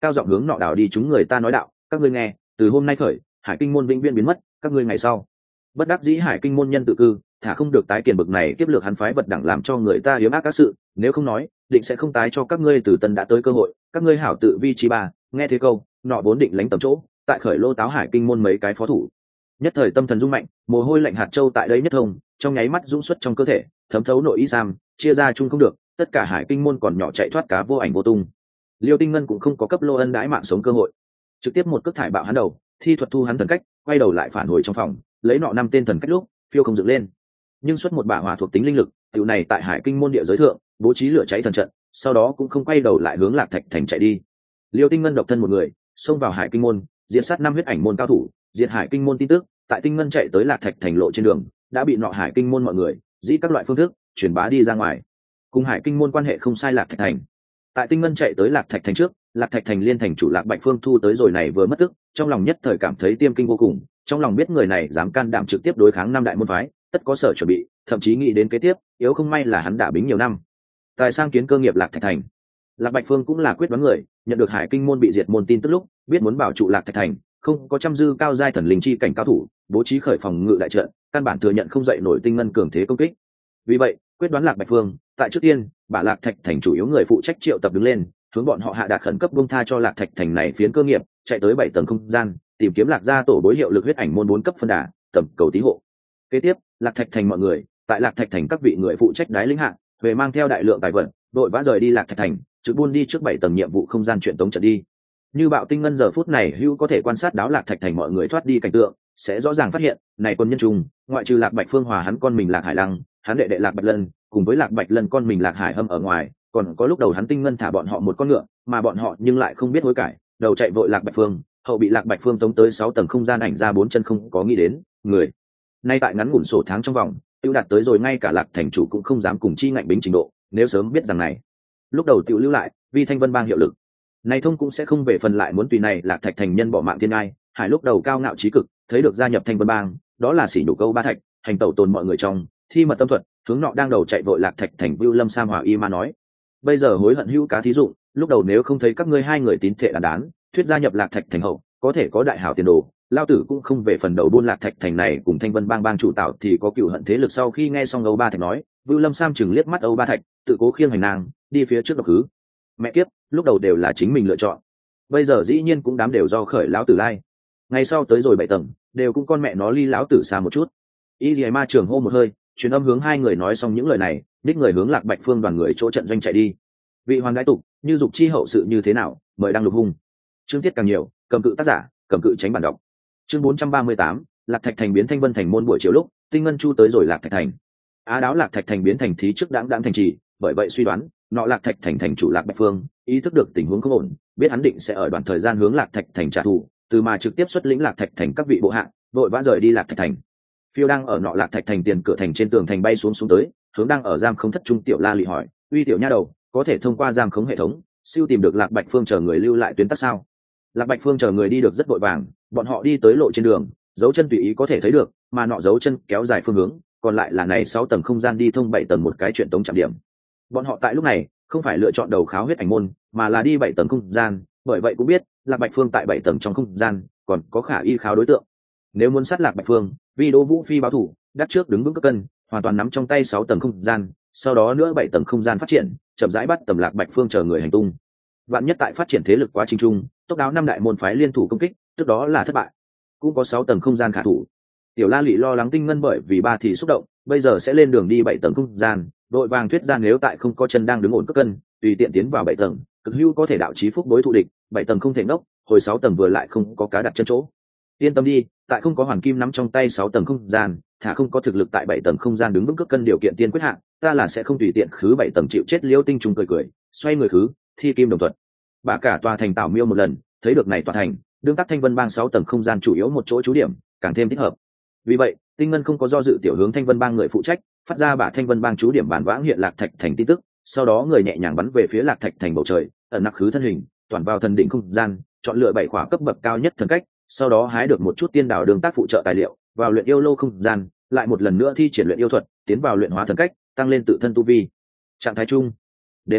cao giọng hướng nọ đảo đi chúng người ta nói đạo: các ngươi nghe, từ hôm nay khởi hải kinh môn vĩnh viễn biến mất, các ngươi ngày sau bất đắc dĩ hải kinh môn nhân tự cư, thả không được tái kiền bực này tiếp lược hắn phái vật đẳng làm cho người ta hiếm ác các sự, nếu không nói định sẽ không tái cho các ngươi từ tân đã tới cơ hội, các ngươi hảo tự vi trí ba. Nghe thế câu, nọ vốn định lánh tầm chỗ, tại khởi lô táo hải kinh môn mấy cái phó thủ nhất thời tâm thần rung mạnh, mồ hôi lạnh hạt châu tại đây nhất thông, trong nháy mắt dũng xuất trong cơ thể, thấm thấu nội y sam, chia ra chung không được, tất cả hải kinh môn còn nhỏ chạy thoát cá vô ảnh vô tung. Liêu Tinh Ngân cũng không có cấp Lô Ân đãi mạng sống cơ hội, trực tiếp một cước thải bạo hắn đầu, thi thuật thu hắn thần cách, quay đầu lại phản hồi trong phòng, lấy nọ năm tên thần cách lúc phiêu không dựng lên, nhưng xuất một bả hỏa thuộc tính linh lực, tiểu này tại hải kinh môn địa giới thượng bố trí lửa cháy thần trận, sau đó cũng không quay đầu lại hướng Lạc Thạch thành chạy đi. Liêu Tinh Ngân độc thân một người xông vào hải kinh môn, diệt sát năm huyết ảnh môn cao thủ, diệt hải kinh môn tin tức tại Tinh Ngân chạy tới Lạc Thạch thành lộ trên đường đã bị nọ hải kinh môn mọi người dĩ các loại phương thức truyền bá đi ra ngoài. Cùng hải kinh môn quan hệ không sai Lạc Thạch thành, tại Tinh Ngân chạy tới Lạc Thạch thành trước, Lạc Thạch thành liên thành chủ Lạc Bạch Phương thu tới rồi này vừa mất tức, trong lòng nhất thời cảm thấy tiêm kinh vô cùng, trong lòng biết người này dám can đảm trực tiếp đối kháng năm đại môn phái, tất có sở chuẩn bị, thậm chí nghĩ đến kế tiếp, yếu không may là hắn đã bính nhiều năm tài sang kiến cơ nghiệp Lạc Thạch thành. Lạc Bạch Phương cũng là quyết đoán người, nhận được hải kinh môn bị diệt môn tin tức lúc biết muốn bảo trụ Lạc Thạch thành, không có trăm dư cao giai thần linh chi cảnh cao thủ bố trí khởi phòng ngự đại trận, căn bản thừa nhận không dậy nổi Tinh Ngân cường thế công kích. Vì vậy quyết đoán Lạc Bạch Phương tại trước tiên把Lạc Thạch thành chủ yếu người phụ trách triệu tập đứng lên, hướng bọn họ hạ đạt khẩn cấp buông tha cho Lạc Thạch thành này phiến cơ nghiệp, chạy tới bảy tầng không gian tìm kiếm Lạc gia tổ bối hiệu lực huyết ảnh môn bốn cấp phân đà, tầm cầu tí hộ. Kế tiếp Lạc Thạch thành mọi người tại Lạc Thạch thành các vị người phụ trách đái lĩnh hạng về mang theo đại lượng tài vật, đội vã rời đi Lạc Thạch thành, trực buôn đi trước bảy tầng nhiệm vụ không gian chuyện tống trận đi. Như Bạo Tinh Ngân giờ phút này hữu có thể quan sát đáo Lạc Thạch thành mọi người thoát đi cảnh tượng, sẽ rõ ràng phát hiện này quân nhân trùng ngoại trừ Lạc Bạch Phương hòa hắn con mình Lạc Hải Lăng, hắn đệ đệ Lạc Bạch Lân cùng với Lạc Bạch Lân con mình Lạc Hải Hâm ở ngoài, còn có lúc đầu hắn Tinh Ngân thả bọn họ một con ngựa, mà bọn họ nhưng lại không biết hối cải, đầu chạy vội Lạc Bạch Phương, hậu bị Lạc Bạch Phương tống tới sáu tầng không gian ảnh ra bốn chân không có nghĩ đến người. Nay tại ngắn ngủn sổ tháng trong vòng, tiêu đạt tới rồi ngay cả Lạc thành chủ cũng không dám cùng chi ngạnh bính trình độ, nếu sớm biết rằng này, lúc đầu tiêu lưu lại, vì Thanh Vân Bang hiệu lực. Này thông cũng sẽ không về phần lại muốn tùy này Lạc Thạch thành nhân bỏ mạng thiên ai, Hải lúc đầu cao ngạo trí cực, thấy được gia nhập Thanh Vân Bang, đó là sỉ nhục câu ba thạch, hành tẩu tồn mọi người trong, thi mật tâm thuật, hướng nọ đang đầu chạy vội Lạc Thạch thành Vưu Lâm Sam Hòa Y Ma nói: bây giờ hối hận hữu cá thí dụng, lúc đầu nếu không thấy các ngươi hai người tín thệ đàn đán, thuyết gia nhập Lạc Thạch thành hậu, có thể có đại hảo tiền đồ, lao tử cũng không về phần đầu buôn Lạc Thạch thành này cùng Thanh Vân Bang bang chủ tạo thì có cựu hận thế lực. Sau khi nghe xong Âu Ba Thạch nói, Vưu Lâm Sam chừng liếc mắt Âu Ba Thạch, tự cố khiêng hành nàng đi phía trước độc hứ. Mẹ kiếp, lúc đầu đều là chính mình lựa chọn, bây giờ dĩ nhiên cũng đám đều do khởi lão tử lai. Ngày sau tới rồi bảy tầng, đều cũng con mẹ nó ly lão tử xa một chút. Y Lì Ma trường hô một hơi, truyền âm hướng hai người nói xong những lời này, đích người hướng Lạc Bạch Phương đoàn người chỗ trận doanh chạy đi. Vị hoàng đái tục, như dục chi hậu sự như thế nào, mời đăng lục hung. Chương tiết càng nhiều, cầm cự tác giả, cầm cự tránh bản đọc. Chương bốn trăm ba mươi tám, Lạc Thạch thành biến Thanh Vân thành môn buổi chiều lúc, Tinh Ngân Chu tới rồi Lạc Thạch thành. Á đáo Lạc Thạch thành biến thành thí trước đãng đãng thành trì, bởi vậy suy đoán, nọ Lạc Thạch thành thành chủ Lạc Bạch Phương, ý thức được tình huống không ổn, biết hắn định sẽ ở đoạn thời gian hướng Lạc Thạch thành trả thù, từ mà trực tiếp xuất lĩnh Lạc Thạch thành các vị bộ hạ, đội vã rời đi Lạc Thạch thành. Phiêu đang ở nọ Lạc Thạch thành tiền cửa thành trên tường thành bay xuống xuống tới, hướng đang ở giam không thất trung tiểu La lị hỏi: uy tiểu nha đầu, có thể thông qua giam khống hệ thống siêu tìm được Lạc Bạch Phương chờ người lưu lại tuyến tắc sao? Lạc Bạch Phương chờ người đi được rất vội vàng, bọn họ đi tới lộ trên đường, dấu chân tùy ý có thể thấy được, mà nọ dấu chân kéo dài phương hướng, còn lại là này sáu tầng không gian đi thông bảy tầng một cái chuyện tống chạm điểm. Bọn họ tại lúc này không phải lựa chọn đầu kháo huyết ảnh môn, mà là đi bảy tầng không gian, bởi vậy cũng biết Lạc Bạch Phương tại bảy tầng trong không gian còn có khả y kháo đối tượng. Nếu muốn sát Lạc Bạch Phương, vì Đỗ Vũ Phi báo thủ, đắc trước đứng vững cấp cân, hoàn toàn nắm trong tay sáu tầng không gian, sau đó nữa bảy tầng không gian phát triển, chậm rãi bắt tầm Lạc Bạch Phương chờ người hành tung. Vạn nhất tại phát triển thế lực quá trình trung, tốc đáo năm đại môn phái liên thủ công kích, tức đó là thất bại. Cũng có sáu tầng không gian khả thủ. Tiểu La Lị lo lắng Tinh Ngân bởi vì ba thì xúc động, bây giờ sẽ lên đường đi bảy tầng không gian, đội vàng thuyết gian nếu tại không có chân đang đứng ổn cấp cân, tùy tiện tiến vào bảy tầng, cực hữu có thể đạo chí phúc đối thụ địch, bảy tầng không thể ngốc, hồi sáu tầng vừa lại không có cá đặt chân chỗ. Yên tâm đi, tại không có hoàn kim nắm trong tay sáu tầng không gian, thả không có thực lực tại bảy tầng không gian đứng vững cấp cân điều kiện tiên quyết hạn, ta là sẽ không tùy tiện khứ bảy tầng chịu chết. Liêu Tinh trùng cười cười, xoay người khứ, thi kim đồng thuận. Bà cả tòa thành Tảo Miêu một lần, thấy được này tòa thành, đương tác Thanh Vân Bang sáu tầng không gian chủ yếu một chỗ trú điểm, càng thêm thích hợp. Vì vậy, Tinh Ngân không có do dự tiểu hướng Thanh Vân Bang người phụ trách, phát ra bả Thanh Vân Bang trú điểm bản vãng hiện Lạc Thạch thành tin tức, sau đó người nhẹ nhàng bắn về phía Lạc Thạch thành bầu trời, ẩn nặc khứ thân hình, toàn vào thần đỉnh không gian, chọn lựa bảy khóa cấp bậc cao nhất thần cách, sau đó hái được một chút tiên đảo đường tác phụ trợ tài liệu, vào luyện yêu lô không gian, lại một lần nữa thi triển luyện yêu thuật, tiến vào luyện hóa thần cách, tăng lên tự thân tu vi. Trạng thái chung. Đêm đó,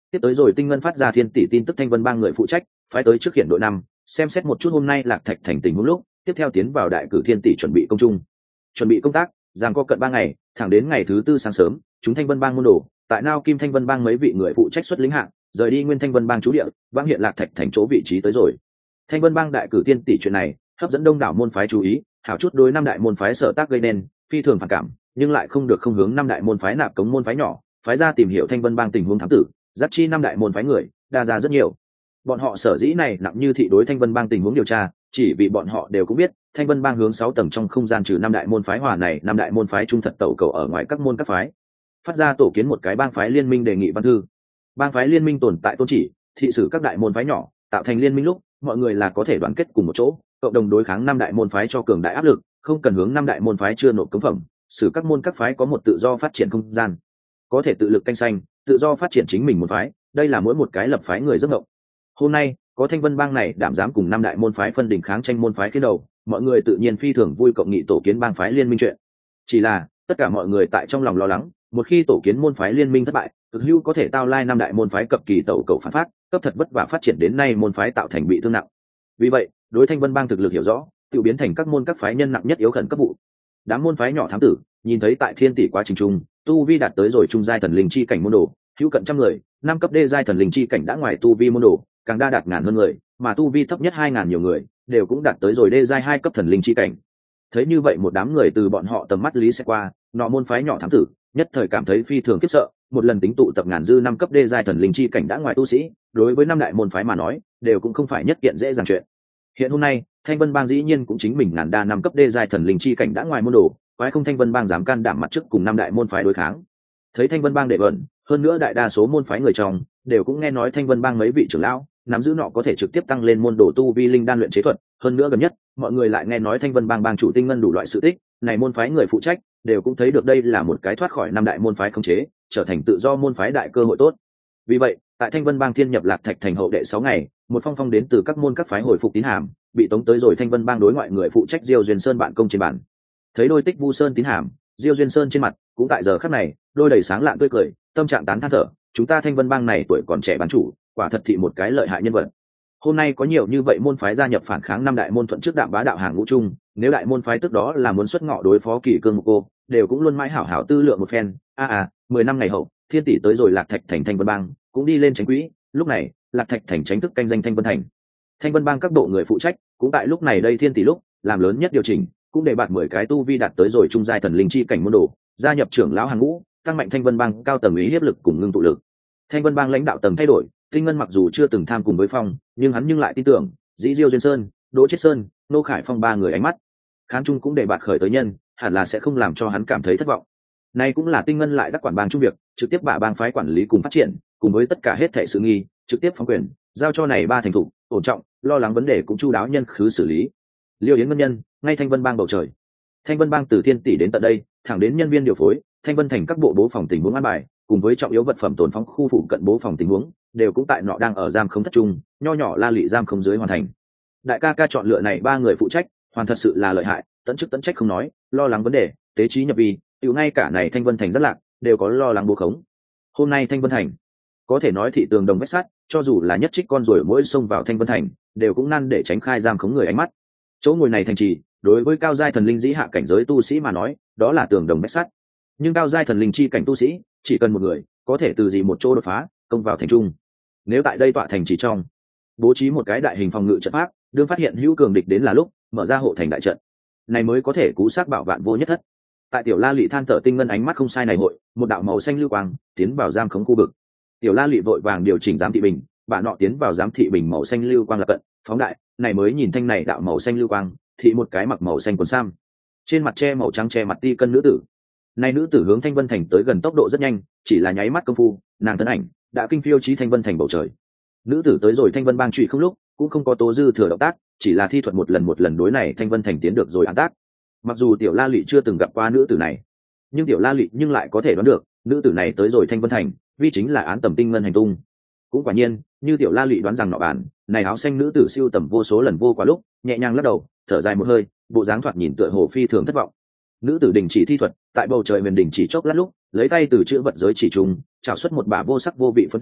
tiếp tới rồi tinh ngân phát ra thiên tỷ tin tức thanh vân bang người phụ trách phái tới trước hiện đội năm xem xét một chút hôm nay lạc thạch thành tình huống lúc tiếp theo tiến vào đại cử thiên tỷ chuẩn bị công trung chuẩn bị công tác giang có cận ba ngày thẳng đến ngày thứ tư sáng sớm chúng thanh vân bang môn đồ tại nao kim thanh vân bang mấy vị người phụ trách xuất lĩnh hạng rời đi nguyên thanh vân bang trú địa vang hiện lạc thạch thành chỗ vị trí tới rồi. Thanh vân bang đại cử thiên tỷ chuyện này hấp dẫn đông đảo môn phái chú ý, hảo chút đối năm đại môn phái sở tác gây nên phi thường phản cảm, nhưng lại không được không hướng năm đại môn phái nạp cống môn phái nhỏ phái ra tìm hiểu thanh vân bang tình huống thám tử, dắt chi năm đại môn phái người đa ra rất nhiều. Bọn họ sở dĩ này nặng như thị đối thanh vân bang tình huống điều tra, chỉ vì bọn họ đều cũng biết thanh vân bang hướng sáu tầng trong không gian trừ năm đại môn phái hòa này năm đại môn phái trung thật tẩu cầu ở ngoài các môn các phái, phát ra tổ kiến một cái bang phái liên minh đề nghị văn thư. Bang phái liên minh tồn tại tôn chỉ thị sử các đại môn phái nhỏ tạo thành liên minh lúc mọi người là có thể đoàn kết cùng một chỗ cộng đồng đối kháng năm đại môn phái cho cường đại áp lực, không cần hướng năm đại môn phái chưa nộp cống phẩm, xử các môn các phái có một tự do phát triển không gian, có thể tự lực canh xanh tự do phát triển chính mình môn phái, đây là mỗi một cái lập phái người giấc mộng. Hôm nay có thanh vân bang này đảm dám cùng năm đại môn phái phân đỉnh kháng tranh môn phái khiến đầu, mọi người tự nhiên phi thường vui cộng nghị tổ kiến bang phái liên minh chuyện. Chỉ là tất cả mọi người tại trong lòng lo lắng, một khi tổ kiến môn phái liên minh thất bại, cực hữu có thể tao lai năm đại môn phái cập kỳ tẩu cầu phản phát, cấp thật vất vả phát triển đến nay môn phái tạo thành bị thương nặng. Vì vậy đối thanh vân bang thực lực hiểu rõ, tự biến thành các môn các phái nhân nặng nhất yếu khẩn cấp vụ. Đám môn phái nhỏ thám tử nhìn thấy tại thiên tỷ quá trình trung tu vi đạt tới rồi trung giai thần linh chi cảnh môn đồ hữu cận trăm người, năm cấp đê giai thần linh chi cảnh đã ngoài tu vi môn đồ càng đa đạt ngàn hơn người, mà tu vi thấp nhất hai ngàn nhiều người đều cũng đạt tới rồi đê giai hai cấp thần linh chi cảnh. Thấy như vậy một đám người từ bọn họ tầm mắt lý sẽ qua, nọ môn phái nhỏ thám tử nhất thời cảm thấy phi thường khiếp sợ, một lần tính tụ tập ngàn dư năm cấp đê giai thần linh chi cảnh đã ngoài tu sĩ, đối với năm đại môn phái mà nói đều cũng không phải nhất kiện dễ dàng chuyện. Hiện hôm nay thanh vân bang dĩ nhiên cũng chính mình ngàn đa năm cấp đê giai thần linh chi cảnh đã ngoài môn đồ, phái không thanh vân bang dám can đảm mặt trước cùng năm đại môn phái đối kháng. Thấy thanh vân bang đệ bẩn, hơn nữa đại đa số môn phái người trong đều cũng nghe nói thanh vân bang mấy vị trưởng lão nắm giữ nọ có thể trực tiếp tăng lên môn đồ tu vi linh đan luyện chế thuật, hơn nữa gần nhất mọi người lại nghe nói thanh vân bang bang chủ tinh ngân đủ loại sự tích, này môn phái người phụ trách đều cũng thấy được đây là một cái thoát khỏi năm đại môn phái khống chế, trở thành tự do môn phái đại cơ hội tốt. Vì vậy tại thanh vân bang thiên nhập lạc thạch thành hậu đệ sáu ngày, một phong phong đến từ các môn các phái hồi phục tín hàm bị tống tới rồi thanh vân bang đối ngoại người phụ trách Diêu Duyên Sơn bạn công trên bản. Thấy đôi tích Vu Sơn tín hàm, Diêu Duyên Sơn trên mặt cũng tại giờ khắc này đôi đầy sáng lạng tươi cười, tâm trạng tán than thở, chúng ta thanh vân bang này tuổi còn trẻ bán chủ quả thật thị một cái lợi hại nhân vật. Hôm nay có nhiều như vậy môn phái gia nhập phản kháng năm đại môn thuận trước đạm bá đạo hàng ngũ chung, nếu đại môn phái tức đó là muốn xuất ngọ đối phó kỷ cương một cô đều cũng luôn mãi hảo hảo tư lượng một phen. A à, à mười năm ngày hậu thiên tỷ tới rồi lạc thạch thành thanh vân bang cũng đi lên tránh quỹ, lúc này lạc thạch thành tránh thức canh danh thanh vân thành. Thanh vân bang các bộ người phụ trách cũng tại lúc này đây thiên tỷ lúc làm lớn nhất điều chỉnh, cũng để bạt mười cái tu vi đạt tới rồi trung giai thần linh chi cảnh môn đồ gia nhập trưởng lão hàng ngũ, tăng mạnh thanh vân bang cao tầng ý hiếp lực cùng ngưng tụ lực. Thanh vân bang lãnh đạo tầng thay đổi, tinh ngân mặc dù chưa từng tham cùng với phong, nhưng hắn nhưng lại tin tưởng dĩ Diêu Duyên Sơn, Đỗ Chiết Sơn, Nô Khải Phong ba người ánh mắt khán trung cũng để bạt khởi tới nhân, hẳn là sẽ không làm cho hắn cảm thấy thất vọng. Này cũng là tinh ngân lại đắc quản bang trung việc, trực tiếp bả bang phái quản lý cùng phát triển, cùng với tất cả hết thảy sự nghi, trực tiếp phóng quyền, giao cho này ba thành thủ, ổn trọng, lo lắng vấn đề cũng chu đáo nhân khứ xử lý. Liêu Yến ngân nhân, ngay thanh vân bang bầu trời. Thanh vân bang từ thiên tỷ đến tận đây, thẳng đến nhân viên điều phối, thanh vân thành các bộ bố phòng tình huống an bài, cùng với trọng yếu vật phẩm tồn phóng khu phụ cận bố phòng tình huống, đều cũng tại nọ đang ở giam không thất trung, nho nhỏ la lị giam không dưới hoàn thành. Đại ca ca chọn lựa này ba người phụ trách, hoàn thật sự là lợi hại, tận chức tận trách không nói, lo lắng vấn đề, tế trí nhập vi, tiểu ngay cả này thanh vân thành rất lạc, đều có lo lắng bố khống. Hôm nay thanh vân thành có thể nói thị tường đồng vách sắt, cho dù là nhất trích con rồi mỗi xông vào thanh vân thành đều cũng năn để tránh khai giam khống người ánh mắt. Chỗ ngồi này thành trì đối với cao giai thần linh dĩ hạ cảnh giới tu sĩ mà nói đó là tường đồng vách sắt, nhưng cao giai thần linh chi cảnh tu sĩ chỉ cần một người có thể từ gì một chỗ đột phá công vào thành trung. Nếu tại đây tọa thành trì trong bố trí một cái đại hình phòng ngự trận pháp, đương phát hiện hữu cường địch đến là lúc mở ra hộ thành đại trận, này mới có thể cứu xác bảo vạn vô nhất thất. Tại tiểu la lị than thở tinh ngân ánh mắt không sai này hội một đạo màu xanh lưu quang tiến vào giam khống khu vực. Tiểu la lị vội vàng điều chỉnh giám thị bình, bà nọ tiến vào giám thị bình màu xanh lưu quang là cận phóng đại, này mới nhìn thanh này đạo màu xanh lưu quang thị một cái mặc màu xanh quần sam, trên mặt che màu trắng che mặt ti cân nữ tử. Này nữ tử hướng thanh vân thành tới gần tốc độ rất nhanh, chỉ là nháy mắt công phu nàng thân ảnh đã kinh phiêu chí thanh vân thành bầu trời. Nữ tử tới rồi thanh vân bang trụy không lúc cũng không có tố dư thừa động tác, chỉ là thi thuật một lần một lần đối này thanh vân thành tiến được rồi án tác. Mặc dù tiểu la lị chưa từng gặp qua nữ tử này, nhưng tiểu la lị nhưng lại có thể đoán được nữ tử này tới rồi thanh vân thành vì chính là án tầm tinh ngân hành tung. Cũng quả nhiên như tiểu la lị đoán rằng nọ bản này áo xanh nữ tử siêu tầm vô số lần vô quá lúc nhẹ nhàng lắc đầu thở dài một hơi, bộ dáng thoạt nhìn tựa hồ phi thường thất vọng. Nữ tử đình chỉ thi thuật, tại bầu trời huyền đỉnh chỉ chốc lát lúc lấy tay từ chữ vật giới chỉ trùng trào xuất một bả vô sắc vô vị phân thể,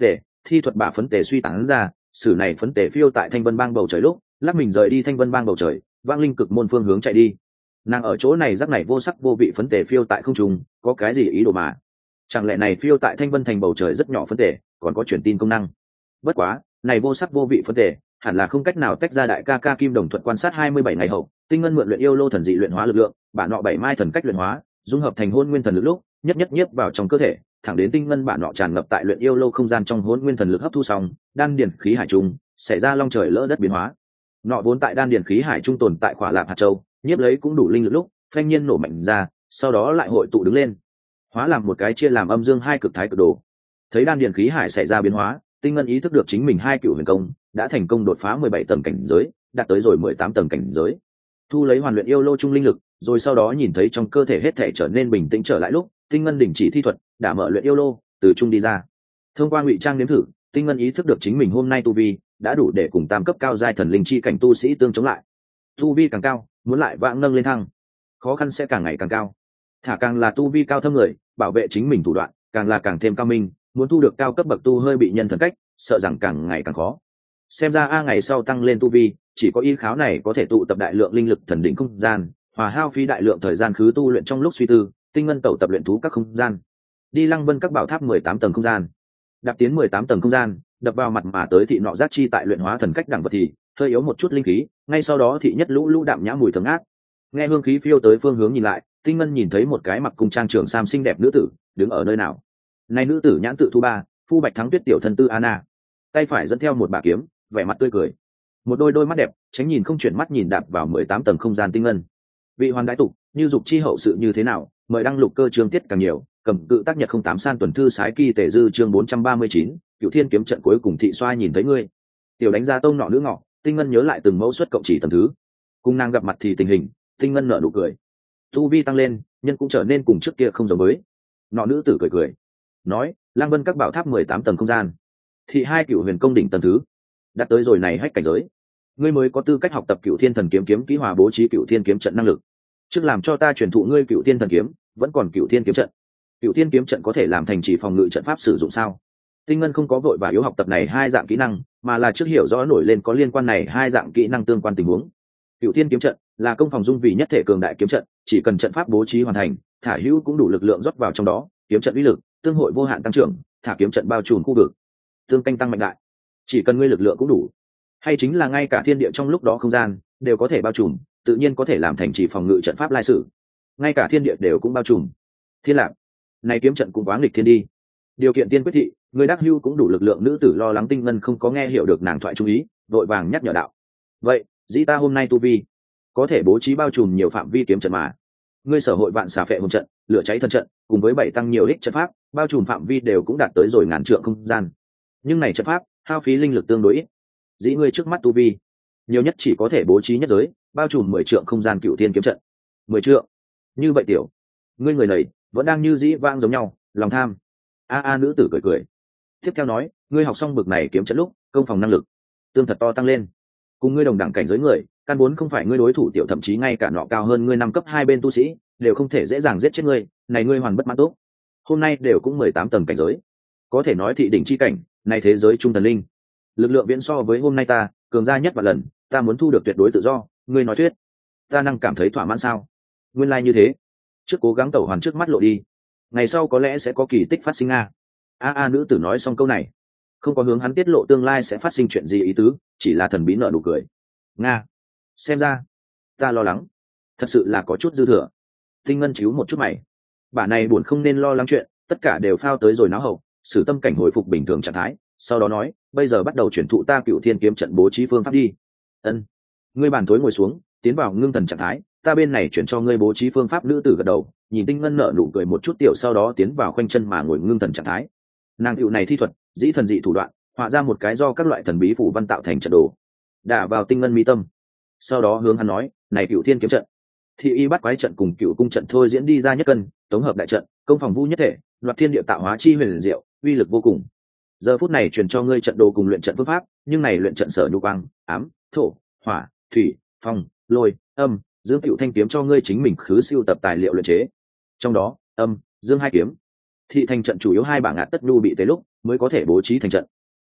thi thuật bả phấn tề suy tán ra, sử này phấn tề phiêu tại thanh vân bang bầu trời lúc lắc mình rời đi thanh vân bang bầu trời, vang linh cực môn phương hướng chạy đi. Nàng ở chỗ này rắc này vô sắc vô vị phấn tề phiêu tại không trung, có cái gì ý đồ mà? Chẳng lẽ này phiêu tại thanh vân thành bầu trời rất nhỏ phấn tề còn có truyền tin công năng? Bất quá, này vô sắc vô vị phấn tề hẳn là không cách nào tách ra đại ca ca kim đồng thuận quan sát hai mươi bảy ngày hậu, tinh ngân mượn luyện yêu lô thần dị luyện hóa lực lượng, bản nọ bảy mai thần cách luyện hóa, dung hợp thành hôn nguyên thần lực lúc, nhất nhất nhiếp vào trong cơ thể, thẳng đến tinh ngân bản nọ tràn ngập tại luyện yêu lô không gian trong hôn nguyên thần lực hấp thu xong, đan điển khí hải trung, xảy ra long trời lỡ đất biến hóa. Nọ vốn tại đan điển khí hải trung tồn tại khỏa lạc hạt châu, nhiếp lấy cũng đủ linh lực lúc, phanh nhiên nổ mạnh ra, sau đó lại hội tụ đứng lên, hóa làm một cái chia làm âm dương hai cực thái cực đồ. Thấy đan điển khí hải xảy ra biến hóa, tinh ngân ý thức được chính mình hai cựu huyền công đã thành công đột phá mười bảy tầng cảnh giới, đạt tới rồi mười tám tầng cảnh giới. Thu lấy hoàn luyện yêu lô trung linh lực, rồi sau đó nhìn thấy trong cơ thể hết thể trở nên bình tĩnh trở lại lúc, tinh ngân đình chỉ thi thuật, đã mở luyện yêu lô, từ trung đi ra. Thông qua ngụy trang nếm thử, tinh ngân ý thức được chính mình hôm nay tu vi đã đủ để cùng tam cấp cao giai thần linh chi cảnh tu sĩ tương chống lại. Tu vi càng cao, muốn lại vãng nâng lên thăng, khó khăn sẽ càng ngày càng cao. Thả càng là tu vi cao thâm người, bảo vệ chính mình thủ đoạn càng là càng thêm cao minh, muốn thu được cao cấp bậc tu hơi bị nhân thần cách, sợ rằng càng ngày càng khó. Xem ra a ngày sau tăng lên tu vi, chỉ có y kháo này có thể tụ tập đại lượng linh lực thần đỉnh không gian, hòa hao phí đại lượng thời gian khứ tu luyện trong lúc suy tư, tinh ngân tẩu tập luyện thú các không gian. Đi Lăng Vân các bảo tháp mười tám tầng không gian. Đạp tiến mười tám tầng không gian, đập vào mặt mà tới thị nọ giác chi tại luyện hóa thần cách đẳng vật thì hơi yếu một chút linh khí, ngay sau đó thị nhất lũ lũ đạm nhã mùi thơm ngát. Nghe hương khí phiêu tới phương hướng nhìn lại, tinh ngân nhìn thấy một cái mặc cung trang trường sam xinh đẹp nữ tử đứng ở nơi nào. Này nữ tử nhãn tự thu ba, phu bạch thắng tuyết tiểu thân tư Anna, tay phải dẫn theo một bà kiếm, vẻ mặt tươi cười, một đôi đôi mắt đẹp tránh nhìn không chuyển mắt nhìn đạp vào mười tám tầng không gian tinh ngân. Vị hoàn đại tục như dục chi hậu sự như thế nào, mời đăng lục cơ chương tiết càng nhiều, cầm cự tác nhật không tám san tuần thư sái kỳ tề dư chương bốn trăm ba mươi chín, cựu thiên kiếm trận cuối cùng thị xoa nhìn thấy ngươi. Tiểu đánh ra tông nọ nữ ngọ, tinh ngân nhớ lại từng mẫu suất cộng chỉ tầm thứ, cùng nàng gặp mặt thì tình hình, tinh ngân nở nụ cười, tu vi tăng lên, nhân cũng trở nên cùng trước kia không giống với. Nọ nữ tử cười cười nói, Lang Vân các bảo tháp mười tám tầng không gian, thị hai cựu huyền công đỉnh tầng thứ, đạt tới rồi này hách cảnh giới, ngươi mới có tư cách học tập cựu thiên thần kiếm kiếm kỹ hòa bố trí cựu thiên kiếm trận năng lực. Trước làm cho ta truyền thụ ngươi cựu thiên thần kiếm, vẫn còn cựu thiên kiếm trận. Cựu thiên kiếm trận có thể làm thành chỉ phòng ngự trận pháp sử dụng sao? Tinh ngân không có vội và yếu học tập này hai dạng kỹ năng, mà là trước hiểu rõ nổi lên có liên quan này hai dạng kỹ năng tương quan tình huống. Cựu thiên kiếm trận là công phòng dung vì nhất thể cường đại kiếm trận, chỉ cần trận pháp bố trí hoàn thành, thả hữu cũng đủ lực lượng rót vào trong đó, kiếm trận uy lực tương hội vô hạn tăng trưởng, thả kiếm trận bao trùm khu vực, tương canh tăng mạnh đại. Chỉ cần ngươi lực lượng cũng đủ, hay chính là ngay cả thiên địa trong lúc đó không gian đều có thể bao trùm, tự nhiên có thể làm thành chỉ phòng ngự trận pháp lai sử. Ngay cả thiên địa đều cũng bao trùm. Thiên lạc, này kiếm trận cũng quá nghịch thiên đi. Điều kiện tiên quyết thị, người đắc hưu cũng đủ lực lượng. Nữ tử lo lắng tinh ngân không có nghe hiểu được nàng thoại chú ý, vội vàng nhắc nhở đạo. Vậy, dĩ ta hôm nay tu vi có thể bố trí bao trùm nhiều phạm vi kiếm trận mà. Ngươi sở hội vạn xà phệ hồn trận, lửa cháy thân trận, cùng với bảy tăng nhiều ích trận pháp, bao trùm phạm vi đều cũng đạt tới rồi ngàn trượng không gian. Nhưng này trận pháp hao phí linh lực tương đối ít. Dĩ ngươi trước mắt tu vi nhiều nhất chỉ có thể bố trí nhất giới, bao trùm mười trượng không gian cựu thiên kiếm trận. Mười trượng? Như vậy tiểu, ngươi người này vẫn đang như dĩ vãng giống nhau, lòng tham. A a nữ tử cười cười. Tiếp theo nói, ngươi học xong bực này kiếm trận lúc, công phòng năng lực tương thật to tăng lên. Cùng ngươi đồng đẳng cảnh giới người, căn vốn không phải ngươi đối thủ tiểu, thậm chí ngay cả nọ cao hơn ngươi năm cấp hai bên tu sĩ đều không thể dễ dàng giết chết ngươi. Này ngươi hoàn bất mãn tốt. Hôm nay đều cũng mười tám tầng cảnh giới, có thể nói thị đỉnh chi cảnh, này thế giới trung thần linh, lực lượng viễn so với hôm nay ta cường gia nhất và lần. Ta muốn thu được tuyệt đối tự do, ngươi nói thuyết ta năng cảm thấy thỏa mãn sao? Nguyên lai like như thế, trước cố gắng tẩu hoàn trước mắt lộ đi, ngày sau có lẽ sẽ có kỳ tích phát sinh. a a a nữ tử nói xong câu này, không có hướng hắn tiết lộ tương lai sẽ phát sinh chuyện gì ý tứ, chỉ là thần bí nở nụ cười. Nga, xem ra ta lo lắng thật sự là có chút dư thừa. Tinh ngân chíu một chút mày, bà này buồn không nên lo lắng chuyện, tất cả đều phao tới rồi náo hậu, sử tâm cảnh hồi phục bình thường trạng thái. Sau đó nói, bây giờ bắt đầu chuyển thụ ta cựu thiên kiếm trận bố trí phương pháp đi. Ân, ngươi bàn thối ngồi xuống, tiến vào ngưng thần trạng thái, ta bên này chuyển cho ngươi bố trí phương pháp. Nữ tử gật đầu, nhìn tinh ngân nở nụ cười một chút tiểu, sau đó tiến vào khoanh chân mà ngồi ngưng thần trạng thái. Nàng cựu này thi thuật dĩ thần dị thủ đoạn, họa ra một cái do các loại thần bí phủ văn tạo thành trận đồ, đả vào tinh ngân mi tâm. Sau đó hướng hắn nói, này cựu thiên kiếm trận thị y bắt quái trận cùng cựu cung trận thôi diễn đi ra nhất cân, tổng hợp đại trận, công phòng vu nhất thể, loạt thiên địa tạo hóa chi huyền diệu, uy lực vô cùng. Giờ phút này truyền cho ngươi trận đồ cùng luyện trận phương pháp, nhưng này luyện trận sở nhu quang, ám, thổ, hỏa, thủy, phong, lôi, âm, dương cựu thanh kiếm cho ngươi chính mình khứ siêu tập tài liệu luyện chế. Trong đó, âm, dương hai kiếm thị thành trận chủ yếu hai bảng ngạn tất nhu bị tế lúc mới có thể bố trí thành trận.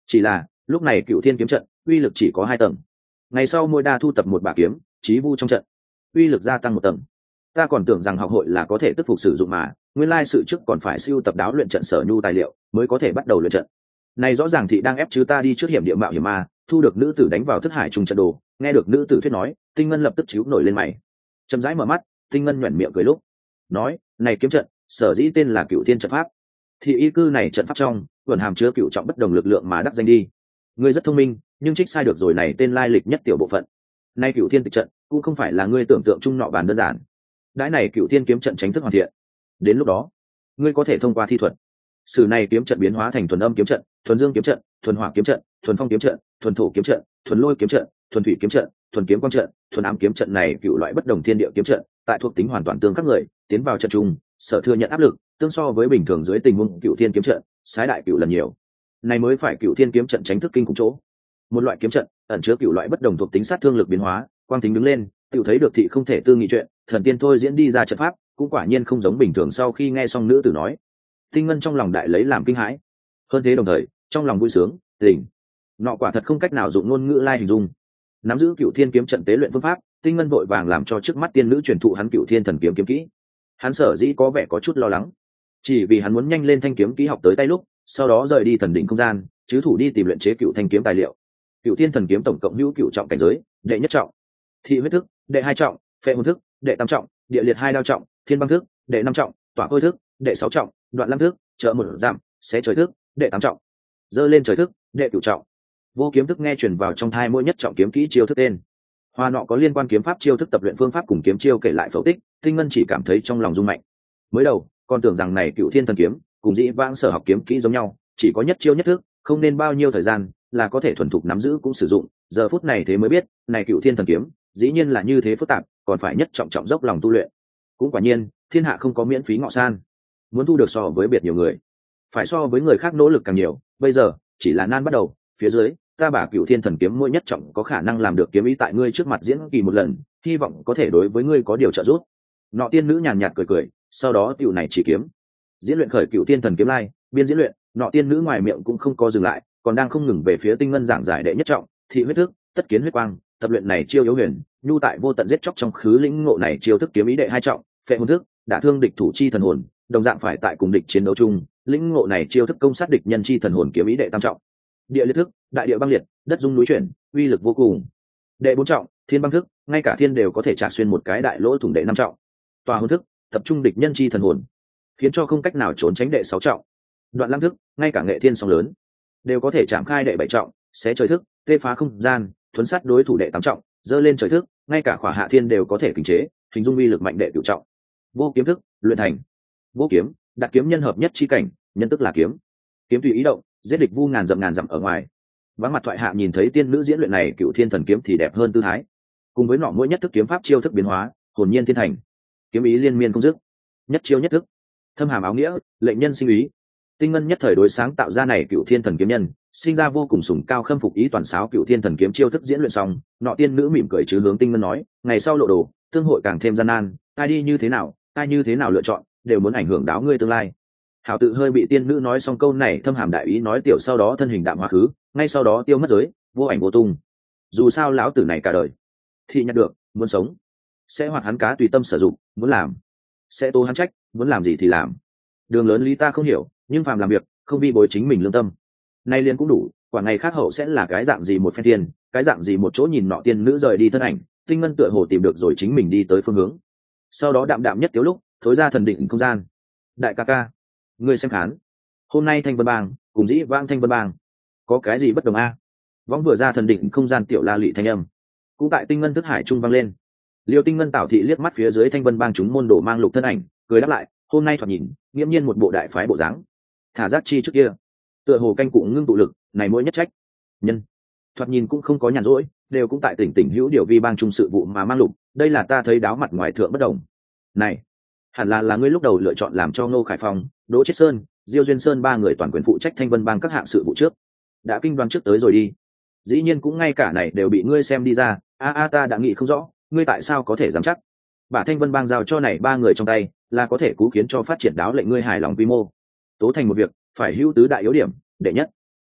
chỉ là lúc này cựu thiên kiếm trận uy lực chỉ có hai tầng. Ngày sau mỗi đa thu tập một bả kiếm chí vu trong trận, uy lực gia tăng một tầng. Ta còn tưởng rằng học hội là có thể tức phục sử dụng mà, nguyên lai sự trước còn phải siêu tập đáo luyện trận sở nhu tài liệu mới có thể bắt đầu luyện trận. Này rõ ràng thị đang ép chứ ta đi trước hiểm địa mạo hiểm ma, thu được nữ tử đánh vào thức hải trùng trận đồ. Nghe được nữ tử thuyết nói, Tinh Ngân lập tức chíu nổi lên mày. Chậm rãi mở mắt, Tinh Ngân nhoẻn miệng cười lúc nói, này kiếm trận sở dĩ tên là cựu thiên trận pháp, thì y cư này trận pháp trong tuần hàm chứa cựu trọng bất đồng lực lượng mà đắc danh đi. Ngươi rất thông minh, nhưng trích sai được rồi này tên lai lịch nhất tiểu bộ phận. Nay cựu thiên tịch trận cũng không phải là ngươi tưởng tượng chung nọ bàn đơn giản. Đãi này cựu thiên kiếm trận chính thức hoàn thiện, đến lúc đó ngươi có thể thông qua thi thuật sử này kiếm trận biến hóa thành thuần âm kiếm trận, thuần dương kiếm trận, thuần hỏa kiếm trận, thuần phong kiếm trận, thuần thổ kiếm trận, thuần lôi kiếm trận, thuần thủy kiếm trận, thuần kiếm quang trận, thuần ám kiếm trận. Này cựu loại bất đồng thiên địa kiếm trận tại thuộc tính hoàn toàn tương khắc người tiến vào trận chung sở thừa nhận áp lực tương so với bình thường dưới tình huống cựu thiên kiếm trận sái đại cựu lần nhiều. Này mới phải cựu thiên kiếm trận tránh thức kinh cùng chỗ. Một loại kiếm trận ẩn chứa cựu loại bất đồng thuộc tính sát thương lực biến hóa, quang tính đứng lên tự thấy được thị không thể tư nghị chuyện, thần tiên thôi diễn đi ra trận pháp cũng quả nhiên không giống bình thường. Sau khi nghe xong nữ tử nói, Tinh Ngân trong lòng đại lấy làm kinh hãi, hơn thế đồng thời trong lòng vui sướng tỉnh nọ quả thật không cách nào dụng ngôn ngữ lai hình dung. Nắm giữ cựu thiên kiếm trận tế luyện phương pháp, Tinh Ngân vội vàng làm cho trước mắt tiên nữ truyền thụ hắn cựu thiên thần kiếm kiếm kỹ. Hắn sở dĩ có vẻ có chút lo lắng, chỉ vì hắn muốn nhanh lên thanh kiếm kỹ học tới tay lúc, sau đó rời đi thần đỉnh không gian chứ thủ đi tìm luyện chế cựu thanh kiếm tài liệu. Cựu thiên thần kiếm tổng cộng hữu cựu trọng cảnh giới, đệ nhất trọng thị huyết thức, đệ hai trọng phệ hồn thức, đệ tam trọng địa liệt hai đao trọng thiên băng thức, đệ năm trọng tỏa khôi thức, đệ sáu trọng đoạn lam thức trợ một giảm xé trời thức, đệ tám trọng dơ lên trời thức, đệ cửu trọng vô kiếm thức. Nghe truyền vào trong thai mỗi nhất trọng kiếm kỹ chiêu thức tên hoa nọ có liên quan kiếm pháp chiêu thức tập luyện phương pháp cùng kiếm chiêu kể lại phẫu tích, Tinh Ngân chỉ cảm thấy trong lòng rung mạnh. Mới đầu còn tưởng rằng này cựu thiên thần kiếm cùng dĩ vãng sở học kiếm kỹ giống nhau, chỉ có nhất chiêu nhất thức, không nên bao nhiêu thời gian là có thể thuần thục nắm giữ cũng sử dụng. Giờ phút này thế mới biết, này cựu thiên thần kiếm dĩ nhiên là như thế phức tạp, còn phải nhất trọng trọng dốc lòng tu luyện. Cũng quả nhiên thiên hạ không có miễn phí ngọ san, muốn thu được so với biệt nhiều người phải so với người khác nỗ lực càng nhiều. Bây giờ chỉ là nan bắt đầu, phía dưới ta bả cựu thiên thần kiếm mỗi nhất trọng có khả năng làm được kiếm ý tại ngươi trước mặt diễn kỳ một lần, hy vọng có thể đối với ngươi có điều trợ giúp. Nọ tiên nữ nhàn nhạt cười cười, sau đó tiểu này chỉ kiếm diễn luyện khởi cựu thiên thần kiếm lai biên diễn luyện. Nọ tiên nữ ngoài miệng cũng không có dừng lại, còn đang không ngừng về phía Tinh Ngân giảng giải đệ nhất trọng thị huyết thức, tất kiến huyết quang, tập luyện này chiêu yếu huyền nhu tại vô tận giết chóc trong khứ lĩnh ngộ này chiêu thức kiếm ý đệ hai trọng phệ hồn thức, đả thương địch thủ chi thần hồn, đồng dạng phải tại cùng địch chiến đấu chung lĩnh ngộ này chiêu thức công sát địch nhân chi thần hồn kiếm ý đệ tam trọng địa liệt thức, đại địa băng liệt, đất dung núi chuyển, uy lực vô cùng. Đệ bốn trọng thiên băng thức, ngay cả thiên đều có thể trạc xuyên một cái đại lỗ thủng. Đệ năm trọng tòa hồn thức, tập trung địch nhân chi thần hồn khiến cho không cách nào trốn tránh. Đệ sáu trọng đoạn lam thức, ngay cả nghệ thiên song lớn đều có thể chạm khai. Đệ bảy trọng xé trời thức, tê phá không gian, thuấn sát đối thủ. Đệ tám trọng dơ lên trời thức, ngay cả khỏa hạ thiên đều có thể kiềm chế, hình dung uy lực mạnh. Đệ cửu trọng vô kiếm thức, luyện thành vô kiếm, đặt kiếm nhân hợp nhất chi cảnh, nhân tức là kiếm, kiếm tùy ý động, giết địch vu ngàn dặm ngàn dặm ở ngoài. Vắng mặt thoại hạ nhìn thấy tiên nữ diễn luyện này cựu thiên thần kiếm thì đẹp hơn tư thái, cùng với nọ mỗi nhất thức kiếm pháp chiêu thức biến hóa hồn nhiên thiên thành, kiếm ý liên miên không dứt, nhất chiêu nhất thức thâm hàm áo nghĩa, lệnh nhân sinh ý. Tinh Ngân nhất thời đối sáng tạo ra này cựu thiên thần kiếm nhân sinh ra vô cùng sùng cao khâm phục ý. Toàn sáo cựu thiên thần kiếm chiêu thức diễn luyện xong, nọ tiên nữ mỉm cười chứ hướng Tinh Ngân nói, ngày sau lộ đồ tương hội càng thêm gian nan, ai đi như thế nào ai như thế nào lựa chọn đều muốn ảnh hưởng đáo ngươi tương lai. Hảo tự hơi bị tiên nữ nói xong câu này thâm hàm đại ý nói tiểu, sau đó thân hình đạm hóa khứ, ngay sau đó tiêu mất giới, vô ảnh vô tung. Dù sao lão tử này cả đời thì nhặt được, muốn sống sẽ hoạt hắn cá tùy tâm sử dụng, muốn làm sẽ tố hắn trách, muốn làm gì thì làm. Đường lớn lý ta không hiểu, nhưng phàm làm việc không vi bối chính mình lương tâm, nay liền cũng đủ. Quả ngày khác hậu sẽ là cái dạng gì một phen tiền, cái dạng gì một chỗ. Nhìn nọ tiên nữ rời đi thân ảnh, Tinh Ngân tựa hồ tìm được rồi chính mình đi tới phương hướng, sau đó đạm đạm nhất tiếu lúc thối ra thần định không gian. Đại ca ca, ngươi xem khán, hôm nay Thanh Vân Bang cùng dĩ vãng Thanh Vân Bang có cái gì bất đồng a? Võng vừa ra thần định không gian tiểu la lị thanh âm cũng tại Tinh Ngân thức hải trung vang lên. Liêu Tinh Ngân tảo thị liếc mắt phía dưới Thanh Vân Bang chúng môn đồ mang lục thân ảnh, cười đáp lại, hôm nay thoạt nhìn nghiễm nhiên một bộ đại phái bộ dáng. Thả giác chi trước kia tựa hồ canh cụ ngưng tụ lực, này mỗi nhất trách nhân thoạt nhìn cũng không có nhàn rỗi, đều cũng tại tỉnh tỉnh hữu điều vi bang trung sự vụ mà mang lục. Đây là ta thấy đáo mặt ngoài thượng bất đồng. Này hẳn là là ngươi lúc đầu lựa chọn làm cho Ngô Khải Phong, Đỗ Chiết Sơn, Diêu Duyên Sơn ba người toàn quyền phụ trách Thanh Vân Bang các hạng sự vụ trước, đã kinh đoán trước tới rồi đi. Dĩ nhiên cũng ngay cả này đều bị ngươi xem đi ra. A a ta đã nghĩ không rõ, ngươi tại sao có thể dám chắc bà Thanh Vân Bang giao cho này ba người trong tay là có thể cú khiến cho phát triển đáo lệnh ngươi hài lòng quy mô. Tố thành một việc phải hữu tứ đại yếu điểm. Đệ nhất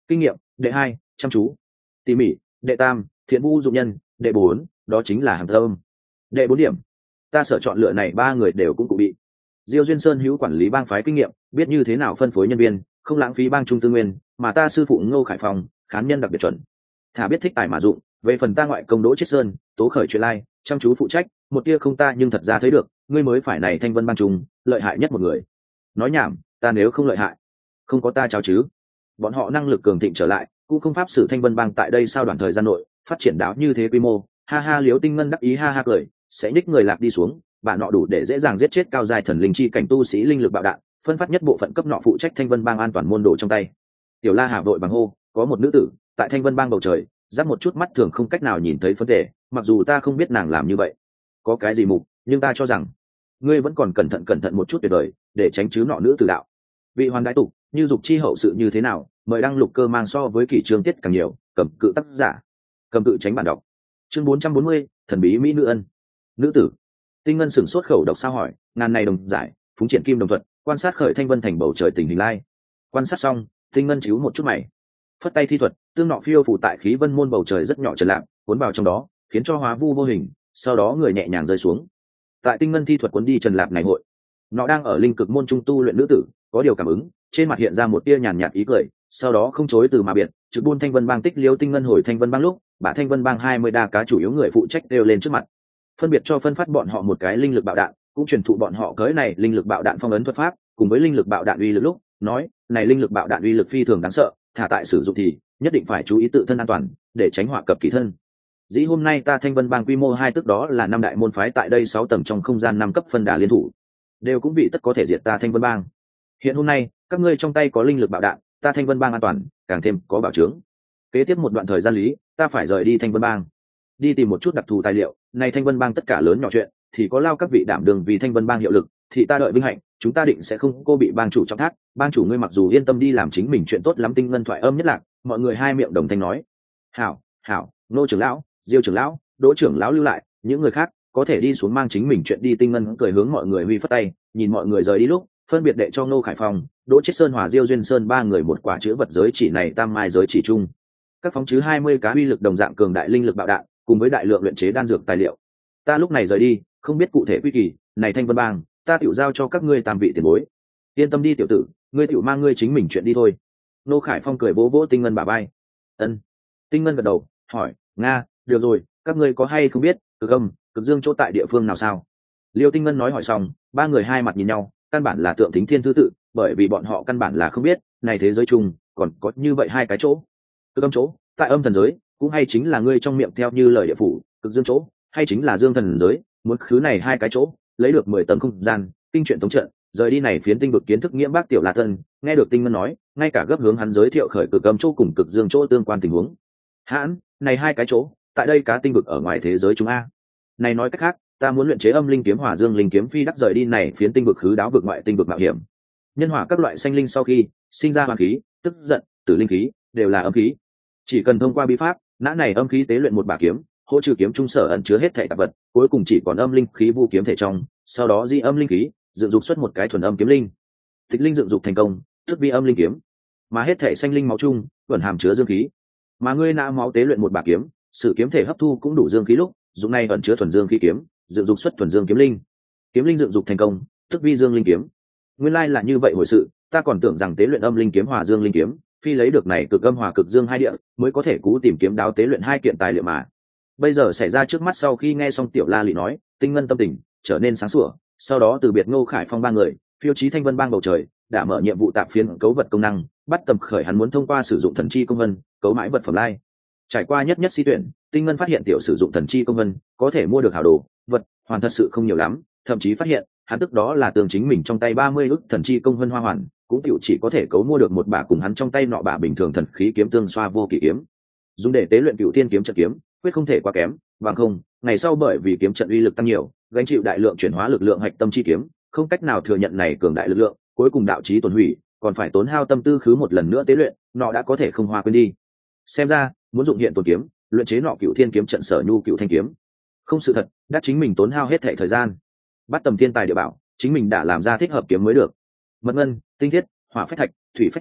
kinh nghiệm đệ hai, chăm chú tỉ mỉ đệ tam, thiện vũ dụng nhân đệ bốn, đó chính là hàng thơm. Đệ bốn điểm, ta sở chọn lựa này ba người đều cũng cụ bị. Diêu Duyên Sơn hữu quản lý bang phái kinh nghiệm, biết như thế nào phân phối nhân viên, không lãng phí bang trung tư nguyên, mà ta sư phụ Ngô Khải Phong khán nhân đặc biệt chuẩn, thả biết thích tài mà dụng. Về phần ta ngoại công Đỗ Chiết Sơn, tố khởi chuyện lai, chăm chú phụ trách, một tia không ta nhưng thật ra thấy được, ngươi mới phải này thanh vân bang trung lợi hại nhất một người. Nói nhảm, ta nếu không lợi hại, không có ta cháo chứ. Bọn họ năng lực cường thịnh trở lại, cũng không pháp xử thanh vân bang tại đây sao đoạn thời gian nội phát triển đáo như thế quy mô. Ha ha, Liễu Tinh Ngân đắc ý ha ha cười, sẽ ních người lạc đi xuống, bạn nọ đủ để dễ dàng giết chết cao giai thần linh chi cảnh tu sĩ linh lực bạo đạn, phân phát nhất bộ phận cấp nọ phụ trách thanh vân bang an toàn môn đồ trong tay. Tiểu La Hà vội bằng hô, có một nữ tử tại thanh vân bang bầu trời giáp một chút mắt thường không cách nào nhìn thấy vấn đề, mặc dù ta không biết nàng làm như vậy có cái gì mục, nhưng ta cho rằng ngươi vẫn còn cẩn thận cẩn thận một chút tuyệt vời, để tránh chứ nọ nữ tử đạo. Vị hoàn đại tục như dục chi hậu sự như thế nào, mời đăng lục cơ mang so với kỷ chương tiết càng nhiều, cầm cự tác giả, cầm cự tránh bản đọc. Chương bốn trăm bốn mươi, thần bí mỹ nữ ân. Nữ tử. Tinh Ngân sửng sốt khẩu độc sao hỏi, ngàn này đồng giải, phúng triển kim đồng thuận, quan sát khởi thanh vân thành bầu trời tình hình lai. Quan sát xong, Tinh Ngân chíu một chút mày, phất tay thi thuật, tương nọ phiêu phủ tại khí vân môn bầu trời rất nhỏ trần lạc, cuốn vào trong đó, khiến cho hóa vu vô hình, sau đó người nhẹ nhàng rơi xuống. Tại Tinh Ngân thi thuật cuốn đi trần lạc này hội, nó đang ở linh cực môn trung tu luyện nữ tử, có điều cảm ứng, trên mặt hiện ra một tia nhàn nhạt ý cười, sau đó không chối từ mà biệt, trực buôn thanh vân bang tích liêu Tinh Ngân hồi thanh vân bang lúc, bả thanh vân bang hai mươi đa cá chủ yếu người phụ trách đều lên trước mặt, phân biệt cho phân phát bọn họ một cái linh lực bạo đạn, cũng truyền thụ bọn họ cới này linh lực bạo đạn phong ấn thuật pháp, cùng với linh lực bạo đạn uy lực lúc, nói, này linh lực bạo đạn uy lực phi thường đáng sợ, thả tại sử dụng thì nhất định phải chú ý tự thân an toàn, để tránh họa cập kỳ thân. Dĩ hôm nay ta thanh vân bang quy mô hai tức đó là năm đại môn phái tại đây sáu tầng trong không gian năm cấp phân đà liên thủ, đều cũng bị tất có thể diệt ta thanh vân bang. Hiện hôm nay các ngươi trong tay có linh lực bạo đạn, ta thanh vân bang an toàn càng thêm có bảo chứng. Kế tiếp một đoạn thời gian lý, ta phải rời đi thanh vân bang, đi tìm một chút đặc thù tài liệu. Này thanh vân bang tất cả lớn nhỏ chuyện thì có lao các vị đảm đường vì thanh vân bang hiệu lực, thì ta đợi vinh hạnh, chúng ta định sẽ không cô bị bang chủ trọng thác. Bang chủ ngươi mặc dù yên tâm đi làm chính mình chuyện tốt lắm. Tinh Ngân thoại âm nhất lạc, mọi người hai miệng đồng thanh nói, hảo hảo. Nô trưởng lão, Diêu trưởng lão, Đỗ trưởng lão lưu lại, những người khác có thể đi xuống mang chính mình chuyện đi. Tinh Ngân cười hướng mọi người huy phất tay, nhìn mọi người rời đi lúc, phân biệt đệ cho Ngô Khải Phong, Đỗ Chiết Sơn hòa Diêu Duyên Sơn ba người một quả chữ vật giới chỉ này tam mai giới chỉ chung, các phóng chứ hai mươi cá uy lực đồng dạng cường đại linh lực bạo đạn, cùng với đại lượng luyện chế đan dược tài liệu. Ta lúc này rời đi, không biết cụ thể quy kỳ, này thanh vân bang, ta tiểu giao cho các ngươi tam vị tiền bối. Yên tâm đi tiểu tử, ngươi tiểu mang ngươi chính mình chuyện đi thôi. Ngô Khải Phong cười vỗ vỗ Tinh Ngân bả vai. Ân. Tinh Ngân gật đầu, hỏi, nga, được rồi, các ngươi có hay không biết, Cực Âm, Cực Dương chỗ tại địa phương nào sao? Liêu Tinh Ngân nói hỏi xong, ba người hai mặt nhìn nhau, căn bản là tượng thính thiên thứ tự, bởi vì bọn họ căn bản là không biết, này thế giới chung còn có như vậy hai cái chỗ. Cực Âm chỗ, tại âm thần giới, cũng hay chính là ngươi trong miệng theo như lời địa phủ. Cực Dương chỗ, hay chính là dương thần giới. Muốn khứ này hai cái chỗ, lấy được mười tầng không gian, kinh truyện thống trận, rời đi này phiến tinh vực kiến thức nghiễm bác tiểu La Thân. Nghe được Tinh Ngân nói, ngay cả gấp hướng hắn giới thiệu khởi Cực Âm chỗ cùng Cực Dương chỗ tương quan tình huống. Hãn, này hai cái chỗ, tại đây cá tinh vực ở ngoài thế giới chúng a. Này nói cách khác, ta muốn luyện chế âm linh kiếm hòa dương linh kiếm phi đắc rời đi này phiến tinh vực khứ đáo vực ngoại tinh vực mạo hiểm. Nhân hỏa các loại sanh linh sau khi sinh ra hoàn khí, tức giận, tử linh khí, đều là âm khí. Chỉ cần thông qua bí pháp, nã này âm khí tế luyện một bả kiếm, hỗ trừ kiếm trung sở ẩn chứa hết thể tạp vật, cuối cùng chỉ còn âm linh khí vu kiếm thể trong, sau đó di âm linh khí, dựng dục xuất một cái thuần âm kiếm linh. Tịch linh dựng dục thành công, tức vi âm linh kiếm. Mà hết thể sanh linh máu chung, vẫn hàm chứa dương khí. Mà ngươi nã máu tế luyện một bả kiếm, sử kiếm thể hấp thu cũng đủ dương khí lúc, dụng này ẩn chứa thuần dương khí kiếm, dựng dục xuất thuần dương kiếm linh. Kiếm linh dựng dục thành công, tức vi dương linh kiếm. Nguyên lai là như vậy hồi sự, ta còn tưởng rằng tế luyện âm linh kiếm hòa dương linh kiếm, phi lấy được này cực âm hòa cực dương hai địa, mới có thể cú tìm kiếm đáo tế luyện hai kiện tài liệu mà. Bây giờ xảy ra trước mắt. Sau khi nghe xong Tiểu La Lị nói, Tinh Ngân tâm tình trở nên sáng sủa, sau đó từ biệt Ngô Khải Phong ba người, phiêu chí thanh vân bang bầu trời, đã mở nhiệm vụ tạp phiến cấu vật công năng, bắt tầm khởi hắn muốn thông qua sử dụng thần chi công vân, cấu mãi vật phẩm lai. Trải qua nhất nhất si tuyển, Tinh Ngân phát hiện tiểu sử dụng thần chi công vân có thể mua được hảo đồ vật, hoàn thật sự không nhiều lắm, thậm chí phát hiện hắn tức đó là tường chính mình trong tay ba mươi ức thần chi công vân hoa hoàn, cũng tiểu chỉ có thể cấu mua được một bả cùng hắn trong tay nọ bả bình thường thần khí kiếm tương xoa vô kỷ kiếm, dùng để tế luyện cựu thiên kiếm trận kiếm, quyết không thể quá kém. Bằng không, ngày sau bởi vì kiếm trận uy lực tăng nhiều, gánh chịu đại lượng chuyển hóa lực lượng hạch tâm chi kiếm, không cách nào thừa nhận này cường đại lực lượng, cuối cùng đạo chí tổn hủy, còn phải tốn hao tâm tư khứ một lần nữa tế luyện, nọ đã có thể không hoa quên đi. Xem ra, muốn dụng hiện tổn kiếm, luyện chế nọ cựu thiên kiếm trận sở nhu cựu thanh kiếm, không sự thật, đắc chính mình tốn hao hết thảy thời gian, bắt tầm thiên tài địa bảo, chính mình đã làm ra thích hợp kiếm mới được. Mật ngân, tinh thiết, hỏa phách thạch, thủy phách thạch,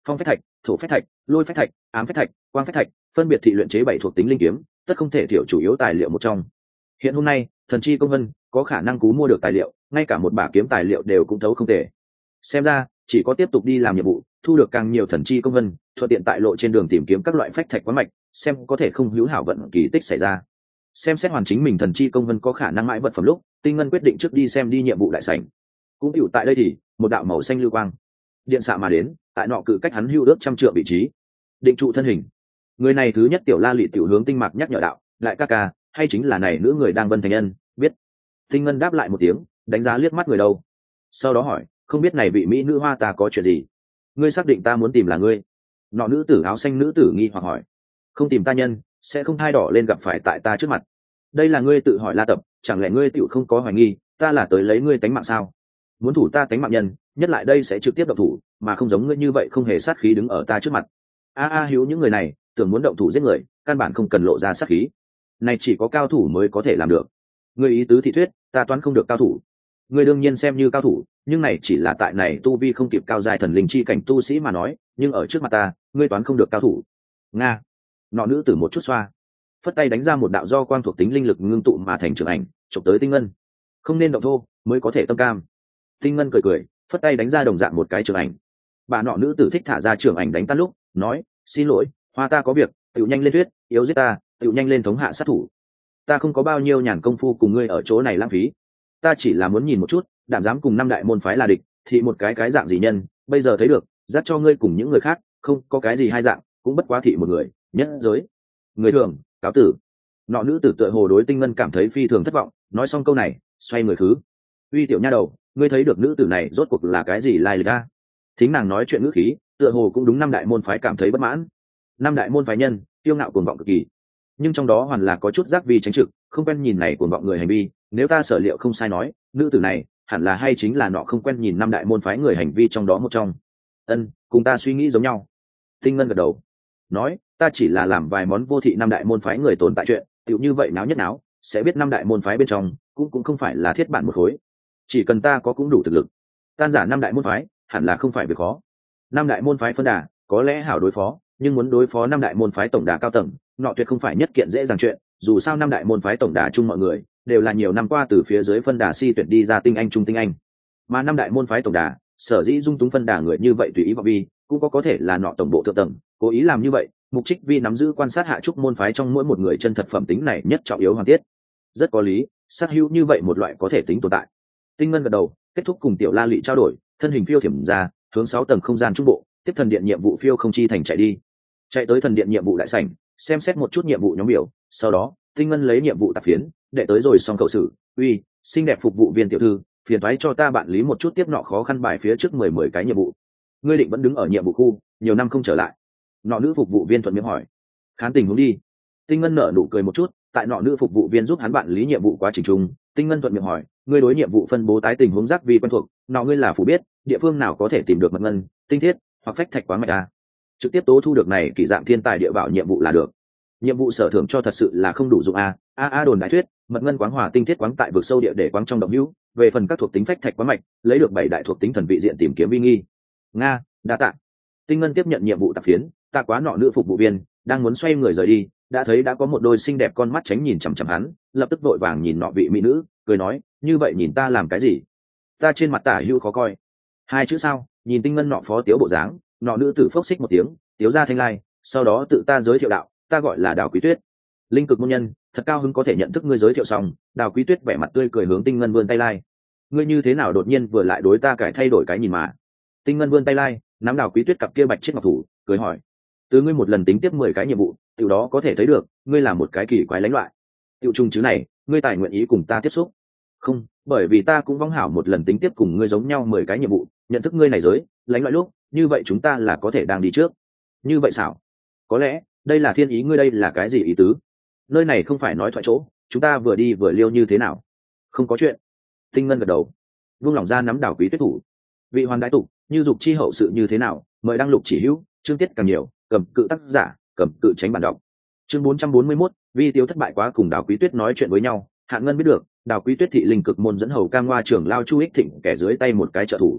phong phách thạch, thổ phách thạch, lôi phách thạch, ám phách thạch, quang phách thạch, phân biệt thị luyện chế bảy thuộc tính linh kiếm, tất không thể thiểu chủ yếu tài liệu một trong. Hiện hôm nay, thần chi công vân có khả năng cú mua được tài liệu, ngay cả một bả kiếm tài liệu đều cũng thấu không thể. Xem ra, chỉ có tiếp tục đi làm nhiệm vụ, thu được càng nhiều thần chi công vân, thuận tiện tại lộ trên đường tìm kiếm các loại phách thạch quán mạch, xem có thể không hữu hảo vận kỳ tích xảy ra. Xem xét hoàn chính mình thần chi công vân có khả năng mãi vật phẩm lúc, Tinh Ngân quyết định trước đi xem đi nhiệm vụ đại sảnh. Cũng hữu tại đây thì, một đạo màu xanh lưu quang điện xạ mà đến, tại nọ cự cách hắn hưu ước trăm trượng vị trí, định trụ thân hình. Người này thứ nhất tiểu La Lị tiểu hướng Tinh Mạc nhắc nhở đạo, lại ca ca, hay chính là này nữ người đang vân thành nhân, biết. Tinh Ngân đáp lại một tiếng, đánh giá liếc mắt người đâu, sau đó hỏi, không biết này vị mỹ nữ hoa ta có chuyện gì? Ngươi xác định ta muốn tìm là ngươi? Nọ nữ tử áo xanh nữ tử nghi hoặc hỏi. Không tìm ta nhân, sẽ không thai đỏ lên gặp phải tại ta trước mặt. Đây là ngươi tự hỏi La Tập, chẳng lẽ ngươi tiểu không có hoài nghi, ta là tới lấy ngươi tánh mạng sao? Muốn thủ ta tánh mạng nhân, nhất lại đây sẽ trực tiếp động thủ, mà không giống ngươi như vậy không hề sát khí đứng ở ta trước mặt. A a hiếu những người này, tưởng muốn động thủ giết người, căn bản không cần lộ ra sát khí. Này chỉ có cao thủ mới có thể làm được. Ngươi ý tứ thị thuyết, ta toán không được cao thủ. Ngươi đương nhiên xem như cao thủ, nhưng này chỉ là tại này tu vi không kịp cao giai thần linh chi cảnh tu sĩ mà nói, nhưng ở trước mặt ta, ngươi toán không được cao thủ. Nga. Nọ nữ tử một chút xoa, phất tay đánh ra một đạo do quang thuộc tính linh lực ngưng tụ mà thành trường ảnh, chụp tới Tinh Ngân. Không nên động thô, mới có thể tâm cam. Tinh Ngân cười cười, phất tay đánh ra đồng dạng một cái trường ảnh. Bà nọ nữ tử thích thả ra trường ảnh đánh tan lúc, nói, xin lỗi, hoa ta có việc, tiểu nhanh lên thuyết, yếu giết ta, tiểu nhanh lên thống hạ sát thủ. Ta không có bao nhiêu nhàn công phu cùng ngươi ở chỗ này lãng phí. Ta chỉ là muốn nhìn một chút, đảm dám cùng năm đại môn phái là địch, thì một cái cái dạng gì nhân, bây giờ thấy được, dắt cho ngươi cùng những người khác, không có cái gì hai dạng, cũng bất quá thị một người, nhất giới. Người thường, cáo tử. Nọ nữ tử tựa hồ đối Tinh Ngân cảm thấy phi thường thất vọng, nói xong câu này, xoay người khứ. Uy tiểu nha đầu, ngươi thấy được nữ tử này rốt cuộc là cái gì lai lịch a? Thính nàng nói chuyện ngữ khí, tựa hồ cũng đúng năm đại môn phái cảm thấy bất mãn. Năm đại môn phái nhân, tiêu ngạo cuồng vọng cực kỳ, nhưng trong đó hoàn là có chút giác vì tránh trực, không quen nhìn này cuồng vọng người hành vi. Nếu ta sở liệu không sai nói, nữ tử này hẳn là hay chính là nọ không quen nhìn năm đại môn phái người hành vi trong đó một trong. Ân, cùng ta suy nghĩ giống nhau. Tinh Ngân gật đầu, nói, ta chỉ là làm vài món vô thị năm đại môn phái người tồn tại chuyện, tựu như vậy náo nhất náo, sẽ biết năm đại môn phái bên trong cũng cũng không phải là thiết bản một khối. Chỉ cần ta có cũng đủ thực lực, tan giả năm đại môn phái hẳn là không phải việc khó. Năm đại môn phái phân đà có lẽ hảo đối phó, nhưng muốn đối phó năm đại môn phái tổng đà cao tầng, nọ tuyệt không phải nhất kiện dễ dàng chuyện. Dù sao năm đại môn phái tổng đà chung mọi người đều là nhiều năm qua từ phía dưới phân đà si tuyển đi ra tinh anh trung tinh anh, mà năm đại môn phái tổng đà sở dĩ dung túng phân đà người như vậy tùy ý vào vi, cũng có có thể là nọ tổng bộ thượng tầng cố ý làm như vậy, mục trích vi nắm giữ quan sát hạ trúc môn phái trong mỗi một người chân thật phẩm tính này nhất trọng yếu hoàn tiết. Rất có lý, sát hữu như vậy một loại có thể tính tồn tại. Tinh Ngân gật đầu, kết thúc cùng tiểu La Lị trao đổi, thân hình phiêu thiểm ra, hướng sáu tầng không gian trung bộ, tiếp thần điện nhiệm vụ phiêu không chi thành chạy đi. Chạy tới thần điện nhiệm vụ đại sảnh, xem xét một chút nhiệm vụ nhóm biểu, sau đó Tinh Ngân lấy nhiệm vụ tạp phiến, đệ tới rồi xong cậu xử, uy, xinh đẹp phục vụ viên tiểu thư, phiền toái cho ta bạn lý một chút tiếp nọ khó khăn bài phía trước mười mười cái nhiệm vụ. Ngươi định vẫn đứng ở nhiệm vụ khu, nhiều năm không trở lại. Nọ nữ phục vụ viên thuận miệng hỏi, khán tình huống đi. Tinh Ngân nở nụ cười một chút, tại nọ nữ phục vụ viên giúp hắn bạn lý nhiệm vụ quá trình chung, Tinh Ngân thuận miệng hỏi, ngươi đối nhiệm vụ phân bố tái tình huống giác vì quen thuộc, nọ ngươi là phủ biết, địa phương nào có thể tìm được mật ngân, tinh thiết hoặc phách thạch quán mạch a? Trực tiếp tố thu được này kỳ dạng thiên tài địa bảo nhiệm vụ là được. Nhiệm vụ sở thưởng cho thật sự là không đủ dụng a. A a đồn đại thuyết, mật ngân quáng hòa tinh thiết quáng tại vực sâu địa để quáng trong động hữu, về phần các thuộc tính phách thạch quán mạch, lấy được bảy đại thuộc tính thần vị diện tìm kiếm vi nghi. Nga, đa tạ. Tinh Ngân tiếp nhận nhiệm vụ tạp phiến, tạ quá nọ nữ phục vụ viên đang muốn xoay người rời đi, đã thấy đã có một đôi xinh đẹp con mắt tránh nhìn chằm chằm hắn, lập tức vội vàng nhìn nọ vị mỹ nữ, cười nói, như vậy nhìn ta làm cái gì? Ta trên mặt tả hữu khó coi. Hai chữ sao? Nhìn Tinh Ngân nọ phó tiếu bộ dáng, nọ nữ tử phốc xích một tiếng, tiếu ra thanh lai, sau đó tự ta giới thiệu đạo, ta gọi là Đào Quý Tuyết, linh cực môn nhân, thật cao hứng có thể nhận thức ngươi. Giới thiệu xong, Đào Quý Tuyết vẻ mặt tươi cười hướng Tinh Ngân vươn tay lai, ngươi như thế nào đột nhiên vừa lại đối ta cải thay đổi cái nhìn mà? Tinh Ngân vươn tay lai, nắm Đào Quý Tuyết cặp kia bạch chiếc ngọc thủ, cười hỏi, từ ngươi một lần tính tiếp mười cái nhiệm vụ, từ đó có thể thấy được ngươi là một cái kỳ quái lãnh loại. Tiểu trùng chứ này, ngươi tài nguyện ý cùng ta tiếp xúc? Không, bởi vì ta cũng vong hảo một lần tính tiếp cùng ngươi giống nhau mười cái nhiệm vụ, nhận thức ngươi này giới lãnh loại lúc, như vậy chúng ta là có thể đang đi trước. Như vậy xảo? Có lẽ đây là thiên ý. Ngươi đây là cái gì ý tứ? Nơi này không phải nói thoại chỗ, chúng ta vừa đi vừa liêu như thế nào? Không có chuyện. Tinh Ngân gật đầu, vung lòng ra nắm Đào Quý Tuyết thủ. Vị hoàn đại tục, như dục chi hậu sự như thế nào, mời đăng lục chỉ hữu, chương tiết càng nhiều, cầm cự tác giả, cầm cự tránh bản đọc. Chương bốn trăm bốn mươi mốt, vi tiêu thất bại quá cùng Đào Quý Tuyết nói chuyện với nhau. Hạng Ngân biết được, Đào Quý Tuyết thị linh cực môn dẫn hầu Cam Ngoa trưởng lao Chu Ích Thịnh kẻ dưới tay một cái trợ thủ.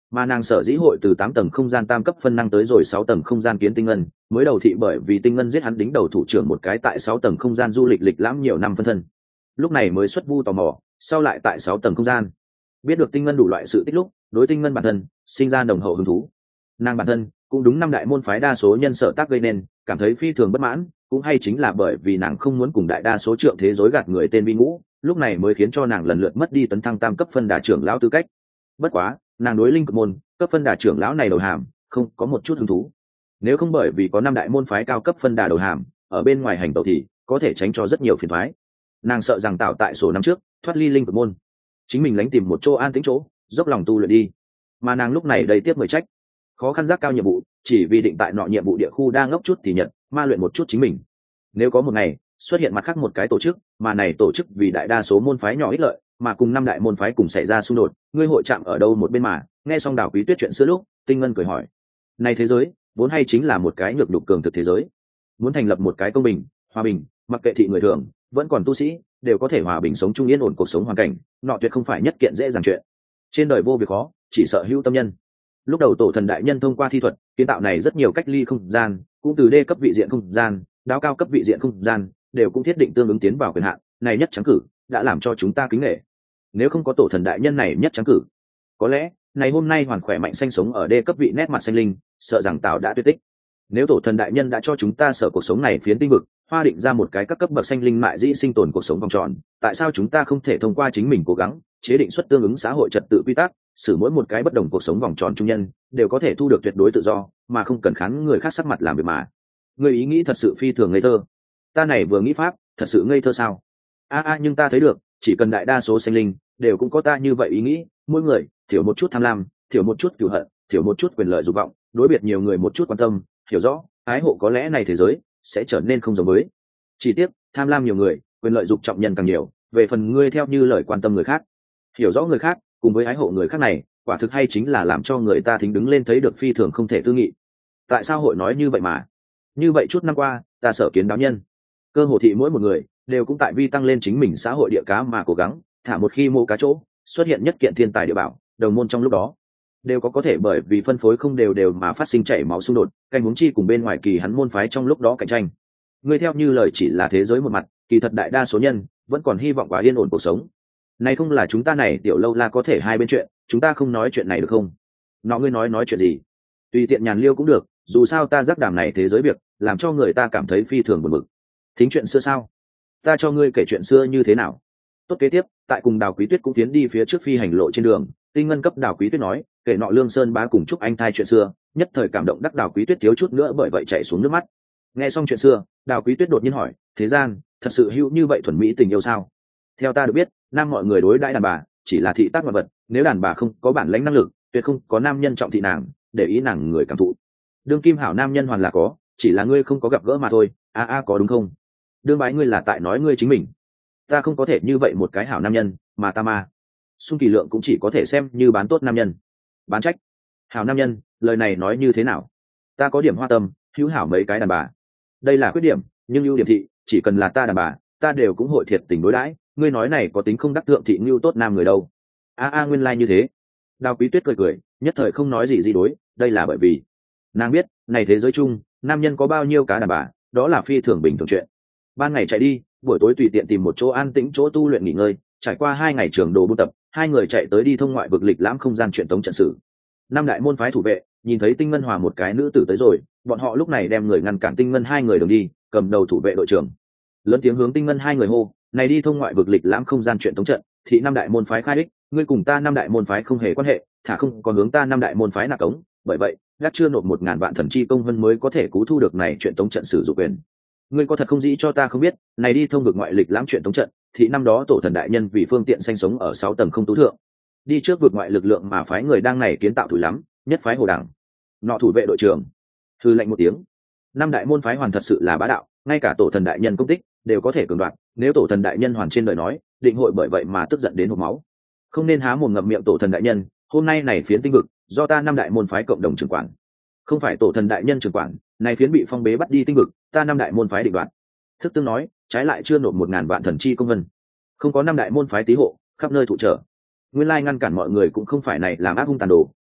mà nàng sở dĩ hội từ tám tầng không gian tam cấp phân năng tới rồi sáu tầng không gian kiến tinh ngân, mới đầu thị bởi vì tinh ngân giết hắn đính đầu thủ trưởng một cái tại sáu tầng không gian du lịch lịch lãm nhiều năm phân thân, lúc này mới xuất vu tò mò, sau lại tại sáu tầng không gian biết được tinh ngân đủ loại sự tích lúc, đối tinh ngân bản thân sinh ra nồng hậu hứng thú. Nàng bản thân cũng đúng năm đại môn phái đa số nhân sở tác gây nên cảm thấy phi thường bất mãn, cũng hay chính là bởi vì nàng không muốn cùng đại đa số trượng thế giới gạt người tên vi ngũ, lúc này mới khiến cho nàng lần lượt mất đi tấn thăng tam cấp phân đà trưởng lão tư cách. Bất quá nàng đối linh cực môn cấp phân đà trưởng lão này đầu hàm không có một chút hứng thú, nếu không bởi vì có năm đại môn phái cao cấp phân đà đầu hàm ở bên ngoài hành tẩu thì có thể tránh cho rất nhiều phiền thoái. Nàng sợ rằng tạo tại sổ năm trước thoát ly linh cực môn, chính mình lánh tìm một chỗ an tĩnh chỗ dốc lòng tu luyện đi, mà nàng lúc này đầy tiếp mười trách khó khăn giác cao nhiệm vụ, chỉ vì định tại nọ nhiệm vụ địa khu đa ngốc chút thì nhận ma luyện một chút chính mình. Nếu có một ngày xuất hiện mặt khác một cái tổ chức, mà này tổ chức vì đại đa số môn phái nhỏ ích lợi, mà cùng năm đại môn phái cùng xảy ra xung đột, ngươi hội chạm ở đâu một bên mà? Nghe xong Đào Quý Tuyết chuyện xưa lúc, Tinh Ngân cười hỏi: này thế giới vốn hay chính là một cái nhược nhục cường thực thế giới, muốn thành lập một cái công bình hòa bình, mặc kệ thị người thường vẫn còn tu sĩ đều có thể hòa bình sống chung yên ổn cuộc sống hoàn cảnh, nọ tuyệt không phải nhất kiện dễ dàng chuyện. Trên đời vô việc khó, chỉ sợ hữu tâm nhân. Lúc đầu tổ thần đại nhân thông qua thi thuật kiến tạo này rất nhiều cách ly không gian, cũng từ đê cấp vị diện không gian, đáo cao cấp vị diện không gian đều cũng thiết định tương ứng tiến vào quyền hạn này nhất trắng cử đã làm cho chúng ta kính nể. Nếu không có tổ thần đại nhân này nhất trắng cử, có lẽ này hôm nay hoàn khỏe mạnh xanh sống ở đê cấp vị nét mặt xanh linh, sợ rằng tào đã tuyệt tích. Nếu tổ thần đại nhân đã cho chúng ta sở cuộc sống này phiến tinh vực hoa định ra một cái các cấp bậc xanh linh mại dĩ sinh tồn cuộc sống vòng tròn, tại sao chúng ta không thể thông qua chính mình cố gắng chế định xuất tương ứng xã hội trật tự quy tắc, xử mỗi một cái bất đồng cuộc sống vòng tròn trung nhân đều có thể thu được tuyệt đối tự do, mà không cần kháng người khác sắc mặt làm việc mà. Người ý nghĩ thật sự phi thường ngây thơ. Ta này vừa nghĩ pháp thật sự ngây thơ sao? a a nhưng ta thấy được chỉ cần đại đa số sinh linh đều cũng có ta như vậy ý nghĩ, mỗi người thiểu một chút tham lam, thiểu một chút cửu hận, thiểu một chút quyền lợi dục vọng, đối biệt nhiều người một chút quan tâm, hiểu rõ ái hộ, có lẽ này thế giới sẽ trở nên không giống với. Chỉ tiếc tham lam nhiều người, quyền lợi dục trọng nhân càng nhiều, về phần ngươi theo như lời quan tâm người khác, hiểu rõ người khác cùng với ái hộ người khác này, quả thực hay chính là làm cho người ta thính đứng lên thấy được phi thường không thể tư nghị. Tại sao hội nói như vậy mà? Như vậy chút năm qua ta sở kiến đáo nhân cơ hồ thị mỗi một người đều cũng tại vi tăng lên chính mình xã hội địa cá mà cố gắng, thả một khi mô cá chỗ xuất hiện nhất kiện thiên tài địa bảo, đồng môn trong lúc đó đều có có thể bởi vì phân phối không đều đều mà phát sinh chảy máu xung đột, canh huống chi cùng bên ngoài kỳ hắn môn phái trong lúc đó cạnh tranh. Ngươi theo như lời chỉ là thế giới một mặt, kỳ thật đại đa số nhân vẫn còn hy vọng và yên ổn cuộc sống. Này không là chúng ta này tiểu lâu la có thể hai bên chuyện, chúng ta không nói chuyện này được không? Nó ngươi nói nói chuyện gì? Tùy tiện nhàn liêu cũng được, dù sao ta giác đàm này thế giới việc làm cho người ta cảm thấy phi thường buồn bực. Thính chuyện xưa sao? Ta cho ngươi kể chuyện xưa như thế nào? Tốt, kế tiếp tại cùng Đào Quý Tuyết cũng tiến đi phía trước phi hành lộ trên đường, Tinh Ngân cấp Đào Quý Tuyết nói kể nọ Lương Sơn bá cùng chúc anh thai chuyện xưa, nhất thời cảm động đắc Đào Quý Tuyết thiếu chút nữa bởi vậy chảy xuống nước mắt. Nghe xong chuyện xưa, Đào Quý Tuyết đột nhiên hỏi: thế gian thật sự hữu như vậy thuần mỹ tình yêu sao? Theo ta được biết, nam mọi người đối đãi đàn bà chỉ là thị tác vật vật, nếu đàn bà không có bản lãnh năng lực, tuyệt không có nam nhân trọng thị nàng, để ý nàng người cảm thụ. Đương kim hảo nam nhân hoàn là có, chỉ là ngươi không có gặp gỡ mà thôi. A a có đúng không? Đương bái ngươi là tại nói ngươi chính mình. Ta không có thể như vậy một cái hảo nam nhân, mà ta ma Xung Kỳ Lượng cũng chỉ có thể xem như bán tốt nam nhân. Bán trách. Hảo nam nhân, lời này nói như thế nào? Ta có điểm hoa tâm, hữu hảo mấy cái đàn bà. Đây là khuyết điểm, nhưng ưu điểm thị, chỉ cần là ta đàn bà, ta đều cũng hội thiệt tình đối đãi. Ngươi nói này có tính không đắc thượng thị ngưu tốt nam người đâu. A a nguyên lai like như thế. Đào Quý Tuyết cười cười, nhất thời không nói gì gì đối, đây là bởi vì nàng biết, này thế giới chung, nam nhân có bao nhiêu cá đàn bà, đó là phi thường bình thường chuyện. Ban ngày chạy đi, buổi tối tùy tiện tìm một chỗ an tĩnh chỗ tu luyện nghỉ ngơi, trải qua hai ngày trường đồ buôn tập, hai người chạy tới đi thông ngoại vực lịch lãm không gian truyền tống trận sử. Năm đại môn phái thủ vệ nhìn thấy Tinh Ngân Hòa một cái nữ tử tới rồi, bọn họ lúc này đem người ngăn cản Tinh Ngân hai người đường đi, cầm đầu thủ vệ đội trưởng lớn tiếng hướng Tinh Ngân hai người hô: này đi thông ngoại vực lịch lãm không gian truyền tống trận, thị năm đại môn phái khai ích, ngươi cùng ta năm đại môn phái không hề quan hệ, thả không có hướng ta năm đại môn phái nạp cống, bởi vậy gác chưa nộp một ngàn vạn thần chi công vân mới có thể cứu thu được này truyền tống trận sử dụng quyền. Ngươi có thật không dĩ cho ta không biết, này đi thông vực ngoại lịch lãm truyền tống trận, thì năm đó tổ thần đại nhân vì phương tiện sanh sống ở sáu tầng không tú thượng, đi trước vượt ngoại lực lượng mà phái người đang này kiến tạo thủi lắm, nhất phái hồ đẳng. Nọ thủ vệ đội trưởng thư lệnh một tiếng, năm đại môn phái hoàn thật sự là bá đạo, ngay cả tổ thần đại nhân công tích đều có thể cường đoạt, nếu tổ thần đại nhân hoàn trên đời nói, định hội bởi vậy mà tức giận đến hộc máu. Không nên há mồm ngậm miệng tổ thần đại nhân, hôm nay này phiến tinh vực do ta năm đại môn phái cộng đồng trưởng quản, không phải tổ thần đại nhân trưởng quản, này phiến bị phong bế bắt đi tinh vực, ta năm đại môn phái định đoạt. Thức tương nói, trái lại chưa nộp một ngàn vạn thần chi công vân, không có năm đại môn phái tí hộ khắp nơi thụ trở. Nguyên lai ngăn cản mọi người cũng không phải này làm ác hung tàn đồ,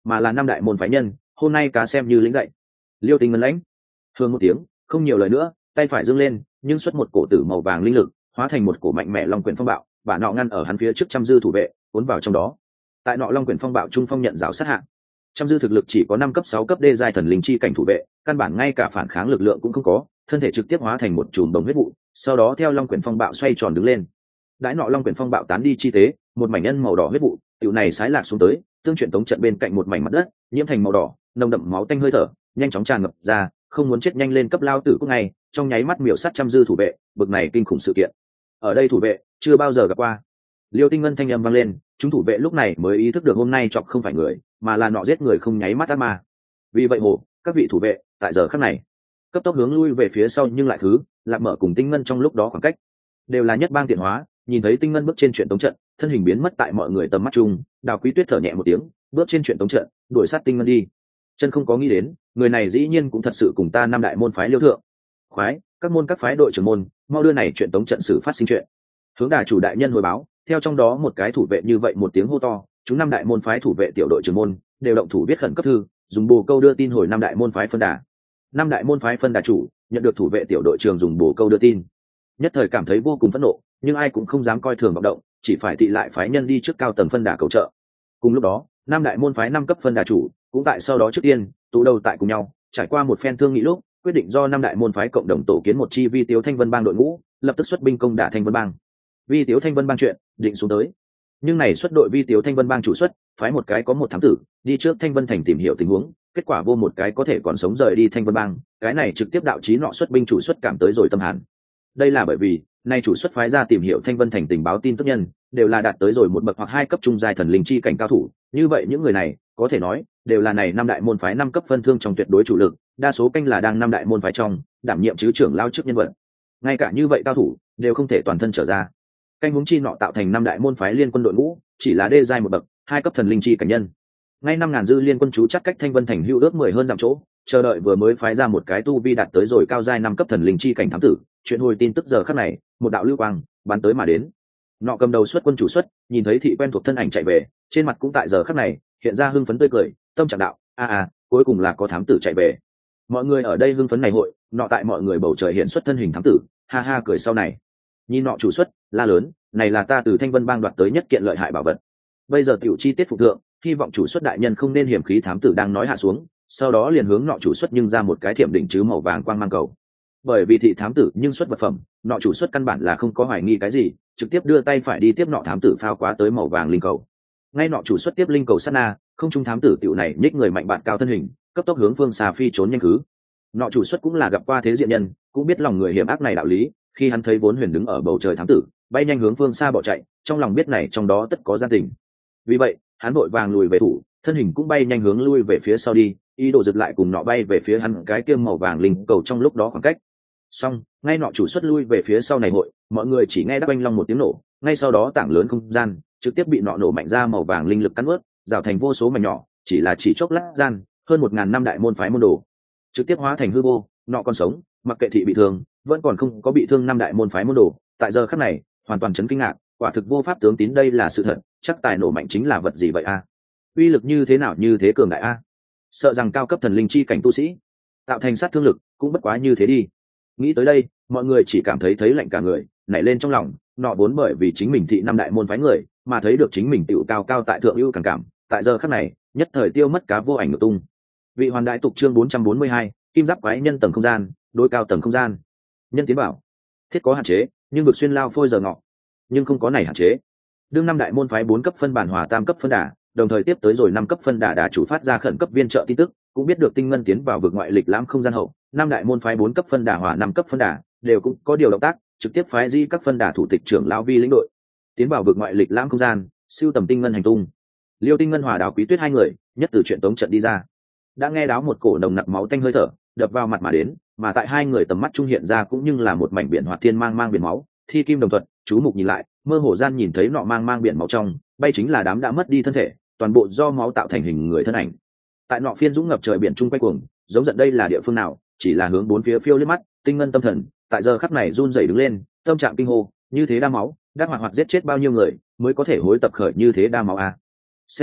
mà là năm đại môn phái nhân, hôm nay cá xem như lĩnh dậy. Liêu Tinh Ngân lãnh hương một tiếng, không nhiều lời nữa, tay phải giương lên, nhưng xuất một cổ tử màu vàng linh lực, hóa thành một cổ mạnh mẽ long quyển phong bạo, và nọ ngăn ở hắn phía trước trăm dư thủ vệ, cuốn vào trong đó. Tại nọ long quyển phong bạo trung phong nhận rào sát hạ, trăm dư thực lực chỉ có năm cấp sáu cấp đê giai thần linh chi cảnh thủ vệ, căn bản ngay cả phản kháng lực lượng cũng không có, thân thể trực tiếp hóa thành một chùm đồng huyết vụ, sau đó theo long quyển phong bạo xoay tròn đứng lên. Đãi nọ long quyển phong bạo tán đi chi tế, một mảnh nhân màu đỏ huyết vụ, tiểu này sái lạc xuống tới, tương chuyển tống trận bên cạnh một mảnh mặt đất, nhiễm thành màu đỏ, nồng đậm máu tanh hơi thở, nhanh chóng tràn ngập ra, không muốn chết nhanh lên cấp lao tử cũng ngay, trong nháy mắt miểu sát trăm dư thủ vệ, bực này kinh khủng sự kiện. Ở đây thủ vệ chưa bao giờ gặp qua. Liêu Tinh Ngân thanh âm vang lên, chúng thủ vệ lúc này mới ý thức được hôm nay chọc không phải người, mà là nọ giết người không nháy mắt ác ma. Vì vậy hồ, các vị thủ vệ, tại giờ khắc này, cấp tốc hướng lui về phía sau nhưng lại thứ, Lạc Mở cùng Tinh Ngân trong lúc đó khoảng cách đều là nhất bang tiện hóa, nhìn thấy Tinh Ngân bước trên chuyện tống trận, thân hình biến mất tại mọi người tầm mắt chung, Đào Quý Tuyết thở nhẹ một tiếng, bước trên chuyện tống trận, đuổi sát Tinh Ngân đi. Chân không có nghĩ đến, người này dĩ nhiên cũng thật sự cùng ta năm đại môn phái Liêu thượng. Khoái, các môn các phái đội trưởng môn, mau đưa này chuyện tống trận xử phát sinh chuyện. Hướng đà chủ đại nhân hồi báo, theo trong đó một cái thủ vệ như vậy một tiếng hô to, chúng năm đại môn phái thủ vệ tiểu đội trưởng môn đều động thủ viết khẩn cấp thư, dùng bồ câu đưa tin hồi năm đại môn phái phân đà. Năm đại môn phái phân đà chủ nhận được thủ vệ tiểu đội trưởng dùng bồ câu đưa tin, nhất thời cảm thấy vô cùng phẫn nộ, nhưng ai cũng không dám coi thường vọng động, chỉ phải tị lại phái nhân đi trước cao tầng phân đà cầu trợ. Cùng lúc đó, năm đại môn phái năm cấp phân đà chủ cũng tại sau đó trước tiên tụ đầu tại cùng nhau, trải qua một phen thương nghị lúc quyết định do năm đại môn phái cộng đồng tổ kiến một chi vi tiếu thanh vân bang đội ngũ, lập tức xuất binh công đả thanh vân bang. Vi tiếu thanh vân bang chuyện định xuống tới, nhưng này xuất đội vi tiếu thanh vân bang chủ xuất phái một cái có một thám tử đi trước thanh vân thành tìm hiểu tình huống, kết quả vô một cái có thể còn sống rời đi thanh vân bang, cái này trực tiếp đạo chí nọ xuất binh chủ xuất cảm tới rồi tâm hàn. Đây là bởi vì nay chủ xuất phái ra tìm hiểu thanh vân thành tình báo tin tức nhân đều là đạt tới rồi một bậc hoặc hai cấp trung giai thần linh chi cảnh cao thủ, như vậy những người này có thể nói đều là này năm đại môn phái năm cấp phân thương trong tuyệt đối chủ lực, đa số canh là đang năm đại môn phái trong đảm nhiệm chứ trưởng lao chức nhân vật. Ngay cả như vậy cao thủ đều không thể toàn thân trở ra, canh huống chi nọ tạo thành năm đại môn phái liên quân đội ngũ chỉ là đê giai một bậc hai cấp thần linh chi cảnh nhân. Ngay năm ngàn dư liên quân chú chắc cách thanh vân thành hữu ước mười hơn dặm chỗ, chờ đợi vừa mới phái ra một cái tu vi đạt tới rồi cao giai năm cấp thần linh chi cảnh thám tử, chuyện hồi tin tức giờ khắc này, một đạo lưu quang bắn tới mà đến. Nọ cầm đầu xuất quân chủ xuất, nhìn thấy thị quen thuộc thân ảnh chạy về, trên mặt cũng tại giờ khắc này hiện ra hưng phấn tươi cười, tâm trạng đạo, a a, cuối cùng là có thám tử chạy về. Mọi người ở đây hưng phấn này hội, nọ tại mọi người bầu trời hiện xuất thân hình thám tử, ha ha cười sau này. Nhìn nọ chủ xuất, la lớn, này là ta từ Thanh Vân bang đoạt tới nhất kiện lợi hại bảo vật. Bây giờ tiểu chi tiết phục thượng, hy vọng chủ xuất đại nhân không nên hiểm khí. Thám tử đang nói hạ xuống, sau đó liền hướng nọ chủ xuất nhưng ra một cái thiểm đỉnh chứ màu vàng quang mang cầu. Bởi vì thị thám tử nhưng xuất vật phẩm, nọ chủ xuất căn bản là không có hoài nghi cái gì, trực tiếp đưa tay phải đi tiếp nọ thám tử phao quá tới màu vàng linh cầu. Ngay nọ chủ xuất tiếp linh cầu sát na, không trung thám tử tiểu này nhích người mạnh bạn cao thân hình, cấp tốc hướng phương xa phi trốn nhanh cứ. Nọ chủ xuất cũng là gặp qua thế diện nhân, cũng biết lòng người hiểm ác này đạo lý, khi hắn thấy vốn huyền đứng ở bầu trời thám tử bay nhanh hướng phương xa bỏ chạy, trong lòng biết này trong đó tất có gian tình, vì vậy hắn vội vàng lùi về thủ, thân hình cũng bay nhanh hướng lui về phía sau đi, ý đồ giật lại cùng nọ bay về phía hắn cái kia màu vàng linh cầu trong lúc đó khoảng cách. Xong, ngay nọ chủ xuất lui về phía sau này hội, mọi người chỉ nghe đắc oanh long một tiếng nổ, ngay sau đó tảng lớn không gian trực tiếp bị nọ nổ mạnh ra màu vàng linh lực cắn ướt, rào thành vô số mảnh nhỏ, chỉ là chỉ chốc lát gian, hơn một ngàn năm đại môn phái môn đồ trực tiếp hóa thành hư vô. Nọ còn sống, mặc kệ thị bị thương, vẫn còn không có bị thương năm đại môn phái môn đồ, tại giờ khắc này hoàn toàn chấn kinh ngạc, quả thực vô pháp tướng tín đây là sự thật, chắc tài nổ mạnh chính là vật gì vậy a? Uy lực như thế nào như thế cường đại a? Sợ rằng cao cấp thần linh chi cảnh tu sĩ tạo thành sát thương lực cũng bất quá như thế đi. Nghĩ tới đây, mọi người chỉ cảm thấy thấy lạnh cả người, nảy lên trong lòng. Nọ vốn bởi vì chính mình thị năm đại môn phái người mà thấy được chính mình tựu cao cao tại thượng ưu càng cảm, tại giờ khắc này nhất thời tiêu mất cá vô ảnh ngược tung. Vị hoàn đại tục chương bốn trăm bốn mươi hai, kim giáp quái nhân tầng không gian, đối cao tầng không gian. Nhân tiến bảo thiết có hạn chế, nhưng vực xuyên lao phôi giờ ngọ, nhưng không có này hạn chế. Đương năm đại môn phái bốn cấp phân bản hòa tam cấp phân đà, đồng thời tiếp tới rồi năm cấp phân đà đà chủ phát ra khẩn cấp viên trợ tin tức, cũng biết được Tinh Ngân tiến vào vực ngoại lịch lãm không gian hậu, năm đại môn phái bốn cấp phân đà hòa năm cấp phân đà đều cũng có điều động tác, trực tiếp phái di các phân đà thủ tịch trưởng lão vi lĩnh đội tiến vào vực ngoại lịch lãm không gian, siêu tầm Tinh Ngân hành tung. Liêu Tinh Ngân hòa Đáo Quý Tuyết hai người nhất từ chuyện tống trận đi ra, đã nghe đáo một cổ nồng nặc máu tanh hơi thở đập vào mặt mà đến, mà tại hai người tầm mắt trung hiện ra cũng như là một mảnh biển hoạt thiên mang mang biển máu. Thi kim đồng thuận chú mục nhìn lại, mơ hồ gian nhìn thấy nọ mang mang biển máu trong bay chính là đám đã mất đi thân thể, toàn bộ do máu tạo thành hình người thân ảnh. Tại nọ phiên dũng ngập trời biển trung quay cuồng, giống giận đây là địa phương nào, chỉ là hướng bốn phía phiêu liếc mắt. Tinh Ngân tâm thần tại giờ khắc này run rẩy đứng lên, tâm trạng kinh hô, như thế đa máu, đắc hoạt hoạt giết chết bao nhiêu người mới có thể hối tập khởi như thế đa máu à? Xem ra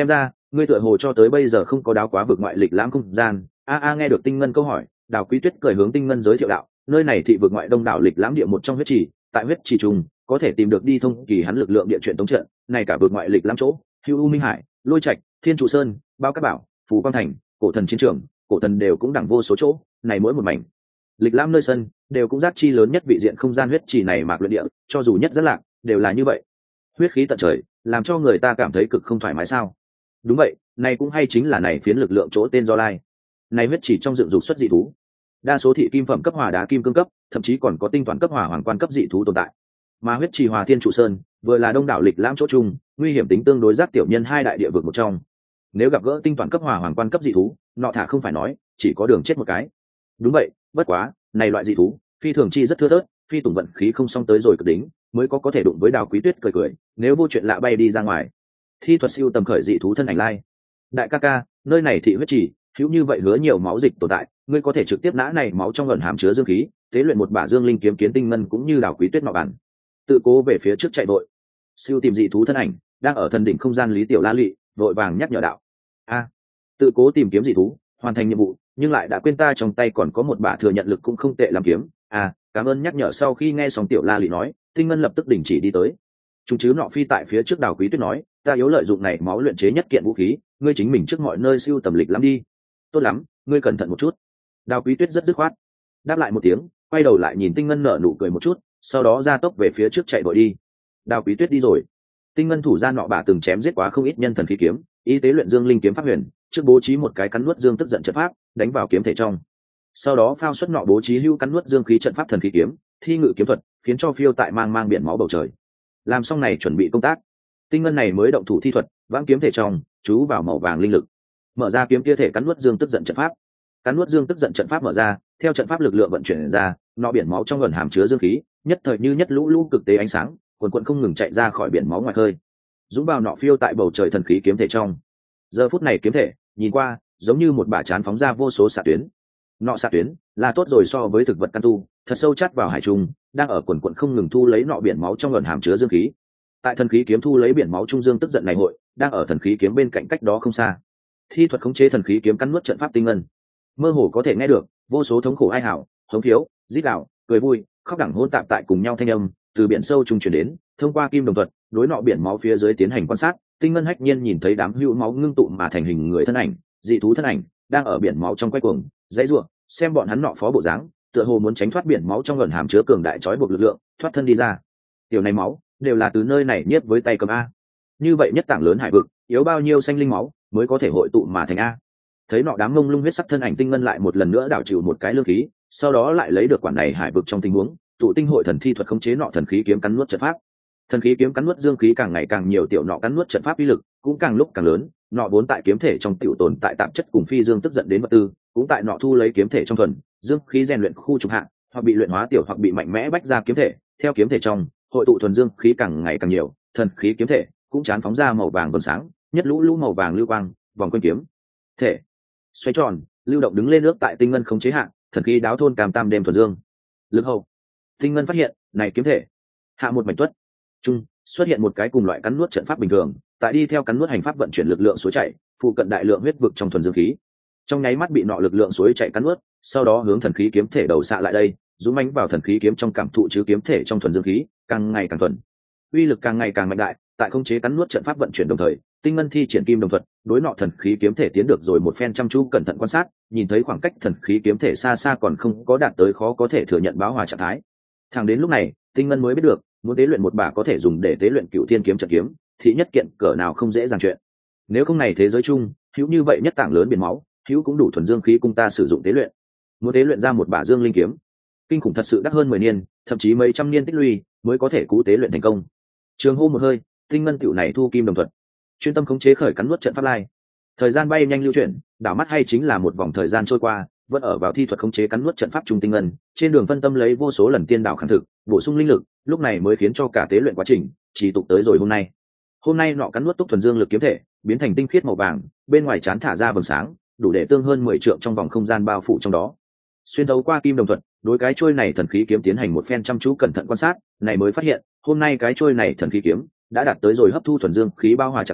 ngươi tựa hồ cho tới bây giờ không có đáo quá vực ngoại lịch lãm không gian. A a nghe được Tinh Ngân câu hỏi, Đào Quý Tuyết cười hướng Tinh Ngân giới thiệu đạo, nơi này thị vực ngoại đông đảo lịch lãm địa một trong huyết trì, tại huyết trì trùng có thể tìm được đi thông kỳ hắn lực lượng địa chuyện tống trận, này cả vực ngoại lịch lãm chỗ, Hưu U Minh Hải, Lôi Trạch, Thiên Trụ Sơn, Bao Cát Bảo, Phù Quang Thành, Cổ Thần Chiến Trường, Cổ Thần đều cũng đẳng vô số chỗ, này mỗi một mảnh lịch lãm nơi sân đều cũng giác chi lớn nhất vị diện không gian huyết trì này mạc luyện địa, cho dù nhất rất lạc đều là như vậy, huyết khí tận trời, làm cho người ta cảm thấy cực không thoải mái sao? Đúng vậy, này cũng hay chính là này phiến lực lượng chỗ tên do lai. Này huyết chỉ trong dựng dục xuất dị thú, đa số thị kim phẩm cấp hỏa đá kim cương cấp, thậm chí còn có tinh toán cấp hỏa hoàng quan cấp dị thú tồn tại. Mà huyết trì Hòa Thiên Trụ Sơn vừa là đông đảo lịch lãm chỗ chung, nguy hiểm tính tương đối giác tiểu nhân hai đại địa vực một trong. Nếu gặp gỡ tinh toán cấp hỏa hoàng quan cấp dị thú, nọ thả không phải nói, chỉ có đường chết một cái. Đúng vậy, bất quá, này loại dị thú, phi thường chi rất thưa thớt, phi tùng vận khí không xong tới rồi cực đỉnh, mới có có thể đụng với Đào Quý Tuyết cười cười, nếu vô chuyện lạ bay đi ra ngoài. Thi thuật siêu tầm khởi dị thú thân ảnh lai. Đại ca ca, nơi này thị huyết trì, hữu như vậy hứa nhiều máu dịch tồn tại, ngươi có thể trực tiếp nã này máu trong ẩn hàm chứa dương khí, tế luyện một bả dương linh kiếm kiến tinh ngân cũng như Đào Quý Tuyết nọ bản. Tự cố về phía trước chạy vội. Siêu tìm dị thú thân ảnh, đang ở thần đỉnh không gian Lý Tiểu La Lị, vội vàng nhắc nhở đạo. A, tự cố tìm kiếm dị thú, hoàn thành nhiệm vụ, nhưng lại đã quên ta trong tay còn có một bả thừa nhận lực cũng không tệ làm kiếm. À, cảm ơn nhắc nhở. Sau khi nghe xong Tiểu La Lị nói, tinh ngân lập tức đình chỉ đi tới. Chúng chứ nọ phi tại phía trước Đào Quý Tuyết nói, ta yếu lợi dụng này máu luyện chế nhất kiện vũ khí, ngươi chính mình trước mọi nơi siêu tầm lịch lắm đi. Tốt lắm, ngươi cẩn thận một chút. Đào Quý Tuyết rất dứt khoát, đáp lại một tiếng, quay đầu lại nhìn Tinh Ngân nở nụ cười một chút, sau đó ra tốc về phía trước chạy vội đi. Đào Quý Tuyết đi rồi, Tinh Ngân thủ ra nọ bà từng chém giết quá không ít nhân thần khí kiếm, y tế luyện dương linh kiếm pháp huyền, trước bố trí một cái cắn nuốt dương tức giận trận pháp, đánh vào kiếm thể trong. Sau đó phao xuất nọ bố trí hưu cắn nuốt dương khí trận pháp thần khí kiếm, thi ngự kiếm thuật, khiến cho phiêu tại mang mang biển máu bầu trời. Làm xong này chuẩn bị công tác, Tinh Ngân này mới động thủ thi thuật, vãng kiếm thể trong, chú vào màu vàng linh lực, mở ra kiếm kia thể cắn nuốt dương tức giận trận pháp. Cắn nuốt dương tức giận trận pháp mở ra, theo trận pháp lực lượng vận chuyển ra, nọ biển máu trong gần hàm chứa dương khí, nhất thời như nhất lũ lũ cực tế ánh sáng, cuồn cuộn không ngừng chạy ra khỏi biển máu ngoài khơi, dũng vào nọ phiêu tại bầu trời thần khí kiếm thể trong. Giờ phút này kiếm thể nhìn qua giống như một bả chán phóng ra vô số xạ tuyến. Nọ xạ tuyến là tốt rồi so với thực vật căn tu, thật sâu chát vào hải trung, đang ở cuồn cuộn không ngừng thu lấy nọ biển máu trong gần hàm chứa dương khí. Tại thần khí kiếm thu lấy biển máu trung dương tức giận này hội, đang ở thần khí kiếm bên cạnh cách đó không xa. Thi thuật khống chế thần khí kiếm cắn nuốt trận pháp Tinh Ngân, mơ hồ có thể nghe được vô số thống khổ ai hảo, thống thiếu, rít gào, cười vui, khóc đẳng hỗn tạp tại cùng nhau thanh âm từ biển sâu trung truyền đến. Thông qua kim đồng thuật đối nọ biển máu phía dưới tiến hành quan sát, Tinh Ngân hách nhiên nhìn thấy đám hữu máu ngưng tụ mà thành hình người thân ảnh, dị thú thân ảnh đang ở biển máu trong quay cuồng dãy rủa, xem bọn hắn nọ phó bộ dáng, tựa hồ muốn tránh thoát biển máu trong ẩn hàm chứa cường đại trói buộc lực lượng, thoát thân đi ra. Tiểu này máu đều là từ nơi này nhiếp với tay cầm a. Như vậy nhất tảng lớn hải vực, yếu bao nhiêu xanh linh máu mới có thể hội tụ mà thành a. Thấy nọ đám mông lung huyết sắc thân ảnh, Tinh Ngân lại một lần nữa đảo chịu một cái lương khí, sau đó lại lấy được quản này hải vực trong tình huống, tụ tinh hội thần thi thuật khống chế nọ thần khí kiếm cắn nuốt trận pháp. Thần khí kiếm cắn nuốt dương khí càng ngày càng nhiều, tiểu nọ cắn nuốt trận pháp uy lực cũng càng lúc càng lớn. Nọ vốn tại kiếm thể trong tiểu tồn tại tạp chất cùng phi dương tức giận đến vật tư, cũng tại nọ thu lấy kiếm thể trong thuần dương khí rèn luyện khu trục hạng, hoặc bị luyện hóa tiểu hoặc bị mạnh mẽ bách ra kiếm thể, theo kiếm thể trong hội tụ thuần dương khí càng ngày càng nhiều, thần khí kiếm thể cũng chán phóng ra màu vàng vầng sáng, nhất lũ lũ màu vàng lưu quang vòng quanh kiếm thể xoay tròn lưu động đứng lên nước tại Tinh Ngân khống chế hạng, thần khí đáo thôn cam tam đêm thuần dương lực hậu. Tinh Ngân phát hiện này kiếm thể hạ một mảnh tuất trung xuất hiện một cái cùng loại cắn nuốt trận pháp bình thường, tại đi theo cắn nuốt hành pháp vận chuyển lực lượng suối chảy, phụ cận đại lượng huyết vực trong thuần dương khí, trong nháy mắt bị nọ lực lượng suối chảy cắn nuốt, sau đó hướng thần khí kiếm thể đầu xạ lại đây, dũng mãnh vào thần khí kiếm trong cảm thụ chứ kiếm thể trong thuần dương khí càng ngày càng thuần, uy lực càng ngày càng mạnh đại. Tại khống chế cắn nuốt trận pháp vận chuyển đồng thời, Tinh Ngân thi triển kim đồng thuật đối nọ thần khí kiếm thể tiến được rồi một phen chăm chú cẩn thận quan sát, nhìn thấy khoảng cách thần khí kiếm thể xa xa còn không có đạt tới khó có thể thừa nhận báo hòa trạng thái. Thẳng đến lúc này, Tinh Ngân mới biết được, muốn tế luyện một bả có thể dùng để tế luyện Cựu Thiên kiếm trận kiếm, thì nhất kiện cỡ nào không dễ dàng chuyện. Nếu không này thế giới chung, hữu như vậy nhất tảng lớn biển máu, hữu cũng đủ thuần dương khí cung ta sử dụng tế luyện. Muốn tế luyện ra một bả dương linh kiếm, kinh khủng thật sự đắt hơn mười niên, thậm chí mấy trăm niên tích lũy mới có thể cứu tế luyện thành công. Trường hô một hơi, Tinh Ngân tiểu này thu kim đồng thuật, chuyên tâm khống chế khởi cắn nuốt trận pháp lai. Thời gian bay nhanh lưu chuyển, đảo mắt hay chính là một vòng thời gian trôi qua, vẫn ở vào thi thuật khống chế cắn nuốt trận pháp trung Tinh Ngân, trên đường phân tâm lấy vô số lần tiên đảo khẳng thực, bổ sung linh lực, lúc này mới khiến cho cả tế luyện quá trình chỉ tục tới rồi hôm nay. Hôm nay nọ cắn nuốt túc thuần dương lực kiếm thể, biến thành tinh khiết màu vàng, bên ngoài chán thả ra vầng sáng, đủ để tương hơn mười trượng trong vòng không gian bao phủ trong đó. Xuyên thấu qua kim đồng thuật, đối cái chuôi này thần khí kiếm tiến hành một phen chăm chú cẩn thận quan sát, này mới phát hiện, hôm nay cái chuôi này thần khí kiếm đã đạt tới rồi hấp thu thuần dương khí bao hòa trạng thái,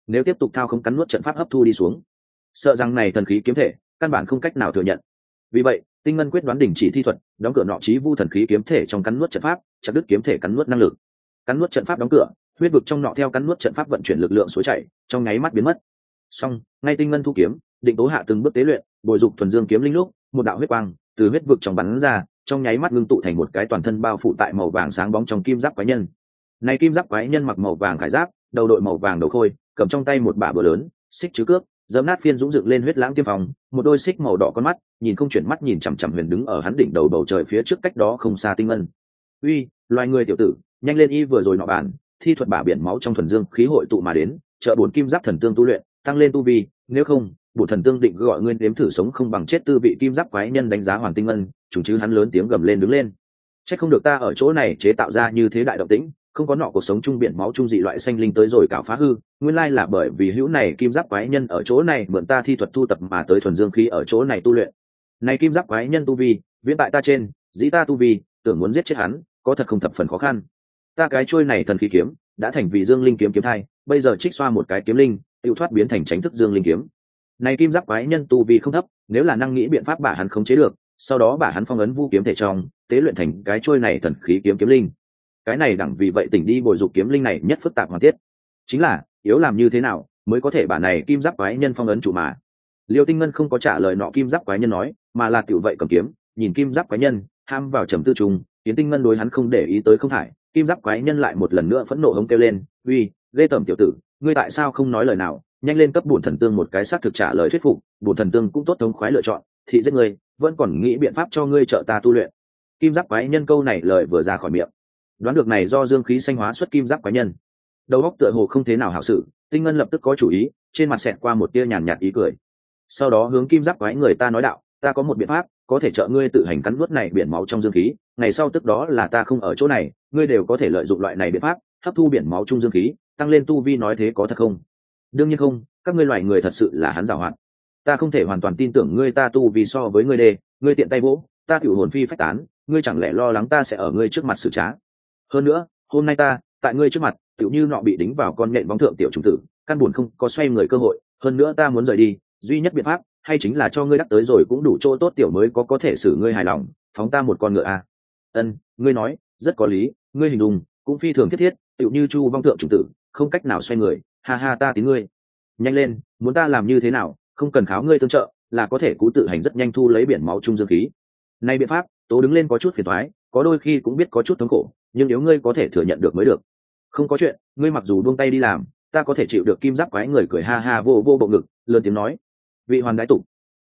nếu tiếp tục thao không cắn nuốt trận pháp hấp thu đi xuống, sợ rằng này thần khí kiếm thể căn bản không cách nào thừa nhận. Vì vậy tinh ngân quyết đoán đình chỉ thi thuật, đóng cửa nọ chí vu thần khí kiếm thể trong cắn nuốt trận pháp, chặt đứt kiếm thể cắn nuốt năng lực. Cắn nuốt trận pháp đóng cửa, huyết vực trong nọ theo cắn nuốt trận pháp vận chuyển lực lượng suối chảy, trong nháy mắt biến mất. Song ngay tinh ngân thu kiếm, định tố hạ từng bước tế luyện, bồi dục thuần dương kiếm linh lúc, một đạo huyết quang từ huyết vực trong bắn ra, trong nháy mắt ngưng tụ thành một cái toàn thân bao phủ tại màu vàng sáng bóng trong kim giáp quái nhân. Này kim giáp quái nhân mặc màu vàng khải giáp, đầu đội màu vàng đầu khôi, cầm trong tay một bả búa lớn, xích chứ cước, giẫm nát phiên dũng dựng lên huyết lãng tiêm phòng, một đôi xích màu đỏ con mắt, nhìn không chuyển mắt nhìn chằm chằm Huyền đứng ở hắn đỉnh đầu bầu trời phía trước cách đó không xa tinh ngân. Uy, loài người tiểu tử, nhanh lên y vừa rồi nọ bản, thi thuật bả biển máu trong thuần dương khí hội tụ mà đến, trợ bốn kim giáp thần tương tu luyện, tăng lên tu vi, nếu không, bộ thần tương định gọi ngươi nếm thử sống không bằng chết tư vị kim giáp quái nhân đánh giá Hoàng Tinh Ngân, chúng chứ hắn lớn tiếng gầm lên đứng lên. Chắc không được ta ở chỗ này chế tạo ra như thế đại động tĩnh, không có nọ cuộc sống trung biển máu trung dị loại xanh linh tới rồi cạo phá hư, nguyên lai là bởi vì hữu này kim giáp quái nhân ở chỗ này mượn ta thi thuật thu tập mà tới thuần dương khí ở chỗ này tu luyện. Này kim giáp quái nhân tu vi, viễn tại ta trên, dĩ ta tu vi, tưởng muốn giết chết hắn, có thật không thập phần khó khăn. Ta cái chuôi này thần khí kiếm, đã thành vì dương linh kiếm kiếm thai, bây giờ trích xoa một cái kiếm linh, tiêu thoát biến thành tránh thức dương linh kiếm. Này kim giáp quái nhân tu vi không thấp, nếu là năng nghĩ biện pháp bả hắn khống chế được, sau đó bả hắn phong ấn vu kiếm thể trong, tế luyện thành cái chuôi này thần khí kiếm kiếm linh. Cái này đẳng vì vậy tỉnh đi bồi dục kiếm linh này nhất phức tạp hoàn thiết, chính là yếu làm như thế nào mới có thể bả này kim giáp quái nhân phong ấn chủ mà. Liêu Tinh Ngân không có trả lời nọ kim giáp quái nhân nói, mà là tiểu vậy cầm kiếm, nhìn kim giáp quái nhân, ham vào trầm tư trùng, Yến Tinh Ngân đối hắn không để ý tới không thải, kim giáp quái nhân lại một lần nữa phẫn nộ hống kêu lên, uy, lê tẩm tiểu tử, ngươi tại sao không nói lời nào, nhanh lên cấp bổn thần tương một cái xác thực trả lời thuyết phục, bổn thần tương cũng tốt thống khoái lựa chọn, thị giết ngươi, vẫn còn nghĩ biện pháp cho ngươi trợ ta tu luyện. Kim giáp quái nhân câu này lời vừa ra khỏi miệng, đoán được này do dương khí sanh hóa xuất kim giáp quái nhân, đầu óc tựa hồ không thế nào hảo sự, Tinh Ngân lập tức có chủ ý, trên mặt xẹt qua một tia nhàn nhạt ý cười, sau đó hướng kim giáp quái người ta nói đạo, ta có một biện pháp có thể trợ ngươi tự hành cắn nuốt này biển máu trong dương khí, ngày sau tức đó là ta không ở chỗ này, ngươi đều có thể lợi dụng loại này biện pháp hấp thu biển máu trung dương khí, tăng lên tu vi, nói thế có thật không? Đương nhiên không, các ngươi loài người thật sự là hắn giàu hoạt, ta không thể hoàn toàn tin tưởng ngươi, ta tu vì so với ngươi đê, ngươi tiện tay vỗ, ta cửu hồn phi phách tán, ngươi chẳng lẽ lo lắng ta sẽ ở ngươi trước mặt xử trá? Hơn nữa, hôm nay ta tại ngươi trước mặt, tựu như nọ bị đính vào con nhện bóng thượng tiểu trùng tử, căn buồn không có xoay người cơ hội, hơn nữa ta muốn rời đi, duy nhất biện pháp hay chính là cho ngươi đắc tới rồi cũng đủ chỗ tốt tiểu mới có có thể xử ngươi hài lòng, phóng ta một con ngựa a. Ân, ngươi nói rất có lý, ngươi hình dung cũng phi thường thiết thiết, tựu như chu vong thượng trùng tử, không cách nào xoay người, ha ha, ta tín ngươi. Nhanh lên, muốn ta làm như thế nào, không cần kháo ngươi tương trợ, là có thể cú tự hành rất nhanh thu lấy biển máu trung dương khí. Nay biện pháp, tố đứng lên có chút phiền toái, có đôi khi cũng biết có chút thống khổ, nhưng nếu ngươi có thể thừa nhận được mới được. Không có chuyện, ngươi mặc dù buông tay đi làm, ta có thể chịu được. Kim giáp quái người cười ha ha vô vô bộ ngực, lớn tiếng nói, vị hoàn đái tục,